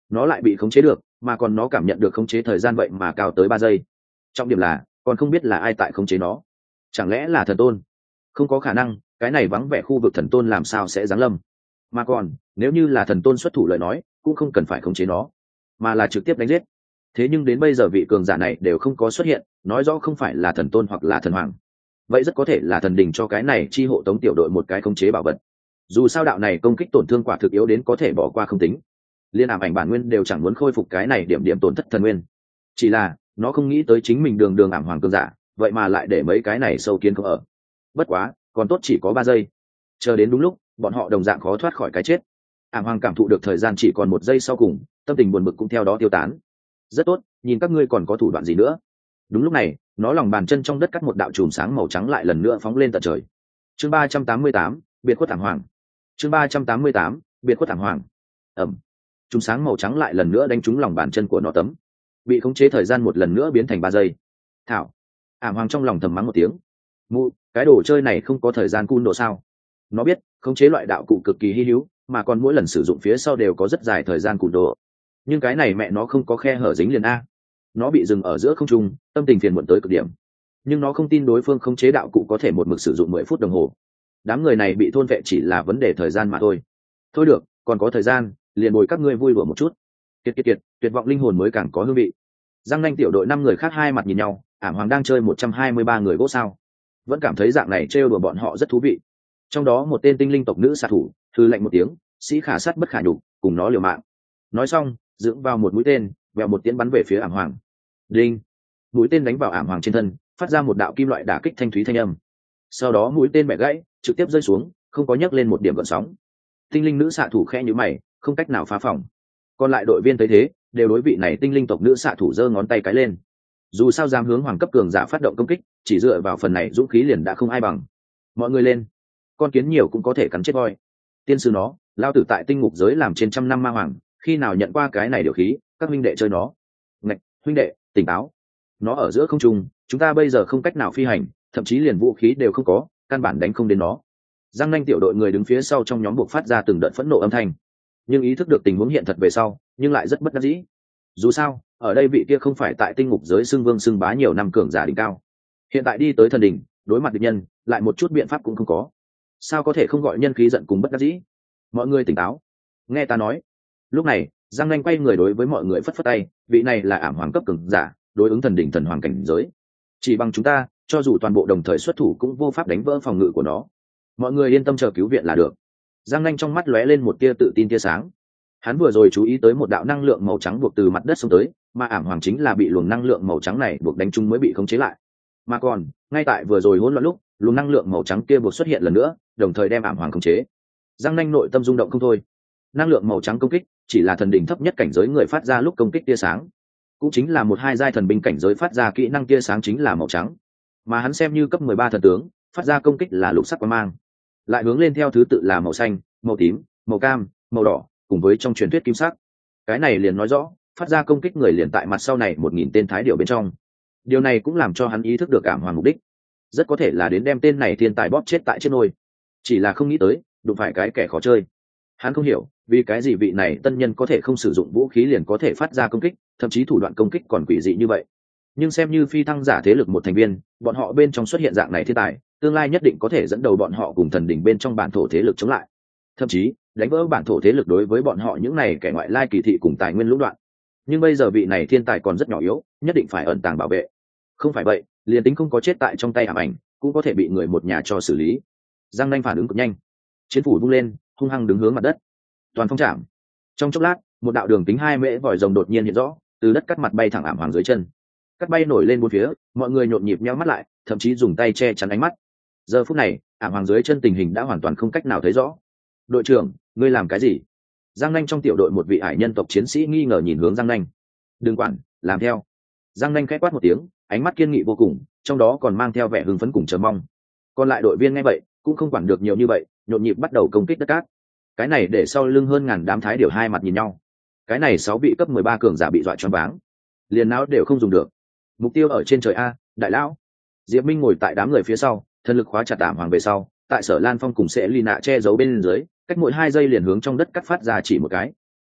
nó lại bị khống chế được, mà còn nó cảm nhận được khống chế thời gian vậy mà cao tới ba giây. Trọng điểm là còn không biết là ai tại khống chế nó. Chẳng lẽ là thần tôn? Không có khả năng, cái này vắng vẻ khu vực thần tôn làm sao sẽ giáng lâm. Mà còn nếu như là thần tôn xuất thủ lời nói cũng không cần phải khống chế nó, mà là trực tiếp đánh giết. Thế nhưng đến bây giờ vị cường giả này đều không có xuất hiện, nói rõ không phải là thần tôn hoặc là thần hoàng, vậy rất có thể là thần đình cho cái này chi hộ tống tiểu đội một cái khống chế bảo vật. Dù sao đạo này công kích tổn thương quả thực yếu đến có thể bỏ qua không tính, liên ảm ảnh bản nguyên đều chẳng muốn khôi phục cái này điểm điểm tổn thất thần nguyên. Chỉ là nó không nghĩ tới chính mình đường đường ảm hoàng cường giả vậy mà lại để mấy cái này sâu kiến không ở. Bất quá còn tốt chỉ có ba giây, chờ đến đúng lúc bọn họ đồng dạng khó thoát khỏi cái chết. Ảm hoàng cảm thụ được thời gian chỉ còn một giây sau cùng, tâm tình buồn bực cũng theo đó tiêu tán. Rất tốt, nhìn các ngươi còn có thủ đoạn gì nữa. Đúng lúc này nó lòng bàn chân trong đất cắt một đạo chùm sáng màu trắng lại lần nữa phóng lên tận trời. Chương ba trăm tám mươi tám, biệt khuất ảm hoàng. Chương ba trăm tám mươi tám, biệt khuất ảm hoàng. Ẩm. Chùm sáng màu trắng lại lần nữa đánh trúng lòng bàn chân của nó tấm, bị khống chế thời gian một lần nữa biến thành ba giây. Thảo. Ảm hoàng trong lòng thầm mắng một tiếng. Mụ, cái đồ chơi này không có thời gian cun độ sao? Nó biết khống chế loại đạo cụ cực kỳ hy hữu, mà còn mỗi lần sử dụng phía sau đều có rất dài thời gian cun độ. Nhưng cái này mẹ nó không có khe hở dính liền a. Nó bị dừng ở giữa không trung, tâm tình phiền muộn tới cực điểm. Nhưng nó không tin đối phương khống chế đạo cụ có thể một mực sử dụng mười phút đồng hồ. Đám người này bị thôn vệ chỉ là vấn đề thời gian mà thôi. Thôi được, còn có thời gian, liền bồi các ngươi vui đùa một chút. Kiệt kiệt kiệt, tuyệt vọng linh hồn mới càng có hương vị. Giang Nanh tiểu đội năm người khác hai mặt nhìn nhau, ảm hoàng đang chơi một trăm hai mươi ba người gỗ sao, vẫn cảm thấy dạng này trêu đùa bọn họ rất thú vị. Trong đó một tên tinh linh tộc nữ xạ thủ thư lạnh một tiếng, sĩ khả sát bất khả nhục, cùng nó liều mạng. Nói xong dựng vào một mũi tên, vèo một tiếng bắn về phía ảm hoàng. Đinh. Mũi tên đánh vào ảm hoàng trên thân, phát ra một đạo kim loại đả kích thanh thúy thanh âm. Sau đó mũi tên bẻ gãy, trực tiếp rơi xuống, không có nhấc lên một điểm gợn sóng. Tinh linh nữ xạ thủ khẽ nhíu mày, không cách nào phá phòng. Còn lại đội viên thấy thế đều đối vị này tinh linh tộc nữ xạ thủ giơ ngón tay cái lên. Dù sao dám hướng hoàng cấp cường giả phát động công kích, chỉ dựa vào phần này dũng khí liền đã không ai bằng. Mọi người lên, con kiến nhiều cũng có thể cắn chết voi. Tiên sư nó, lao tử tại tinh ngục giới làm trên trăm năm ma hoàng, khi nào nhận qua cái này điều khí, các huynh đệ chơi nó. Ngạch, huynh đệ tỉnh táo, nó ở giữa không trung, chúng ta bây giờ không cách nào phi hành, thậm chí liền vũ khí đều không có, căn bản đánh không đến nó. Giang Nanh tiểu đội người đứng phía sau trong nhóm buộc phát ra từng đợt phẫn nộ âm thanh, nhưng ý thức được tình huống hiện thật về sau nhưng lại rất bất đắc dĩ. Dù sao ở đây vị kia không phải tại tinh ngục giới xưng vương xưng bá nhiều năm cường giả đỉnh cao, hiện tại đi tới thần đỉnh đối mặt địch nhân lại một chút biện pháp cũng không có, sao có thể không gọi nhân khí giận cùng bất đắc dĩ. Mọi người tỉnh táo, nghe ta nói. Lúc này Giang Nanh quay người đối với mọi người phất phất tay, vị này là ảm hoàng cấp cường giả, đối ứng thần đỉnh thần hoàng cảnh giới, chỉ bằng chúng ta cho dù toàn bộ đồng thời xuất thủ cũng vô pháp đánh vỡ phòng ngự của nó. Mọi người yên tâm chờ cứu viện là được. Giang Nanh trong mắt lóe lên một tia tự tin tia sáng. Hắn vừa rồi chú ý tới một đạo năng lượng màu trắng buộc từ mặt đất xuống tới, mà ảm hoàng chính là bị luồng năng lượng màu trắng này buộc đánh trúng mới bị khống chế lại. Mà còn ngay tại vừa rồi hỗn loạn lúc, luồng năng lượng màu trắng kia buộc xuất hiện lần nữa, đồng thời đem ảm hoàng khống chế. Giang Nanh nội tâm rung động không thôi. Năng lượng màu trắng công kích chỉ là thần đỉnh thấp nhất cảnh giới người phát ra lúc công kích tia sáng, cũng chính là một hai giai thần binh cảnh giới phát ra kỹ năng tia sáng chính là màu trắng, mà hắn xem như cấp mười ba thần tướng phát ra công kích là lục sắc quang mang, lại hướng lên theo thứ tự là màu xanh, màu tím, màu cam, màu đỏ, cùng với trong truyền thuyết kim sắc. Cái này liền nói rõ phát ra công kích người liền tại mặt sau này một nghìn tên thái điểu bên trong. Điều này cũng làm cho hắn ý thức được ảm hoàng mục đích, rất có thể là đến đem tên này thiên tài bóp chết tại trên nôi. Chỉ là không nghĩ tới đụng phải cái kẻ khó chơi. Hắn không hiểu vì cái gì vị này tân nhân có thể không sử dụng vũ khí liền có thể phát ra công kích, thậm chí thủ đoạn công kích còn quỷ dị như vậy. Nhưng xem như phi thăng giả thế lực một thành viên, bọn họ bên trong xuất hiện dạng này thiên tài, tương lai nhất định có thể dẫn đầu bọn họ cùng thần đỉnh bên trong bản thổ thế lực chống lại, thậm chí đánh vỡ bản thổ thế lực đối với bọn họ những này kẻ ngoại lai kỳ thị cùng tài nguyên lũng đoạn. Nhưng bây giờ vị này thiên tài còn rất nhỏ yếu, nhất định phải ẩn tàng bảo vệ, không phải vậy liền tính không có chết tại trong tay ảm ảnh cũng có thể bị người một nhà cho xử lý. Giang Nanh phản ứng cực nhanh, chiến phủ vung lên, hung hăng đứng hướng mặt đất, toàn phong chạm. Trong chốc lát một đạo đường kính hai mễ vòi rồng đột nhiên hiện rõ, từ đất cắt mặt bay thẳng ảm hoàng dưới chân, cắt bay nổi lên bốn phía, mọi người nhộn nhịp nheo mắt lại, thậm chí dùng tay che chắn ánh mắt. Giờ phút này ảm hoàng dưới chân tình hình đã hoàn toàn không cách nào thấy rõ. Đội trưởng, ngươi làm cái gì? Giang Nanh trong tiểu đội một vị ải nhân tộc chiến sĩ nghi ngờ nhìn hướng Giang Nanh. Đừng quản, làm theo. Giang Nanh khẽ quát một tiếng, ánh mắt kiên nghị vô cùng, trong đó còn mang theo vẻ hưng phấn cùng chờ mong. Còn lại đội viên nghe vậy cũng không quản được nhiều như vậy, nhộn nhịp bắt đầu công kích đất cát. Cái này để sau lưng hơn ngàn đám thái điểu hai mặt nhìn nhau. Cái này sáu vị cấp mười ba cường giả bị dọa choáng váng, liền não đều không dùng được. Mục tiêu ở trên trời a, đại lão. Diệp Minh ngồi tại đám người phía sau, thân lực khóa chặt ảm hoàng về sau, tại Sở Lan Phong cùng sẽ Ly Nạ che giấu bên dưới, cách mỗi hai giây liền hướng trong đất cắt phát ra chỉ một cái.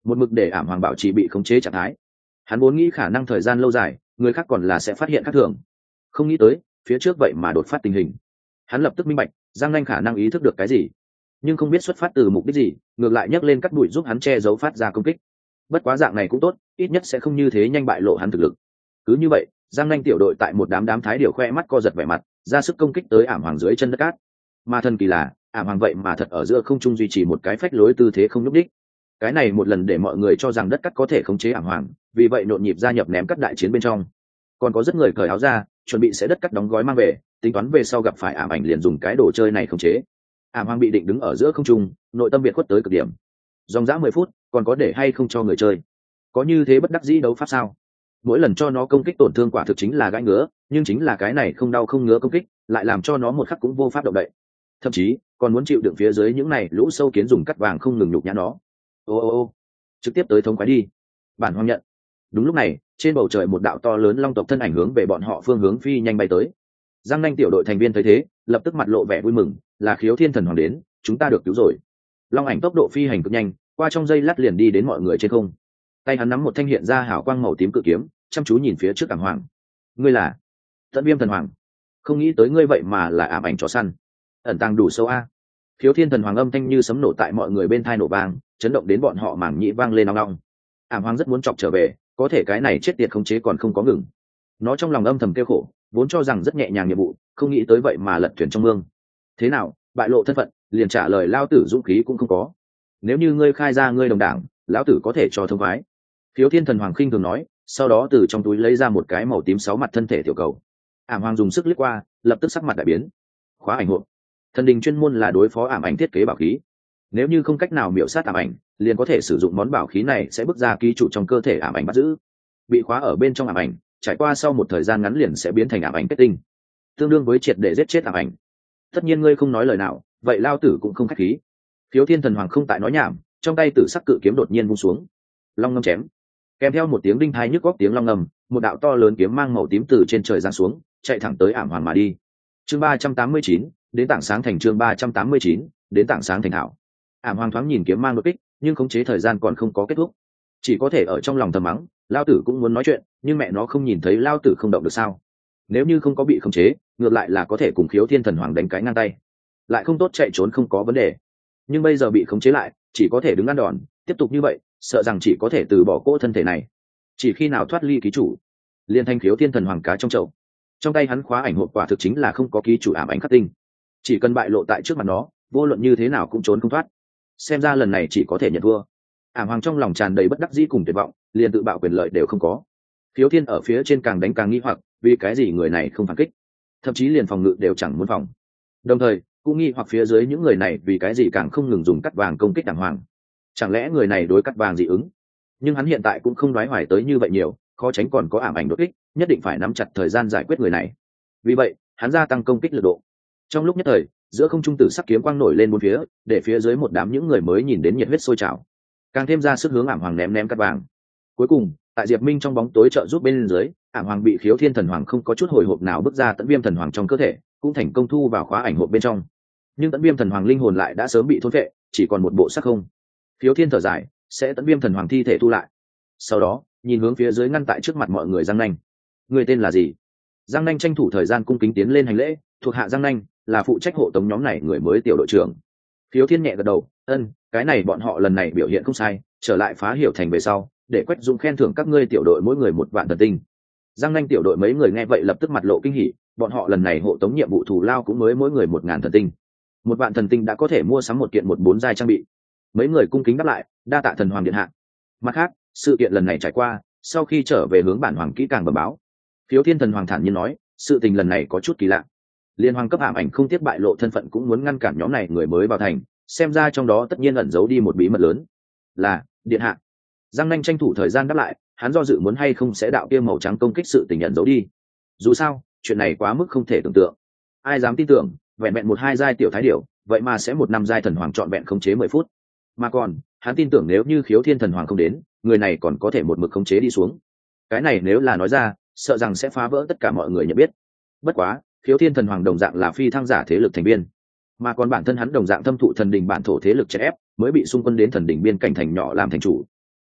một mực để ảm hoàng bảo trì bị khống chế trạng thái. Hắn vốn nghĩ khả năng thời gian lâu dài người khác còn là sẽ phát hiện khác thường, không nghĩ tới phía trước vậy mà đột phát tình hình. Hắn lập tức minh bạch Giang Nanh khả năng ý thức được cái gì, nhưng không biết xuất phát từ mục đích gì, ngược lại nhấc lên cắt đuổi giúp hắn che giấu phát ra công kích. Bất quá dạng này cũng tốt, ít nhất sẽ không như thế nhanh bại lộ hắn thực lực. Cứ như vậy, Giang Nanh tiểu đội tại một đám đám thái điều khoe mắt co giật vẻ mặt, ra sức công kích tới ảm hoàng dưới chân đất cát. Mà thần kỳ là, ảm hoàng vậy mà thật ở giữa không trung duy trì một cái phách lối tư thế không nhúc đích. Cái này một lần để mọi người cho rằng đất cát có thể khống chế ảm hoàng, vì vậy nhộn nhịp gia nhập ném cát đại chiến bên trong. Còn có rất người cởi áo ra, chuẩn bị sẽ đất cát đóng gói mang về, tính toán về sau gặp phải ảm ảnh liền dùng cái đồ chơi này khống chế. Ảm hoàng bị định đứng ở giữa không trung, nội tâm biệt khuất tới cực điểm. Dòng dã mười phút, còn có để hay không cho người chơi? Có như thế bất đắc dĩ đấu pháp sao? Mỗi lần cho nó công kích tổn thương quả thực chính là gãi ngứa, nhưng chính là cái này không đau không ngứa công kích, lại làm cho nó một khắc cũng vô pháp động đậy. Thậm chí, còn muốn chịu đựng phía dưới những này lũ sâu kiến dùng cắt vàng không ngừng nhục nhã nó. Ô ô ô, trực tiếp tới thống quái đi. Bản hoang nhận. Đúng lúc này, trên bầu trời một đạo to lớn long tộc thân ảnh hướng về bọn họ phương hướng phi nhanh bay tới. Giang Nanh tiểu đội thành viên thấy thế, lập tức mặt lộ vẻ vui mừng, là Khiếu Thiên Thần Hoàng đến, chúng ta được cứu rồi. Long ảnh tốc độ phi hành cực nhanh, qua trong giây lát liền đi đến mọi người trên không. Tay hắn nắm một thanh hiện ra hào quang màu tím cự kiếm, chăm chú nhìn phía trước ảm hoàng. Ngươi là Tận Viêm Thần Hoàng? Không nghĩ tới ngươi vậy mà là ảm ảnh chó săn, ẩn tàng đủ sâu a. Khiếu Thiên Thần Hoàng âm thanh như sấm nổ tại mọi người bên thai nổ vang, chấn động đến bọn họ mảng nhĩ vang lên ong ong. Ảm hoàng rất muốn chọc trở về, có thể cái này chết tiệt khống chế còn không có ngừng. Nó trong lòng âm thầm kêu khổ, vốn cho rằng rất nhẹ nhàng nhiệm vụ, không nghĩ tới vậy mà lật thuyền trong mương. Thế nào, bại lộ thân phận, liền trả lời lao tử dũng khí cũng không có. Nếu như ngươi khai ra ngươi đồng đảng, lão tử có thể cho thông khoái. Khiếu Thiên Thần Hoàng khinh thường nói, sau đó từ trong túi lấy ra một cái màu tím sáu mặt thân thể tiểu cầu. Ảm hoàng dùng sức liếc qua, lập tức sắc mặt đại biến. Khóa ảnh hộp. Thần đình chuyên môn là đối phó ảm ảnh thiết kế bảo khí. Nếu như không cách nào miểu sát ảm ảnh, liền có thể sử dụng món bảo khí này sẽ bức ra ký chủ trong cơ thể ảm ảnh bắt giữ. Bị khóa ở bên trong ảm ảnh, trải qua sau một thời gian ngắn liền sẽ biến thành ảm ảnh kết tinh, tương đương với triệt để giết chết ảm ảnh. Tất nhiên ngươi không nói lời nào, vậy lao tử cũng không khách khí. Khiếu Thiên Thần Hoàng không tại nói nhảm, trong tay tử sắc cự kiếm đột nhiên vung xuống, long ngâm chém. Kèm theo một tiếng đinh tai nhức góc tiếng long ngâm, một đạo to lớn kiếm mang màu tím từ trên trời giáng xuống, chạy thẳng tới ảm hoàng mà đi. Chương ba trăm tám mươi chín, đến tảng sáng thành. Chương ba trăm tám mươi chín, đến tảng sáng thành hảo. Ảm hoàng thoáng nhìn kiếm mang đột kích, nhưng khống chế thời gian còn không có kết thúc, chỉ có thể ở trong lòng thầm mắng, lao tử cũng muốn nói chuyện, nhưng mẹ nó không nhìn thấy lao tử không động được sao? Nếu như không có bị khống chế, ngược lại là có thể cùng Khiếu Thiên Thần Hoàng đánh cái ngang tay, lại không tốt chạy trốn không có vấn đề. Nhưng bây giờ bị khống chế lại, chỉ có thể đứng ăn đòn, tiếp tục như vậy, sợ rằng chỉ có thể từ bỏ cỗ thân thể này. Chỉ khi nào thoát ly ký chủ, liên thanh Khiếu Thiên Thần Hoàng cá trong chậu. Trong tay hắn khóa ảnh hộp quả thực chính là không có ký chủ ảm ảnh khắc tinh, chỉ cần bại lộ tại trước mặt nó, vô luận như thế nào cũng trốn không thoát. Xem ra lần này chỉ có thể nhận thua. Ảm hoàng trong lòng tràn đầy bất đắc dĩ cùng tuyệt vọng, liền tự bạo quyền lợi đều không có. Khiếu Thiên ở phía trên càng đánh càng nghi hoặc, vì cái gì người này không phản kích, thậm chí liền phòng ngự đều chẳng muốn phòng. Đồng thời cũng nghi hoặc phía dưới những người này vì cái gì càng không ngừng dùng cắt vàng công kích đàng hoàng. Chẳng lẽ người này đối cắt vàng dị ứng? Nhưng hắn hiện tại cũng không đoái hoài tới như vậy nhiều, khó tránh còn có ảm ảnh đột kích, nhất định phải nắm chặt thời gian giải quyết người này. Vì vậy hắn gia tăng công kích lực độ. Trong lúc nhất thời, giữa không trung tử sắc kiếm quang nổi lên bốn phía, để phía dưới một đám những người mới nhìn đến nhiệt huyết sôi trào, càng thêm ra sức hướng ảm hoàng ném ném cắt vàng. Cuối cùng tại Diệp Minh trong bóng tối trợ giúp bên dưới, ảm hoàng bị Khiếu Thiên Thần Hoàng không có chút hồi hộp nào bước ra Tận Viêm Thần Hoàng trong cơ thể, cũng thành công thu vào khóa ảnh hộp bên trong. Nhưng Tận Viêm Thần Hoàng linh hồn lại đã sớm bị thôn phệ, chỉ còn một bộ xác không. Khiếu Thiên thở dài, sẽ Tận Viêm Thần Hoàng thi thể thu lại. Sau đó nhìn hướng phía dưới ngăn tại trước mặt mọi người Giang Nanh. Người tên là gì? Giang Nanh tranh thủ thời gian cung kính tiến lên hành lễ, thuộc hạ Giang Nanh, là phụ trách hộ tống nhóm này người mới tiểu đội trưởng. Khiếu Thiên nhẹ gật đầu, ân, cái này bọn họ lần này biểu hiện không sai, trở lại Phá Hiểu Thành về sau, để Quách Dung khen thưởng các ngươi tiểu đội mỗi người một vạn thần tinh. Giang Nanh tiểu đội mấy người nghe vậy lập tức mặt lộ kinh hỉ, bọn họ lần này hộ tống nhiệm vụ thù lao cũng mới mỗi người một ngàn thần tinh. Một vạn thần tinh đã có thể mua sắm một kiện một bốn giai trang bị. Mấy người cung kính đáp lại, đa tạ thần hoàng điện hạ. Mặt khác, sự kiện lần này trải qua, sau khi trở về hướng bản hoàng kỹ càng bẩm báo. Khiếu Thiên Thần Hoàng thản nhiên nói, sự tình lần này có chút kỳ lạ. Liên hoàng cấp ảm ảnh không tiếc bại lộ thân phận cũng muốn ngăn cản nhóm này người mới vào thành, xem ra trong đó tất nhiên ẩn giấu đi một bí mật lớn. Là, điện hạ. Giang Nanh tranh thủ thời gian đáp lại, hắn do dự muốn hay không sẽ đạo kia màu trắng công kích sự tình nhận giấu đi. Dù sao, chuyện này quá mức không thể tưởng tượng. Ai dám tin tưởng, vẹn vẹn một hai giai tiểu thái điểu, vậy mà sẽ một năm giai thần hoàng trọn vẹn khống chế mười phút. Mà còn, hắn tin tưởng nếu như Khiếu Thiên Thần Hoàng không đến, người này còn có thể một mực khống chế đi xuống. Cái này nếu là nói ra, sợ rằng sẽ phá vỡ tất cả mọi người nhận biết. Bất quá, Khiếu Thiên Thần Hoàng đồng dạng là phi thăng giả thế lực thành viên, mà còn bản thân hắn đồng dạng thâm thụ thần đình bản thổ thế lực chèn ép, mới bị xung quân đến thần đình biên cảnh thành nhỏ làm thành chủ.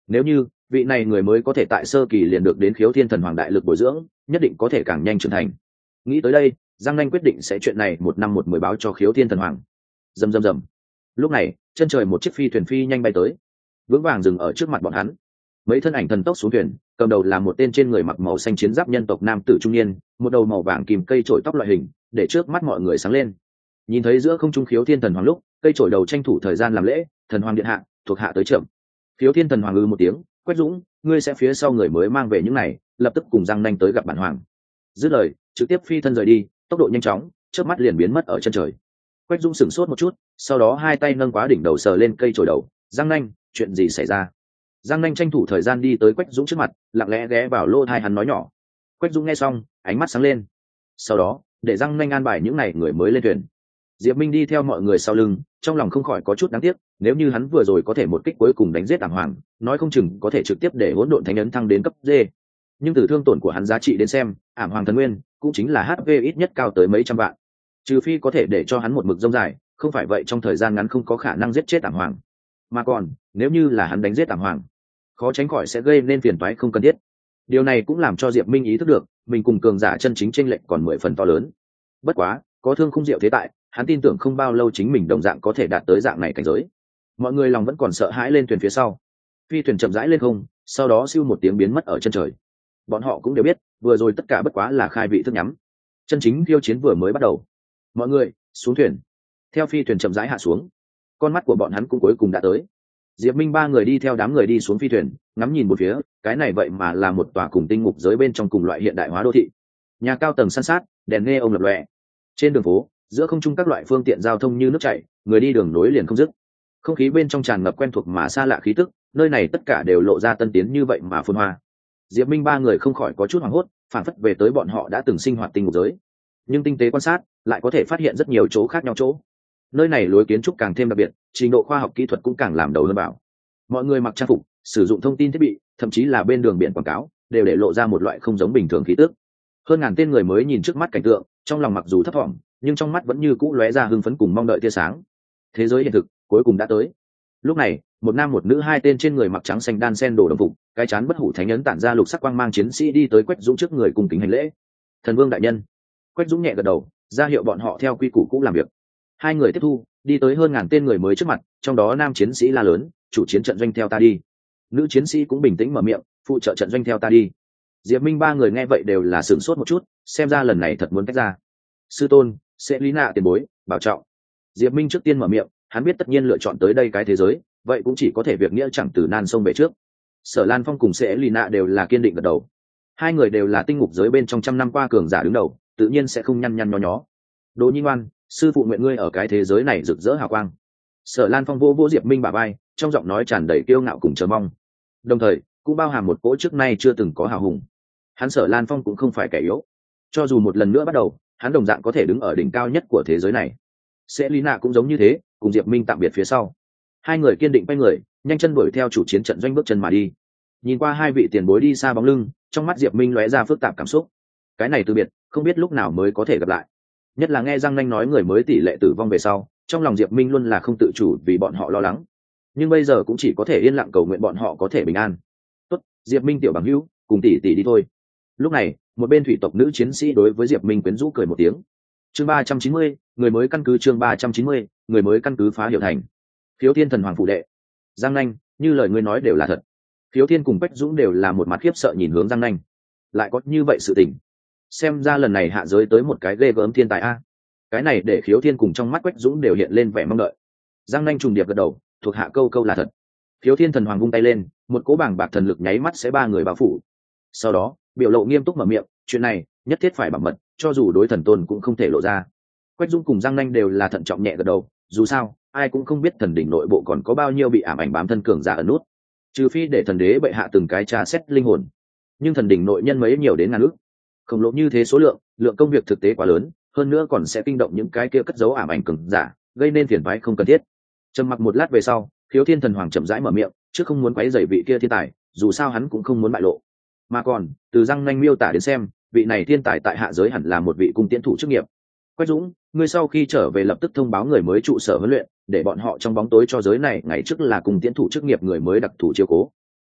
nếu như vị này người mới có thể tại sơ kỳ liền được đến khiếu thiên thần hoàng đại lực bồi dưỡng, nhất định có thể càng nhanh trưởng thành. Nghĩ tới đây, Giang Nanh quyết định sẽ chuyện này một năm một mười báo cho khiếu thiên thần hoàng. Rầm rầm rầm. Lúc này, chân trời một chiếc phi thuyền phi nhanh bay tới, vững vàng dừng ở trước mặt bọn hắn. Mấy thân ảnh thần tốc xuống thuyền, cầm đầu là một tên trên người mặc màu xanh chiến giáp nhân tộc nam tử trung niên, một đầu màu vàng kìm cây trổi tóc loại hình, để trước mắt mọi người sáng lên. Nhìn thấy giữa không trung khiếu thiên thần hoàng lúc, cây trổi đầu tranh thủ thời gian làm lễ, thần hoàng điện hạ, thuộc hạ tới chậm. Khiếu thiên thần hoàng ư một tiếng, Quách Dũng, ngươi sẽ phía sau người mới mang về những này, lập tức cùng Giang Nanh tới gặp bản hoàng. Dứt lời, trực tiếp phi thân rời đi, tốc độ nhanh chóng, chớp mắt liền biến mất ở chân trời. Quách Dũng sửng sốt một chút, sau đó hai tay nâng quá đỉnh đầu sờ lên cây chổi đầu. Giang Nanh, chuyện gì xảy ra? Giang Nanh tranh thủ thời gian đi tới Quách Dũng trước mặt, lặng lẽ ghé vào lô tai hắn nói nhỏ. Quách Dũng nghe xong, ánh mắt sáng lên. Sau đó, để Giang Nanh an bài những này người mới lên thuyền. Diệp Minh đi theo mọi người sau lưng, trong lòng không khỏi có chút đáng tiếc, nếu như hắn vừa rồi có thể một kích cuối cùng đánh giết Ảm Hoàng, nói không chừng có thể trực tiếp để hỗn độn thánh ấn thăng đến cấp D. Nhưng từ thương tổn của hắn giá trị đến xem, Ảm Hoàng thần nguyên cũng chính là hát pê ít nhất cao tới mấy trăm vạn. Trừ phi có thể để cho hắn một mực rông dài, không phải vậy trong thời gian ngắn không có khả năng giết chết Ảm Hoàng. Mà còn, nếu như là hắn đánh giết Ảm Hoàng, khó tránh khỏi sẽ gây nên phiền toái không cần thiết. Điều này cũng làm cho Diệp Minh ý thức được, mình cùng cường giả chân chính chênh lệch còn mười phần to lớn. Bất quá, có thương không diệu thế tại, hắn tin tưởng không bao lâu chính mình đồng dạng có thể đạt tới dạng này cảnh giới. Mọi người lòng vẫn còn sợ hãi lên thuyền phía sau. Phi thuyền chậm rãi lên không, sau đó siêu một tiếng biến mất ở chân trời. Bọn họ cũng đều biết, vừa rồi tất cả bất quá là khai vị thức nhắm. Chân chính khiêu chiến vừa mới bắt đầu. Mọi người, xuống thuyền. Theo phi thuyền chậm rãi hạ xuống, con mắt của bọn hắn cũng cuối cùng đã tới. Diệp Minh ba người đi theo đám người đi xuống phi thuyền, ngắm nhìn một phía, cái này vậy mà là một tòa cùng tinh ngục giới bên trong cùng loại hiện đại hóa đô thị. Nhà cao tầng san sát, đèn nghe ông lập lòe. Trên đường phố, giữa không trung các loại phương tiện giao thông như nước chảy, người đi đường nối liền không dứt. Không khí bên trong tràn ngập quen thuộc mà xa lạ khí tức, nơi này tất cả đều lộ ra tân tiến như vậy mà phồn hoa. Diệp Minh ba người không khỏi có chút hoảng hốt, phản phất về tới bọn họ đã từng sinh hoạt tinh ngục giới. Nhưng tinh tế quan sát, lại có thể phát hiện rất nhiều chỗ khác nhau chỗ. Nơi này lối kiến trúc càng thêm đặc biệt, trình độ khoa học kỹ thuật cũng càng làm đầu hơn bảo. Mọi người mặc trang phục, sử dụng thông tin thiết bị, thậm chí là bên đường biển quảng cáo, đều để lộ ra một loại không giống bình thường khí tức. Hơn ngàn tên người mới nhìn trước mắt cảnh tượng, trong lòng mặc dù thấp thỏm, nhưng trong mắt vẫn như cũ lóe ra hưng phấn cùng mong đợi tia sáng. Thế giới hiện thực cuối cùng đã tới. Lúc này, một nam một nữ hai tên trên người mặc trắng xanh đan sen đồ đồng phục, cái chán bất hủ thánh ấn tản ra lục sắc quang mang chiến sĩ đi tới Quách Dũng trước người cùng kính hành lễ. Thần Vương đại nhân. Quách Dũng nhẹ gật đầu, ra hiệu bọn họ theo quy củ cũ làm việc. Hai người tiếp thu, đi tới hơn ngàn tên người mới trước mặt, trong đó nam chiến sĩ la lớn, chủ chiến trận doanh theo ta đi. Nữ chiến sĩ cũng bình tĩnh mở miệng, phụ trợ trận doanh theo ta đi. Diệp Minh ba người nghe vậy đều là sửng sốt một chút, xem ra lần này thật muốn tách ra. Sư tôn, sẽ lý nạ tiền bối, bảo trọng. Diệp Minh trước tiên mở miệng, hắn biết tất nhiên lựa chọn tới đây cái thế giới, vậy cũng chỉ có thể việc nghĩa chẳng từ nan sông về trước. Sở Lan Phong cùng sẽ lý nạ đều là kiên định gật đầu. Hai người đều là tinh ngục giới bên trong trăm năm qua cường giả đứng đầu, tự nhiên sẽ không nhăn nhăn nhó nhó. Đỗ Nhi ngoan, sư phụ nguyện ngươi ở cái thế giới này rực rỡ hào quang. Sở Lan Phong vô vô Diệp Minh bả vai, trong giọng nói tràn đầy kiêu ngạo cùng chờ mong, đồng thời cũng bao hàm một cỗ trước nay chưa từng có hào hùng. Hắn Sở Lan Phong cũng không phải kẻ yếu, cho dù một lần nữa bắt đầu, hắn đồng dạng có thể đứng ở đỉnh cao nhất của thế giới này. Sẽ Lý Nạ cũng giống như thế, cùng Diệp Minh tạm biệt phía sau. Hai người kiên định quay người, nhanh chân đuổi theo chủ chiến trận doanh bước chân mà đi. Nhìn qua hai vị tiền bối đi xa bóng lưng, trong mắt Diệp Minh lóe ra phức tạp cảm xúc. Cái này từ biệt, không biết lúc nào mới có thể gặp lại. Nhất là nghe Giang Nanh nói người mới tỷ lệ tử vong về sau, trong lòng Diệp Minh luôn là không tự chủ vì bọn họ lo lắng. Nhưng bây giờ cũng chỉ có thể yên lặng cầu nguyện bọn họ có thể bình an. Tốt, Diệp Minh tiểu bằng hữu, cùng tỷ tỷ đi thôi. Lúc này, một bên thủy tộc nữ chiến sĩ đối với Diệp Minh quyến rũ cười một tiếng. Chương ba trăm chín mươi, người mới căn cứ chương ba trăm chín mươi, người mới căn cứ phá hiệu thành. Khiếu Thiên thần hoàng phụ đệ. Giang Nanh, như lời ngươi nói đều là thật. Khiếu Thiên cùng Bách Dũng đều là một mặt khiếp sợ nhìn hướng Giang Nanh. Lại có như vậy sự tình. Xem ra lần này hạ giới tới một cái ghê gớm thiên tài a. Cái này để Khiếu Thiên cùng trong mắt Bách Dũng đều hiện lên vẻ mong đợi. Giang Nanh trùng điệp gật đầu, thuộc hạ câu câu là thật. Khiếu Thiên thần hoàng vung tay lên, một cỗ bảng bạc thần lực nháy mắt sẽ ba người bao phủ. Sau đó, biểu lộ nghiêm túc mở miệng, chuyện này nhất thiết phải bảo mật, cho dù đối thần tôn cũng không thể lộ ra. Quách Dung cùng Giang Nanh đều là thận trọng nhẹ gật đầu, dù sao ai cũng không biết thần đỉnh nội bộ còn có bao nhiêu bị ảm ảnh bám thân cường giả ẩn nút, trừ phi để thần đế bệ hạ từng cái tra xét linh hồn. Nhưng thần đỉnh nội nhân mấy nhiều đến ngàn ước, khổng lồ như thế số lượng, lượng công việc thực tế quá lớn, hơn nữa còn sẽ kinh động những cái kia cất giấu ảm ảnh cường giả, gây nên phiền toái không cần thiết. Trầm mặc một lát về sau, Khiếu Thiên thần hoàng chậm rãi mở miệng, chứ không muốn quấy rầy vị kia thiên tài, dù sao hắn cũng không muốn bại lộ. Mà còn, từ Giang Nanh miêu tả đến xem, vị này thiên tài tại hạ giới hẳn là một vị cung tiễn thủ chức nghiệp. Quách Dũng, ngươi sau khi trở về lập tức thông báo người mới trụ sở huấn luyện, để bọn họ trong bóng tối cho giới này ngày trước là cung tiễn thủ chức nghiệp người mới đặc thù chiếu cố.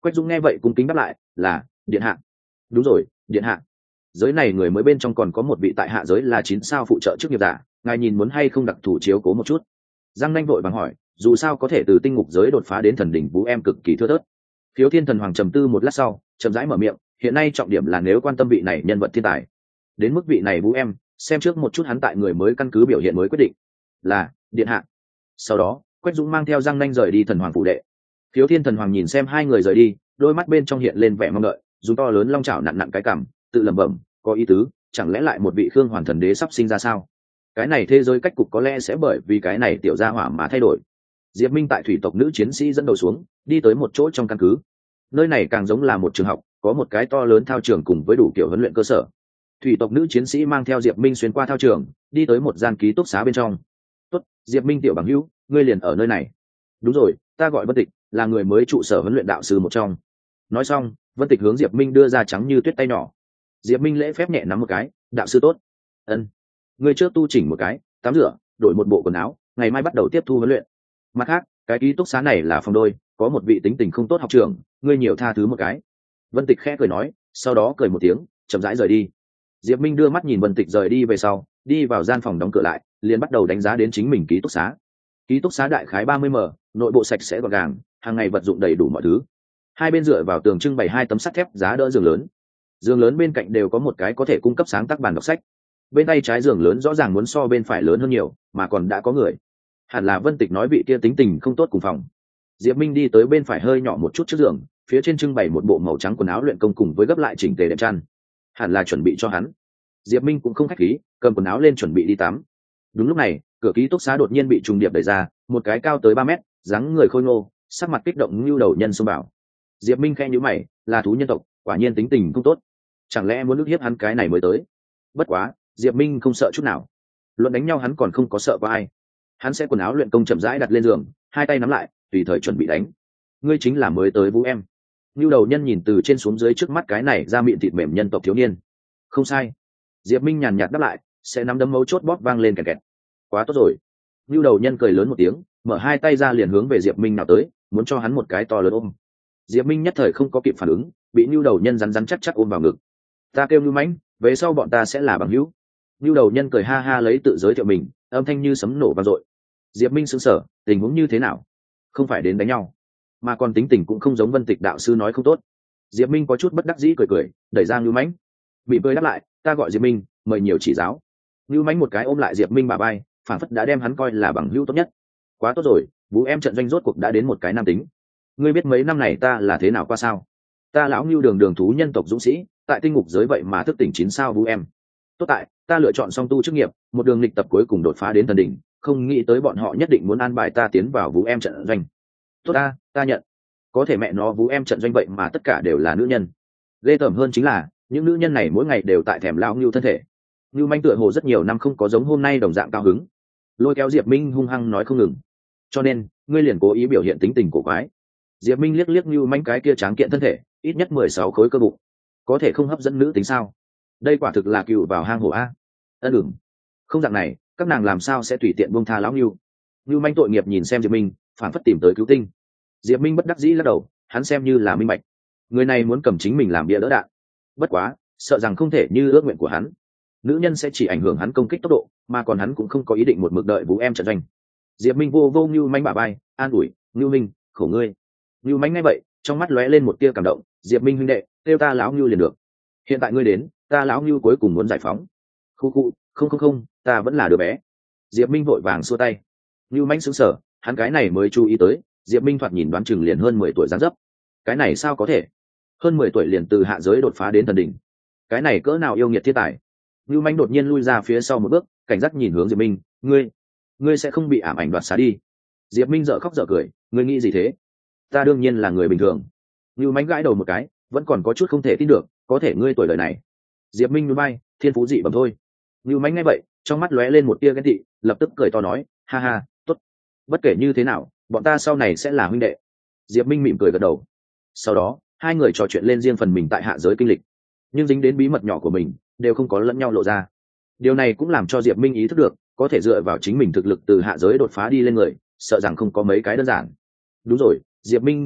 Quách Dũng nghe vậy cung kính đáp lại là điện hạ. Đúng rồi, điện hạ, giới này người mới bên trong còn có một vị tại hạ giới là chín sao phụ trợ chức nghiệp giả, ngài nhìn muốn hay không đặc thủ chiếu cố một chút. Giang Nanh vội vàng hỏi, dù sao có thể từ tinh ngục giới đột phá đến thần đỉnh vũ em cực kỳ thưa thớt. Khiếu Thiên Thần Hoàng trầm tư một lát sau chậm rãi mở miệng, hiện nay trọng điểm là nếu quan tâm vị này nhân vật thiên tài, đến mức vị này vũ em xem trước một chút hắn tại người mới căn cứ biểu hiện mới quyết định. Là điện hạ. Sau đó Quách Dũng mang theo Giang Nanh rời đi thần hoàng phủ đệ. Khiếu Thiên Thần Hoàng nhìn xem hai người rời đi, đôi mắt bên trong hiện lên vẻ mong đợi, dùng to lớn long chảo nặn nặn cái cằm, tự lẩm bẩm, có ý tứ, chẳng lẽ lại một vị Khương Hoàn thần đế sắp sinh ra sao? Cái này thế giới cách cục có lẽ sẽ bởi vì cái này tiểu gia hỏa mà thay đổi. Diệp Minh tại thủy tộc nữ chiến sĩ dẫn đầu xuống, đi tới một chỗ trong căn cứ. Nơi này càng giống là một trường học, có một cái to lớn thao trường cùng với đủ kiểu huấn luyện cơ sở. Thủy tộc nữ chiến sĩ mang theo Diệp Minh xuyên qua thao trường, đi tới một gian ký túc xá bên trong. "Tốt, Diệp Minh tiểu bằng hữu, ngươi liền ở nơi này." "Đúng rồi, ta gọi Vân Tịch, là người mới trụ sở huấn luyện đạo sư một trong." Nói xong, Vân Tịch hướng Diệp Minh đưa ra trắng như tuyết tay nhỏ. Diệp Minh lễ phép nhẹ nắm một cái, "Đạo sư tốt." "Ân, ngươi trước tu chỉnh một cái, tắm rửa, đổi một bộ quần áo, ngày mai bắt đầu tiếp thu huấn luyện. Mặt khác, cái ký túc xá này là phòng đôi, có một vị tính tình không tốt học trưởng, ngươi nhiều tha thứ một cái." Vân Tịch khẽ cười nói, sau đó cười một tiếng, chậm rãi rời đi. Diệp Minh đưa mắt nhìn Vân Tịch rời đi về sau, đi vào gian phòng đóng cửa lại, liền bắt đầu đánh giá đến chính mình ký túc xá. Ký túc xá đại khái ba mươi mét, nội bộ sạch sẽ gọn gàng, hàng ngày vật dụng đầy đủ mọi thứ. Hai bên dựa vào tường trưng bày hai tấm sắt thép giá đỡ giường lớn. Giường lớn bên cạnh đều có một cái có thể cung cấp sáng tác bàn đọc sách. Bên tay trái giường lớn rõ ràng muốn so bên phải lớn hơn nhiều, mà còn đã có người. Hẳn là Vân Tịch nói vị kia tính tình không tốt cùng phòng. Diệp Minh đi tới bên phải hơi nhỏ một chút trước giường, phía trên trưng bày một bộ màu trắng quần áo luyện công cùng với gấp lại chỉnh tề đệm chăn. Hẳn là chuẩn bị cho hắn. Diệp Minh cũng không khách khí, cầm quần áo lên chuẩn bị đi tắm. Đúng lúc này, cửa ký túc xá đột nhiên bị trùng điệp đẩy ra, một cái cao tới ba mét, dáng người khôi ngô, sắc mặt kích động như đầu nhân xông vào. Diệp Minh khẽ nhíu mày, là thú nhân tộc, quả nhiên tính tình không tốt. Chẳng lẽ muốn ức hiếp hắn cái này mới tới? Bất quá, Diệp Minh không sợ chút nào. Luận đánh nhau hắn còn không có sợ qua ai. Hắn sẽ quần áo luyện công chậm rãi đặt lên giường, hai tay nắm lại, tùy thời chuẩn bị đánh. Ngươi chính là mới tới vũ em. Nưu đầu nhân nhìn từ trên xuống dưới trước mắt cái này ra miệng thịt mềm nhân tộc thiếu niên. Không sai. Diệp Minh nhàn nhạt đáp lại, sẽ nắm đấm mấu chốt bóp vang lên kẹt kẹt. Quá tốt rồi. Nưu đầu nhân cười lớn một tiếng, mở hai tay ra liền hướng về Diệp Minh nào tới, muốn cho hắn một cái to lớn ôm. Diệp Minh nhất thời không có kịp phản ứng, bị Nưu đầu nhân rắn rắn chắc chắc ôm vào ngực. Ta kêu Nưu Mãnh, về sau bọn ta sẽ là bằng hữu. Nưu đầu nhân cười ha ha lấy tự giới thiệu mình, âm thanh như sấm nổ vang dội. Diệp Minh sững sờ, tình huống như thế nào? Không phải đến đánh nhau, mà còn tính tình cũng không giống Vân Tịch đạo sư nói không tốt. Diệp Minh có chút bất đắc dĩ cười cười, đẩy ra Nưu Mãnh. Bị cười đáp lại, ta gọi Diệp Minh, mời nhiều chỉ giáo. Nưu Mãnh một cái ôm lại Diệp Minh bả vai, phản phất đã đem hắn coi là bằng hữu tốt nhất. Quá tốt rồi, vũ em trận doanh rốt cuộc đã đến một cái nam tính. Ngươi biết mấy năm này ta là thế nào qua sao? Ta lão Nưu đường đường thú nhân tộc dũng sĩ, tại tinh ngục giới vậy mà thức tỉnh chín sao vũ em. Tốt tại, ta lựa chọn song tu chức nghiệp, một đường lịch tập cuối cùng đột phá đến thần đỉnh, không nghĩ tới bọn họ nhất định muốn an bài ta tiến vào vũ em trận doanh. Tốt ta, ta nhận. Có thể mẹ nó vũ em trận doanh vậy mà tất cả đều là nữ nhân. Ghê tởm hơn chính là, những nữ nhân này mỗi ngày đều tại thèm lão Nưu thân thể. Nưu Manh tựa hồ rất nhiều năm không có giống hôm nay đồng dạng cao hứng, lôi kéo Diệp Minh hung hăng nói không ngừng. Cho nên, ngươi liền cố ý biểu hiện tính tình cổ quái. Diệp Minh liếc liếc Nưu Manh cái kia tráng kiện thân thể, ít nhất mười sáu khối cơ bụng, có thể không hấp dẫn nữ tính sao? Đây quả thực là cừu vào hang hổ a. Ân ửng, không dạng này, các nàng làm sao sẽ tùy tiện buông tha lão Nưu? Nưu Manh tội nghiệp nhìn xem Diệp Minh, phản phất tìm tới cứu tinh. Diệp Minh bất đắc dĩ lắc đầu, hắn xem như là minh bạch, người này muốn cầm chính mình làm bia đỡ đạn. Bất quá, sợ rằng không thể như ước nguyện của hắn. Nữ nhân sẽ chỉ ảnh hưởng hắn công kích tốc độ, mà còn hắn cũng không có ý định một mực đợi vũ em trận doanh. Diệp Minh vô vô Nưu Manh bả vai, an ủi, Nưu Minh, khổ ngươi. Nưu Manh nghe vậy, trong mắt lóe lên một tia cảm động, Diệp Minh huynh đệ, kêu ta lão Nưu liền được. Hiện tại ngươi đến, ta lão Nưu cuối cùng muốn giải phóng. Khu khu, không không không, ta vẫn là đứa bé. Diệp Minh vội vàng xua tay. Nưu Manh sững sờ, hắn cái này mới chú ý tới, Diệp Minh thoạt nhìn đoán chừng liền hơn mười tuổi dáng dấp. Cái này sao có thể? Hơn mười tuổi liền từ hạ giới đột phá đến thần đỉnh. Cái này cỡ nào yêu nghiệt thiên tài. Nưu Manh đột nhiên lui ra phía sau một bước, cảnh giác nhìn hướng Diệp Minh, ngươi, ngươi sẽ không bị ảm ảnh đoạt xá đi? Diệp Minh dở khóc dở cười, ngươi nghĩ gì thế? Ta đương nhiên là người bình thường. Nưu Manh gãi đầu một cái, vẫn còn có chút không thể tin được, có thể ngươi tuổi đời này. Diệp Minh nhún vai, thiên phú dị bẩm thôi. Nưu Manh nghe vậy, trong mắt lóe lên một tia ghen tị, lập tức cười to nói, ha ha, tốt. Bất kể như thế nào, bọn ta sau này sẽ là huynh đệ. Diệp Minh mỉm cười gật đầu. Sau đó, hai người trò chuyện lên riêng phần mình tại hạ giới kinh lịch, nhưng dính đến bí mật nhỏ của mình, đều không có lẫn nhau lộ ra. Điều này cũng làm cho Diệp Minh ý thức được, có thể dựa vào chính mình thực lực từ hạ giới đột phá đi lên người, sợ rằng không có mấy cái đơn giản. Đúng rồi, Diệp Minh huynh đệ,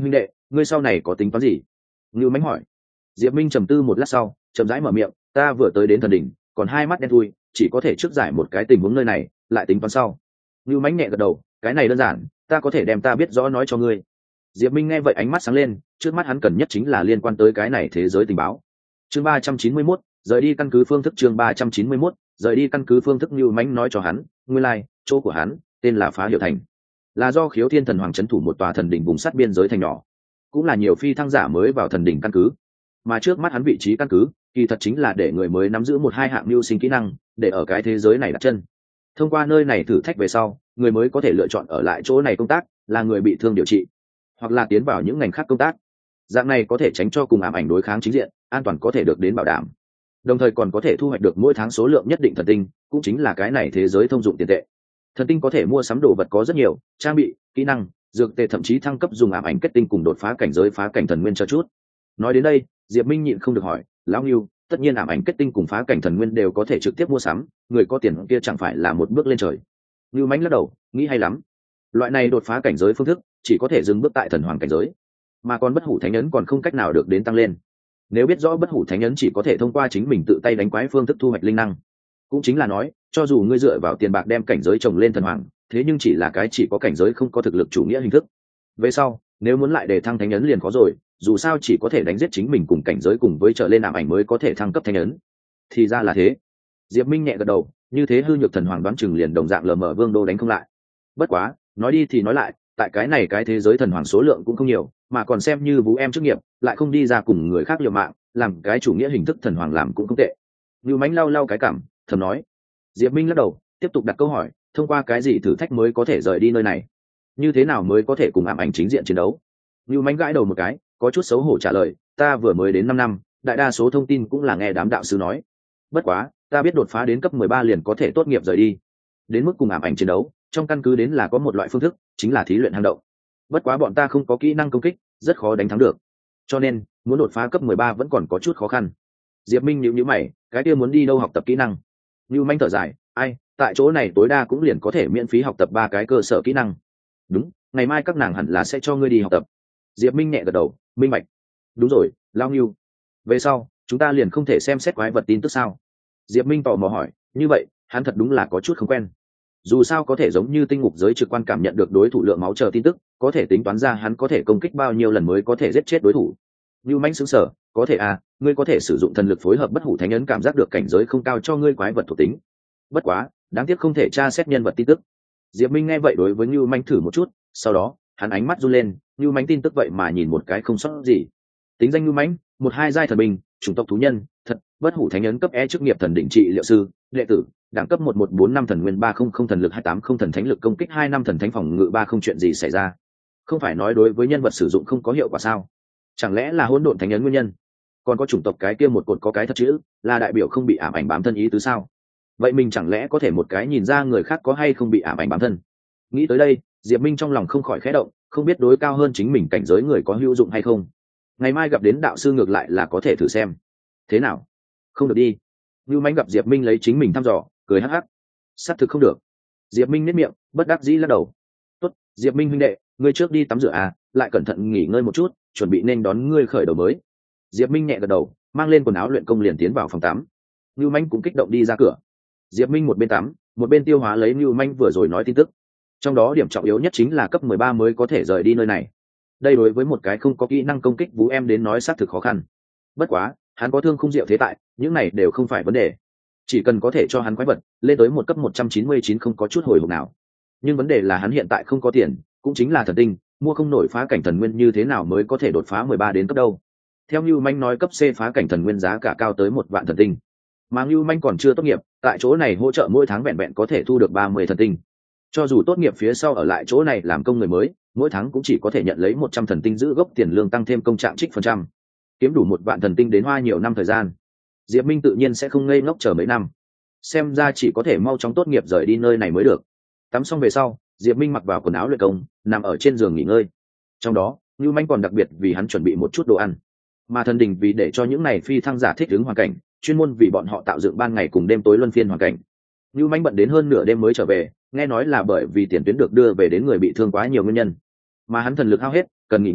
ngươi sau này có tính toán gì? Ngưu Mánh hỏi. Diệp Minh trầm tư một lát sau chậm rãi mở miệng, ta vừa tới đến thần đỉnh, còn hai mắt đen thui, chỉ có thể trước giải một cái tình huống nơi này, lại tính toán sau. Ngưu Mánh nhẹ gật đầu, cái này đơn giản, ta có thể đem ta biết rõ nói cho ngươi. Diệp Minh nghe vậy ánh mắt sáng lên, trước mắt hắn cần nhất chính là liên quan tới cái này thế giới tình báo. Chương ba trăm chín mươi mốt, rời đi căn cứ phương thức. Chương ba trăm chín mươi mốt, rời đi căn cứ phương thức. Ngưu Mánh nói cho hắn, nguyên lai, like, chỗ của hắn tên là Phá Hiểu Thành, là do Khiếu Thiên Thần Hoàng trấn thủ một tòa thần đỉnh vùng sát biên giới thành nhỏ, cũng là nhiều phi thăng giả mới vào thần đỉnh căn cứ. Mà trước mắt hắn vị trí căn cứ, kỳ thật chính là để người mới nắm giữ một hai hạng mưu sinh kỹ năng, để ở cái thế giới này đặt chân. Thông qua nơi này thử thách về sau, người mới có thể lựa chọn ở lại chỗ này công tác, là người bị thương điều trị, hoặc là tiến vào những ngành khác công tác. Dạng này có thể tránh cho cùng ám ảnh đối kháng chính diện, an toàn có thể được đến bảo đảm. Đồng thời còn có thể thu hoạch được mỗi tháng số lượng nhất định thần tinh, cũng chính là cái này thế giới thông dụng tiền tệ. Thần tinh có thể mua sắm đồ vật có rất nhiều, trang bị, kỹ năng, dược tệ, thậm chí thăng cấp dùng ám ảnh kết tinh cùng đột phá cảnh giới phá cảnh thần nguyên cho chút. Nói đến đây, Diệp Minh nhịn không được hỏi, lão Ngưu, tất nhiên ám ảnh kết tinh cùng phá cảnh thần nguyên đều có thể trực tiếp mua sắm, người có tiền kia chẳng phải là một bước lên trời? Ngưu Mánh lắc đầu, nghĩ hay lắm. Loại này đột phá cảnh giới phương thức chỉ có thể dừng bước tại thần hoàng cảnh giới, mà còn bất hủ thánh ấn còn không cách nào được đến tăng lên. Nếu biết rõ bất hủ thánh ấn chỉ có thể thông qua chính mình tự tay đánh quái phương thức thu hoạch linh năng, cũng chính là nói, cho dù ngươi dựa vào tiền bạc đem cảnh giới trồng lên thần hoàng, thế nhưng chỉ là cái chỉ có cảnh giới không có thực lực chủ nghĩa hình thức. Về sau, nếu muốn lại để thăng thánh ấn liền khó rồi, dù sao chỉ có thể đánh giết chính mình cùng cảnh giới cùng với trở lên ám ảnh mới có thể thăng cấp thánh ấn. Thì ra là thế. Diệp Minh nhẹ gật đầu, như thế hư nhược thần hoàng đoán chừng liền đồng dạng lờ mờ vương đô đánh không lại. Bất quá, nói đi thì nói lại, tại cái này cái thế giới thần hoàng số lượng cũng không nhiều, mà còn xem như vũ em chức nghiệp, lại không đi ra cùng người khác liều mạng, làm cái chủ nghĩa hình thức thần hoàng làm cũng không tệ. Lưu Mánh lau lau cái cảm, thầm nói. Diệp Minh lắc đầu, tiếp tục đặt câu hỏi, thông qua cái gì thử thách mới có thể rời đi nơi này? Như thế nào mới có thể cùng ám ảnh chính diện chiến đấu? Lưu Mánh gãi đầu một cái, có chút xấu hổ trả lời, ta vừa mới đến năm năm, đại đa số thông tin cũng là nghe đám đạo sư nói. Bất quá, ta biết đột phá đến cấp mười ba liền có thể tốt nghiệp rời đi. Đến mức cùng ám ảnh chiến đấu, trong căn cứ đến là có một loại phương thức, chính là thí luyện hang động. Bất quá bọn ta không có kỹ năng công kích, rất khó đánh thắng được. Cho nên, muốn đột phá cấp mười ba vẫn còn có chút khó khăn. Diệp Minh nhíu nhíu mày, cái kia muốn đi đâu học tập kỹ năng? Lưu Manh thở dài, ai, tại chỗ này tối đa cũng liền có thể miễn phí học tập ba cái cơ sở kỹ năng. Đúng, ngày mai các nàng hẳn là sẽ cho ngươi đi học tập. Diệp Minh nhẹ gật đầu, minh bạch. Đúng rồi, Lao Ngưu. Về sau, chúng ta liền không thể xem xét quái vật tin tức sao? Diệp Minh tò mò hỏi, như vậy, hắn thật đúng là có chút không quen. Dù sao có thể giống như tinh ngục giới trực quan cảm nhận được đối thủ lượng máu chờ tin tức, có thể tính toán ra hắn có thể công kích bao nhiêu lần mới có thể giết chết đối thủ. Lưu Manh sững sờ, có thể à, ngươi có thể sử dụng thần lực phối hợp bất hủ thánh ấn cảm giác được cảnh giới không cao cho ngươi quái vật thuộc tính. Bất quá, đáng tiếc không thể tra xét nhân vật tin tức. Diệp Minh nghe vậy đối với Lưu Manh thử một chút, sau đó, hắn ánh mắt run lên, Lưu Manh tin tức vậy mà nhìn một cái không sót gì. Tính danh Lưu Manh, một hai giai thần binh, chủng tộc thú nhân, thật, bất hủ thánh ấn cấp E chức nghiệp thần đỉnh trị liệu sư, đệ tử, đẳng cấp một một bốn năm thần nguyên ba không không thần lực hai tám không thần thánh lực công kích hai năm thần thánh phòng ngự ba không chuyện gì xảy ra? Không phải nói đối với nhân vật sử dụng không có hiệu quả sao? Chẳng lẽ là hỗn độn thánh ấn nguyên nhân? Còn có chủng tộc cái kia một cột có cái thật chữ, là đại biểu không bị ám ảnh bám thân ý tứ sao? Vậy mình chẳng lẽ có thể một cái nhìn ra người khác có hay không bị ám ảnh bám thân? Nghĩ tới đây, Diệp Minh trong lòng không khỏi khẽ động, không biết đối cao hơn chính mình cảnh giới người có hữu dụng hay không. Ngày mai gặp đến đạo sư ngược lại là có thể thử xem. Thế nào? Không được đi. Lưu Mánh gặp Diệp Minh lấy chính mình thăm dò, cười hắc hắc. Xác thực không được. Diệp Minh nhếch miệng, bất đắc dĩ lắc đầu. Tốt, Diệp Minh huynh đệ, ngươi trước đi tắm rửa à, lại cẩn thận nghỉ ngơi một chút, chuẩn bị nên đón ngươi khởi đầu mới. Diệp Minh nhẹ gật đầu, mang lên quần áo luyện công liền tiến vào phòng tắm. Lưu Manh cũng kích động đi ra cửa. Diệp Minh một bên tắm, một bên tiêu hóa lấy Lưu Manh vừa rồi nói tin tức. Trong đó điểm trọng yếu nhất chính là cấp mười ba mới có thể rời đi nơi này. Đây đối với một cái không có kỹ năng công kích vũ em đến nói xác thực khó khăn. Bất quá, hắn có thương không diệu thế tại, những này đều không phải vấn đề. Chỉ cần có thể cho hắn quái vật lên tới một cấp một trăm chín mươi chín không có chút hồi hộp nào. Nhưng vấn đề là hắn hiện tại không có tiền, cũng chính là thần tinh, mua không nổi phá cảnh thần nguyên như thế nào mới có thể đột phá mười ba đến cấp đâu. Theo Nưu Manh nói cấp C phá cảnh thần nguyên giá cả cao tới một vạn thần tinh. Mà Nưu Manh còn chưa tốt nghiệp, tại chỗ này hỗ trợ mỗi tháng vẹn vẹn có thể thu được ba mươi thần tinh. Cho dù tốt nghiệp phía sau ở lại chỗ này làm công người mới, mỗi tháng cũng chỉ có thể nhận lấy một trăm thần tinh giữ gốc tiền lương tăng thêm công trạng trích phần trăm. Kiếm đủ một vạn thần tinh đến hoa nhiều năm thời gian. Diệp Minh tự nhiên sẽ không ngây ngốc chờ mấy năm. Xem ra chỉ có thể mau chóng tốt nghiệp rời đi nơi này mới được. Tắm xong về sau, Diệp Minh mặc vào quần áo luyện công, nằm ở trên giường nghỉ ngơi. Trong đó, Nưu Manh còn đặc biệt vì hắn chuẩn bị một chút đồ ăn. Mà thần đình vì để cho những này phi thăng giả thích ứng hoàn cảnh, chuyên môn vì bọn họ tạo dựng ban ngày cùng đêm tối luân phiên hoàn cảnh. Nưu Manh bận đến hơn nửa đêm mới trở về, nghe nói là bởi vì tiền tuyến được đưa về đến người bị thương quá nhiều nguyên nhân. Mà hắn thần lực hao hết, cần nghỉ ngơi,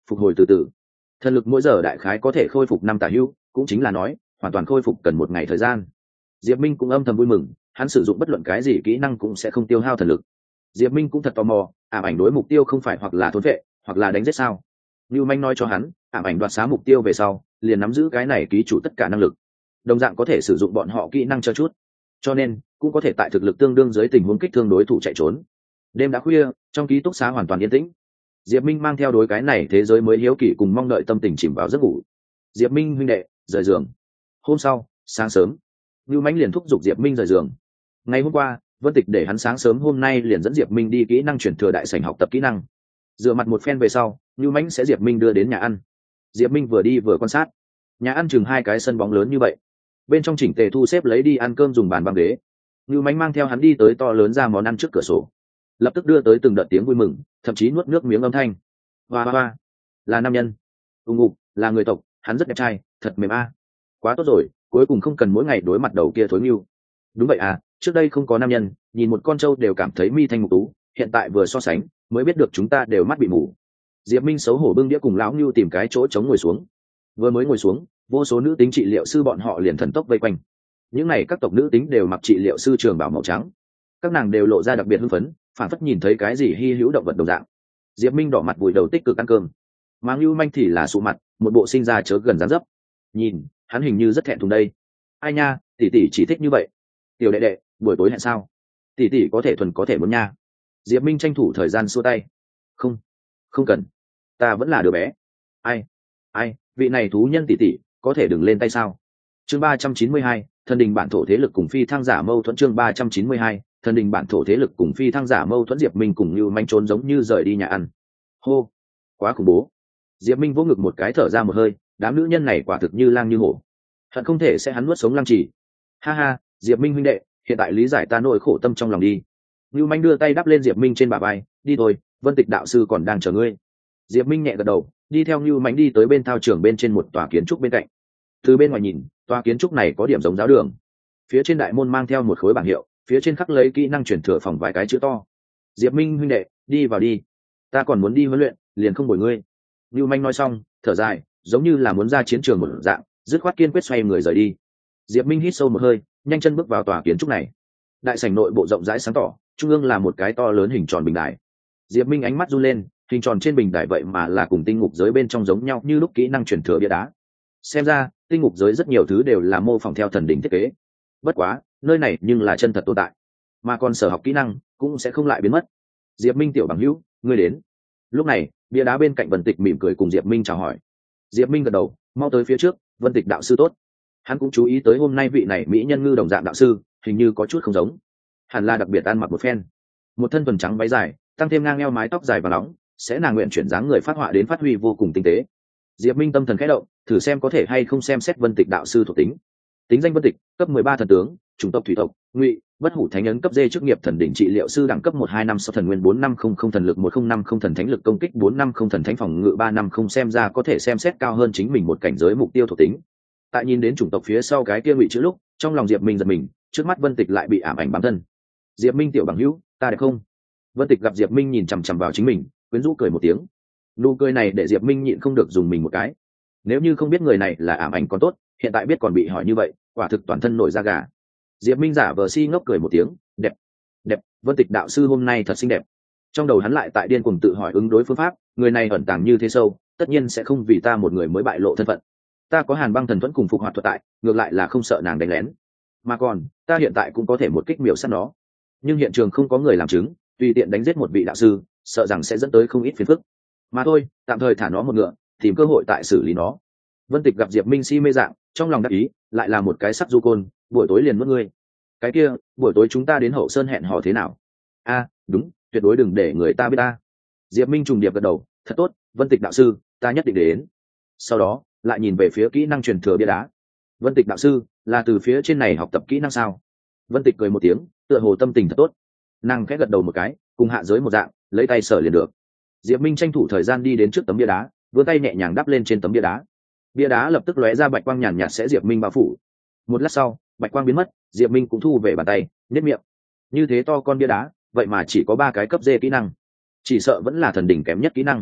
phục hồi từ từ. Thần lực mỗi giờ đại khái có thể khôi phục năm tả hữu, cũng chính là nói hoàn toàn khôi phục cần một ngày thời gian. Diệp Minh cũng âm thầm vui mừng, hắn sử dụng bất luận cái gì kỹ năng cũng sẽ không tiêu hao thần lực. Diệp Minh cũng thật tò mò, ảm ảnh đối mục tiêu không phải hoặc là thôn vệ hoặc là đánh giết sao? Lưu Manh nói cho hắn, ảm ảnh đoạt xá mục tiêu về sau liền nắm giữ cái này ký chủ tất cả năng lực, đồng dạng có thể sử dụng bọn họ kỹ năng cho chút, cho nên cũng có thể tại thực lực tương đương dưới tình huống kích thương đối thủ chạy trốn. Đêm đã khuya, trong ký túc xá hoàn toàn yên tĩnh. Diệp Minh mang theo đối cái này thế giới mới hiếu kỳ cùng mong đợi tâm tình chìm vào giấc ngủ. Diệp Minh huynh đệ rời giường. Hôm sau sáng sớm, Lưu Manh liền thúc giục Diệp Minh rời giường. Ngày hôm qua Vân Tịch để hắn sáng sớm hôm nay liền dẫn Diệp Minh đi kỹ năng chuyển thừa đại sảnh học tập kỹ năng. Dựa mặt một phen về sau, Lưu Manh sẽ Diệp Minh đưa đến nhà ăn. Diệp Minh vừa đi vừa quan sát. Nhà ăn chừng hai cái sân bóng lớn như vậy, bên trong chỉnh tề thu xếp lấy đi ăn cơm dùng bàn băng ghế. Lưu Manh mang theo hắn đi tới to lớn ra món ăn trước cửa sổ, lập tức đưa tới từng đợt tiếng vui mừng, thậm chí nuốt nước miếng âm thanh. Hoa hoa hoa, là nam nhân. Ung ngục, là người tộc, hắn rất đẹp trai, thật mềm a. Quá tốt rồi, cuối cùng không cần mỗi ngày đối mặt đầu kia thối nhu. Đúng vậy à, trước đây không có nam nhân, nhìn một con trâu đều cảm thấy mi thanh mục tú, hiện tại vừa so sánh mới biết được chúng ta đều mắt bị mù. Diệp Minh xấu hổ bưng đĩa cùng lão Nưu tìm cái chỗ trống ngồi xuống. Vừa mới ngồi xuống, vô số nữ tính trị liệu sư bọn họ liền thần tốc vây quanh. Những này các tộc nữ tính đều mặc trị liệu sư trường bào màu trắng, các nàng đều lộ ra đặc biệt hưng phấn, phản phất nhìn thấy cái gì hy hữu động vật đồng dạng. Diệp Minh đỏ mặt vùi đầu tích cực ăn cơm, mà Nưu Manh thì là sụ mặt, một bộ sinh ra chớ gần dáng dấp. Nhìn, hắn hình như rất thẹn thùng đây. Ai nha, tỷ tỷ chỉ thích như vậy. Tiểu đệ đệ, buổi tối hẹn sao? Tỷ tỷ có thể thuần có thể muốn nha. Diệp Minh tranh thủ thời gian xua tay. Không, không cần, ta vẫn là đứa bé. Ai, ai, vị này thú nhân tỷ tỷ, có thể đừng lên tay sao? Chương ba trăm chín mươi hai, thần đình bản thổ thế lực cùng phi thăng giả mâu thuẫn. Chương ba trăm chín mươi hai, thần đình bản thổ thế lực cùng phi thăng giả mâu thuẫn. Diệp Minh cùng Nưu Manh trốn giống như rời đi nhà ăn. Hô, quá khủng bố. Diệp Minh vỗ ngực một cái, thở ra một hơi, đám nữ nhân này quả thực như lang như hổ, hận không thể sẽ hắn nuốt sống lăng trì. Ha ha, Diệp Minh huynh đệ, hiện tại lý giải ta nỗi khổ tâm trong lòng đi. Nưu Manh đưa tay đắp lên Diệp Minh trên bả vai, đi thôi, Vân Tịch đạo sư còn đang chờ ngươi. Diệp Minh nhẹ gật đầu, đi theo Nưu Manh đi tới bên thao trường bên trên một tòa kiến trúc bên cạnh. Từ bên ngoài nhìn, tòa kiến trúc này có điểm giống giáo đường. Phía trên đại môn mang theo một khối bảng hiệu, phía trên khắc lấy kỹ năng chuyển thừa phòng vài cái chữ to. Diệp Minh huynh đệ, đi vào đi, ta còn muốn đi huấn luyện, liền không bồi ngươi. Nưu Manh nói xong, thở dài, giống như là muốn ra chiến trường một dạng, dứt khoát kiên quyết xoay người rời đi. Diệp Minh hít sâu một hơi, nhanh chân bước vào tòa kiến trúc này. Đại sảnh nội bộ rộng rãi sáng tỏ, trung ương là một cái to lớn hình tròn bình đài. Diệp Minh ánh mắt run lên, hình tròn trên bình đài vậy mà là cùng tinh ngục giới bên trong giống nhau như lúc kỹ năng truyền thừa bia đá. Xem ra, tinh ngục giới rất nhiều thứ đều là mô phỏng theo thần đỉnh thiết kế. Bất quá, nơi này nhưng là chân thật tồn tại, mà còn sở học kỹ năng cũng sẽ không lại biến mất. Diệp Minh tiểu bằng hữu, ngươi đến. Lúc này, bia đá bên cạnh Vân Tịch mỉm cười cùng Diệp Minh chào hỏi. Diệp Minh gật đầu, mau tới phía trước, Vân Tịch đạo sư tốt. Hắn cũng chú ý tới hôm nay vị này mỹ nhân ngư đồng dạng đạo sư hình như có chút không giống, hẳn là đặc biệt ăn mặc một phen, một thân thuần trắng váy dài, tăng thêm ngang eo mái tóc dài và nóng, sẽ nàng nguyện chuyển dáng người phát họa đến phát huy vô cùng tinh tế. Diệp Minh tâm thần khẽ động, thử xem có thể hay không xem xét Vân Tịch đạo sư thuộc tính. Tính danh Vân Tịch, cấp mười ba thần tướng, chủng tộc thủy tộc, ngụy, bất hủ thánh ấn cấp D, chức nghiệp thần đỉnh trị liệu sư đẳng cấp một hai năm sáu thần nguyên bốn năm không không thần lực một không năm không thần thánh lực công kích bốn năm không thần thánh phòng ngự ba năm không, xem ra có thể xem xét cao hơn chính mình một cảnh giới mục tiêu thuộc tính. Tại nhìn đến chủng tộc phía sau cái kia ngụy chữ lúc, trong lòng Diệp Minh giật mình, trước mắt Vân Tịch lại bị ảm ảnh bám thân. Diệp Minh tiểu bằng hữu, ta đẹp không? Vân Tịch gặp Diệp Minh nhìn chằm chằm vào chính mình, quyến rũ cười một tiếng. Nụ cười này để Diệp Minh nhịn không được dùng mình một cái. Nếu như không biết người này là ảm ảnh còn tốt, hiện tại biết còn bị hỏi như vậy, quả thực toàn thân nổi da gà. Diệp Minh giả vờ si ngốc cười một tiếng, đẹp, đẹp, Vân Tịch đạo sư hôm nay thật xinh đẹp. Trong đầu hắn lại tại điên cuồng tự hỏi ứng đối phương pháp, người này ẩn tàng như thế sâu, tất nhiên sẽ không vì ta một người mới bại lộ thân phận. Ta có Hàn Băng thần thuẫn cùng phục hoạt thuật tại, ngược lại là không sợ nàng đánh lén. Mà còn, ta hiện tại cũng có thể một kích miểu sát nó. Nhưng hiện trường không có người làm chứng, tùy tiện đánh giết một vị đạo sư, sợ rằng sẽ dẫn tới không ít phiền phức. Mà thôi, tạm thời thả nó một ngựa, tìm cơ hội tại xử lý nó. Vân Tịch gặp Diệp Minh si mê dạng, trong lòng đắc ý, lại là một cái sắc du côn, buổi tối liền nuốt ngươi. Cái kia, buổi tối chúng ta đến Hậu Sơn hẹn hò thế nào? A, đúng, tuyệt đối đừng để người ta biết ta. Diệp Minh trùng điệp gật đầu, thật tốt, Vân Tịch đạo sư, ta nhất định đến. Sau đó, lại nhìn về phía kỹ năng truyền thừa bia đá. Vân Tịch đạo sư, là từ phía trên này học tập kỹ năng sao? Vân Tịch cười một tiếng, tựa hồ tâm tình thật tốt. Nàng khẽ gật đầu một cái, cùng hạ giới một dạng, lấy tay sở liền được. Diệp Minh tranh thủ thời gian đi đến trước tấm bia đá, vươn tay nhẹ nhàng đắp lên trên tấm bia đá. Bia đá lập tức lóe ra bạch quang nhàn nhạt sẽ Diệp Minh bao phủ. Một lát sau, bạch quang biến mất, Diệp Minh cũng thu về bàn tay, nhếch miệng. Như thế to con bia đá, vậy mà chỉ có ba cái cấp D kỹ năng, chỉ sợ vẫn là thần đỉnh kém nhất kỹ năng.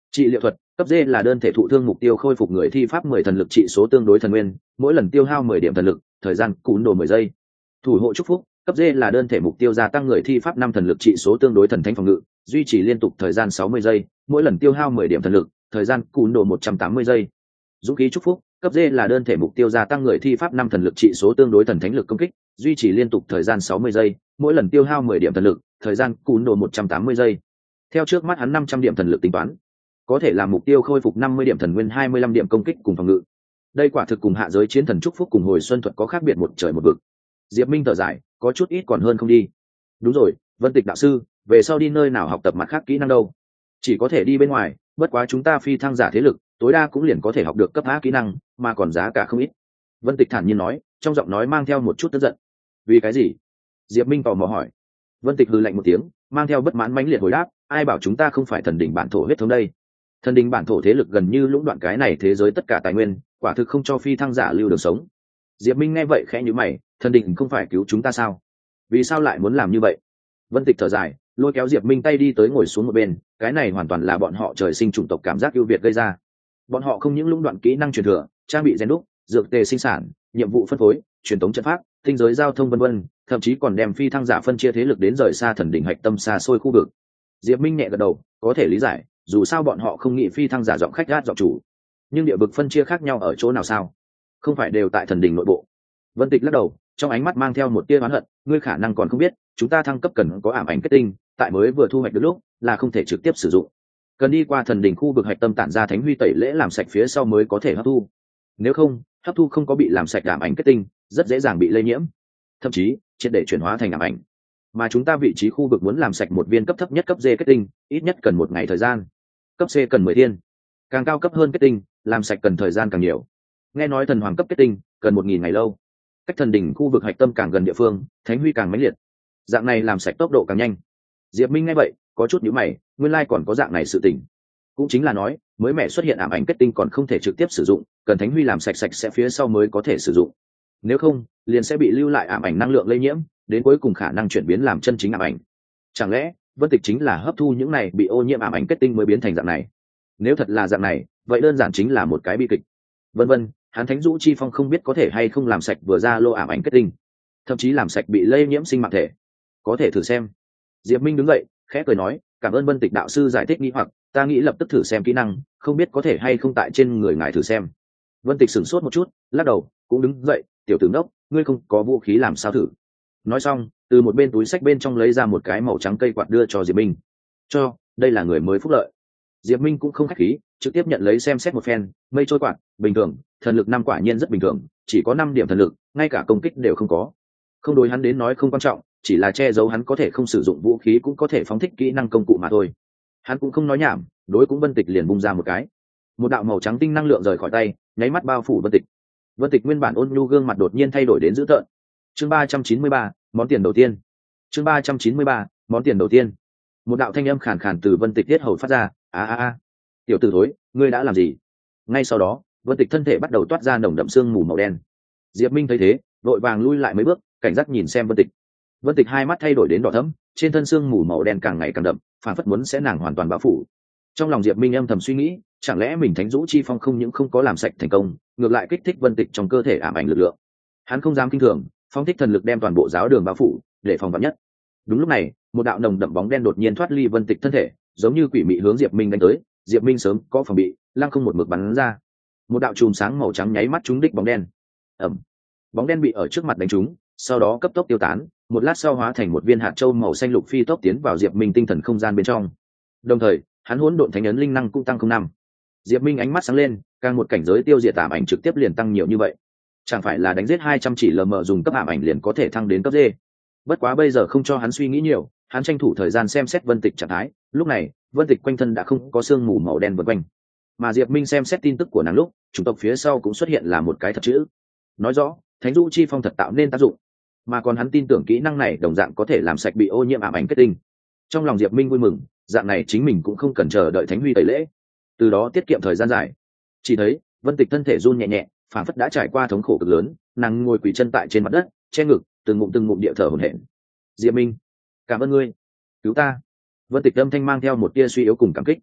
Trị liệu thuật, cấp D là đơn thể thụ thương mục tiêu khôi phục người thi pháp mười thần lực trị số tương đối thần nguyên, mỗi lần tiêu hao mười điểm thần lực, thời gian cún đồ mười giây. Thủ hộ chúc phúc, cấp D là đơn thể mục tiêu gia tăng người thi pháp năm thần lực trị số tương đối thần thánh phòng ngự, duy trì liên tục thời gian sáu mươi giây, mỗi lần tiêu hao mười điểm thần lực, thời gian cún đồ một trăm tám mươi giây. Dũng khí chúc phúc, cấp D là đơn thể mục tiêu gia tăng người thi pháp năm thần lực trị số tương đối thần thánh lực công kích, duy trì liên tục thời gian sáu mươi giây, mỗi lần tiêu hao mười điểm thần lực, thời gian cún đồ một trăm tám mươi giây. Theo trước mắt hắn năm trăm điểm thần lực tính toán, có thể làm mục tiêu khôi phục năm mươi điểm thần nguyên, hai mươi lăm điểm công kích cùng phòng ngự. Đây quả thực cùng hạ giới chiến thần chúc phúc cùng hồi xuân thuật có khác biệt một trời một vực. Diệp Minh thở dài, có chút ít còn hơn không đi. Đúng rồi, Vân Tịch đạo sư, về sau đi nơi nào học tập mặt khác kỹ năng đâu? Chỉ có thể đi bên ngoài, bất quá chúng ta phi thăng giả thế lực, tối đa cũng liền có thể học được cấp A kỹ năng, mà còn giá cả không ít. Vân Tịch thản nhiên nói, trong giọng nói mang theo một chút tức giận. Vì cái gì? Diệp Minh tò mò hỏi. Vân Tịch hừ lạnh một tiếng, mang theo bất mãn mãnh liệt hồi đáp, ai bảo chúng ta không phải thần đỉnh bản thổ huyết thống đây? Thần đỉnh bản thổ thế lực gần như lũng đoạn cái này thế giới tất cả tài nguyên, quả thực không cho phi thăng giả lưu được sống. Diệp Minh nghe vậy khẽ nhíu mày, thần đỉnh không phải cứu chúng ta sao? Vì sao lại muốn làm như vậy? Vân Tịch thở dài, lôi kéo Diệp Minh tay đi tới ngồi xuống một bên, cái này hoàn toàn là bọn họ trời sinh chủng tộc cảm giác ưu việt gây ra. Bọn họ không những lũng đoạn kỹ năng truyền thừa, trang bị rèn đúc, dược tề sinh sản, nhiệm vụ phân phối, truyền thống trận pháp, tinh giới giao thông vân vân, thậm chí còn đem phi thăng giả phân chia thế lực đến rời xa thần đỉnh hạch tâm xa xôi khu vực. Diệp Minh nhẹ gật đầu, có thể lý giải, dù sao bọn họ không nghĩ phi thăng giả giọng khách gát giọng chủ. Nhưng địa vực phân chia khác nhau ở chỗ nào sao? Không phải đều tại thần đỉnh nội bộ? Vân Tịch lắc đầu, trong ánh mắt mang theo một tia oán hận, ngươi khả năng còn không biết, chúng ta thăng cấp cần có ảm ảnh kết tinh, tại mới vừa thu hoạch được lúc, là không thể trực tiếp sử dụng. Cần đi qua thần đỉnh khu vực hạch tâm tản ra thánh huy tẩy lễ làm sạch phía sau mới có thể hấp thu. Nếu không, hấp thu không có bị làm sạch ảm ảnh kết tinh, rất dễ dàng bị lây nhiễm, thậm chí triệt để chuyển hóa thành ảm ảnh. Mà chúng ta vị trí khu vực muốn làm sạch một viên cấp thấp nhất cấp D kết tinh, ít nhất cần một ngày thời gian. Cấp C cần mười thiên. Càng cao cấp hơn kết tinh, làm sạch cần thời gian càng nhiều. Nghe nói thần hoàng cấp kết tinh, cần một nghìn ngày lâu. Cách thần đỉnh khu vực hạch tâm càng gần địa phương, thánh huy càng mãnh liệt. Dạng này làm sạch tốc độ càng nhanh. Diệp Minh nghe vậy, có chút nhíu mày, nguyên lai còn có dạng này sự tình. Cũng chính là nói, mới mẹ xuất hiện ảm ảnh kết tinh còn không thể trực tiếp sử dụng, cần thánh huy làm sạch sạch sẽ phía sau mới có thể sử dụng. Nếu không, liền sẽ bị lưu lại ảm ảnh năng lượng lây nhiễm, đến cuối cùng khả năng chuyển biến làm chân chính ảm ảnh. Chẳng lẽ Vân Tịch chính là hấp thu những này bị ô nhiễm ảm ảnh kết tinh mới biến thành dạng này? Nếu thật là dạng này, vậy đơn giản chính là một cái bi kịch. Vân vân, hắn Thánh Dũ Chi Phong không biết có thể hay không làm sạch vừa ra lô ảm ảnh kết tinh, thậm chí làm sạch bị lây nhiễm sinh mạng thể. Có thể thử xem. Diệp Minh đứng dậy, khẽ cười nói, cảm ơn Vân Tịch đạo sư giải thích nghi hoặc, ta nghĩ lập tức thử xem kỹ năng, không biết có thể hay không tại trên người ngài thử xem. Vân Tịch sửng sốt một chút, lắc đầu, cũng đứng dậy, tiểu tử ngốc, ngươi không có vũ khí làm sao thử? Nói xong, từ một bên túi sách bên trong lấy ra một cái màu trắng cây quạt đưa cho Diệp Minh. Cho, đây là người mới phúc lợi. Diệp Minh cũng không khách khí, trực tiếp nhận lấy xem xét một phen, mây trôi quạt, bình thường, thần lực năm quả nhiên rất bình thường, chỉ có năm điểm thần lực, ngay cả công kích đều không có. Không đối hắn đến nói không quan trọng, chỉ là che giấu hắn có thể không sử dụng vũ khí cũng có thể phóng thích kỹ năng công cụ mà thôi. Hắn cũng không nói nhảm, đối cũng Vân Tịch liền bung ra một cái. Một đạo màu trắng tinh năng lượng rời khỏi tay, nháy mắt bao phủ Vân Tịch. Vân Tịch nguyên bản ôn nhu gương mặt đột nhiên thay đổi đến dữ tợn. Chương ba trăm chín mươi ba, món tiền đầu tiên. Chương ba trăm chín mươi ba, món tiền đầu tiên. Một đạo thanh âm khàn khàn từ Vân Tịch tiết hầu phát ra, a a a, tiểu tử thối, ngươi đã làm gì? Ngay sau đó, Vân Tịch thân thể bắt đầu toát ra nồng đậm sương mù màu đen. Diệp Minh thấy thế, vội vàng lui lại mấy bước, cảnh giác nhìn xem Vân Tịch. Vân Tịch hai mắt thay đổi đến đỏ thẫm, trên thân sương mù màu đen càng ngày càng đậm, phản phất muốn sẽ nàng hoàn toàn bao phủ. Trong lòng Diệp Minh âm thầm suy nghĩ, chẳng lẽ mình Thánh Dũ Chi Phong không những không có làm sạch thành công, ngược lại kích thích Vân Tịch trong cơ thể ảm ảnh lực lượng. Hắn không dám kinh thường, phong thích thần lực đem toàn bộ giáo đường bao phủ, để phòng vạn nhất. Đúng lúc này, một đạo nồng đậm bóng đen đột nhiên thoát ly Vân Tịch thân thể, giống như quỷ mị hướng Diệp Minh đánh tới. Diệp Minh sớm có phòng bị, lăng không một mực bắn ra. Một đạo chùm sáng màu trắng nháy mắt trúng đích bóng đen. Ầm. Bóng đen bị ở trước mặt đánh trúng, sau đó cấp tốc tiêu tán, một lát sau hóa thành một viên hạt châu màu xanh lục phi tốc tiến vào Diệp Minh tinh thần không gian bên trong. Đồng thời, hắn hỗn độn thánh ấn linh năng cũng tăng không năm. Diệp Minh ánh mắt sáng lên, càng một cảnh giới tiêu diệt ảm ảnh trực tiếp liền tăng nhiều như vậy. Chẳng phải là đánh giết hai trăm chỉ lờ mờ dùng cấp ảm ảnh liền có thể thăng đến cấp D. Bất quá bây giờ không cho hắn suy nghĩ nhiều, hắn tranh thủ thời gian xem xét Vân Tịch trạng thái. Lúc này, Vân Tịch quanh thân đã không có sương mù màu đen vần quanh, mà Diệp Minh xem xét tin tức của nàng lúc, chủng tộc phía sau cũng xuất hiện là một cái thật chữ. Nói rõ, Thánh Dũ Chi Phong thật tạo nên tác dụng, mà còn hắn tin tưởng kỹ năng này đồng dạng có thể làm sạch bị ô nhiễm ảm ảnh kết tinh. Trong lòng Diệp Minh vui mừng, dạng này chính mình cũng không cần chờ đợi Thánh Huy tẩy lễ, từ đó tiết kiệm thời gian dài. Chỉ thấy Vân Tịch thân thể run nhẹ nhẹ, phản phất đã trải qua thống khổ cực lớn, nàng ngồi quỳ chân tại trên mặt đất, che ngực, từng ngụm từng ngụm địa thở hổn hển. Diệp Minh, cảm ơn ngươi, cứu ta. Vân Tịch âm thanh mang theo một tia suy yếu cùng cảm kích.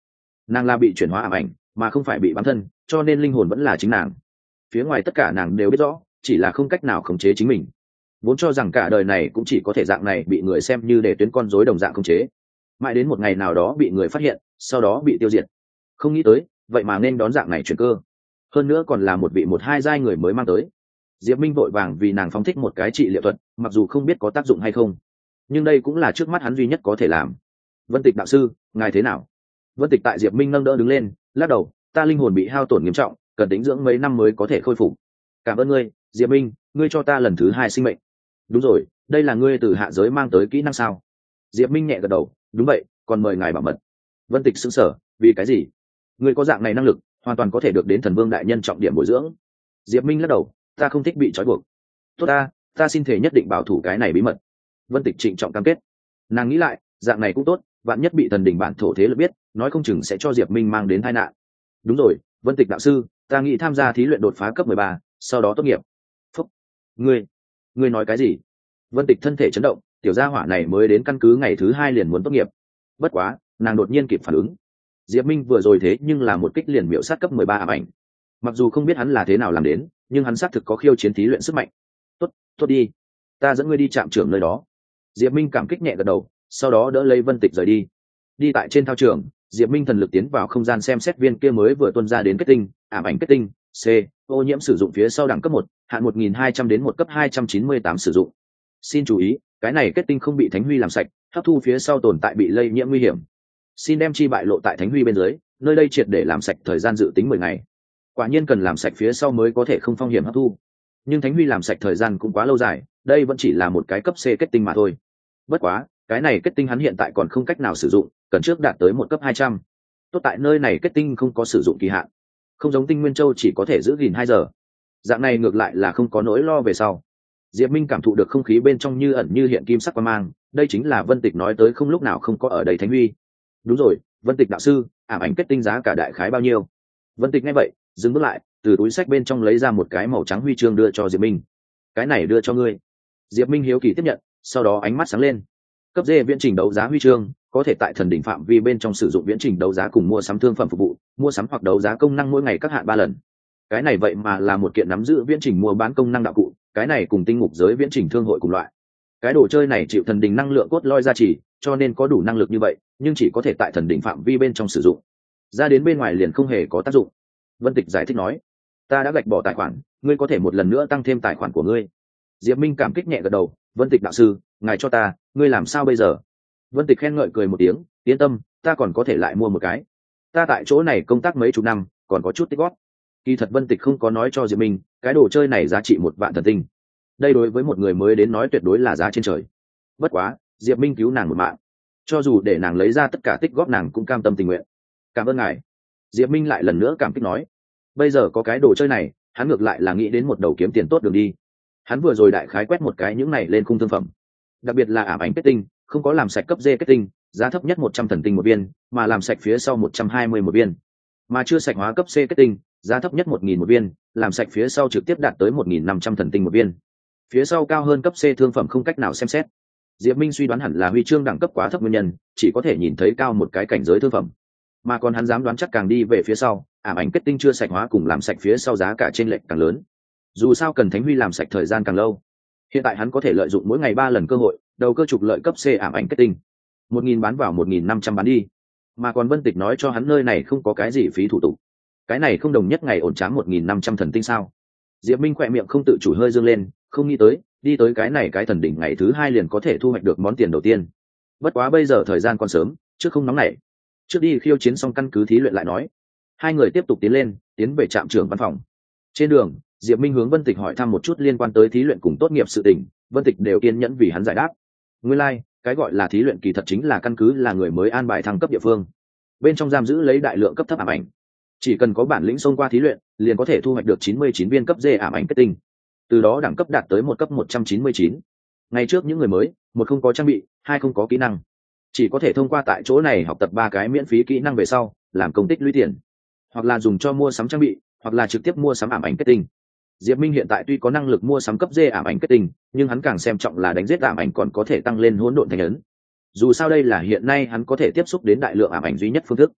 Nàng là bị chuyển hóa ảo ảnh mà không phải bị bám thân, cho nên linh hồn vẫn là chính nàng. Phía ngoài tất cả nàng đều biết rõ, chỉ là không cách nào khống chế chính mình. Vốn cho rằng cả đời này cũng chỉ có thể dạng này bị người xem như để tuyến con rối đồng dạng khống chế, mãi đến một ngày nào đó bị người phát hiện, sau đó bị tiêu diệt. Không nghĩ tới vậy mà nên đón dạng này chuyển cơ, hơn nữa còn là một vị một hai giai người mới mang tới. Diệp Minh vội vàng vì nàng phóng thích một cái trị liệu thuật, mặc dù không biết có tác dụng hay không, nhưng đây cũng là trước mắt hắn duy nhất có thể làm. Vân Tịch đạo sư, ngài thế nào? Vân Tịch tại Diệp Minh nâng đỡ đứng lên, lắc đầu, ta linh hồn bị hao tổn nghiêm trọng, cần tĩnh dưỡng mấy năm mới có thể khôi phục. Cảm ơn ngươi, Diệp Minh, ngươi cho ta lần thứ hai sinh mệnh. Đúng rồi, đây là ngươi từ hạ giới mang tới kỹ năng sao? Diệp Minh nhẹ gật đầu, đúng vậy, còn mời ngài bảo mật. Vân Tịch sững sờ, vì cái gì? Ngươi có dạng này năng lực, hoàn toàn có thể được đến thần vương đại nhân trọng điểm bồi dưỡng. Diệp Minh lắc đầu, ta không thích bị trói buộc. Tốt ta, ta xin thể nhất định bảo thủ cái này bí mật. Vân Tịch trịnh trọng cam kết. Nàng nghĩ lại, dạng này cũng tốt, vạn nhất bị thần đỉnh bản thổ thế lực biết, nói không chừng sẽ cho Diệp Minh mang đến tai nạn. Đúng rồi, Vân Tịch đạo sư, ta nghĩ tham gia thí luyện đột phá cấp mười ba, sau đó tốt nghiệp. Phúc, ngươi, ngươi nói cái gì? Vân Tịch thân thể chấn động, tiểu gia hỏa này mới đến căn cứ ngày thứ hai liền muốn tốt nghiệp. Bất quá, nàng đột nhiên kịp phản ứng. Diệp Minh vừa rồi thế nhưng là một kích liền miểu sát cấp mười ba ám ảnh. Mặc dù không biết hắn là thế nào làm đến, nhưng hắn xác thực có khiêu chiến thí luyện sức mạnh. Tốt, tốt đi, ta dẫn ngươi đi trạm trưởng nơi đó. Diệp Minh cảm kích nhẹ gật đầu, sau đó đỡ lấy Vân Tịch rời đi. Đi tại trên thao trường, Diệp Minh thần lực tiến vào không gian xem xét viên kia mới vừa tuôn ra đến kết tinh, ảm ảnh kết tinh, C, ô nhiễm sử dụng phía sau đẳng cấp một, hạn một nghìn hai trăm đến một cấp hai trăm chín mươi tám sử dụng. Xin chú ý, cái này kết tinh không bị Thánh Huy làm sạch, hấp thu phía sau tồn tại bị lây nhiễm nguy hiểm. Xin đem chi bại lộ tại Thánh Huy bên dưới, nơi đây triệt để làm sạch thời gian dự tính mười ngày. Quả nhiên cần làm sạch phía sau mới có thể không phong hiểm hấp thu. Nhưng Thánh Huy làm sạch thời gian cũng quá lâu dài, đây vẫn chỉ là một cái cấp C kết tinh mà thôi. Bất quá, cái này kết tinh hắn hiện tại còn không cách nào sử dụng, cần trước đạt tới một cấp hai trăm. Tốt tại nơi này kết tinh không có sử dụng kỳ hạn, không giống Tinh Nguyên Châu chỉ có thể giữ gìn hai giờ. Dạng này ngược lại là không có nỗi lo về sau. Diệp Minh cảm thụ được không khí bên trong như ẩn như hiện kim sắc quang mang, đây chính là Vân Tịch nói tới không lúc nào không có ở đây Thánh Huy. Đúng rồi, Vân Tịch đạo sư, ảm ảnh kết tinh giá cả đại khái bao nhiêu? Vân Tịch nghe vậy, dừng bước lại, từ túi sách bên trong lấy ra một cái màu trắng huy chương đưa cho Diệp Minh. Cái này đưa cho ngươi. Diệp Minh hiếu kỳ tiếp nhận, sau đó ánh mắt sáng lên. Cấp D viễn trình đấu giá huy chương, có thể tại thần đỉnh phạm vi bên trong sử dụng viễn trình đấu giá cùng mua sắm thương phẩm phục vụ, mua sắm hoặc đấu giá công năng mỗi ngày các hạn ba lần. Cái này vậy mà là một kiện nắm giữ viễn trình mua bán công năng đạo cụ, cái này cùng tinh ngục giới viễn trình thương hội cùng loại. Cái đồ chơi này chịu thần đỉnh năng lượng cốt lõi gia trì, cho nên có đủ năng lực như vậy, nhưng chỉ có thể tại thần đỉnh phạm vi bên trong sử dụng. Ra đến bên ngoài liền không hề có tác dụng. Vân Tịch giải thích nói, ta đã gạch bỏ tài khoản, ngươi có thể một lần nữa tăng thêm tài khoản của ngươi. Diệp Minh cảm kích nhẹ gật đầu, Vân Tịch đạo sư, ngài cho ta, ngươi làm sao bây giờ? Vân Tịch khen ngợi cười một tiếng, yên tâm, ta còn có thể lại mua một cái. Ta tại chỗ này công tác mấy chục năm, còn có chút tích góp. Kỳ thật Vân Tịch không có nói cho Diệp Minh, cái đồ chơi này giá trị một vạn thần tinh. Đây đối với một người mới đến nói tuyệt đối là giá trên trời. Bất quá, Diệp Minh cứu nàng một mạng, cho dù để nàng lấy ra tất cả tích góp nàng cũng cam tâm tình nguyện. Cảm ơn ngài. Diệp Minh lại lần nữa cảm kích nói, bây giờ có cái đồ chơi này, hắn ngược lại là nghĩ đến một đầu kiếm tiền tốt đường đi. Hắn vừa rồi đại khái quét một cái những này lên khung thương phẩm, đặc biệt là ảm ảnh kết tinh, không có làm sạch cấp D kết tinh, giá thấp nhất một trăm thần tinh một viên, mà làm sạch phía sau một trăm hai mươi một viên, mà chưa sạch hóa cấp C kết tinh, giá thấp nhất một nghìn một viên, làm sạch phía sau trực tiếp đạt tới một nghìn năm trăm thần tinh một viên. Phía sau cao hơn cấp C thương phẩm không cách nào xem xét. Diệp Minh suy đoán hẳn là huy chương đẳng cấp quá thấp nguyên nhân, chỉ có thể nhìn thấy cao một cái cảnh giới thương phẩm. Mà còn hắn dám đoán chắc càng đi về phía sau, ảm ảnh kết tinh chưa sạch hóa cùng làm sạch phía sau giá cả trên lệch càng lớn. Dù sao cần Thánh Huy làm sạch thời gian càng lâu. Hiện tại hắn có thể lợi dụng mỗi ngày ba lần cơ hội, đầu cơ trục lợi cấp C ảm ảnh kết tinh. một nghìn bán vào một nghìn năm trăm bán đi. Mà còn Vân Tịch nói cho hắn nơi này không có cái gì phí thủ tục. Cái này không đồng nhất ngày ổn tráng một nghìn năm trăm thần tinh sao? Diệp Minh khỏe miệng không tự chủ hơi dương lên, không nghĩ tới, đi tới cái này cái thần đỉnh ngày thứ hai liền có thể thu hoạch được món tiền đầu tiên. Bất quá bây giờ thời gian còn sớm, trước không nóng nảy. Trước đi khiêu chiến xong căn cứ thí luyện lại nói. Hai người tiếp tục tiến lên, tiến về trạm trưởng văn phòng. Trên đường, Diệp Minh hướng Vân Tịch hỏi thăm một chút liên quan tới thí luyện cùng tốt nghiệp sự tình, Vân Tịch đều kiên nhẫn vì hắn giải đáp. Nguyên lai, like, cái gọi là thí luyện kỳ thật chính là căn cứ là người mới an bài thăng cấp địa phương. Bên trong giam giữ lấy đại lượng cấp thấp ảm ảnh. Chỉ cần có bản lĩnh xông qua thí luyện, liền có thể thu hoạch được chín mươi chín viên cấp D ảm ảnh kết tinh. Từ đó đẳng cấp đạt tới một cấp một trăm chín mươi chín. Ngày trước những người mới, một không có trang bị, hai không có kỹ năng. Chỉ có thể thông qua tại chỗ này học tập ba cái miễn phí kỹ năng về sau, làm công tích lũy tiền. Hoặc là dùng cho mua sắm trang bị, hoặc là trực tiếp mua sắm ảm ảnh kết tinh. Diệp Minh hiện tại tuy có năng lực mua sắm cấp D ảm ảnh kết tinh, nhưng hắn càng xem trọng là đánh giết ảm ảnh còn có thể tăng lên hỗn độn thành ấn. Dù sao đây là hiện nay hắn có thể tiếp xúc đến đại lượng ảm ảnh duy nhất phương thức.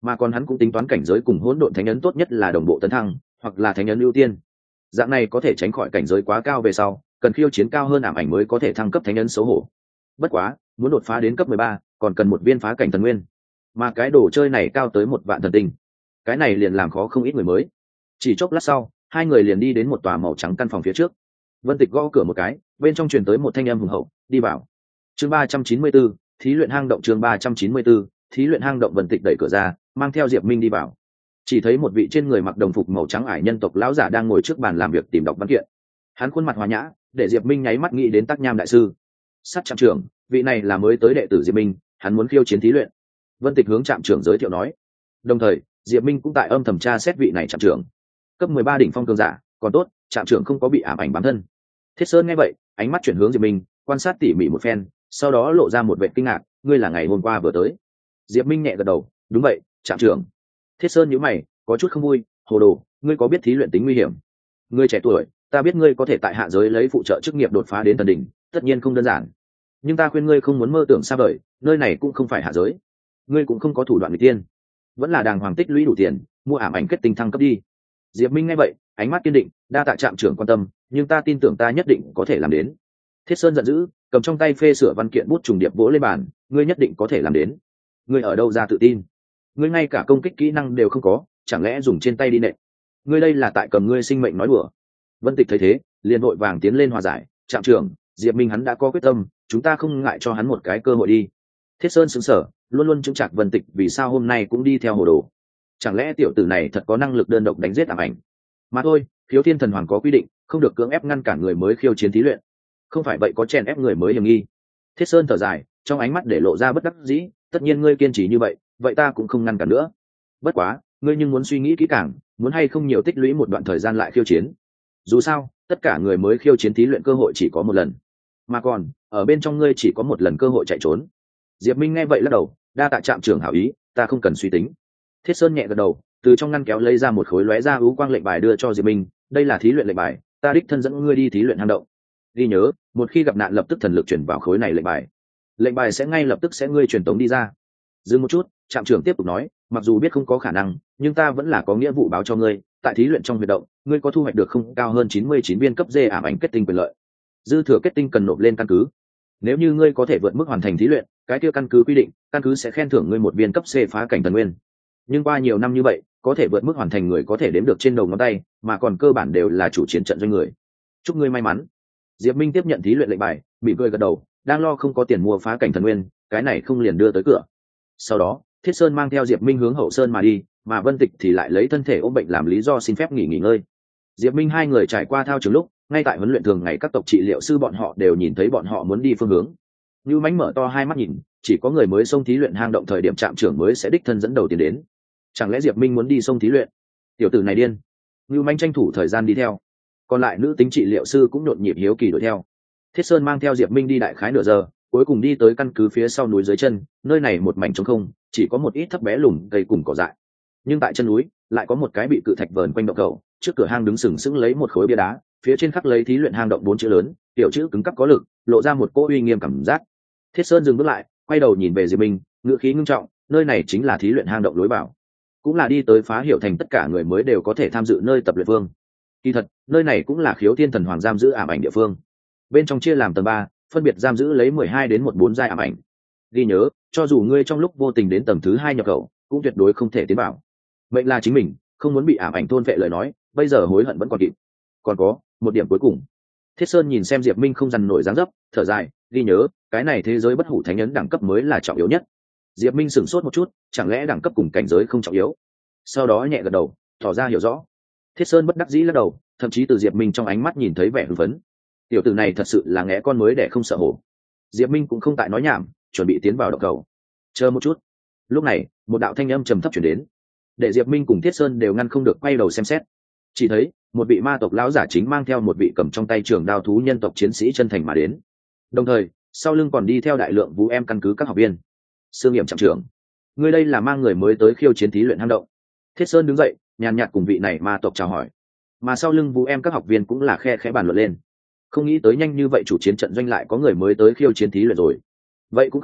mà còn hắn cũng tính toán cảnh giới cùng hỗn độn thánh ấn tốt nhất là đồng bộ tấn thăng hoặc là thánh ấn ưu tiên, dạng này có thể tránh khỏi cảnh giới quá cao về sau cần khiêu chiến cao hơn ảm ảnh mới có thể thăng cấp thánh ấn xấu hổ. Bất quá muốn đột phá đến cấp mười ba còn cần một viên phá cảnh thần nguyên, mà cái đồ chơi này cao tới một vạn thần tinh, cái này liền làm khó không ít người mới. Chỉ chốc lát sau hai người liền đi đến một tòa màu trắng căn phòng phía trước. Vân Tịch gõ cửa một cái, bên trong truyền tới một thanh âm hùng hậu, đi vào. Chương ba trăm chín mươi 34, thí luyện hang động. Chương ba trăm chín mươi 34, thí luyện hang động. Vân Tịch đẩy cửa ra, mang theo Diệp Minh đi vào. Chỉ thấy một vị trên người mặc đồng phục màu trắng ải nhân tộc lão giả đang ngồi trước bàn làm việc tìm đọc văn kiện. Hắn khuôn mặt hòa nhã, để Diệp Minh nháy mắt nghĩ đến Tắc Nham đại sư. Sát trạm trưởng, vị này là mới tới đệ tử Diệp Minh, hắn muốn khiêu chiến thí luyện. Vân Tịch hướng trạm trưởng giới thiệu nói. Đồng thời, Diệp Minh cũng tại âm thầm tra xét vị này trạm trưởng. Cấp mười ba đỉnh phong cường giả, còn tốt, trạm trưởng không có bị ám ảnh bám thân. Thiết Sơn nghe vậy, ánh mắt chuyển hướng Diệp Minh, quan sát tỉ mỉ một phen, sau đó lộ ra một vẻ kinh ngạc, ngươi là ngày hôm qua vừa tới. Diệp Minh nhẹ gật đầu, đúng vậy, trạm trưởng. Thiết Sơn nhíu mày, có chút không vui, hồ đồ, ngươi có biết thí luyện tính nguy hiểm? Ngươi trẻ tuổi, ta biết ngươi có thể tại hạ giới lấy phụ trợ chức nghiệp đột phá đến thần đỉnh, tất nhiên không đơn giản. Nhưng ta khuyên ngươi không muốn mơ tưởng xa vời, nơi này cũng không phải hạ giới. Ngươi cũng không có thủ đoạn người tiên, vẫn là đàng hoàng tích lũy đủ tiền, mua ảm ảnh kết tinh thăng cấp đi. Diệp Minh nghe vậy, ánh mắt kiên định, đa tạ trạm trưởng quan tâm, nhưng ta tin tưởng ta nhất định có thể làm đến. Thiết Sơn giận dữ, cầm trong tay phê sửa văn kiện bút trùng điệp vỗ lên bàn, ngươi nhất định có thể làm đến. Ngươi ở đâu ra tự tin? Ngươi ngay cả công kích kỹ năng đều không có, chẳng lẽ dùng trên tay đi nện? Ngươi đây là tại cầm ngươi sinh mệnh nói đùa. Vân Tịch thấy thế, liền vội vàng tiến lên hòa giải, trạm trưởng, Diệp Minh hắn đã có quyết tâm, chúng ta không ngại cho hắn một cái cơ hội đi. Thiết Sơn sững sờ, luôn luôn chứng chặt Vân Tịch vì sao hôm nay cũng đi theo hồ đồ. Chẳng lẽ tiểu tử này thật có năng lực đơn độc đánh giết ảm ảnh? Mà thôi, Khiếu Thiên Thần Hoàng có quy định, không được cưỡng ép ngăn cản người mới khiêu chiến thí luyện. Không phải vậy có chèn ép người mới hiểm nghi. Thiết Sơn thở dài, trong ánh mắt để lộ ra bất đắc dĩ, tất nhiên ngươi kiên trì như vậy, vậy ta cũng không ngăn cản nữa. Bất quá, ngươi nhưng muốn suy nghĩ kỹ càng, muốn hay không nhiều tích lũy một đoạn thời gian lại khiêu chiến. Dù sao, tất cả người mới khiêu chiến thí luyện cơ hội chỉ có một lần, mà còn ở bên trong ngươi chỉ có một lần cơ hội chạy trốn. Diệp Minh nghe vậy lắc đầu, đa tạ trạm trưởng hảo ý, ta không cần suy tính. Thiết Sơn nhẹ gật đầu, từ trong ngăn kéo lấy ra một khối lóe ra ưu quang lệnh bài đưa cho Diệp Minh, đây là thí luyện lệnh bài, ta đích thân dẫn ngươi đi thí luyện hang động. Ghi nhớ, một khi gặp nạn lập tức thần lực chuyển vào khối này lệnh bài, lệnh bài sẽ ngay lập tức sẽ ngươi truyền tống đi ra. Dừng một chút, trạm trưởng tiếp tục nói, mặc dù biết không có khả năng, nhưng ta vẫn là có nghĩa vụ báo cho ngươi, tại thí luyện trong huyệt động, ngươi có thu hoạch được không cao hơn chín mươi chín viên cấp D ảm ảnh kết tinh quyền lợi. Dư thừa kết tinh cần nộp lên căn cứ. Nếu như ngươi có thể vượt mức hoàn thành thí luyện, cái kia căn cứ quy định, căn cứ sẽ khen thưởng ngươi một viên cấp C phá cảnh thần nguyên. Nhưng qua nhiều năm như vậy, có thể vượt mức hoàn thành người có thể đếm được trên đầu ngón tay, mà còn cơ bản đều là chủ chiến trận doanh người. Chúc ngươi may mắn. Diệp Minh tiếp nhận thí luyện lệnh bài, bị cười gật đầu, đang lo không có tiền mua phá cảnh thần nguyên, cái này không liền đưa tới cửa. Sau đó, Thiết Sơn mang theo Diệp Minh hướng hậu sơn mà đi, mà Vân Tịch thì lại lấy thân thể ốm bệnh làm lý do xin phép nghỉ nghỉ ngơi. Diệp Minh hai người trải qua thao trường lúc, ngay tại huấn luyện thường ngày các tộc trị liệu sư bọn họ đều nhìn thấy bọn họ muốn đi phương hướng. Như Mánh mở to hai mắt nhìn, chỉ có người mới xông thí luyện hang động thời điểm trạm trưởng mới sẽ đích thân dẫn đầu tiến đến. Chẳng lẽ Diệp Minh muốn đi xông thí luyện? Tiểu tử này điên. Như Mánh tranh thủ thời gian đi theo. Còn lại nữ tính trị liệu sư cũng nhộn nhịp hiếu kỳ đuổi theo. Thiết Sơn mang theo Diệp Minh đi đại khái nửa giờ, cuối cùng đi tới căn cứ phía sau núi dưới chân, nơi này một mảnh trống không, chỉ có một ít thấp bé lùm cây cùng cỏ dại. Nhưng tại chân núi, lại có một cái bị cự thạch vờn quanh động cầu, trước cửa hang đứng sừng sững lấy một khối bia đá, phía trên khắc lấy thí luyện hang động bốn chữ lớn, tiểu chữ cứng cắp có lực, lộ ra một cỗ uy nghiêm cảm giác. Thiết Sơn dừng bước lại, quay đầu nhìn về Diệp Minh, ngữ khí ngưng trọng, nơi này chính là thí luyện hang động lối vào, cũng là đi tới phá hiểu thành tất cả người mới đều có thể tham dự nơi tập luyện phương. Kỳ thật, nơi này cũng là Khiếu Thiên Thần Hoàng giam giữ ảm ảnh địa phương. Bên trong chia làm tầng ba, phân biệt giam giữ lấy mười hai đến một bốn giai ảm ảnh. Ghi nhớ, cho dù ngươi trong lúc vô tình đến tầng thứ hai nhập khẩu, cũng tuyệt đối không thể tiến vào. Mệnh là chính mình, không muốn bị ảm ảnh thôn vệ lời nói, bây giờ hối hận vẫn còn kịp. Còn có một điểm cuối cùng. Thiết Sơn nhìn xem Diệp Minh không dằn nổi dáng dấp, thở dài, ghi nhớ, cái này thế giới bất hủ thánh ấn đẳng cấp mới là trọng yếu nhất. Diệp Minh sửng sốt một chút, chẳng lẽ đẳng cấp cùng cảnh giới không trọng yếu? Sau đó nhẹ gật đầu, tỏ ra hiểu rõ. Thiết Sơn bất đắc dĩ lắc đầu, thậm chí từ Diệp Minh trong ánh mắt nhìn thấy vẻ hưng phấn. Tiểu tử này thật sự là ngẽ con mới để không sợ hổ. Diệp Minh cũng không tại nói nhảm, chuẩn bị tiến vào động cầu. Chờ một chút. Lúc này, một đạo thanh âm trầm thấp truyền đến, để Diệp Minh cùng Thiết Sơn đều ngăn không được quay đầu xem xét. Chỉ thấy một vị ma tộc lão giả chính mang theo một vị cầm trong tay trường đao thú nhân tộc chiến sĩ chân thành mà đến. Đồng thời, sau lưng còn đi theo đại lượng vũ em căn cứ các học viên. Sương Nghiệm trạm trưởng, ngươi đây là mang người mới tới khiêu chiến thí luyện hang động. Thiết Sơn đứng dậy, nhàn nhạt cùng vị này ma tộc chào hỏi. Mà sau lưng vũ em các học viên cũng là khe khẽ bàn luận lên. Không nghĩ tới nhanh như vậy chủ chiến trận doanh lại có người mới tới khiêu chiến thí luyện rồi. Vậy cũng không,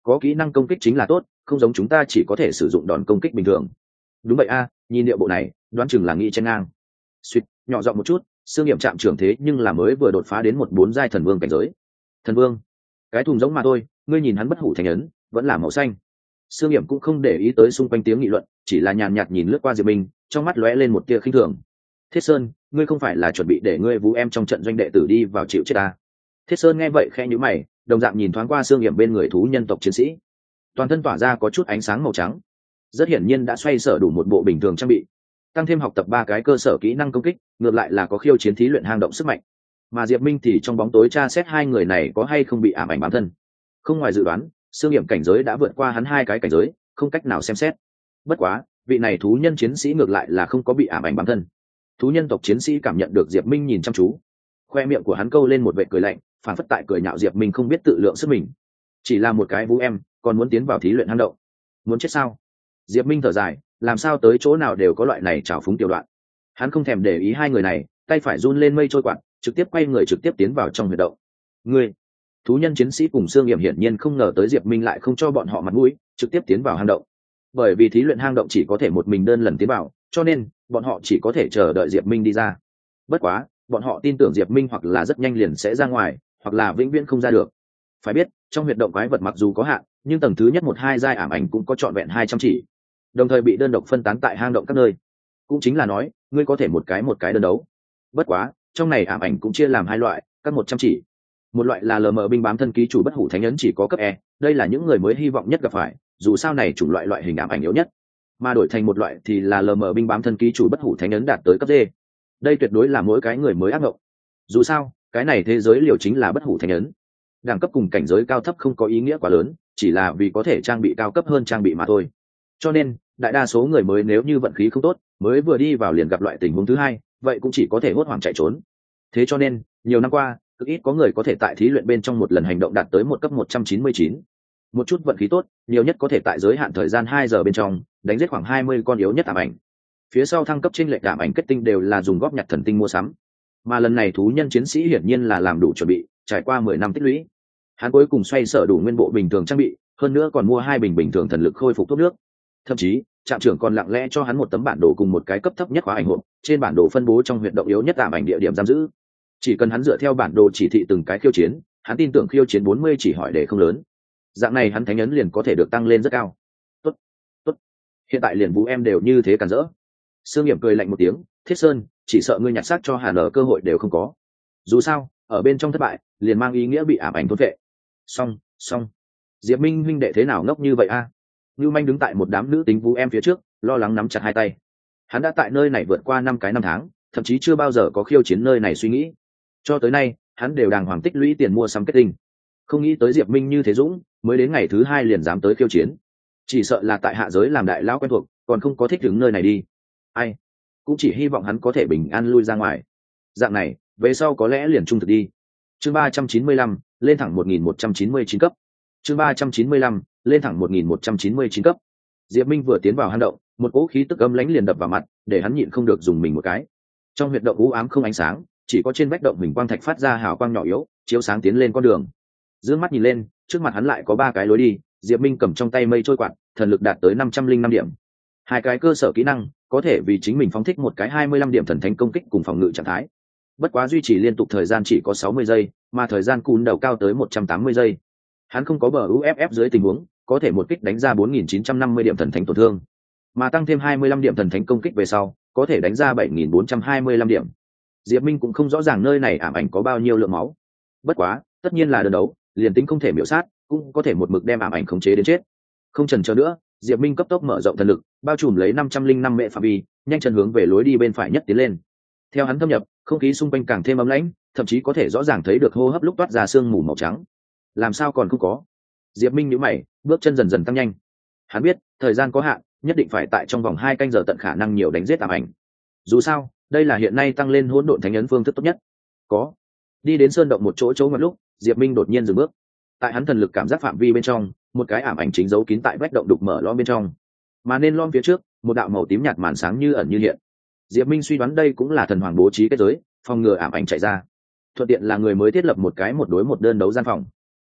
có kỹ năng công kích chính là tốt, không giống chúng ta chỉ có thể sử dụng đòn công kích bình thường. Đúng vậy a, nhìn điệu bộ này đoán chừng là nghĩ chen ngang. Suýt, nhỏ giọng một chút, xương nghiệm chạm trưởng thế nhưng là mới vừa đột phá đến một bốn giai thần vương cảnh giới. Thần vương, cái thùng giống mà thôi, ngươi nhìn hắn bất hủ thành ấn vẫn là màu xanh. Xương nghiệm cũng không để ý tới xung quanh tiếng nghị luận, chỉ là nhàn nhạt nhìn lướt qua Diệp Minh, trong mắt lóe lên một tia khinh thường. Thiết Sơn, ngươi không phải là chuẩn bị để ngươi vũ em trong trận doanh đệ tử đi vào chịu chết à? Thiết Sơn nghe vậy khẽ nhíu mày, đồng dạng nhìn thoáng qua xương nghiệm bên người thú nhân tộc chiến sĩ, toàn thân tỏa ra có chút ánh sáng màu trắng, rất hiển nhiên đã xoay sở đủ một bộ bình thường trang bị, tăng thêm học tập ba cái cơ sở kỹ năng công kích, ngược lại là có khiêu chiến thí luyện hang động sức mạnh. Mà Diệp Minh thì trong bóng tối tra xét hai người này có hay không bị ảm ảnh bám thân. Không ngoài dự đoán, xương nghiệm cảnh giới đã vượt qua hắn hai cái cảnh giới, không cách nào xem xét. Bất quá, vị này thú nhân chiến sĩ ngược lại là không có bị ảm ảnh bám thân. Thú nhân tộc chiến sĩ cảm nhận được Diệp Minh nhìn chăm chú, khoe miệng của hắn câu lên một vệt cười lạnh, phản phất tại cười nhạo Diệp Minh không biết tự lượng sức mình. Chỉ là một cái vũ em, còn muốn tiến vào thí luyện hang động, muốn chết sao? Diệp Minh thở dài, làm sao tới chỗ nào đều có loại này trào phúng tiểu đoạn. Hắn không thèm để ý hai người này, tay phải run lên mây trôi quạt, trực tiếp quay người trực tiếp tiến vào trong huyệt động. Ngươi, thú nhân chiến sĩ cùng xương nghiệm hiển nhiên không ngờ tới Diệp Minh lại không cho bọn họ mặt mũi, trực tiếp tiến vào hang động. Bởi vì thí luyện hang động chỉ có thể một mình đơn lần tiến vào, cho nên bọn họ chỉ có thể chờ đợi Diệp Minh đi ra. Bất quá, bọn họ tin tưởng Diệp Minh hoặc là rất nhanh liền sẽ ra ngoài, hoặc là vĩnh viễn không ra được. Phải biết, trong huyệt động quái vật mặc dù có hạn, nhưng tầng thứ nhất một hai giai ảm ảnh cũng có trọn vẹn hai trăm chỉ, đồng thời bị đơn độc phân tán tại hang động các nơi. Cũng chính là nói, ngươi có thể một cái một cái đơn đấu. Bất quá, trong này ảm ảnh cũng chia làm hai loại, các một trăm chỉ. Một loại là lờ mờ binh bám thân ký chủ bất hủ thánh ấn chỉ có cấp E, đây là những người mới hy vọng nhất gặp phải, dù sao này chủng loại loại hình ảm ảnh yếu nhất. Mà đổi thành một loại thì là lờ mờ binh bám thân ký chủ bất hủ thánh ấn đạt tới cấp D. Đây tuyệt đối là mỗi cái người mới ác mộng. Dù sao, cái này thế giới liều chính là bất hủ thánh ấn. Đẳng cấp cùng cảnh giới cao thấp không có ý nghĩa quá lớn, chỉ là vì có thể trang bị cao cấp hơn trang bị mà thôi. Cho nên, đại đa số người mới nếu như vận khí không tốt, mới vừa đi vào liền gặp loại tình huống thứ hai, vậy cũng chỉ có thể hốt hoảng chạy trốn. Thế cho nên, nhiều năm qua, cực ít có người có thể tại thí luyện bên trong một lần hành động đạt tới một cấp một trăm chín mươi chín. Một chút vận khí tốt, nhiều nhất có thể tại giới hạn thời gian hai giờ bên trong, đánh giết khoảng hai mươi con yếu nhất ảm ảnh. Phía sau thăng cấp trên lệch ảm ảnh kết tinh đều là dùng góp nhặt thần tinh mua sắm. Mà lần này thú nhân chiến sĩ hiển nhiên là làm đủ chuẩn bị, trải qua mười năm tích lũy. Hắn cuối cùng xoay sở đủ nguyên bộ bình thường trang bị, hơn nữa còn mua hai bình bình thường thần lực khôi phục thuốc nước. Thậm chí, trạm trưởng còn lặng lẽ cho hắn một tấm bản đồ cùng một cái cấp thấp nhất khóa ảnh hộp, trên bản đồ phân bố trong huyệt động yếu nhất ảm ảnh địa điểm giam giữ. Chỉ cần hắn dựa theo bản đồ chỉ thị từng cái khiêu chiến, hắn tin tưởng khiêu chiến bốn mươi chỉ hỏi để không lớn. Dạng này hắn thánh ấn liền có thể được tăng lên rất cao. Tốt, tốt. Hiện tại liền vũ em đều như thế cản rỡ. Sương Nghiệm cười lạnh một tiếng, Thiết Sơn, chỉ sợ ngươi nhặt xác cho Hàn ở cơ hội đều không có. Dù sao, ở bên trong thất bại, liền mang ý nghĩa bị ảm ảnh thôn vệ. Xong, xong. Diệp Minh huynh đệ thế nào ngốc như vậy a? À? Nưu Manh đứng tại một đám nữ tính vũ em phía trước, lo lắng nắm chặt hai tay. Hắn đã tại nơi này vượt qua năm cái năm tháng, thậm chí chưa bao giờ có khiêu chiến nơi này suy nghĩ. Cho tới nay, hắn đều đàng hoàng tích lũy tiền mua sắm kết tinh. Không nghĩ tới Diệp Minh như thế dũng, mới đến ngày thứ hai liền dám tới khiêu chiến. Chỉ sợ là tại hạ giới làm đại lão quen thuộc, còn không có thích đứng nơi này đi. Ai? Cũng chỉ hy vọng hắn có thể bình an lui ra ngoài. Dạng này, về sau có lẽ liền trung thực đi. Chương ba trăm chín mươi lăm, lên thẳng một nghìn một trăm chín mươi chín cấp. Chương ba trăm chín mươi lăm, lên thẳng một nghìn một trăm chín mươi chín cấp. Diệp Minh vừa tiến vào hang động, một cỗ khí tức âm lãnh liền đập vào mặt, để hắn nhịn không được dùng mình một cái. Trong huyệt động u ám không ánh sáng, chỉ có trên vách động hình quang thạch phát ra hào quang nhỏ yếu, chiếu sáng tiến lên con đường. Dương mắt nhìn lên, trước mặt hắn lại có ba cái lối đi, Diệp Minh cầm trong tay mây trôi quạt, thần lực đạt tới năm trăm linh năm điểm. Hai cái cơ sở kỹ năng, có thể vì chính mình phóng thích một cái hai mươi lăm điểm thần thánh công kích cùng phòng ngự trạng thái. Bất quá duy trì liên tục thời gian chỉ có sáu mươi giây, mà thời gian cún đầu cao tới một trăm tám mươi giây. Hắn không có bờ u ép ép dưới tình huống, có thể một kích đánh ra bốn nghìn chín trăm năm mươi điểm thần thánh tổn thương, mà tăng thêm hai mươi lăm điểm thần thánh công kích về sau, có thể đánh ra bảy nghìn bốn trăm hai mươi lăm điểm. Diệp Minh cũng không rõ ràng nơi này ảm ảnh có bao nhiêu lượng máu. Bất quá, tất nhiên là đơn đấu, liền tính không thể miểu sát, cũng có thể một mực đem ảm ảnh khống chế đến chết. Không chần chờ nữa, Diệp Minh cấp tốc mở rộng thần lực, bao trùm lấy năm trăm linh năm mệ phạm vi, nhanh chân hướng về lối đi bên phải nhất tiến lên. Theo hắn thâm nhập, không khí xung quanh càng thêm ấm lãnh, thậm chí có thể rõ ràng thấy được hô hấp lúc toát ra sương mù màu trắng. Làm sao còn không có? Diệp Minh nhíu mày, bước chân dần dần tăng nhanh. Hắn biết, thời gian có hạn, nhất định phải tại trong vòng hai canh giờ tận khả năng nhiều đánh giết ảm ảnh. Dù sao, đây là hiện nay tăng lên hỗn độn thánh ấn phương thức tốt nhất. Có. Đi đến sơn động một chỗ chỗ ngoặt lúc, Diệp Minh đột nhiên dừng bước. Tại hắn thần lực cảm giác phạm vi bên trong, một cái ảm ảnh chính giấu kín tại vách động đục mở lõm bên trong. Mà nên lõm phía trước, một đạo màu tím nhạt màn sáng như ẩn như hiện. Diệp Minh suy đoán đây cũng là thần hoàng bố trí kết giới, phòng ngừa ảm ảnh chạy ra. Thuận tiện là người mới thiết lập một cái một đối một đơn đấu gian phòng.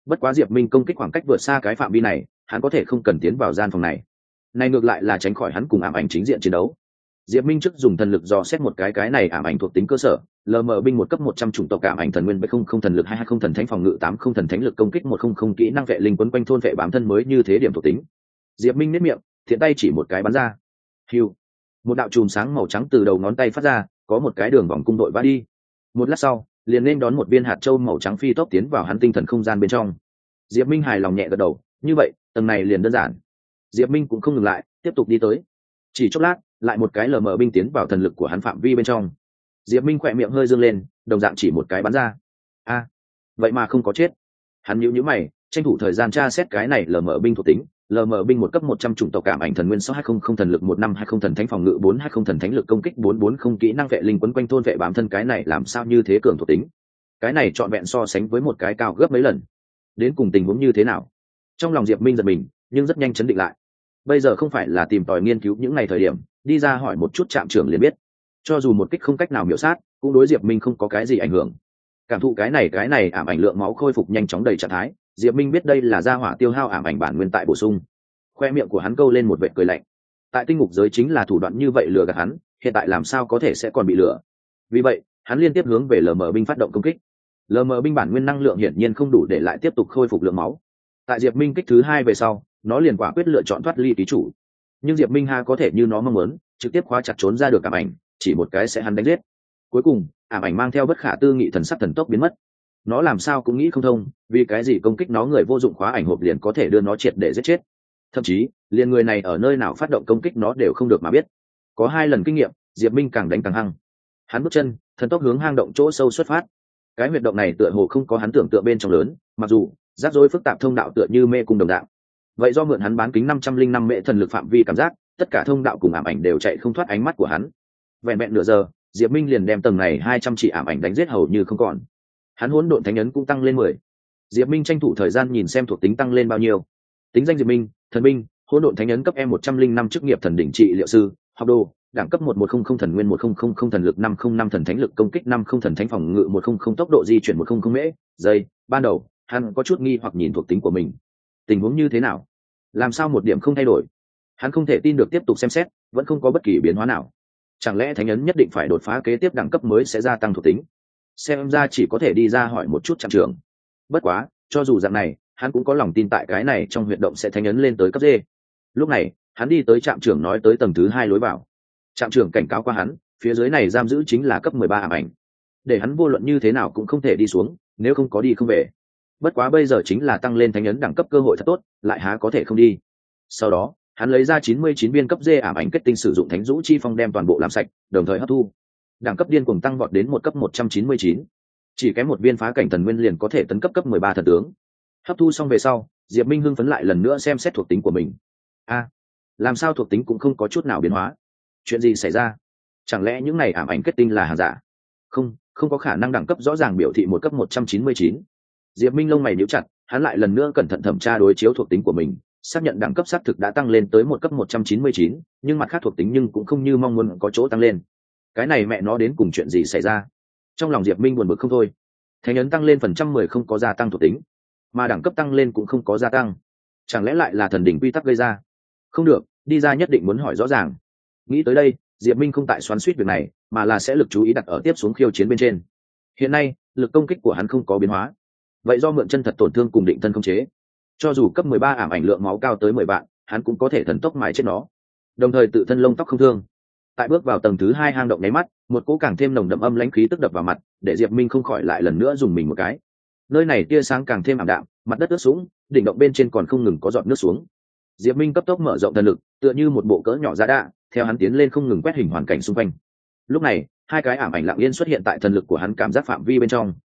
bất quá diệp minh công kích khoảng cách vượt xa cái phạm vi này, hắn có thể không cần tiến vào gian phòng này. Này ngược lại là tránh khỏi hắn cùng ảm ảnh chính diện chiến đấu. Diệp Minh trước dùng thần lực dò xét một cái cái này ảm ảnh thuộc tính cơ sở, lờ mờ binh một cấp một trăm chủng tộc ảm ảnh thần nguyên bảy không không thần lực hai hai không thần thánh phòng ngự tám không thần thánh lực công kích một không không kỹ năng vệ linh quấn quanh thôn vệ bám thân mới như thế điểm thuộc tính. Diệp Minh nhếch miệng, thiện tay chỉ một cái bắn ra. Hưu. Một đạo chùm sáng màu trắng từ đầu ngón tay phát ra, có một cái đường vòng cung đội va đi. Một lát sau, liền nên đón một viên hạt châu màu trắng phi tốc tiến vào hắn tinh thần không gian bên trong. Diệp Minh hài lòng nhẹ gật đầu, như vậy, tầng này liền đơn giản. Diệp Minh cũng không ngừng lại, tiếp tục đi tới. Chỉ chốc lát, lại một cái lờ mờ binh tiến vào thần lực của hắn phạm vi bên trong. Diệp Minh khỏe miệng hơi dương lên, đồng dạng chỉ một cái bắn ra. A, vậy mà không có chết. Hắn nhíu nhíu mày, tranh thủ thời gian tra xét cái này lờ mờ binh thuộc tính. Lờ mờ binh một cấp một trăm chủng tộc cảm ảnh thần nguyên sáu hai không không thần lực một năm hai không thần thánh phòng ngự bốn hai không thần thánh lực công kích bốn bốn không kỹ năng vệ linh quấn quanh thôn vệ bám thân, cái này làm sao như thế cường thuộc tính. Cái này trọn vẹn so sánh với một cái cao gấp mấy lần. Đến cùng tình huống như thế nào? Trong lòng Diệp Minh giật mình, nhưng rất nhanh chấn định lại. Bây giờ không phải là tìm tòi nghiên cứu những ngày thời điểm, đi ra hỏi một chút trạm trưởng liền biết. Cho dù một kích không cách nào miểu sát, cũng đối Diệp Minh không có cái gì ảnh hưởng. Cảm thụ cái này cái này ảm ảnh lượng máu khôi phục nhanh chóng đầy trạng thái, Diệp Minh biết đây là gia hỏa tiêu hao ảm ảnh bản nguyên tại bổ sung. Khoe miệng của hắn câu lên một vệt cười lạnh. Tại tinh ngục giới chính là thủ đoạn như vậy lừa gạt hắn, hiện tại làm sao có thể sẽ còn bị lừa. Vì vậy, hắn liên tiếp hướng về lờ mờ binh phát động công kích. Lờ mờ binh bản nguyên năng lượng hiển nhiên không đủ để lại tiếp tục khôi phục lượng máu. Tại Diệp Minh kích thứ hai về sau, nó liền quả quyết lựa chọn thoát ly ký chủ. Nhưng Diệp Minh ha có thể như nó mong muốn, trực tiếp khóa chặt trốn ra được ảm ảnh, chỉ một cái sẽ hắn đánh giết. Cuối cùng, ảm ảnh mang theo bất khả tư nghị thần sắc thần tốc biến mất. Nó làm sao cũng nghĩ không thông, vì cái gì công kích nó người vô dụng khóa ảnh hộp liền có thể đưa nó triệt để giết chết. Thậm chí, liền người này ở nơi nào phát động công kích nó đều không được mà biết. Có hai lần kinh nghiệm, Diệp Minh càng đánh càng hăng. Hắn bước chân, thần tốc hướng hang động chỗ sâu xuất phát. Cái huyệt động này tựa hồ không có hắn tưởng tượng bên trong lớn, mặc dù rắc rối phức tạp thông đạo tựa như mê cung đồng đạo. Vậy do mượn hắn bán kính năm trăm linh năm mệ thần lực phạm vi cảm giác, tất cả thông đạo cùng ảm ảnh đều chạy không thoát ánh mắt của hắn. Vẹn vẹn nửa giờ, Diệp Minh liền đem tầng này hai trăm chỉ ảm ảnh đánh giết hầu như không còn. Hắn hỗn độn thánh ấn cũng tăng lên mười. Diệp Minh tranh thủ thời gian nhìn xem thuộc tính tăng lên bao nhiêu. Tính danh Diệp Minh, thần binh, hỗn độn thánh ấn cấp E một trăm linh năm chức nghiệp thần đỉnh trị liệu sư, học đồ, đẳng cấp một một không không thần nguyên một không không không thần lực năm không năm thần thánh lực công kích năm không thần thánh phòng ngự một không không tốc độ di chuyển một không không mễ giây. Ban đầu, hắn có chút nghi hoặc nhìn thuộc tính của mình. Tình huống như thế nào? Làm sao một điểm không thay đổi? Hắn không thể tin được, tiếp tục xem xét, vẫn không có bất kỳ biến hóa nào. Chẳng lẽ thánh ấn nhất định phải đột phá kế tiếp đẳng cấp mới sẽ gia tăng thuộc tính? Xem ra chỉ có thể đi ra hỏi một chút trạm trưởng. Bất quá, cho dù dạng này, hắn cũng có lòng tin tại cái này trong huyệt động sẽ thánh ấn lên tới cấp D. Lúc này, hắn đi tới trạm trưởng nói tới tầng thứ hai lối vào. Trạm trưởng cảnh cáo qua hắn, phía dưới này giam giữ chính là cấp mười ba ảm ảnh. Để hắn vô luận như thế nào cũng không thể đi xuống, nếu không có đi không về. Bất quá bây giờ chính là tăng lên thánh ấn đẳng cấp cơ hội thật tốt, lại há có thể không đi. Sau đó, hắn lấy ra chín mươi chín viên cấp D ảm ảnh kết tinh, sử dụng thánh vũ chi phong đem toàn bộ làm sạch, đồng thời hấp thu. Đẳng cấp điên cuồng tăng vọt đến một cấp một trăm chín mươi chín. Chỉ kém một viên phá cảnh thần nguyên liền có thể tấn cấp cấp mười ba thần tướng. Hấp thu xong về sau, Diệp Minh hưng phấn lại lần nữa xem xét thuộc tính của mình. A, làm sao thuộc tính cũng không có chút nào biến hóa? Chuyện gì xảy ra? Chẳng lẽ những này ảm ảnh kết tinh là hàng giả? Không, không có khả năng, đẳng cấp rõ ràng biểu thị một cấp một trăm chín mươi chín. Diệp Minh lông mày nhíu chặt, hắn lại lần nữa cẩn thận thẩm tra đối chiếu thuộc tính của mình, xác nhận đẳng cấp xác thực đã tăng lên tới một cấp một trăm chín mươi chín, nhưng mặt khác thuộc tính nhưng cũng không như mong muốn có chỗ tăng lên. Cái này mẹ nó đến cùng chuyện gì xảy ra? Trong lòng Diệp Minh buồn bực không thôi. Thánh ấn tăng lên phần trăm mười không có gia tăng thuộc tính, mà đẳng cấp tăng lên cũng không có gia tăng. Chẳng lẽ lại là thần đỉnh quy tắc gây ra? Không được, đi ra nhất định muốn hỏi rõ ràng. Nghĩ tới đây, Diệp Minh không tại xoắn xuýt việc này, mà là sẽ lực chú ý đặt ở tiếp xuống khiêu chiến bên trên. Hiện nay, lực công kích của hắn không có biến hóa. Vậy do mượn chân thật tổn thương cùng định thân khống chế. Cho dù cấp mười ba ảm ảnh lượng máu cao tới mười vạn, hắn cũng có thể thần tốc mài chết nó. Đồng thời tự thân lông tóc không thương. Tại bước vào tầng thứ hai hang động nháy mắt, một cỗ càng thêm nồng đậm âm lãnh khí tức đập vào mặt, để Diệp Minh không khỏi lại lần nữa dùng mình một cái. Nơi này tia sáng càng thêm ảm đạm, mặt đất ướt sũng, đỉnh động bên trên còn không ngừng có giọt nước xuống. Diệp Minh cấp tốc mở rộng thần lực, tựa như một bộ cỡ nhỏ giá đạ, theo hắn tiến lên không ngừng quét hình hoàn cảnh xung quanh. Lúc này, hai cái ảm ảnh lặng yên xuất hiện tại thần lực của hắn cảm giác phạm vi bên trong.